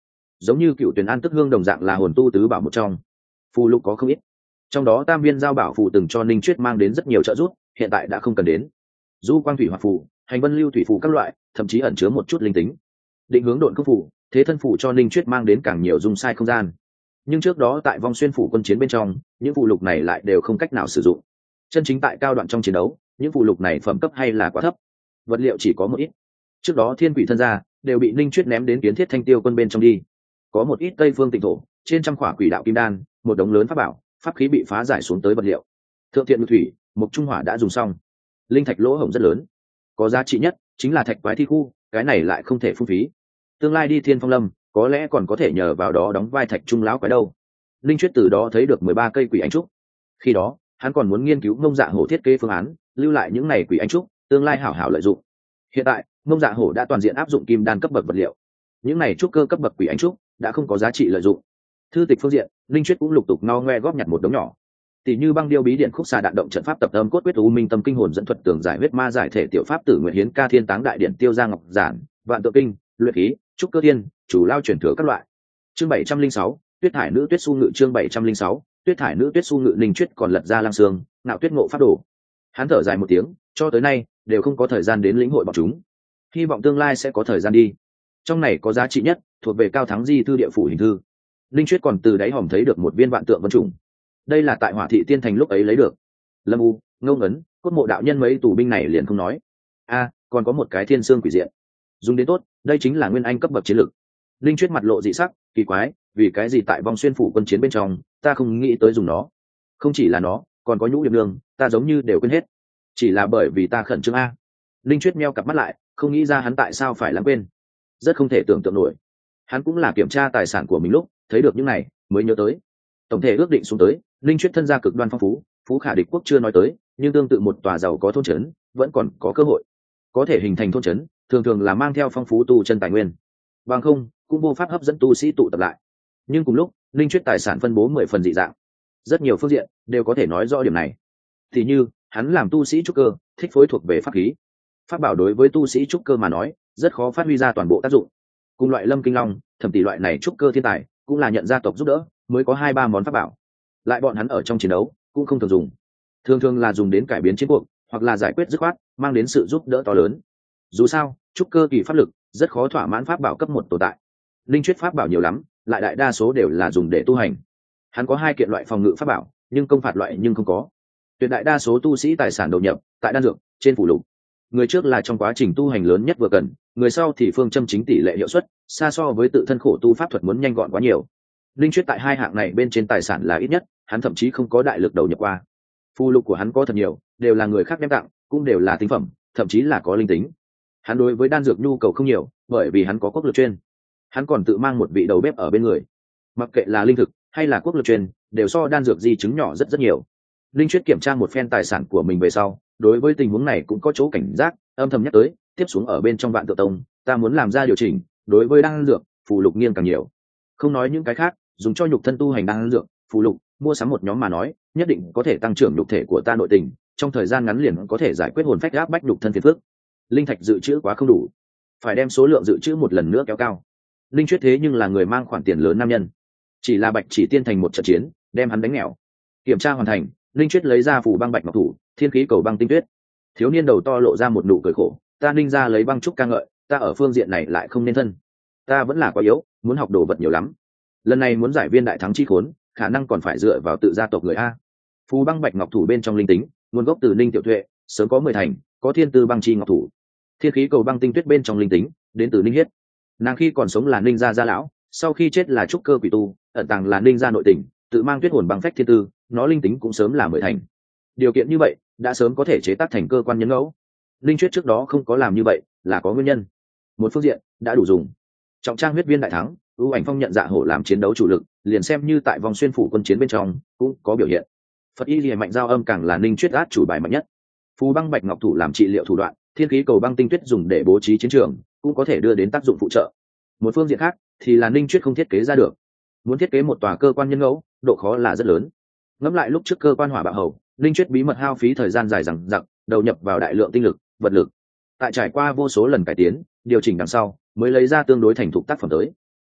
giống như cựu tuyển an tức hương đồng dạng là hồn tu tứ bảo một trong. Phù lục có không ít, trong đó tam viên giao bảo phù từng cho Ninh Chuyết mang đến rất nhiều trợ giúp, hiện tại đã không cần đến. Du quang thủy hỏa phù, hành vân lưu thủy phù các loại, thậm chí ẩn chứa một chút linh tính. Định hướng độn cước phù, thế thân phù cho Ninh Chuyết mang đến càng nhiều dung sai không gian. Nhưng trước đó tại vong xuyên phủ quân chiến bên trong, những phù lục này lại đều không cách nào sử dụng. Chân chính tại cao đoạn trong chiến đấu, những phù lục này phẩm cấp hay là quá thấp, vật liệu chỉ có một ít. Trước đó thiên quỷ thân gia đều bị Ninh Chuyết ném đến Kiến Thiết Thanh Tiêu quân bên trong đi. Có một ít Tây Phương Tịnh thổ, trên trăm khỏa quỷ đạo kim đan, một đống lớn pháp bảo, pháp khí bị phá giải xuống tới vật liệu. Thượng thiện ngự thủy, mục trung hỏa đã dùng xong. Linh thạch lỗ hổng rất lớn, có giá trị nhất chính là thạch quái thi khu, cái này lại không thể phung phí. Tương lai đi Thiên Phong Lâm, có lẽ còn có thể nhờ vào đó đóng vai thạch trung lão quái đâu. Linh Chuyết từ đó thấy được 13 cây quỷ ánh trúc. Khi đó, hắn còn muốn nghiên cứu Ngông Dạ Hổ thiết kế phương án, lưu lại những này quỷ ánh trúc, tương lai hảo hảo lợi dụng. Hiện tại, Ngông Dạ Hổ đã toàn diện áp dụng kim đan cấp bậc vật liệu. Những này trúc cơ cấp bậc quỷ ánh trúc đã không có giá trị lợi dụng. Thư tịch phương diện, Linh Chuyết cũng lục tục no ngoe góp nhặt một đống nhỏ. Tỷ như băng điêu bí điện khúc xà đạn động trận pháp tập âm cốt quyết u minh tâm kinh hồn dẫn thuật tường giải huyết ma giải thể tiểu pháp tử nguyện hiến ca thiên táng đại điện tiêu gia ngọc giản vạn tự kinh luyện khí trúc cơ thiên chủ lao chuyển thừa các loại. Chương 706, tuyết thải nữ tuyết su ngự. Chương 706, tuyết thải nữ tuyết su ngự. Ninh Chuyết còn lật ra lang xương nạo tuyết ngộ pháp đồ. Hắn thở dài một tiếng, cho tới nay đều không có thời gian đến lĩnh hội bọn chúng, hy vọng tương lai sẽ có thời gian đi. Trong này có giá trị nhất thuộc về Cao Thắng Di thư địa phủ hình thư. Ninh Chuyết còn từ đáy hòm thấy được một viên vạn tượng vân trùng, đây là tại Hỏa Thị Tiên Thành lúc ấy lấy được. Lâm U, Ngô Ngấn, cốt mộ đạo nhân mấy tù binh này liền không nói. Còn có một cái thiên xương quỷ diện, dùng đến tốt, đây chính là nguyên anh cấp bậc chiến lực. Linh Chuyết mặt lộ dị sắc, kỳ quái, vì cái gì tại vong xuyên phủ quân chiến bên trong, ta không nghĩ tới dùng nó. Không chỉ là nó, còn có nhũ điệp nương, ta giống như đều quên hết. Chỉ là bởi vì ta khẩn trương a. Linh Chuyết meo cặp mắt lại, không nghĩ ra hắn tại sao phải lãng quên. Rất không thể tưởng tượng nổi. Hắn cũng là kiểm tra tài sản của mình lúc thấy được những này mới nhớ tới. Tổng thể ước định xuống tới, Linh Chuyết thân gia cực đoan phong phú, phú khả địch quốc chưa nói tới, nhưng tương tự một tòa giàu có thôn trấn vẫn còn có cơ hội có thể hình thành thôn trấn, thường thường là mang theo phong phú tu chân tài nguyên, bằng không cũng vô pháp hấp dẫn tu sĩ tụ tập lại. Nhưng cùng lúc, Linh Chuyết tài sản phân bố 10 phần dị dạng, rất nhiều phương diện đều có thể nói rõ điểm này. Thì như hắn làm tu sĩ trúc cơ, thích phối thuộc về pháp khí, pháp bảo đối với tu sĩ trúc cơ mà nói rất khó phát huy ra toàn bộ tác dụng. Cùng loại Lâm Kinh Long, Thẩm Tỷ loại này trúc cơ thiên tài cũng là nhận gia tộc giúp đỡ mới có 2-3 món pháp bảo, lại bọn hắn ở trong chiến đấu cũng không thường dùng, thường thường là dùng đến cải biến chiến cuộc hoặc là giải quyết dứt khoát, mang đến sự giúp đỡ to lớn. Dù sao trúc cơ kỳ pháp lực rất khó thỏa mãn pháp bảo cấp 1 tồn tại. Linh Chuyết pháp bảo nhiều lắm, lại đại đa số đều là dùng để tu hành. Hắn có 2 kiện loại phòng ngự pháp bảo, nhưng công phạt loại nhưng không có. Tuyệt đại đa số tu sĩ tài sản đầu nhập tại đan dược trên phủ lục. Người trước là trong quá trình tu hành lớn nhất vừa cần, người sau thì phương châm chính tỷ lệ hiệu suất xa so với tự thân khổ tu pháp thuật muốn nhanh gọn quá nhiều. Linh Chuyết tại 2 hạng này bên trên tài sản là ít nhất, hắn thậm chí không có đại lực đầu nhập qua. Phù lục của hắn có thật nhiều, đều là người khác đem tặng, cũng đều là tinh phẩm, thậm chí là có linh tính. Hắn đối với đan dược nhu cầu không nhiều, bởi vì hắn có quốc lực chuyên. Hắn còn tự mang một vị đầu bếp ở bên người. Mặc kệ là linh thực hay là quốc lực chuyên, đều so đan dược di chứng nhỏ rất rất nhiều. Linh Chuyết kiểm tra một phen tài sản của mình về sau, đối với tình huống này cũng có chỗ cảnh giác, âm thầm nhắc tới, tiếp xuống ở bên trong Vạn Tự Tông, ta muốn làm ra điều chỉnh, đối với đan dược, phù lục nghiêng càng nhiều. Không nói những cái khác, dùng cho nhục thân tu hành đan dược, phù lục, mua sắm một nhóm mà nói, nhất định có thể tăng trưởng nhục thể của ta nội tình, trong thời gian ngắn liền có thể giải quyết hồn phách áp bách nhục thân phiền phức. Linh thạch dự trữ quá không đủ, phải đem số lượng dự trữ một lần nữa kéo cao. Linh Chuyết thế nhưng là người mang khoản tiền lớn nam nhân, chỉ là Bạch Chỉ Tiên thành một trận chiến, đem hắn đánh nghèo. Kiểm tra hoàn thành, Linh Chuyết lấy ra phủ băng bạch ngọc thủ, thiên khí cầu băng tinh tuyết. Thiếu niên đầu to lộ ra một nụ cười khổ, ta Ninh ra lấy băng trúc ca ngợi, ta ở phương diện này lại không nên thân, ta vẫn là quá yếu, muốn học đồ vật nhiều lắm. Lần này muốn giải viên đại thắng chi khốn, khả năng còn phải dựa vào tự gia tộc người a. Phù băng bạch ngọc thủ bên trong linh tính, nguồn gốc từ Ninh Tiểu Tuệ, sớm có 10 thành, có thiên tư băng chi ngọc thủ. Thiên khí cầu băng tinh tuyết bên trong linh tính, đến từ Ninh Hiết. Nàng khi còn sống là Ninh gia gia lão, sau khi chết là trúc cơ quỷ tu, ẩn tàng là Ninh gia nội tình, tự mang tuyết hồn băng phách thiên tư, nó linh tính cũng sớm là 10 thành. Điều kiện như vậy, đã sớm có thể chế tác thành cơ quan nhân ngẫu. Linh Chuyết trước đó không có làm như vậy, là có nguyên nhân. Một phương diện, đã đủ dùng. Trọng trang huyết viên đại thắng, ưu ảnh phong nhận Dạ Hổ làm chiến đấu chủ lực, liền xem như tại vòng xuyên phủ quân chiến bên trong cũng có biểu hiện. Phật y liễu mạnh giao âm càng là Ninh Chuyết át chủ bài mạnh nhất. Phù băng bạch ngọc thủ làm trị liệu thủ đoạn, thiên khí cầu băng tinh tuyết dùng để bố trí chiến trường, cũng có thể đưa đến tác dụng phụ trợ. Một phương diện khác thì là Ninh Chuyết không thiết kế ra được. Muốn thiết kế một tòa cơ quan nhân ngẫu, độ khó là rất lớn. Ngẫm lại lúc trước cơ quan hỏa bạo hầu, Ninh Chuyết bí mật hao phí thời gian dài dằng dặc, đầu nhập vào đại lượng tinh lực, vật lực. Tại trải qua vô số lần cải tiến, điều chỉnh đằng sau, mới lấy ra tương đối thành thục tác phẩm tới.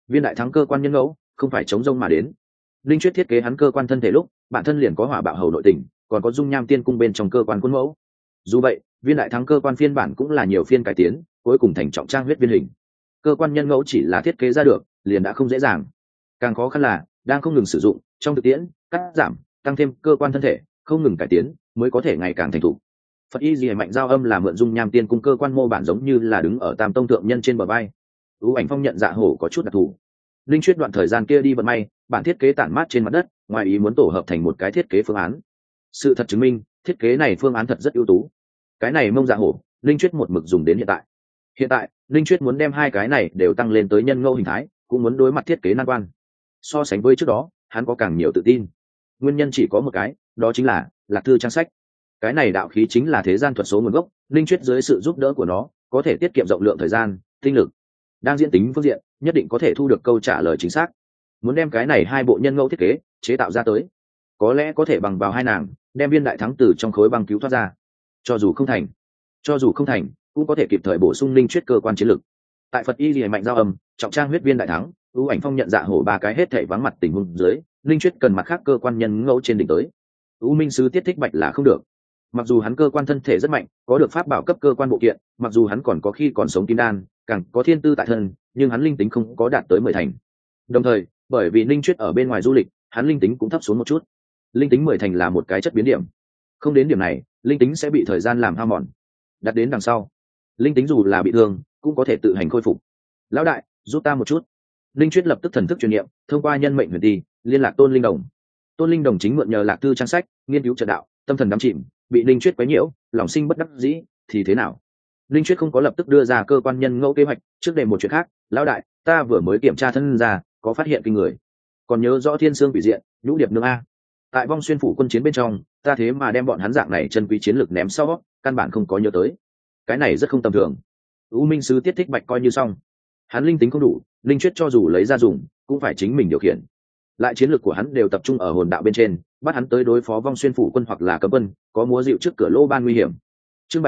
viên đại thắng cơ quan nhân ngẫu không phải chống rông mà đến. Linh Chuyết thiết kế hắn cơ quan thân thể lúc bản thân liền có hỏa bạo hầu nội tình, còn có dung nham tiên cung bên trong cơ quan khuôn mẫu. Dù vậy viên đại thắng cơ quan phiên bản cũng là nhiều phiên cải tiến, cuối cùng thành trọng trang huyết viên hình. Cơ quan nhân ngẫu chỉ là thiết kế ra được liền đã không dễ dàng, càng khó khăn là đang không ngừng sử dụng trong thực tiễn, cắt giảm tăng thêm cơ quan thân thể không ngừng cải tiến mới có thể ngày càng thành thục. Phật y dì mạnh giao âm là mượn dung nham tiên cung cơ quan mô bản, giống như là đứng ở tam tông thượng nhân trên bờ vai. ưu ảnh phong nhận dạ hổ có chút đặc thù. Linh Chuyết đoạn thời gian kia đi vận may, bản thiết kế tản mát trên mặt đất, ngoài ý muốn tổ hợp thành một cái thiết kế phương án. Sự thật chứng minh thiết kế này phương án thật rất ưu tú. Cái này mông dạ hổ Linh Chuyết một mực dùng đến hiện tại Linh Chuyết muốn đem hai cái này đều tăng lên tới nhân ngẫu hình thái, cũng muốn đối mặt thiết kế nan quan. So sánh với trước đó hắn có càng nhiều tự tin. Nguyên nhân chỉ có một cái, đó chính là lạc thư trang sách. Cái này đạo khí chính là thế gian thuật số nguồn gốc, Linh Chuyết dưới sự giúp đỡ của nó có thể tiết kiệm rộng lượng thời gian tinh lực. Đang diễn tính phương diện nhất định có thể thu được câu trả lời chính xác. Muốn đem cái này hai bộ nhân ngẫu thiết kế chế tạo ra tới, có lẽ có thể bằng vào hai nàng đem viên đại thắng từ trong khối băng cứu thoát ra. Cho dù không thành cũng có thể kịp thời bổ sung Linh Chuyết cơ quan chiến lược. Tại Phật y lìa mạnh giao âm trọng trang huyết viên đại thắng, ưu ảnh phong nhận dạ hổ ba cái hết thảy vắng mặt tình huống dưới, Linh Chuyết cần mặt khác cơ quan nhân ngẫu trên đỉnh tới. ưu minh sứ tiết thích bạch là không được. Mặc dù hắn cơ quan thân thể rất mạnh, có được pháp bảo cấp cơ quan bộ kiện, mặc dù hắn còn có khi còn sống kim đan, càng có thiên tư tại thân, nhưng hắn linh tính không có đạt tới 10 thành. Đồng thời bởi vì Linh Chuyết ở bên ngoài du lịch, hắn linh tính cũng thấp xuống một chút. Linh tính 10 thành là một cái chất biến điểm, không đến điểm này linh tính sẽ bị thời gian làm hao mòn. Đặt đến đằng sau, linh tính dù là bị thương cũng có thể tự hành khôi phục. Lão đại, giúp ta một chút. Linh Chuyết lập tức thần thức truyền niệm, thông qua nhân mệnh huyền ti liên lạc Tôn Linh Đồng. Tôn Linh Đồng chính mượn nhờ lạc thư trang sách nghiên cứu trận đạo, tâm thần đắm chìm, bị Linh Chuyết quấy nhiễu, lòng sinh bất đắc dĩ thì thế nào. Linh Chuyết không có lập tức đưa ra cơ quan nhân ngẫu kế hoạch, trước đề một chuyện khác. Lão đại, ta vừa mới kiểm tra thân ra, có phát hiện kinh người. Còn nhớ rõ thiên xương bị diện nhũ điệp nương a. Tại Vong Xuyên phủ quân chiến bên trong, ta thế mà đem bọn hắn dạng này chân quý chiến lược ném sau, căn bản không có nhớ tới. Cái này rất không tầm thường. U minh sứ tiết thích bạch coi như xong. Hắn linh tính không đủ, Linh Chuyết cho dù lấy ra dùng cũng phải chính mình điều khiển. Lại chiến lược của hắn đều tập trung ở hồn đạo bên trên, bắt hắn tới đối phó Vong Xuyên phủ quân hoặc là cấm quân, có múa dịu trước cửa lô ban nguy hiểm. Chương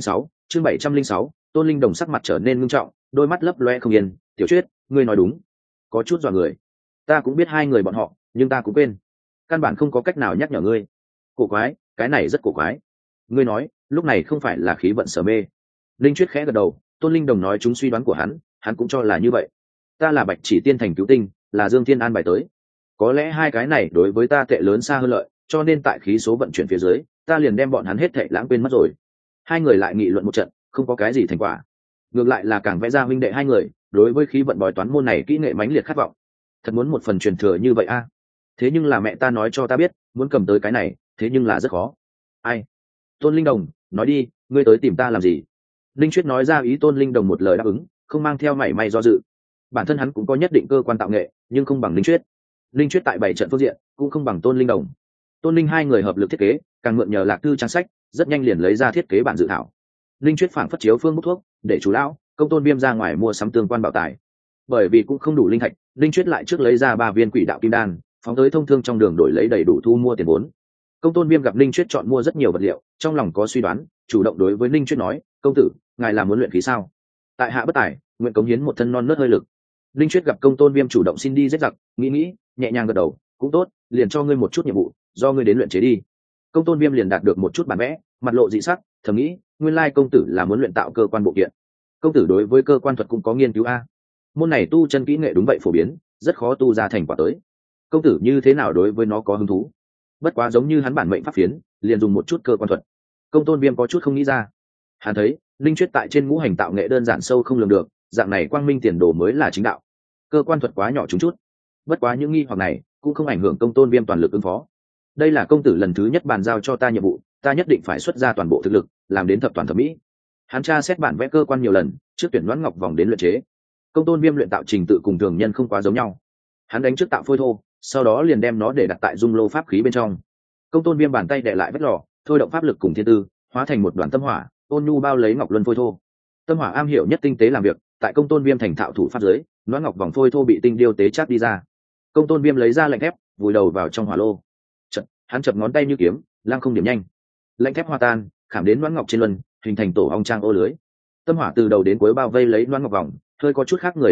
706, Tôn Linh Đồng sắc mặt trở nên ngưng trọng, đôi mắt lấp loe không yên. Tiểu Chuyết, ngươi nói đúng, có chút dọa người. Ta cũng biết hai người bọn họ, nhưng ta cũng quên, căn bản không có cách nào nhắc nhở ngươi. Cổ quái, cái này rất cổ quái. Ngươi nói lúc này không phải là khí vận sở mê. Linh Chuyết khẽ gật đầu. Tôn Linh Đồng nói chúng suy đoán của hắn cũng cho là như vậy. Ta là Bạch Chỉ Tiên thành cứu tinh, là Dương Thiên an bài tới. Có lẽ hai cái này đối với ta tệ lớn xa hơn lợi, cho nên tại khí số vận chuyển phía dưới, ta liền đem bọn hắn hết thệ lãng quên mất rồi. Hai người lại nghị luận một trận, không có cái gì thành quả. Ngược lại là càng vẽ ra huynh đệ hai người đối với khí vận bói toán môn này kỹ nghệ mãnh liệt khát vọng. Thật muốn một phần truyền thừa như vậy a. Thế nhưng là mẹ ta nói cho ta biết, muốn cầm tới cái này, thế nhưng là rất khó. Ai? Tôn Linh Đồng, nói đi, ngươi tới tìm ta làm gì? Linh Chuyết nói ra ý. Tôn Linh Đồng một lời đáp ứng, không mang theo mảy may do dự. Bản thân hắn cũng có nhất định cơ quan tạo nghệ, nhưng không bằng Linh Chuyết. Linh Chuyết tại 7 trận phương diện cũng không bằng Tôn Linh Đồng. Tôn Linh hai người hợp lực thiết kế, càng mượn nhờ lạc thư trang sách, rất nhanh liền lấy ra thiết kế bản dự thảo. Linh Chuyết phảng phất chiếu phương bút thuốc, để chú lão Công Tôn Viêm ra ngoài mua sắm tương quan bảo tài. Bởi vì cũng không đủ linh thạch, Linh Chuyết lại trước lấy ra 3 viên quỷ đạo kim đan, phóng tới thông thương trong đường đổi lấy đầy đủ thu mua tiền vốn. Công Tôn Viêm gặp Linh Chuyết chọn mua rất nhiều vật liệu, trong lòng có suy đoán, chủ động đối với Linh Chuyết nói: "Công tử, ngài là muốn luyện khí sao? Tại hạ bất tài, nguyện cống hiến một thân non nớt hơi lực." Linh Chuyết gặp Công Tôn Viêm chủ động xin đi giết giặc, nghĩ, nhẹ nhàng gật đầu: "Cũng tốt, liền cho ngươi một chút nhiệm vụ, do ngươi đến luyện chế đi." Công Tôn Viêm liền đạt được một chút bản vẽ, mặt lộ dị sắc, thầm nghĩ, nguyên lai công tử là muốn luyện tạo cơ quan bộ kiện. Công tử đối với cơ quan thuật cũng có nghiên cứu a. Môn này tu chân kỹ nghệ đúng vậy phổ biến, rất khó tu ra thành quả tới. Công tử như thế nào đối với nó có hứng thú? Bất quá giống như hắn bản mệnh pháp phiến, liền dùng một chút cơ quan thuật. Công Tôn Viêm có chút không nghĩ ra. Hắn thấy Linh Chuyết tại trên ngũ hành tạo nghệ đơn giản sâu không lường được, dạng này quang minh tiền đồ mới là chính đạo. Cơ quan thuật quá nhỏ chúng chút. Bất quá những nghi hoặc này cũng không ảnh hưởng Công Tôn Viêm toàn lực ứng phó. Đây là công tử lần thứ nhất bàn giao cho ta nhiệm vụ, ta nhất định phải xuất ra toàn bộ thực lực, làm đến thập toàn thẩm mỹ. Hắn tra xét bản vẽ cơ quan nhiều lần, trước tuyển Loan Ngọc vòng đến luyện chế. Công Tôn Viêm luyện tạo trình tự cùng thường nhân không quá giống nhau. Hắn đánh trước tạo phôi thô, sau đó liền đem nó để đặt tại dung lô pháp khí bên trong. Công Tôn Viêm bàn tay để lại vết lò, thôi động pháp lực cùng thiên tư, hóa thành một đoàn tâm hỏa, ôn nhu bao lấy ngọc luân phôi thô. Tâm hỏa am hiểu nhất tinh tế làm việc, tại Công Tôn Viêm thành thạo thủ pháp giới, Loan Ngọc vòng phôi thô bị tinh điêu tế chắc đi ra. Công Tôn Viêm lấy ra lạnh thép, vùi đầu vào trong hỏa lô. Hắn chập ngón tay như kiếm, lăng không điểm nhanh, lạnh thép hòa tan, khảm đến Loan Ngọc trên luân, hình thành tổ ong trang ô lưới. Tâm hỏa từ đầu đến cuối bao vây lấy Loan Ngọc vòng, hơi có chút khác người lạnh thép,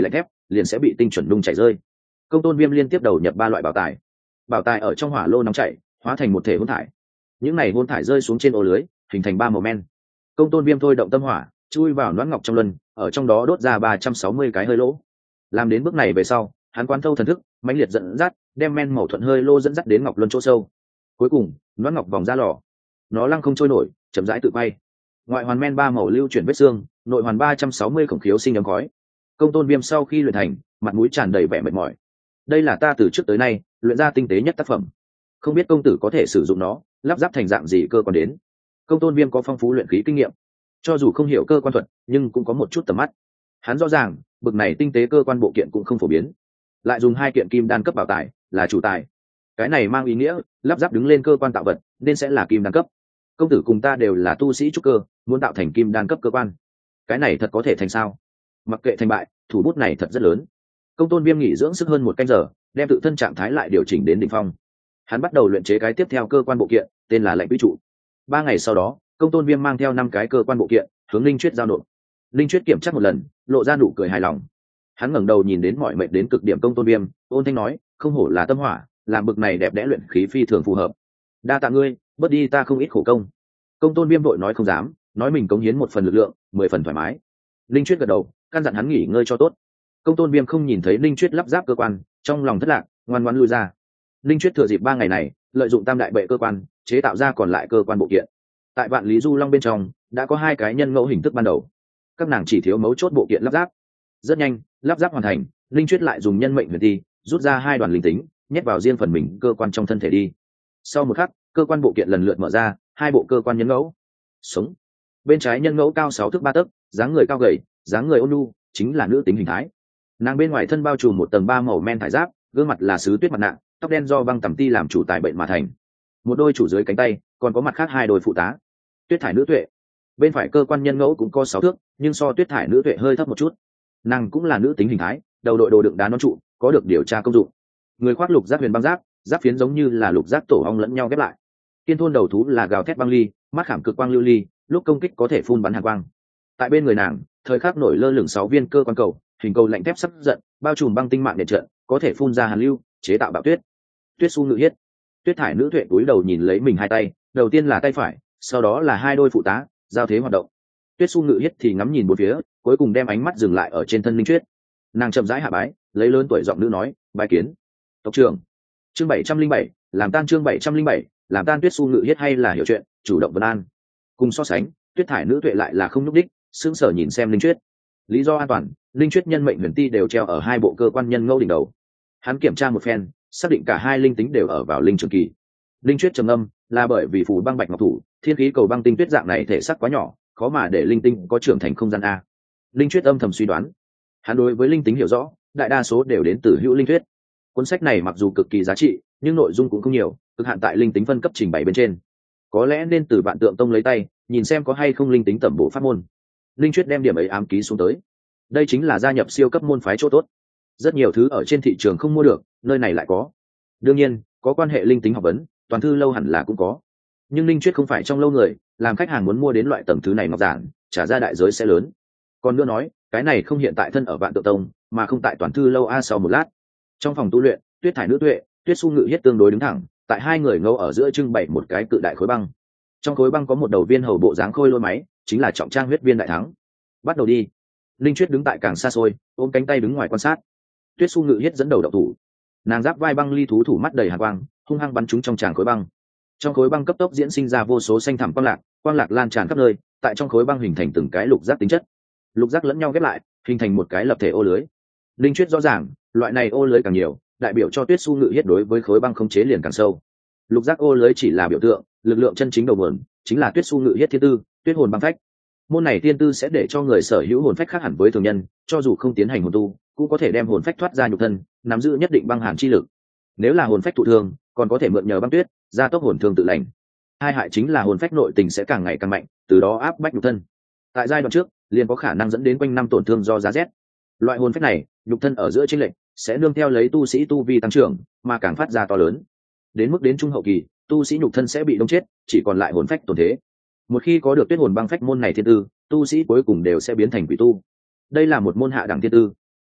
liền sẽ bị tinh chuẩn đung chảy rơi. Công tôn viêm liên tiếp đầu nhập 3 loại bảo tài ở trong hỏa lô nóng chảy hóa thành một thể hỗn thải. Những này hỗn thải rơi xuống trên ô lưới hình thành 3 màu men. Công tôn viêm thôi động tâm hỏa chui vào loãng ngọc trong luân, ở trong đó đốt ra 360 cái hơi lỗ. Làm đến bước này về sau, hắn quán thâu thần thức mãnh liệt dẫn dắt, đem men màu thuận hơi lô dẫn dắt đến ngọc luân chỗ sâu. Cuối cùng loãng ngọc vòng ra lò, nó lăng không trôi nổi, chậm rãi tự bay. Ngoại hoàn men 3 màu lưu chuyển vết xương, nội hoàn 360 khổng khiếu sinh ấm khói. Công tôn viêm sau khi luyện thành, mặt mũi tràn đầy vẻ mệt mỏi. Đây là ta từ trước tới nay luyện ra tinh tế nhất tác phẩm, không biết công tử có thể sử dụng nó lắp ráp thành dạng gì cơ quan đến. Công tôn viêm có phong phú luyện khí kinh nghiệm, cho dù không hiểu cơ quan thuật nhưng cũng có một chút tầm mắt. Hắn rõ ràng bực này tinh tế cơ quan bộ kiện cũng không phổ biến, lại dùng 2 kiện kim đan cấp bảo tài là chủ tài. Cái này mang ý nghĩa lắp ráp đứng lên cơ quan tạo vật nên sẽ là kim đan cấp. Công tử cùng ta đều là tu sĩ trúc cơ, muốn tạo thành kim đan cấp cơ quan, cái này thật có thể thành sao? Mặc kệ thành bại, thủ bút này thật rất lớn. Công tôn viêm nghỉ dưỡng sức hơn 1 canh giờ, đem tự thân trạng thái lại điều chỉnh đến đỉnh phong. Hắn bắt đầu luyện chế cái tiếp theo cơ quan bộ kiện, tên là lệnh quý trụ. 3 ngày sau đó, công tôn viêm mang theo 5 cái cơ quan bộ kiện hướng Linh Chuyết giao nộp. Linh Chuyết kiểm tra một lần, lộ ra nụ cười hài lòng. Hắn ngẩng đầu nhìn đến mọi mệnh đến cực điểm công tôn viêm, ôn thanh nói, không hổ là tâm hỏa, làm bực này đẹp đẽ luyện khí phi thường phù hợp. Đa tạ ngươi, bớt đi ta không ít khổ công. Công tôn viêm vội nói không dám, nói mình cống hiến 1 phần lực lượng, 10 phần thoải mái. Linh Chuyết gật đầu, căn dặn hắn nghỉ ngơi cho tốt. Công tôn viêm không nhìn thấy Linh Chuyết lắp ráp cơ quan, trong lòng thất lạc, ngoan ngoãn lui ra. Linh Chuyết thừa dịp 3 ngày này, lợi dụng tam đại bệ cơ quan chế tạo ra còn lại cơ quan bộ kiện. Tại Vạn Lý Du Long bên trong đã có 2 cái nhân ngẫu hình thức ban đầu, các nàng chỉ thiếu mấu chốt bộ kiện lắp ráp. Rất nhanh lắp ráp hoàn thành, Linh Chuyết lại dùng nhân mệnh huyền ti rút ra 2 đoàn linh tính, nhét vào riêng phần mình cơ quan trong thân thể đi. Sau một khắc, cơ quan bộ kiện lần lượt mở ra, 2 bộ cơ quan nhân ngẫu. Sống. Bên trái nhân ngẫu cao 6 thước 3 tấc, dáng người cao gầy, dáng người ôn nhu, chính là nữ tính hình thái. Nàng bên ngoài thân bao trùm một tầng 3 màu men thải giáp, gương mặt là sứ tuyết mặt nạ, tóc đen do băng tẩm ti làm chủ tài bệnh mà thành. Một đôi chủ dưới cánh tay, còn có mặt khác 2 đôi phụ tá. Tuyết thải nữ tuệ. Bên phải cơ quan nhân ngẫu cũng có 6 thước, nhưng so tuyết thải nữ tuệ hơi thấp một chút. Nàng cũng là nữ tính hình thái, đầu đội đồ đựng đá nón trụ, có được điều tra công dụng. Người khoác lục giác huyền băng giáp, giáp phiến giống như là lục giác tổ ong lẫn nhau ghép lại. Tiên thôn đầu thú là gào thét băng ly, mắt khảm cực quang lưu ly, lúc công kích có thể phun bắn hàn quang. Tại bên người nàng, thời khắc nổi lơ lửng 6 viên cơ quan cầu, hình cầu lạnh thép sắc giận, bao trùm băng tinh mạng điện trận, có thể phun ra hàn lưu, chế tạo bạo tuyết. Tuyết su ngự hiết. Tuyết thải nữ tuệ cúi đầu nhìn lấy mình 2 tay, đầu tiên là tay phải, sau đó là 2 đôi phụ tá, giao thế hoạt động. Tuyết su ngự hiết thì ngắm nhìn bốn phía, cuối cùng đem ánh mắt dừng lại ở trên thân Linh Chuyết. Nàng chậm rãi hạ bái, lấy lớn tuổi giọng nữ nói, bái kiến tộc trưởng. Chương 707, làm tan chương 707, làm tan. Tuyết su ngự hiết hay là hiểu chuyện, chủ động vân an. Cùng so sánh, tuyết thải nữ tuệ lại là không nhúc đích, sững sờ nhìn xem Linh Chuyết. Lý do an toàn, Linh Chuyết nhân mệnh huyền ti đều treo ở 2 bộ cơ quan nhân ngẫu đỉnh đầu. Hắn kiểm tra một phen, xác định cả 2 linh tính đều ở vào linh trường kỳ. Linh Chuyết trầm âm, là bởi vì phù băng bạch ngọc thủ, thiên khí cầu băng tinh tuyết dạng này thể sắc quá nhỏ, khó mà để linh tinh có trưởng thành không gian a. Linh Chuyết âm thầm suy đoán. Hắn đối với linh tính hiểu rõ, đại đa số đều đến từ Hữu Linh Thuyết. Cuốn sách này mặc dù cực kỳ giá trị, nhưng nội dung cũng không nhiều, cực hạn tại linh tính phân cấp trình bày bên trên. Có lẽ nên từ Vạn Tượng Tông lấy tay, nhìn xem có hay không linh tính tẩm bổ pháp môn. Linh Chuyết đem điểm ấy ám ký xuống tới. Đây chính là gia nhập siêu cấp môn phái chỗ tốt. Rất nhiều thứ ở trên thị trường không mua được, nơi này lại có. Đương nhiên, có quan hệ linh tính học vấn, toàn thư lâu hẳn là cũng có. Nhưng Linh Chuyết không phải trong lâu người, làm khách hàng muốn mua đến loại tầng thứ này ngọc giản, trả ra đại giới sẽ lớn. Còn nữa nói, cái này không hiện tại thân ở Vạn Tượng Tông, mà không tại toàn thư lâu a. Sau một lát, trong phòng tu luyện, Tuyết thải nữ tuệ, Tuyết su ngự hiết tương đối đứng thẳng, tại 2 người ngẫu ở giữa trưng bày một cái cự đại khối băng. Trong khối băng có một đầu viên hầu bộ dáng khôi lôi máy, chính là trọng trang huyết viên đại thắng. Bắt đầu đi. Linh Chuyết đứng tại càng xa xôi, ôm cánh tay đứng ngoài quan sát. Tuyết su ngự hiết dẫn đầu động thủ. Nàng giáp vai băng ly thú thủ mắt đầy hàn quang, hung hăng bắn trúng trong tràng khối băng. Trong khối băng cấp tốc diễn sinh ra vô số xanh thẳm quang lạc lan tràn khắp nơi, tại trong khối băng hình thành từng cái lục giác tính chất. Lục giác lẫn nhau ghép lại, hình thành một cái lập thể ô lưới. Linh Chuyết rõ ràng, loại này ô lưới càng nhiều, đại biểu cho Tuyết su ngự hiết đối với khối băng không chế liền càng sâu. Lục giác ô lưới chỉ là biểu tượng, lực lượng chân chính đầu nguồn chính là Tuyết su ngự hiết thiên tư, Tuyết hồn băng phách. Môn này thiên tư sẽ để cho người sở hữu hồn phách khác hẳn với thường nhân, cho dù không tiến hành hồn tu, cũng có thể đem hồn phách thoát ra nhục thân, nắm giữ nhất định băng hàn chi lực. Nếu là hồn phách thụ thương, còn có thể mượn nhờ băng tuyết, gia tốc hồn thương tự lành. Hai hại chính là hồn phách nội tình sẽ càng ngày càng mạnh, từ đó áp bách nhục thân. Tại giai đoạn trước, liền có khả năng dẫn đến quanh năm tổn thương do giá rét. Loại hồn phách này, nhục thân ở giữa chênh lệch sẽ nương theo lấy tu sĩ tu vi tăng trưởng, mà càng phát ra to lớn. Đến mức đến trung hậu kỳ, tu sĩ nhục thân sẽ bị đông chết, chỉ còn lại hồn phách tổn thế. Một khi có được Tuyết hồn băng phách môn này thiên tư, tu sĩ cuối cùng đều sẽ biến thành quỷ tu. Đây là một môn hạ đẳng thiên tư.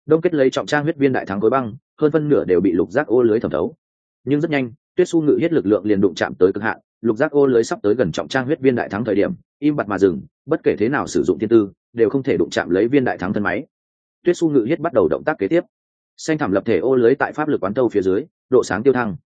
đông kết lấy trọng trang huyết viên đại thắng khối băng, hơn phân nửa đều bị lục giác ô lưới thẩm thấu. Nhưng rất nhanh, Tuyết Su Ngự Hiết lực lượng liền đụng chạm tới cực hạn, lục giác ô lưới sắp tới gần trọng trang huyết viên đại thắng thời điểm, im bặt mà dừng, bất kể thế nào sử dụng thiên tư, đều không thể đụng chạm lấy viên đại thắng thân máy. Tuyết Su Ngự Hiết bắt đầu động tác kế tiếp. Xanh thảm lập thể ô lưới tại pháp lực quán tâu phía dưới, độ sáng tiêu thăng.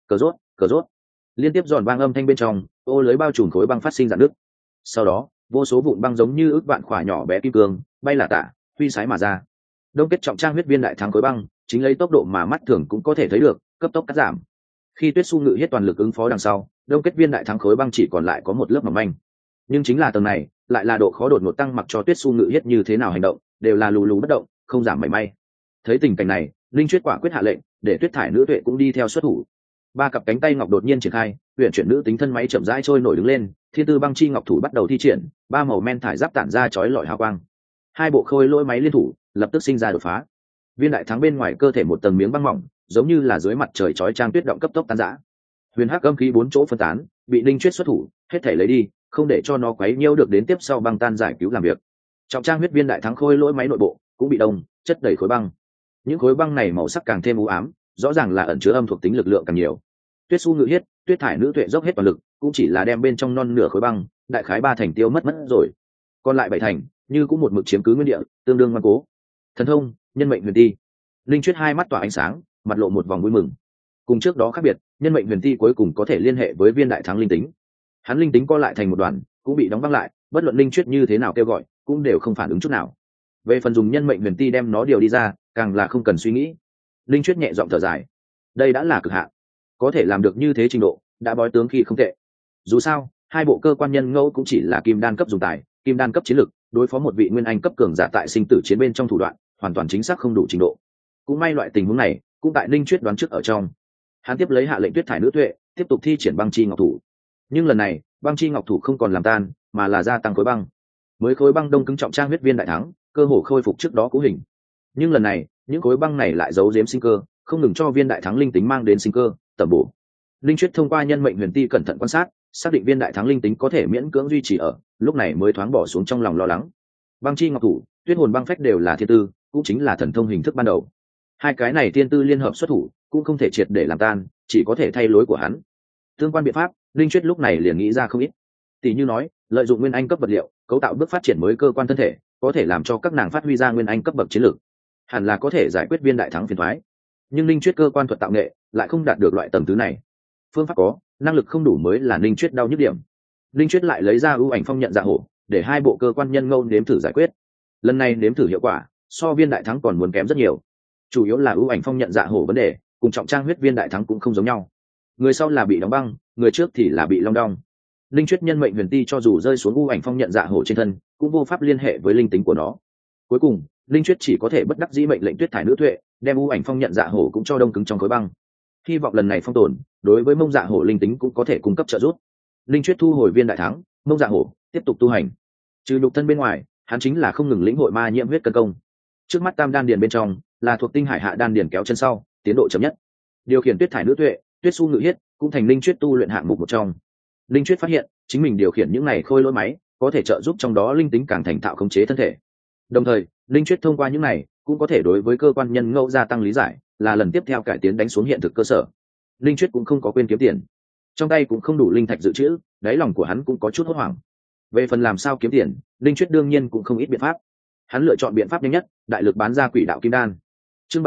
Cờ rốt. Liên tiếp giòn vang âm thanh bên trong, ô lưới bao trùm khối băng phát sinh rạn nứt. Sau đó, vô số vụn băng giống như ước vạn khỏa nhỏ bé kim cương, bay là tả, huy sái mà ra. Đông kết trọng trang huyết viên đại thắng khối băng, chính lấy tốc độ mà mắt thường cũng có thể thấy được, cấp tốc cắt giảm. Khi Tuyết Su Ngự Hiết toàn lực ứng phó đằng sau, đông kết viên đại thắng khối băng chỉ còn lại có một lớp mỏng manh. Nhưng chính là tầng này, lại là độ khó đột ngột tăng, mặc cho Tuyết Su Ngự Hiết như thế nào hành động, đều là lù lù bất động, không giảm mảy may. Thấy tình cảnh này, Linh Chuyết quả quyết hạ lệnh, để Tuyết Thải nữ tuệ cũng đi theo xuất thủ. Ba cặp cánh tay ngọc đột nhiên triển khai, huyền chuyển nữ tính thân máy chậm rãi trôi nổi đứng lên, thiên tư băng chi ngọc thủ bắt đầu thi triển, ba màu men thải giáp tản ra chói lọi hào quang. Hai bộ khôi lỗi máy liên thủ, lập tức sinh ra đột phá. Viên đại thắng bên ngoài cơ thể một tầng miếng băng mỏng, giống như là dưới mặt trời chói chang tuyết động cấp tốc tan rã. Huyền hắc âm khí bốn chỗ phân tán, bị Linh Chuyết xuất thủ, hết thể lấy đi, không để cho nó quấy nhiễu được đến tiếp sau băng tan giải cứu làm việc. Trọng trang huyết viên đại thắng khôi lỗi máy nội bộ cũng bị đông chất đầy khối băng. Những khối băng này màu sắc càng thêm u ám, rõ ràng là ẩn chứa âm thuộc tính lực lượng càng nhiều. Tuyết Su Ngự Hiết, Tuyết Thải nữ tuệ dốc hết toàn lực, cũng chỉ là đem bên trong non nửa khối băng, đại khái 3 thành tiêu mất rồi. Còn lại 7 thành, như cũng một mực chiếm cứ nguyên địa, tương đương ngoan cố. Thần thông, nhân mệnh huyền ti. Linh Chuyết hai mắt tỏa ánh sáng, mặt lộ một vòng vui mừng. Cùng trước đó khác biệt, nhân mệnh huyền ti cuối cùng có thể liên hệ với viên đại thắng linh tính. Hắn linh tính co lại thành một đoàn, cũng bị đóng băng lại, bất luận Linh Chuyết như thế nào kêu gọi, cũng đều không phản ứng chút nào. Về phần dùng nhân mệnh huyền ti đem nó điều đi ra, càng là không cần suy nghĩ. Linh Chuyết nhẹ giọng thở dài, đây đã là cực hạn, có thể làm được như thế trình độ, đã bói tướng khi không tệ. Dù sao, hai bộ cơ quan nhân ngẫu cũng chỉ là kim đan cấp dùng tài, kim đan cấp chiến lực, đối phó một vị nguyên anh cấp cường giả tại sinh tử chiến bên trong thủ đoạn, hoàn toàn chính xác không đủ trình độ. Cũng may loại tình huống này, cũng tại Linh Chuyết đoán trước ở trong. Hắn tiếp lấy hạ lệnh Tuyết Thải nữ tuệ, tiếp tục thi triển băng chi ngọc thủ. Nhưng lần này, băng chi ngọc thủ không còn làm tan, mà là gia tăng khối băng. Mới khối băng đông cứng trọng trang huyết viên đại thắng, cơ hồ khôi phục trước đó cũ hình. Nhưng lần này, những khối băng này lại giấu giếm sinh cơ, không ngừng cho viên đại thắng linh tính mang đến sinh cơ, tẩm bổ. Linh Chuyết thông qua nhân mệnh huyền ti cẩn thận quan sát, xác định viên đại thắng linh tính có thể miễn cưỡng duy trì ở, lúc này mới thoáng bỏ xuống trong lòng lo lắng. Băng chi ngọc thủ, tuyết hồn băng phách đều là thiên tư, cũng chính là thần thông hình thức ban đầu. Hai cái này thiên tư liên hợp xuất thủ, cũng không thể triệt để làm tan, chỉ có thể thay lối của hắn. Tương quan biện pháp, Linh Chuyết lúc này liền nghĩ ra không ít. Tỷ như nói, lợi dụng nguyên anh cấp vật liệu, cấu tạo bước phát triển mới cơ quan thân thể, có thể làm cho các nàng phát huy ra nguyên anh cấp bậc chiến lược, hẳn là có thể giải quyết viên đại thắng phiền toái. Nhưng Linh Chuyết cơ quan thuật tạo nghệ lại không đạt được loại tầng thứ này. Phương pháp có, năng lực không đủ mới là Linh Chuyết đau nhức điểm. Linh Chuyết lại lấy ra ưu ảnh phong nhận dạ hổ, để hai bộ cơ quan nhân ngâu nếm thử giải quyết. Lần này nếm thử hiệu quả, so viên đại thắng còn muốn kém rất nhiều. Chủ yếu là ưu ảnh phong nhận dạ hổ vấn đề, cùng trọng trang huyết viên đại thắng cũng không giống nhau. Người sau là bị đóng băng, người trước thì là bị long đong. Linh Chuyết nhân mệnh huyền ti cho dù rơi xuống ưu ảnh phong nhận dạ hổ trên thân, cũng vô pháp liên hệ với linh tính của nó. Cuối cùng, Linh Chuyết chỉ có thể bất đắc dĩ mệnh lệnh Tuyết Thải nữ tuệ, đem ưu ảnh phong nhận dạ hổ cũng cho đông cứng trong khối băng. Hy vọng lần này phong tồn, đối với mông dạ hổ linh tính cũng có thể cung cấp trợ giúp. Linh Chuyết thu hồi viên đại thắng, mông dạ hổ tiếp tục tu hành. Trừ nhục thân bên ngoài, hắn chính là không ngừng lĩnh hội ma nhiễm huyết cân công. Trước mắt tam đan điền bên trong, là thuộc tinh hải hạ đan điền kéo chân sau, tiến độ chậm nhất. Điều khiển Tuyết Thải nữ tuệ, Tuyết Su Ngự Hiết, cũng thành Linh Chuyết tu luyện hạng mục một trong. Linh Chuyết phát hiện, chính mình điều khiển những này khôi lỗi máy, có thể trợ giúp trong đó linh tính càng thành thạo khống chế thân thể. Đồng thời, Linh Chuyết thông qua những này, cũng có thể đối với cơ quan nhân ngẫu gia tăng lý giải, là lần tiếp theo cải tiến đánh xuống hiện thực cơ sở. Linh Chuyết cũng không có quên kiếm tiền, trong tay cũng không đủ linh thạch dự trữ, đáy lòng của hắn cũng có chút hốt hoảng. Về phần làm sao kiếm tiền, Linh Chuyết đương nhiên cũng không ít biện pháp. Hắn lựa chọn biện pháp nhanh nhất, đại lực bán ra quỷ đạo kim đan. Chương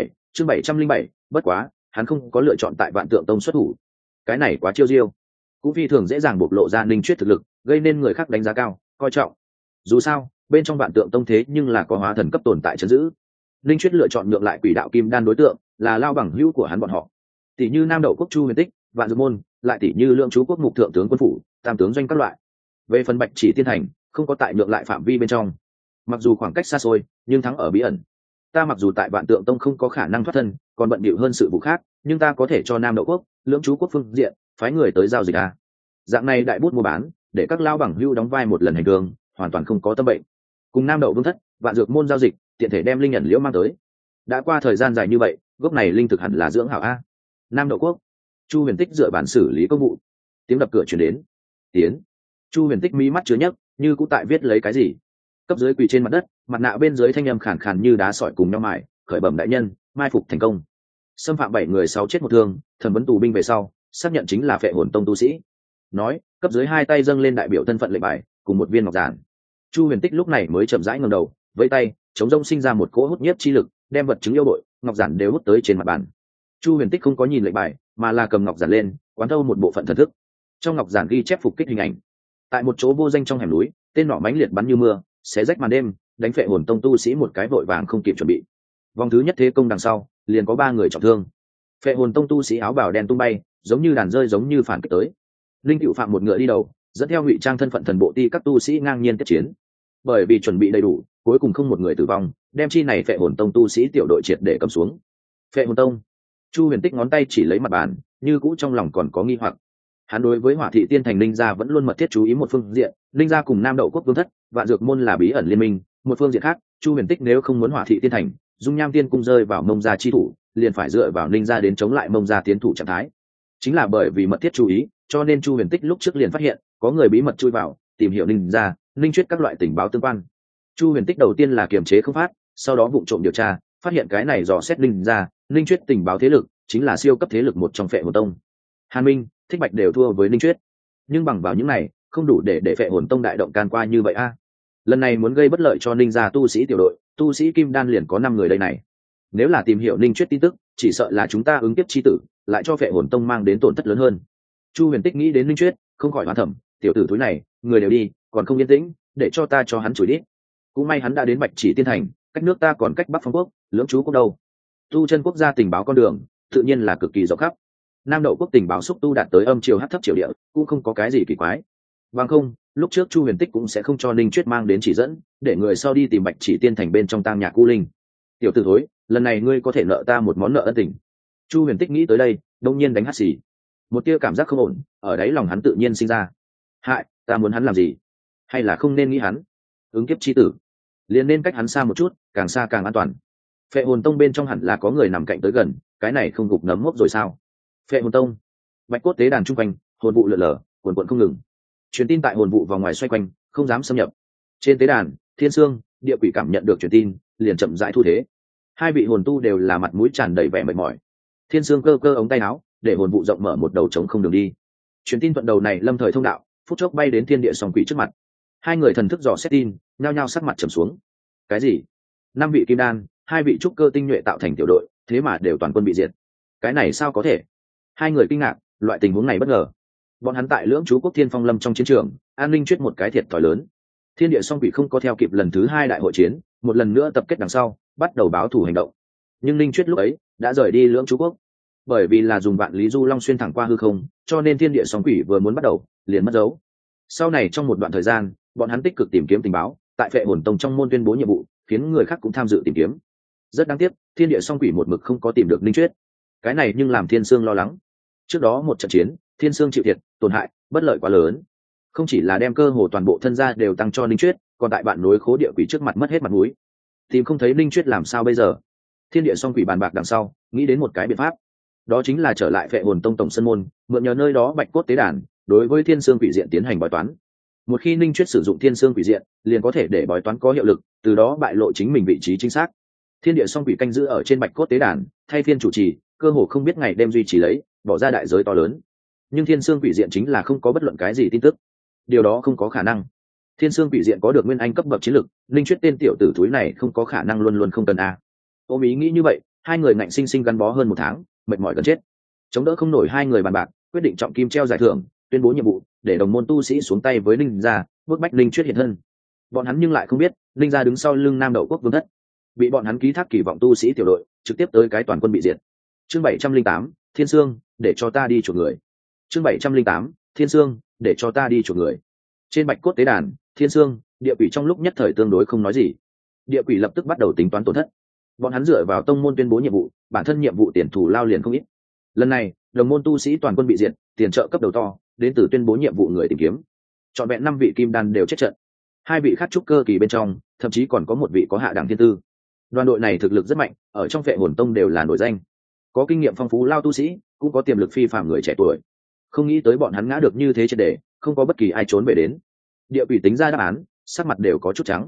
707, bất quá, hắn không có lựa chọn tại Vạn Tượng Tông xuất thủ. Cái này quá chiêu diêu, cũng phi thường dễ dàng bộc lộ ra Linh Chuyết thực lực, gây nên người khác đánh giá cao, coi trọng. Dù sao, bên trong Vạn Tượng Tông thế nhưng là có hóa thần cấp tồn tại trấn giữ. Linh Chuyết lựa chọn nhượng lại quỷ đạo kim đan đối tượng là lao bằng hữu của hắn bọn họ, tỷ như Nam Đậu Quốc Chu Huyền Tích, Vạn Dược Môn, lại tỷ như Lượng Chú Quốc Mục Thượng tướng quân phủ, Tam tướng doanh các loại. Về phần Bạch Chỉ Tiên Thành, không có tại nhượng lại phạm vi bên trong. Mặc dù khoảng cách xa xôi, nhưng thắng ở bí ẩn. Ta mặc dù tại Vạn Tượng Tông không có khả năng thoát thân, còn bận bịu hơn sự vụ khác, nhưng ta có thể cho Nam Đậu Quốc, Lượng Chú Quốc phương diện, phái người tới giao dịch a. Dạng này đại bút mua bán, để các lao bằng hữu đóng vai một lần hành đường, hoàn toàn không có tâm bệnh. Cùng Nam Đậu Vương Thất, Vạn Dược Môn giao dịch, tiện thể đem linh nhận liễu mang tới. Đã qua thời gian dài như vậy, gốc này linh thực hẳn là dưỡng hảo a. Nam Đậu Quốc, Chu Huyền Tích dựa bản xử lý công vụ. Tiếng đập cửa truyền đến. Chu Huyền Tích mí mắt chứa nhấc, như cũng tại viết lấy cái gì. Cấp dưới quỳ trên mặt đất, mặt nạ bên dưới thanh âm khàn khàn như đá sỏi cùng nhau mài, khởi bẩm đại nhân, mai phục thành công. Xâm phạm 7 người 6 chết 1 thương, thẩm vấn tù binh về sau, xác nhận chính là Phệ Hồn Tông tu sĩ. Nói, cấp dưới 2 tay dâng lên đại biểu thân phận lệnh bài, cùng một viên ngọc giản. Chu Huyền Tích lúc này mới chậm rãi ngẩng đầu, với tay, chống rông sinh ra một cỗ hút nhiếp chi lực, đem vật chứng yêu bội, ngọc giản đều hút tới trên mặt bàn. Chu Huyền Tích không có nhìn lệnh bài, mà là cầm ngọc giản lên, quán thâu một bộ phận thần thức. Trong ngọc giản ghi chép phục kích hình ảnh. Tại một chỗ vô danh trong hẻm núi, tên nỏ mãnh liệt bắn như mưa, xé rách màn đêm, đánh Phệ Hồn Tông tu sĩ một cái vội vàng không kịp chuẩn bị. Vòng thứ nhất thế công đằng sau, liền có 3 người trọng thương. Phệ Hồn Tông tu sĩ áo bào đen tung bay, giống như đàn rơi giống như phản kích tới. Linh Cựu Phạm một ngựa đi đầu, dẫn theo ngụy trang thân phận thần bộ ti các tu sĩ ngang nhiên tiếp chiến. Bởi vì chuẩn bị đầy đủ, cuối cùng không một người tử vong, đem chi này Phệ Hồn Tông tu sĩ tiểu đội triệt để cầm xuống. Phệ Hồn Tông. Chu Huyền Tích ngón tay chỉ lấy mặt bàn, như cũ trong lòng còn có nghi hoặc. Hắn đối với Hỏa Thị Tiên Thành Linh gia vẫn luôn mật thiết chú ý một phương diện, Linh gia cùng Nam Đậu Quốc Vương thất, Vạn Dược môn là bí ẩn liên minh, một phương diện khác, Chu Huyền Tích nếu không muốn Hỏa Thị Tiên Thành, Dung Nham Tiên cung rơi vào Mông gia chi thủ, liền phải dựa vào Linh gia đến chống lại Mông gia tiến thủ trạng thái. Chính là bởi vì mật thiết chú ý, cho nên Chu Huyền Tích lúc trước liền phát hiện, có người bí mật chui vào, tìm hiểu Linh gia, Linh Chuyết các loại tình báo tương quan. Chu Huyền Tích đầu tiên là kiềm chế không phát, sau đó vụng trộm điều tra, phát hiện cái này dò xét Linh gia, Linh Chuyết tình báo thế lực, chính là siêu cấp thế lực một trong Phệ Hồn Tông. Hàn Minh, Thích Bạch đều thua với Linh Chuyết, nhưng bằng vào những này, không đủ để Phệ Hồn Tông đại động can qua như vậy a. Lần này muốn gây bất lợi cho Linh gia tu sĩ tiểu đội, tu sĩ Kim Đan liền có 5 người đây này. Nếu là tìm hiểu Linh Chuyết tin tức, chỉ sợ là chúng ta ứng kiếp chi tử, lại cho Phệ Hồn Tông mang đến tổn thất lớn hơn. Chu Huyền Tích nghĩ đến Linh Chuyết, không khỏi hoán thẩm, tiểu tử túi này, người đều đi, còn không yên tĩnh, để cho ta cho hắn chửi đi. Cũng may hắn đã đến Bạch Chỉ Tiên Thành, cách nước ta còn cách Bắc Phong Quốc, lưỡng chú quốc đâu. Tu chân quốc gia tình báo con đường, tự nhiên là cực kỳ rộng khắp. Nam Đậu quốc tình báo xúc tu đạt tới âm triều hắc thấp triều địa, cũng không có cái gì kỳ quái. Bằng không, lúc trước Chu Huyền Tích cũng sẽ không cho Ninh Chuyết mang đến chỉ dẫn, để người sau đi tìm Bạch Chỉ Tiên Thành bên trong Tang Nhạc U Linh. Tiểu tử thối, lần này ngươi có thể nợ ta một món nợ ân tình. Chu Huyền Tích nghĩ tới đây, đông nhiên đánh hắt xì. Một tia cảm giác không ổn, ở đáy lòng hắn tự nhiên sinh ra. Hại, ta muốn hắn làm gì? Hay là không nên nghĩ hắn? Ứng kiếp chi tử, liền nên cách hắn xa một chút, càng xa càng an toàn. Phệ Hồn Tông bên trong hẳn là có người nằm cạnh tới gần, cái này không gục nấm mốc rồi sao? Phệ Hồn Tông, Bạch cốt tế đàn trung quanh, hồn vụ lượn lờ, cuồn cuộn không ngừng. Truyền tin tại hồn vụ vào ngoài xoay quanh, không dám xâm nhập. Trên tế đàn, Thiên Sương, Địa Quỷ cảm nhận được truyền tin, liền chậm rãi thu thế. Hai vị hồn tu đều là mặt mũi tràn đầy vẻ mệt mỏi. Thiên Sương cơ cơ ống tay áo, để hồn vụ rộng mở một đầu trống không đường đi. Truyền tin thuận đầu này lâm thời thông đạo, phút chốc bay đến thiên địa song quỷ trước mặt. Hai người thần thức dò xét tin, nhao nhao sắc mặt trầm xuống. Cái gì? 5 vị kim đan, 2 vị trúc cơ tinh nhuệ tạo thành tiểu đội, thế mà đều toàn quân bị diệt. Cái này sao có thể? Hai người kinh ngạc, loại tình huống này bất ngờ. Bọn hắn tại lưỡng chú quốc Thiên Phong Lâm trong chiến trường, an ninh chuyết một cái thiệt thòi lớn. Thiên địa song quỷ không có theo kịp lần thứ 2 đại hội chiến, một lần nữa tập kết đằng sau, bắt đầu báo thủ hành động. Nhưng Ninh Chuyết lúc ấy đã rời đi lưỡng chú quốc, bởi vì là dùng vạn lý du long xuyên thẳng qua hư không, cho nên thiên địa song quỷ vừa muốn bắt đầu, liền mất dấu. Sau này trong một đoạn thời gian, bọn hắn tích cực tìm kiếm tình báo, tại Phệ Hồn Tông trong môn tuyên bố nhiệm vụ, khiến người khác cũng tham dự tìm kiếm. Rất đáng tiếc, thiên địa song quỷ một mực không có tìm được Ninh Chuyết. Cái này nhưng làm Thiên Sương lo lắng. Trước đó một trận chiến, Thiên Sương chịu thiệt, tổn hại, bất lợi quá lớn. Không chỉ là đem cơ hồ toàn bộ thân gia đều tăng cho Ninh Chuyết, còn tại bạn nối khố địa quỷ trước mặt mất hết mặt mũi. Tìm không thấy Ninh Chuyết làm sao bây giờ? Thiên địa song quỷ bàn bạc đằng sau, nghĩ đến một cái biện pháp. Đó chính là trở lại Phệ Hồn Tông tổng sân môn, mượn nhờ nơi đó Bạch cốt tế đàn, đối với Thiên Sương quỷ diện tiến hành bói toán. Một khi Ninh Chuyết sử dụng Thiên Sương quỷ diện, liền có thể để bói toán có hiệu lực, từ đó bại lộ chính mình vị trí chính xác. Thiên địa song quỷ canh giữ ở trên Bạch cốt tế đàn, thay phiên chủ trì, cơ hồ không biết ngày đêm duy trì lấy, bỏ ra đại giới to lớn. Nhưng Thiên Sương quỷ diện chính là không có bất luận cái gì tin tức. Điều đó không có khả năng. Thiên Sương quỷ diện có được nguyên anh cấp bậc chiến lực, Ninh Chuyết tên tiểu tử thúi này không có khả năng luôn luôn không cần a. Ôm ý nghĩ như vậy, hai người ngạnh sinh sinh gắn bó hơn 1 tháng, mệt mỏi gần chết. Chống đỡ không nổi hai người bàn bạc, quyết định trọng kim treo giải thưởng, tuyên bố nhiệm vụ, để đồng môn tu sĩ xuống tay với Ninh gia, bước bách Ninh Chuyết hiện thân. Bọn hắn nhưng lại không biết, Ninh gia đứng sau lưng Nam Đậu quốc vương thất, bị bọn hắn ký thác kỳ vọng tu sĩ tiểu đội, trực tiếp tới cái toàn quân bị diệt. Chương 708, Thiên Sương, để cho ta đi chuộc người. Chương 708, Thiên Sương, để cho ta đi chuộc người. Trên Bạch cốt tế đàn, Thiên Sương, Địa Quỷ trong lúc nhất thời tương đối không nói gì. Địa Quỷ lập tức bắt đầu tính toán tổn thất. Bọn hắn dựa vào tông môn tuyên bố nhiệm vụ, bản thân nhiệm vụ tiền thù lao liền không ít. Lần này, đồng môn tu sĩ toàn quân bị diệt, tiền trợ cấp đầu to, đến từ tuyên bố nhiệm vụ người tìm kiếm. Trọn vẹn 5 vị kim đan đều chết trận. 2 vị khác trúc cơ kỳ bên trong, thậm chí còn có 1 vị có hạ đẳng thiên tư. Đoàn đội này thực lực rất mạnh, ở trong Phệ Hồn Tông đều là nổi danh. Có kinh nghiệm phong phú lao tu sĩ, cũng có tiềm lực phi phàm người trẻ tuổi. Không nghĩ tới bọn hắn ngã được như thế triệt để, không có bất kỳ ai trốn về đến. Địa Quỷ tính ra đáp án, sắc mặt đều có chút trắng.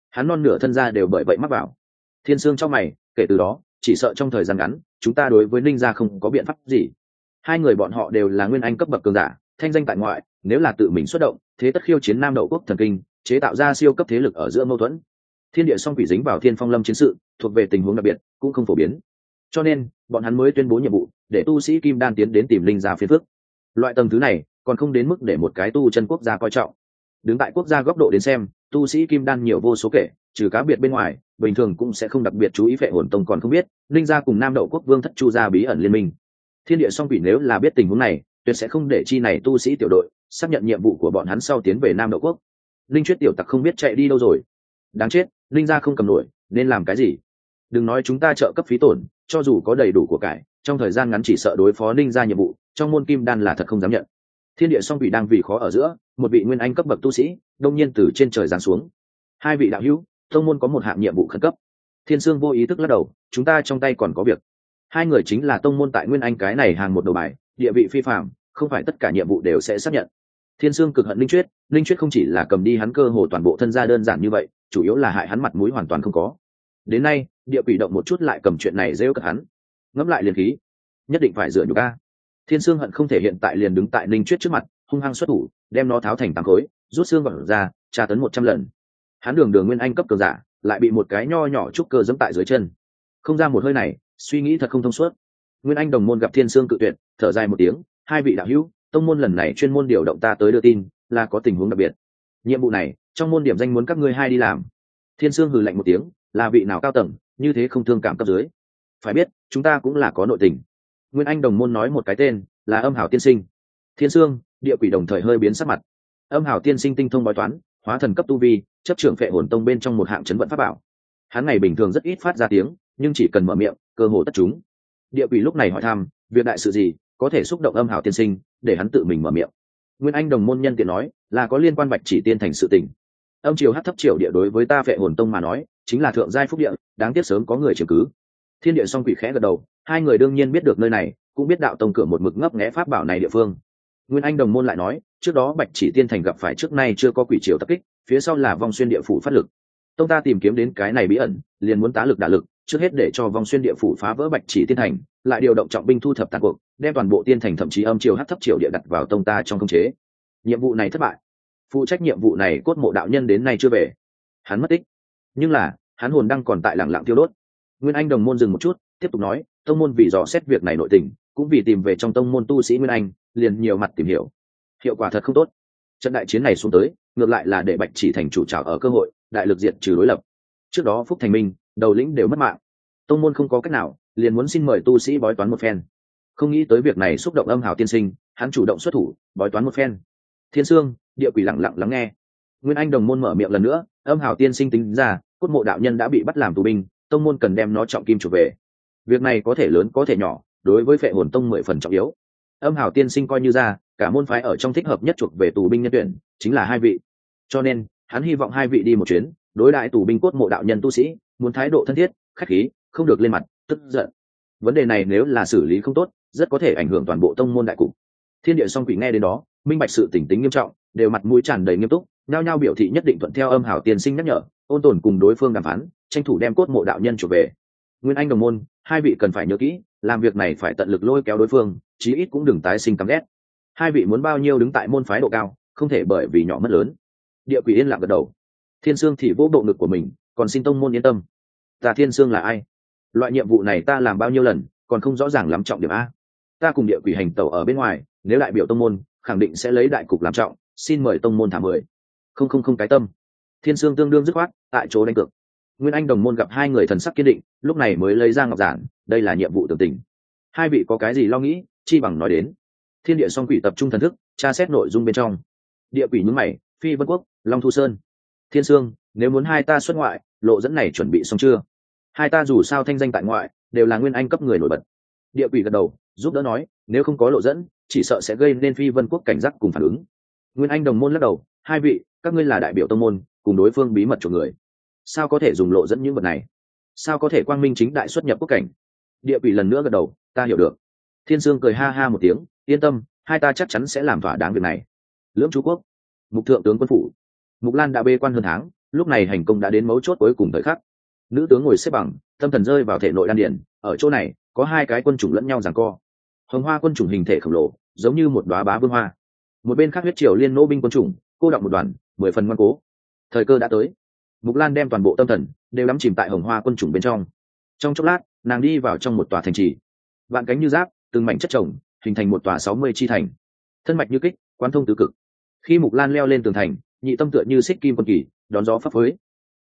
hắn non nửa thân ra đều bởi vậy mắc vào. Thiên Sương trong mày, kể từ đó chỉ sợ trong thời gian ngắn chúng ta đối với Ninh gia không có biện pháp gì. Hai người bọn họ đều là nguyên anh cấp bậc cường giả, thanh danh tại ngoại, nếu là tự mình xuất động, thế tất khiêu chiến Nam Đậu quốc thần kinh, chế tạo ra siêu cấp thế lực ở giữa mâu thuẫn. Thiên địa song quỷ dính vào Thiên Phong Lâm chiến sự, thuộc về tình huống đặc biệt, cũng không phổ biến. Cho nên, bọn hắn mới tuyên bố nhiệm vụ, để tu sĩ Kim Đan tiến đến tìm Ninh gia phiền phức. Loại tầng thứ này, còn không đến mức để một cái tu chân quốc gia coi trọng. Đứng tại quốc gia góc độ đến xem, tu sĩ Kim Đan nhiều vô số kể, trừ cá biệt bên ngoài, bình thường cũng sẽ không đặc biệt chú ý Phệ Hồn Tông còn không biết, Ninh gia cùng Nam Đậu quốc vương thất Chu gia bí ẩn liên minh. Thiên địa song quỷ nếu là biết tình huống này, tuyệt sẽ không để chi này tu sĩ tiểu đội xác nhận nhiệm vụ của bọn hắn sau tiến về Nam Đậu quốc. Linh Chuyết tiểu tặc không biết chạy đi đâu rồi. Đáng chết, Linh gia không cầm nổi, nên làm cái gì? Đừng nói chúng ta trợ cấp phí tổn, cho dù có đầy đủ của cải, trong thời gian ngắn chỉ sợ đối phó Ninh gia nhiệm vụ, trong môn Kim Đan là thật không dám nhận. Thiên địa song quỷ đang vì khó ở giữa, một vị nguyên anh cấp bậc tu sĩ đông nhiên từ trên trời giáng xuống. Hai vị đạo hữu, tông môn có một hạng nhiệm vụ khẩn cấp. Thiên Sương vô ý thức lắc đầu, chúng ta trong tay còn có việc. Hai người chính là tông môn tại nguyên anh cái này hàng một đầu bài, địa vị phi phạm, không phải tất cả nhiệm vụ đều sẽ xác nhận. Thiên Sương cực hận Linh Chuyết không chỉ là cầm đi hắn cơ hồ toàn bộ thân gia đơn giản như vậy, chủ yếu là hại hắn mặt mũi hoàn toàn không có. Đến nay, địa quỷ động một chút lại cầm chuyện này rêu cợt hắn, ngẫm lại liền khí, nhất định phải rửa nhục a. Thiên Sương hận không thể hiện tại liền đứng tại Linh Chuyết trước mặt, hung hăng xuất thủ, đem nó tháo thành tám khối, rút xương vào ra, tra tấn 100 lần. Hắn đường nguyên anh cấp cường giả, lại bị một cái nho nhỏ trúc cơ giẫm tại dưới chân, không ra một hơi này, suy nghĩ thật không thông suốt. Nguyên anh đồng môn gặp Thiên Sương cự tuyệt, thở dài một tiếng, hai vị đạo hữu, tông môn lần này chuyên môn điều động ta tới đưa tin, là có tình huống đặc biệt. Nhiệm vụ này, trong môn điểm danh muốn các ngươi hai đi làm. Thiên Sương hừ lạnh một tiếng, là vị nào cao tầng, như thế không thương cảm cấp dưới. Phải biết, chúng ta cũng là có nội tình. Nguyên anh đồng môn nói một cái tên, là Âm Hảo tiên sinh. Thiên Sương, địa quỷ đồng thời hơi biến sắc mặt. Âm Hảo tiên sinh tinh thông bói toán, hóa thần cấp tu vi, chấp trưởng Phệ Hồn Tông bên trong một hạng chấn vận pháp bảo. Hắn ngày bình thường rất ít phát ra tiếng, nhưng chỉ cần mở miệng, cơ hồ tất chúng. Địa quỷ lúc này hỏi thăm, việc đại sự gì, có thể xúc động Âm Hảo tiên sinh, để hắn tự mình mở miệng. Nguyên anh đồng môn nhân tiện nói, là có liên quan Bạch Chỉ Tiên thành sự tình. Âm triều hắc thấp triều địa đối với ta Phệ Hồn Tông mà nói, chính là thượng giai phúc địa, đáng tiếc sớm có người chiếm cứ. Thiên địa song quỷ khẽ gật đầu, hai người đương nhiên biết được nơi này, cũng biết đạo tông cửa một mực ngấp nghé pháp bảo này địa phương. Nguyên anh đồng môn lại nói, trước đó Bạch Chỉ Tiên thành gặp phải trước nay chưa có quỷ triều tập kích, phía sau là Vong Xuyên địa phủ phát lực. Tông ta tìm kiếm đến cái này bí ẩn, liền muốn tá lực đả lực, trước hết để cho Vong Xuyên địa phủ phá vỡ Bạch Chỉ Tiên thành, lại điều động trọng binh thu thập tàn cuộc, đem toàn bộ tiên thành thậm chí âm triều hắc thấp triều địa đặt vào tông ta trong khống chế. Nhiệm vụ này thất bại. Phụ trách nhiệm vụ này cốt mộ đạo nhân đến nay chưa về, hắn mất tích. Nhưng là hắn hồn đang còn tại lẳng lặng tiêu đốt. Nguyên anh đồng môn dừng một chút, tiếp tục nói, tông môn vì dò xét việc này nội tình, cũng vì tìm về trong tông môn tu sĩ Nguyên anh, liền nhiều mặt tìm hiểu. Hiệu quả thật không tốt. Trận đại chiến này xuống tới, ngược lại là để Bạch Chỉ thành chủ trảo ở cơ hội, đại lực diệt trừ đối lập. Trước đó Phúc Thành Minh, đầu lĩnh đều mất mạng. Tông môn không có cách nào, liền muốn xin mời tu sĩ bói toán một phen. Không nghĩ tới việc này xúc động Âm Hảo tiên sinh, hắn chủ động xuất thủ, bói toán một phen. Thiên Sương, địa quỷ lặng lặng lắng nghe. Nguyên anh đồng môn mở miệng lần nữa, Âm Hảo tiên sinh tính ra, cốt mộ đạo nhân đã bị bắt làm tù binh, tông môn cần đem nó trọng kim trở về. Việc này có thể lớn có thể nhỏ, đối với Phệ Hồn Tông 10 phần trọng yếu. Âm Hảo tiên sinh coi như ra, cả môn phái ở trong thích hợp nhất chuộc về tù binh nhân tuyển, chính là hai vị. Cho nên, hắn hy vọng hai vị đi một chuyến, đối đãi tù binh cốt mộ đạo nhân tu sĩ, muốn thái độ thân thiết, khách khí, không được lên mặt tức giận. Vấn đề này nếu là xử lý không tốt, rất có thể ảnh hưởng toàn bộ tông môn đại cục. Thiên địa song quỷ nghe đến đó, minh bạch sự tình tính nghiêm trọng, đều mặt mũi tràn đầy nghiêm túc, nhao nhao biểu thị nhất định thuận theo Âm Hảo tiên sinh nhắc nhở, ôn tồn cùng đối phương đàm phán, tranh thủ đem cốt mộ đạo nhân trở về. Nguyên anh đồng môn, hai vị cần phải nhớ kỹ, làm việc này phải tận lực lôi kéo đối phương, chí ít cũng đừng tái sinh căm ghét. Hai vị muốn bao nhiêu đứng tại môn phái độ cao, không thể bởi vì nhỏ mất lớn. Địa quỷ yên lặng gật đầu. Thiên Sương thì vỗ bộ ngực của mình, còn xin tông môn yên tâm. Ta Thiên Sương là ai? Loại nhiệm vụ này ta làm bao nhiêu lần, còn không rõ ràng lắm trọng điểm a. Ta cùng địa quỷ hành tẩu ở bên ngoài, nếu đại biểu tông môn, khẳng định sẽ lấy đại cục làm trọng, xin mời tông môn thả 10. Không cái tâm. Thiên Sương tương đương dứt khoát, tại chỗ đánh cược. Nguyên anh đồng môn gặp hai người thần sắc kiên định, lúc này mới lấy ra ngọc giản, đây là nhiệm vụ tưởng tình. Hai vị có cái gì lo nghĩ, chi bằng nói đến. Thiên địa song quỷ tập trung thần thức, tra xét nội dung bên trong. Địa quỷ nhướng mày, Phi Vân Quốc, Long Thu Sơn. Thiên Sương, nếu muốn hai ta xuất ngoại, lộ dẫn này chuẩn bị xong chưa? Hai ta dù sao thanh danh tại ngoại, đều là nguyên anh cấp người nổi bật. Địa quỷ gật đầu, giúp đỡ nói, nếu không có lộ dẫn, chỉ sợ sẽ gây nên Phi Vân Quốc cảnh giác cùng phản ứng. Nguyên anh đồng môn lắc đầu, hai vị, các ngươi là đại biểu tông môn, cùng đối phương bí mật của người, sao có thể dùng lộ dẫn những vật này? Sao có thể quang minh chính đại xuất nhập quốc cảnh? Địa quỷ lần nữa gật đầu, ta hiểu được. Thiên Sương cười ha ha một tiếng, yên tâm, hai ta chắc chắn sẽ làm thỏa đáng việc này. Lưỡng Chú Quốc, Mục thượng tướng quân phủ. Mục Lan đã bê quan hơn tháng, lúc này hành công đã đến mấu chốt cuối cùng thời khắc. Nữ tướng ngồi xếp bằng, tâm thần rơi vào thể nội đan điển. Ở chỗ này có hai cái quân chủng lẫn nhau giằng co. Hồng Hoa quân chủng hình thể khổng lồ, giống như một đóa bá vương hoa. Một bên khác huyết triều liên nô binh quân chủng, cô đọng một đoàn, 10 phần ngoan cố. Thời cơ đã tới. Mục Lan đem toàn bộ tâm thần đều đắm chìm tại Hồng Hoa quân chủng bên trong. Trong chốc lát, nàng đi vào trong một tòa thành trì. Vạn cánh như giáp, từng mảnh chất chồng, hình thành một tòa 60 chi thành. Thân mạch như kích, quán thông tứ cực. Khi Mục Lan leo lên tường thành, nhị tâm tựa như xích kim quân kỳ, đón gió phấp phới.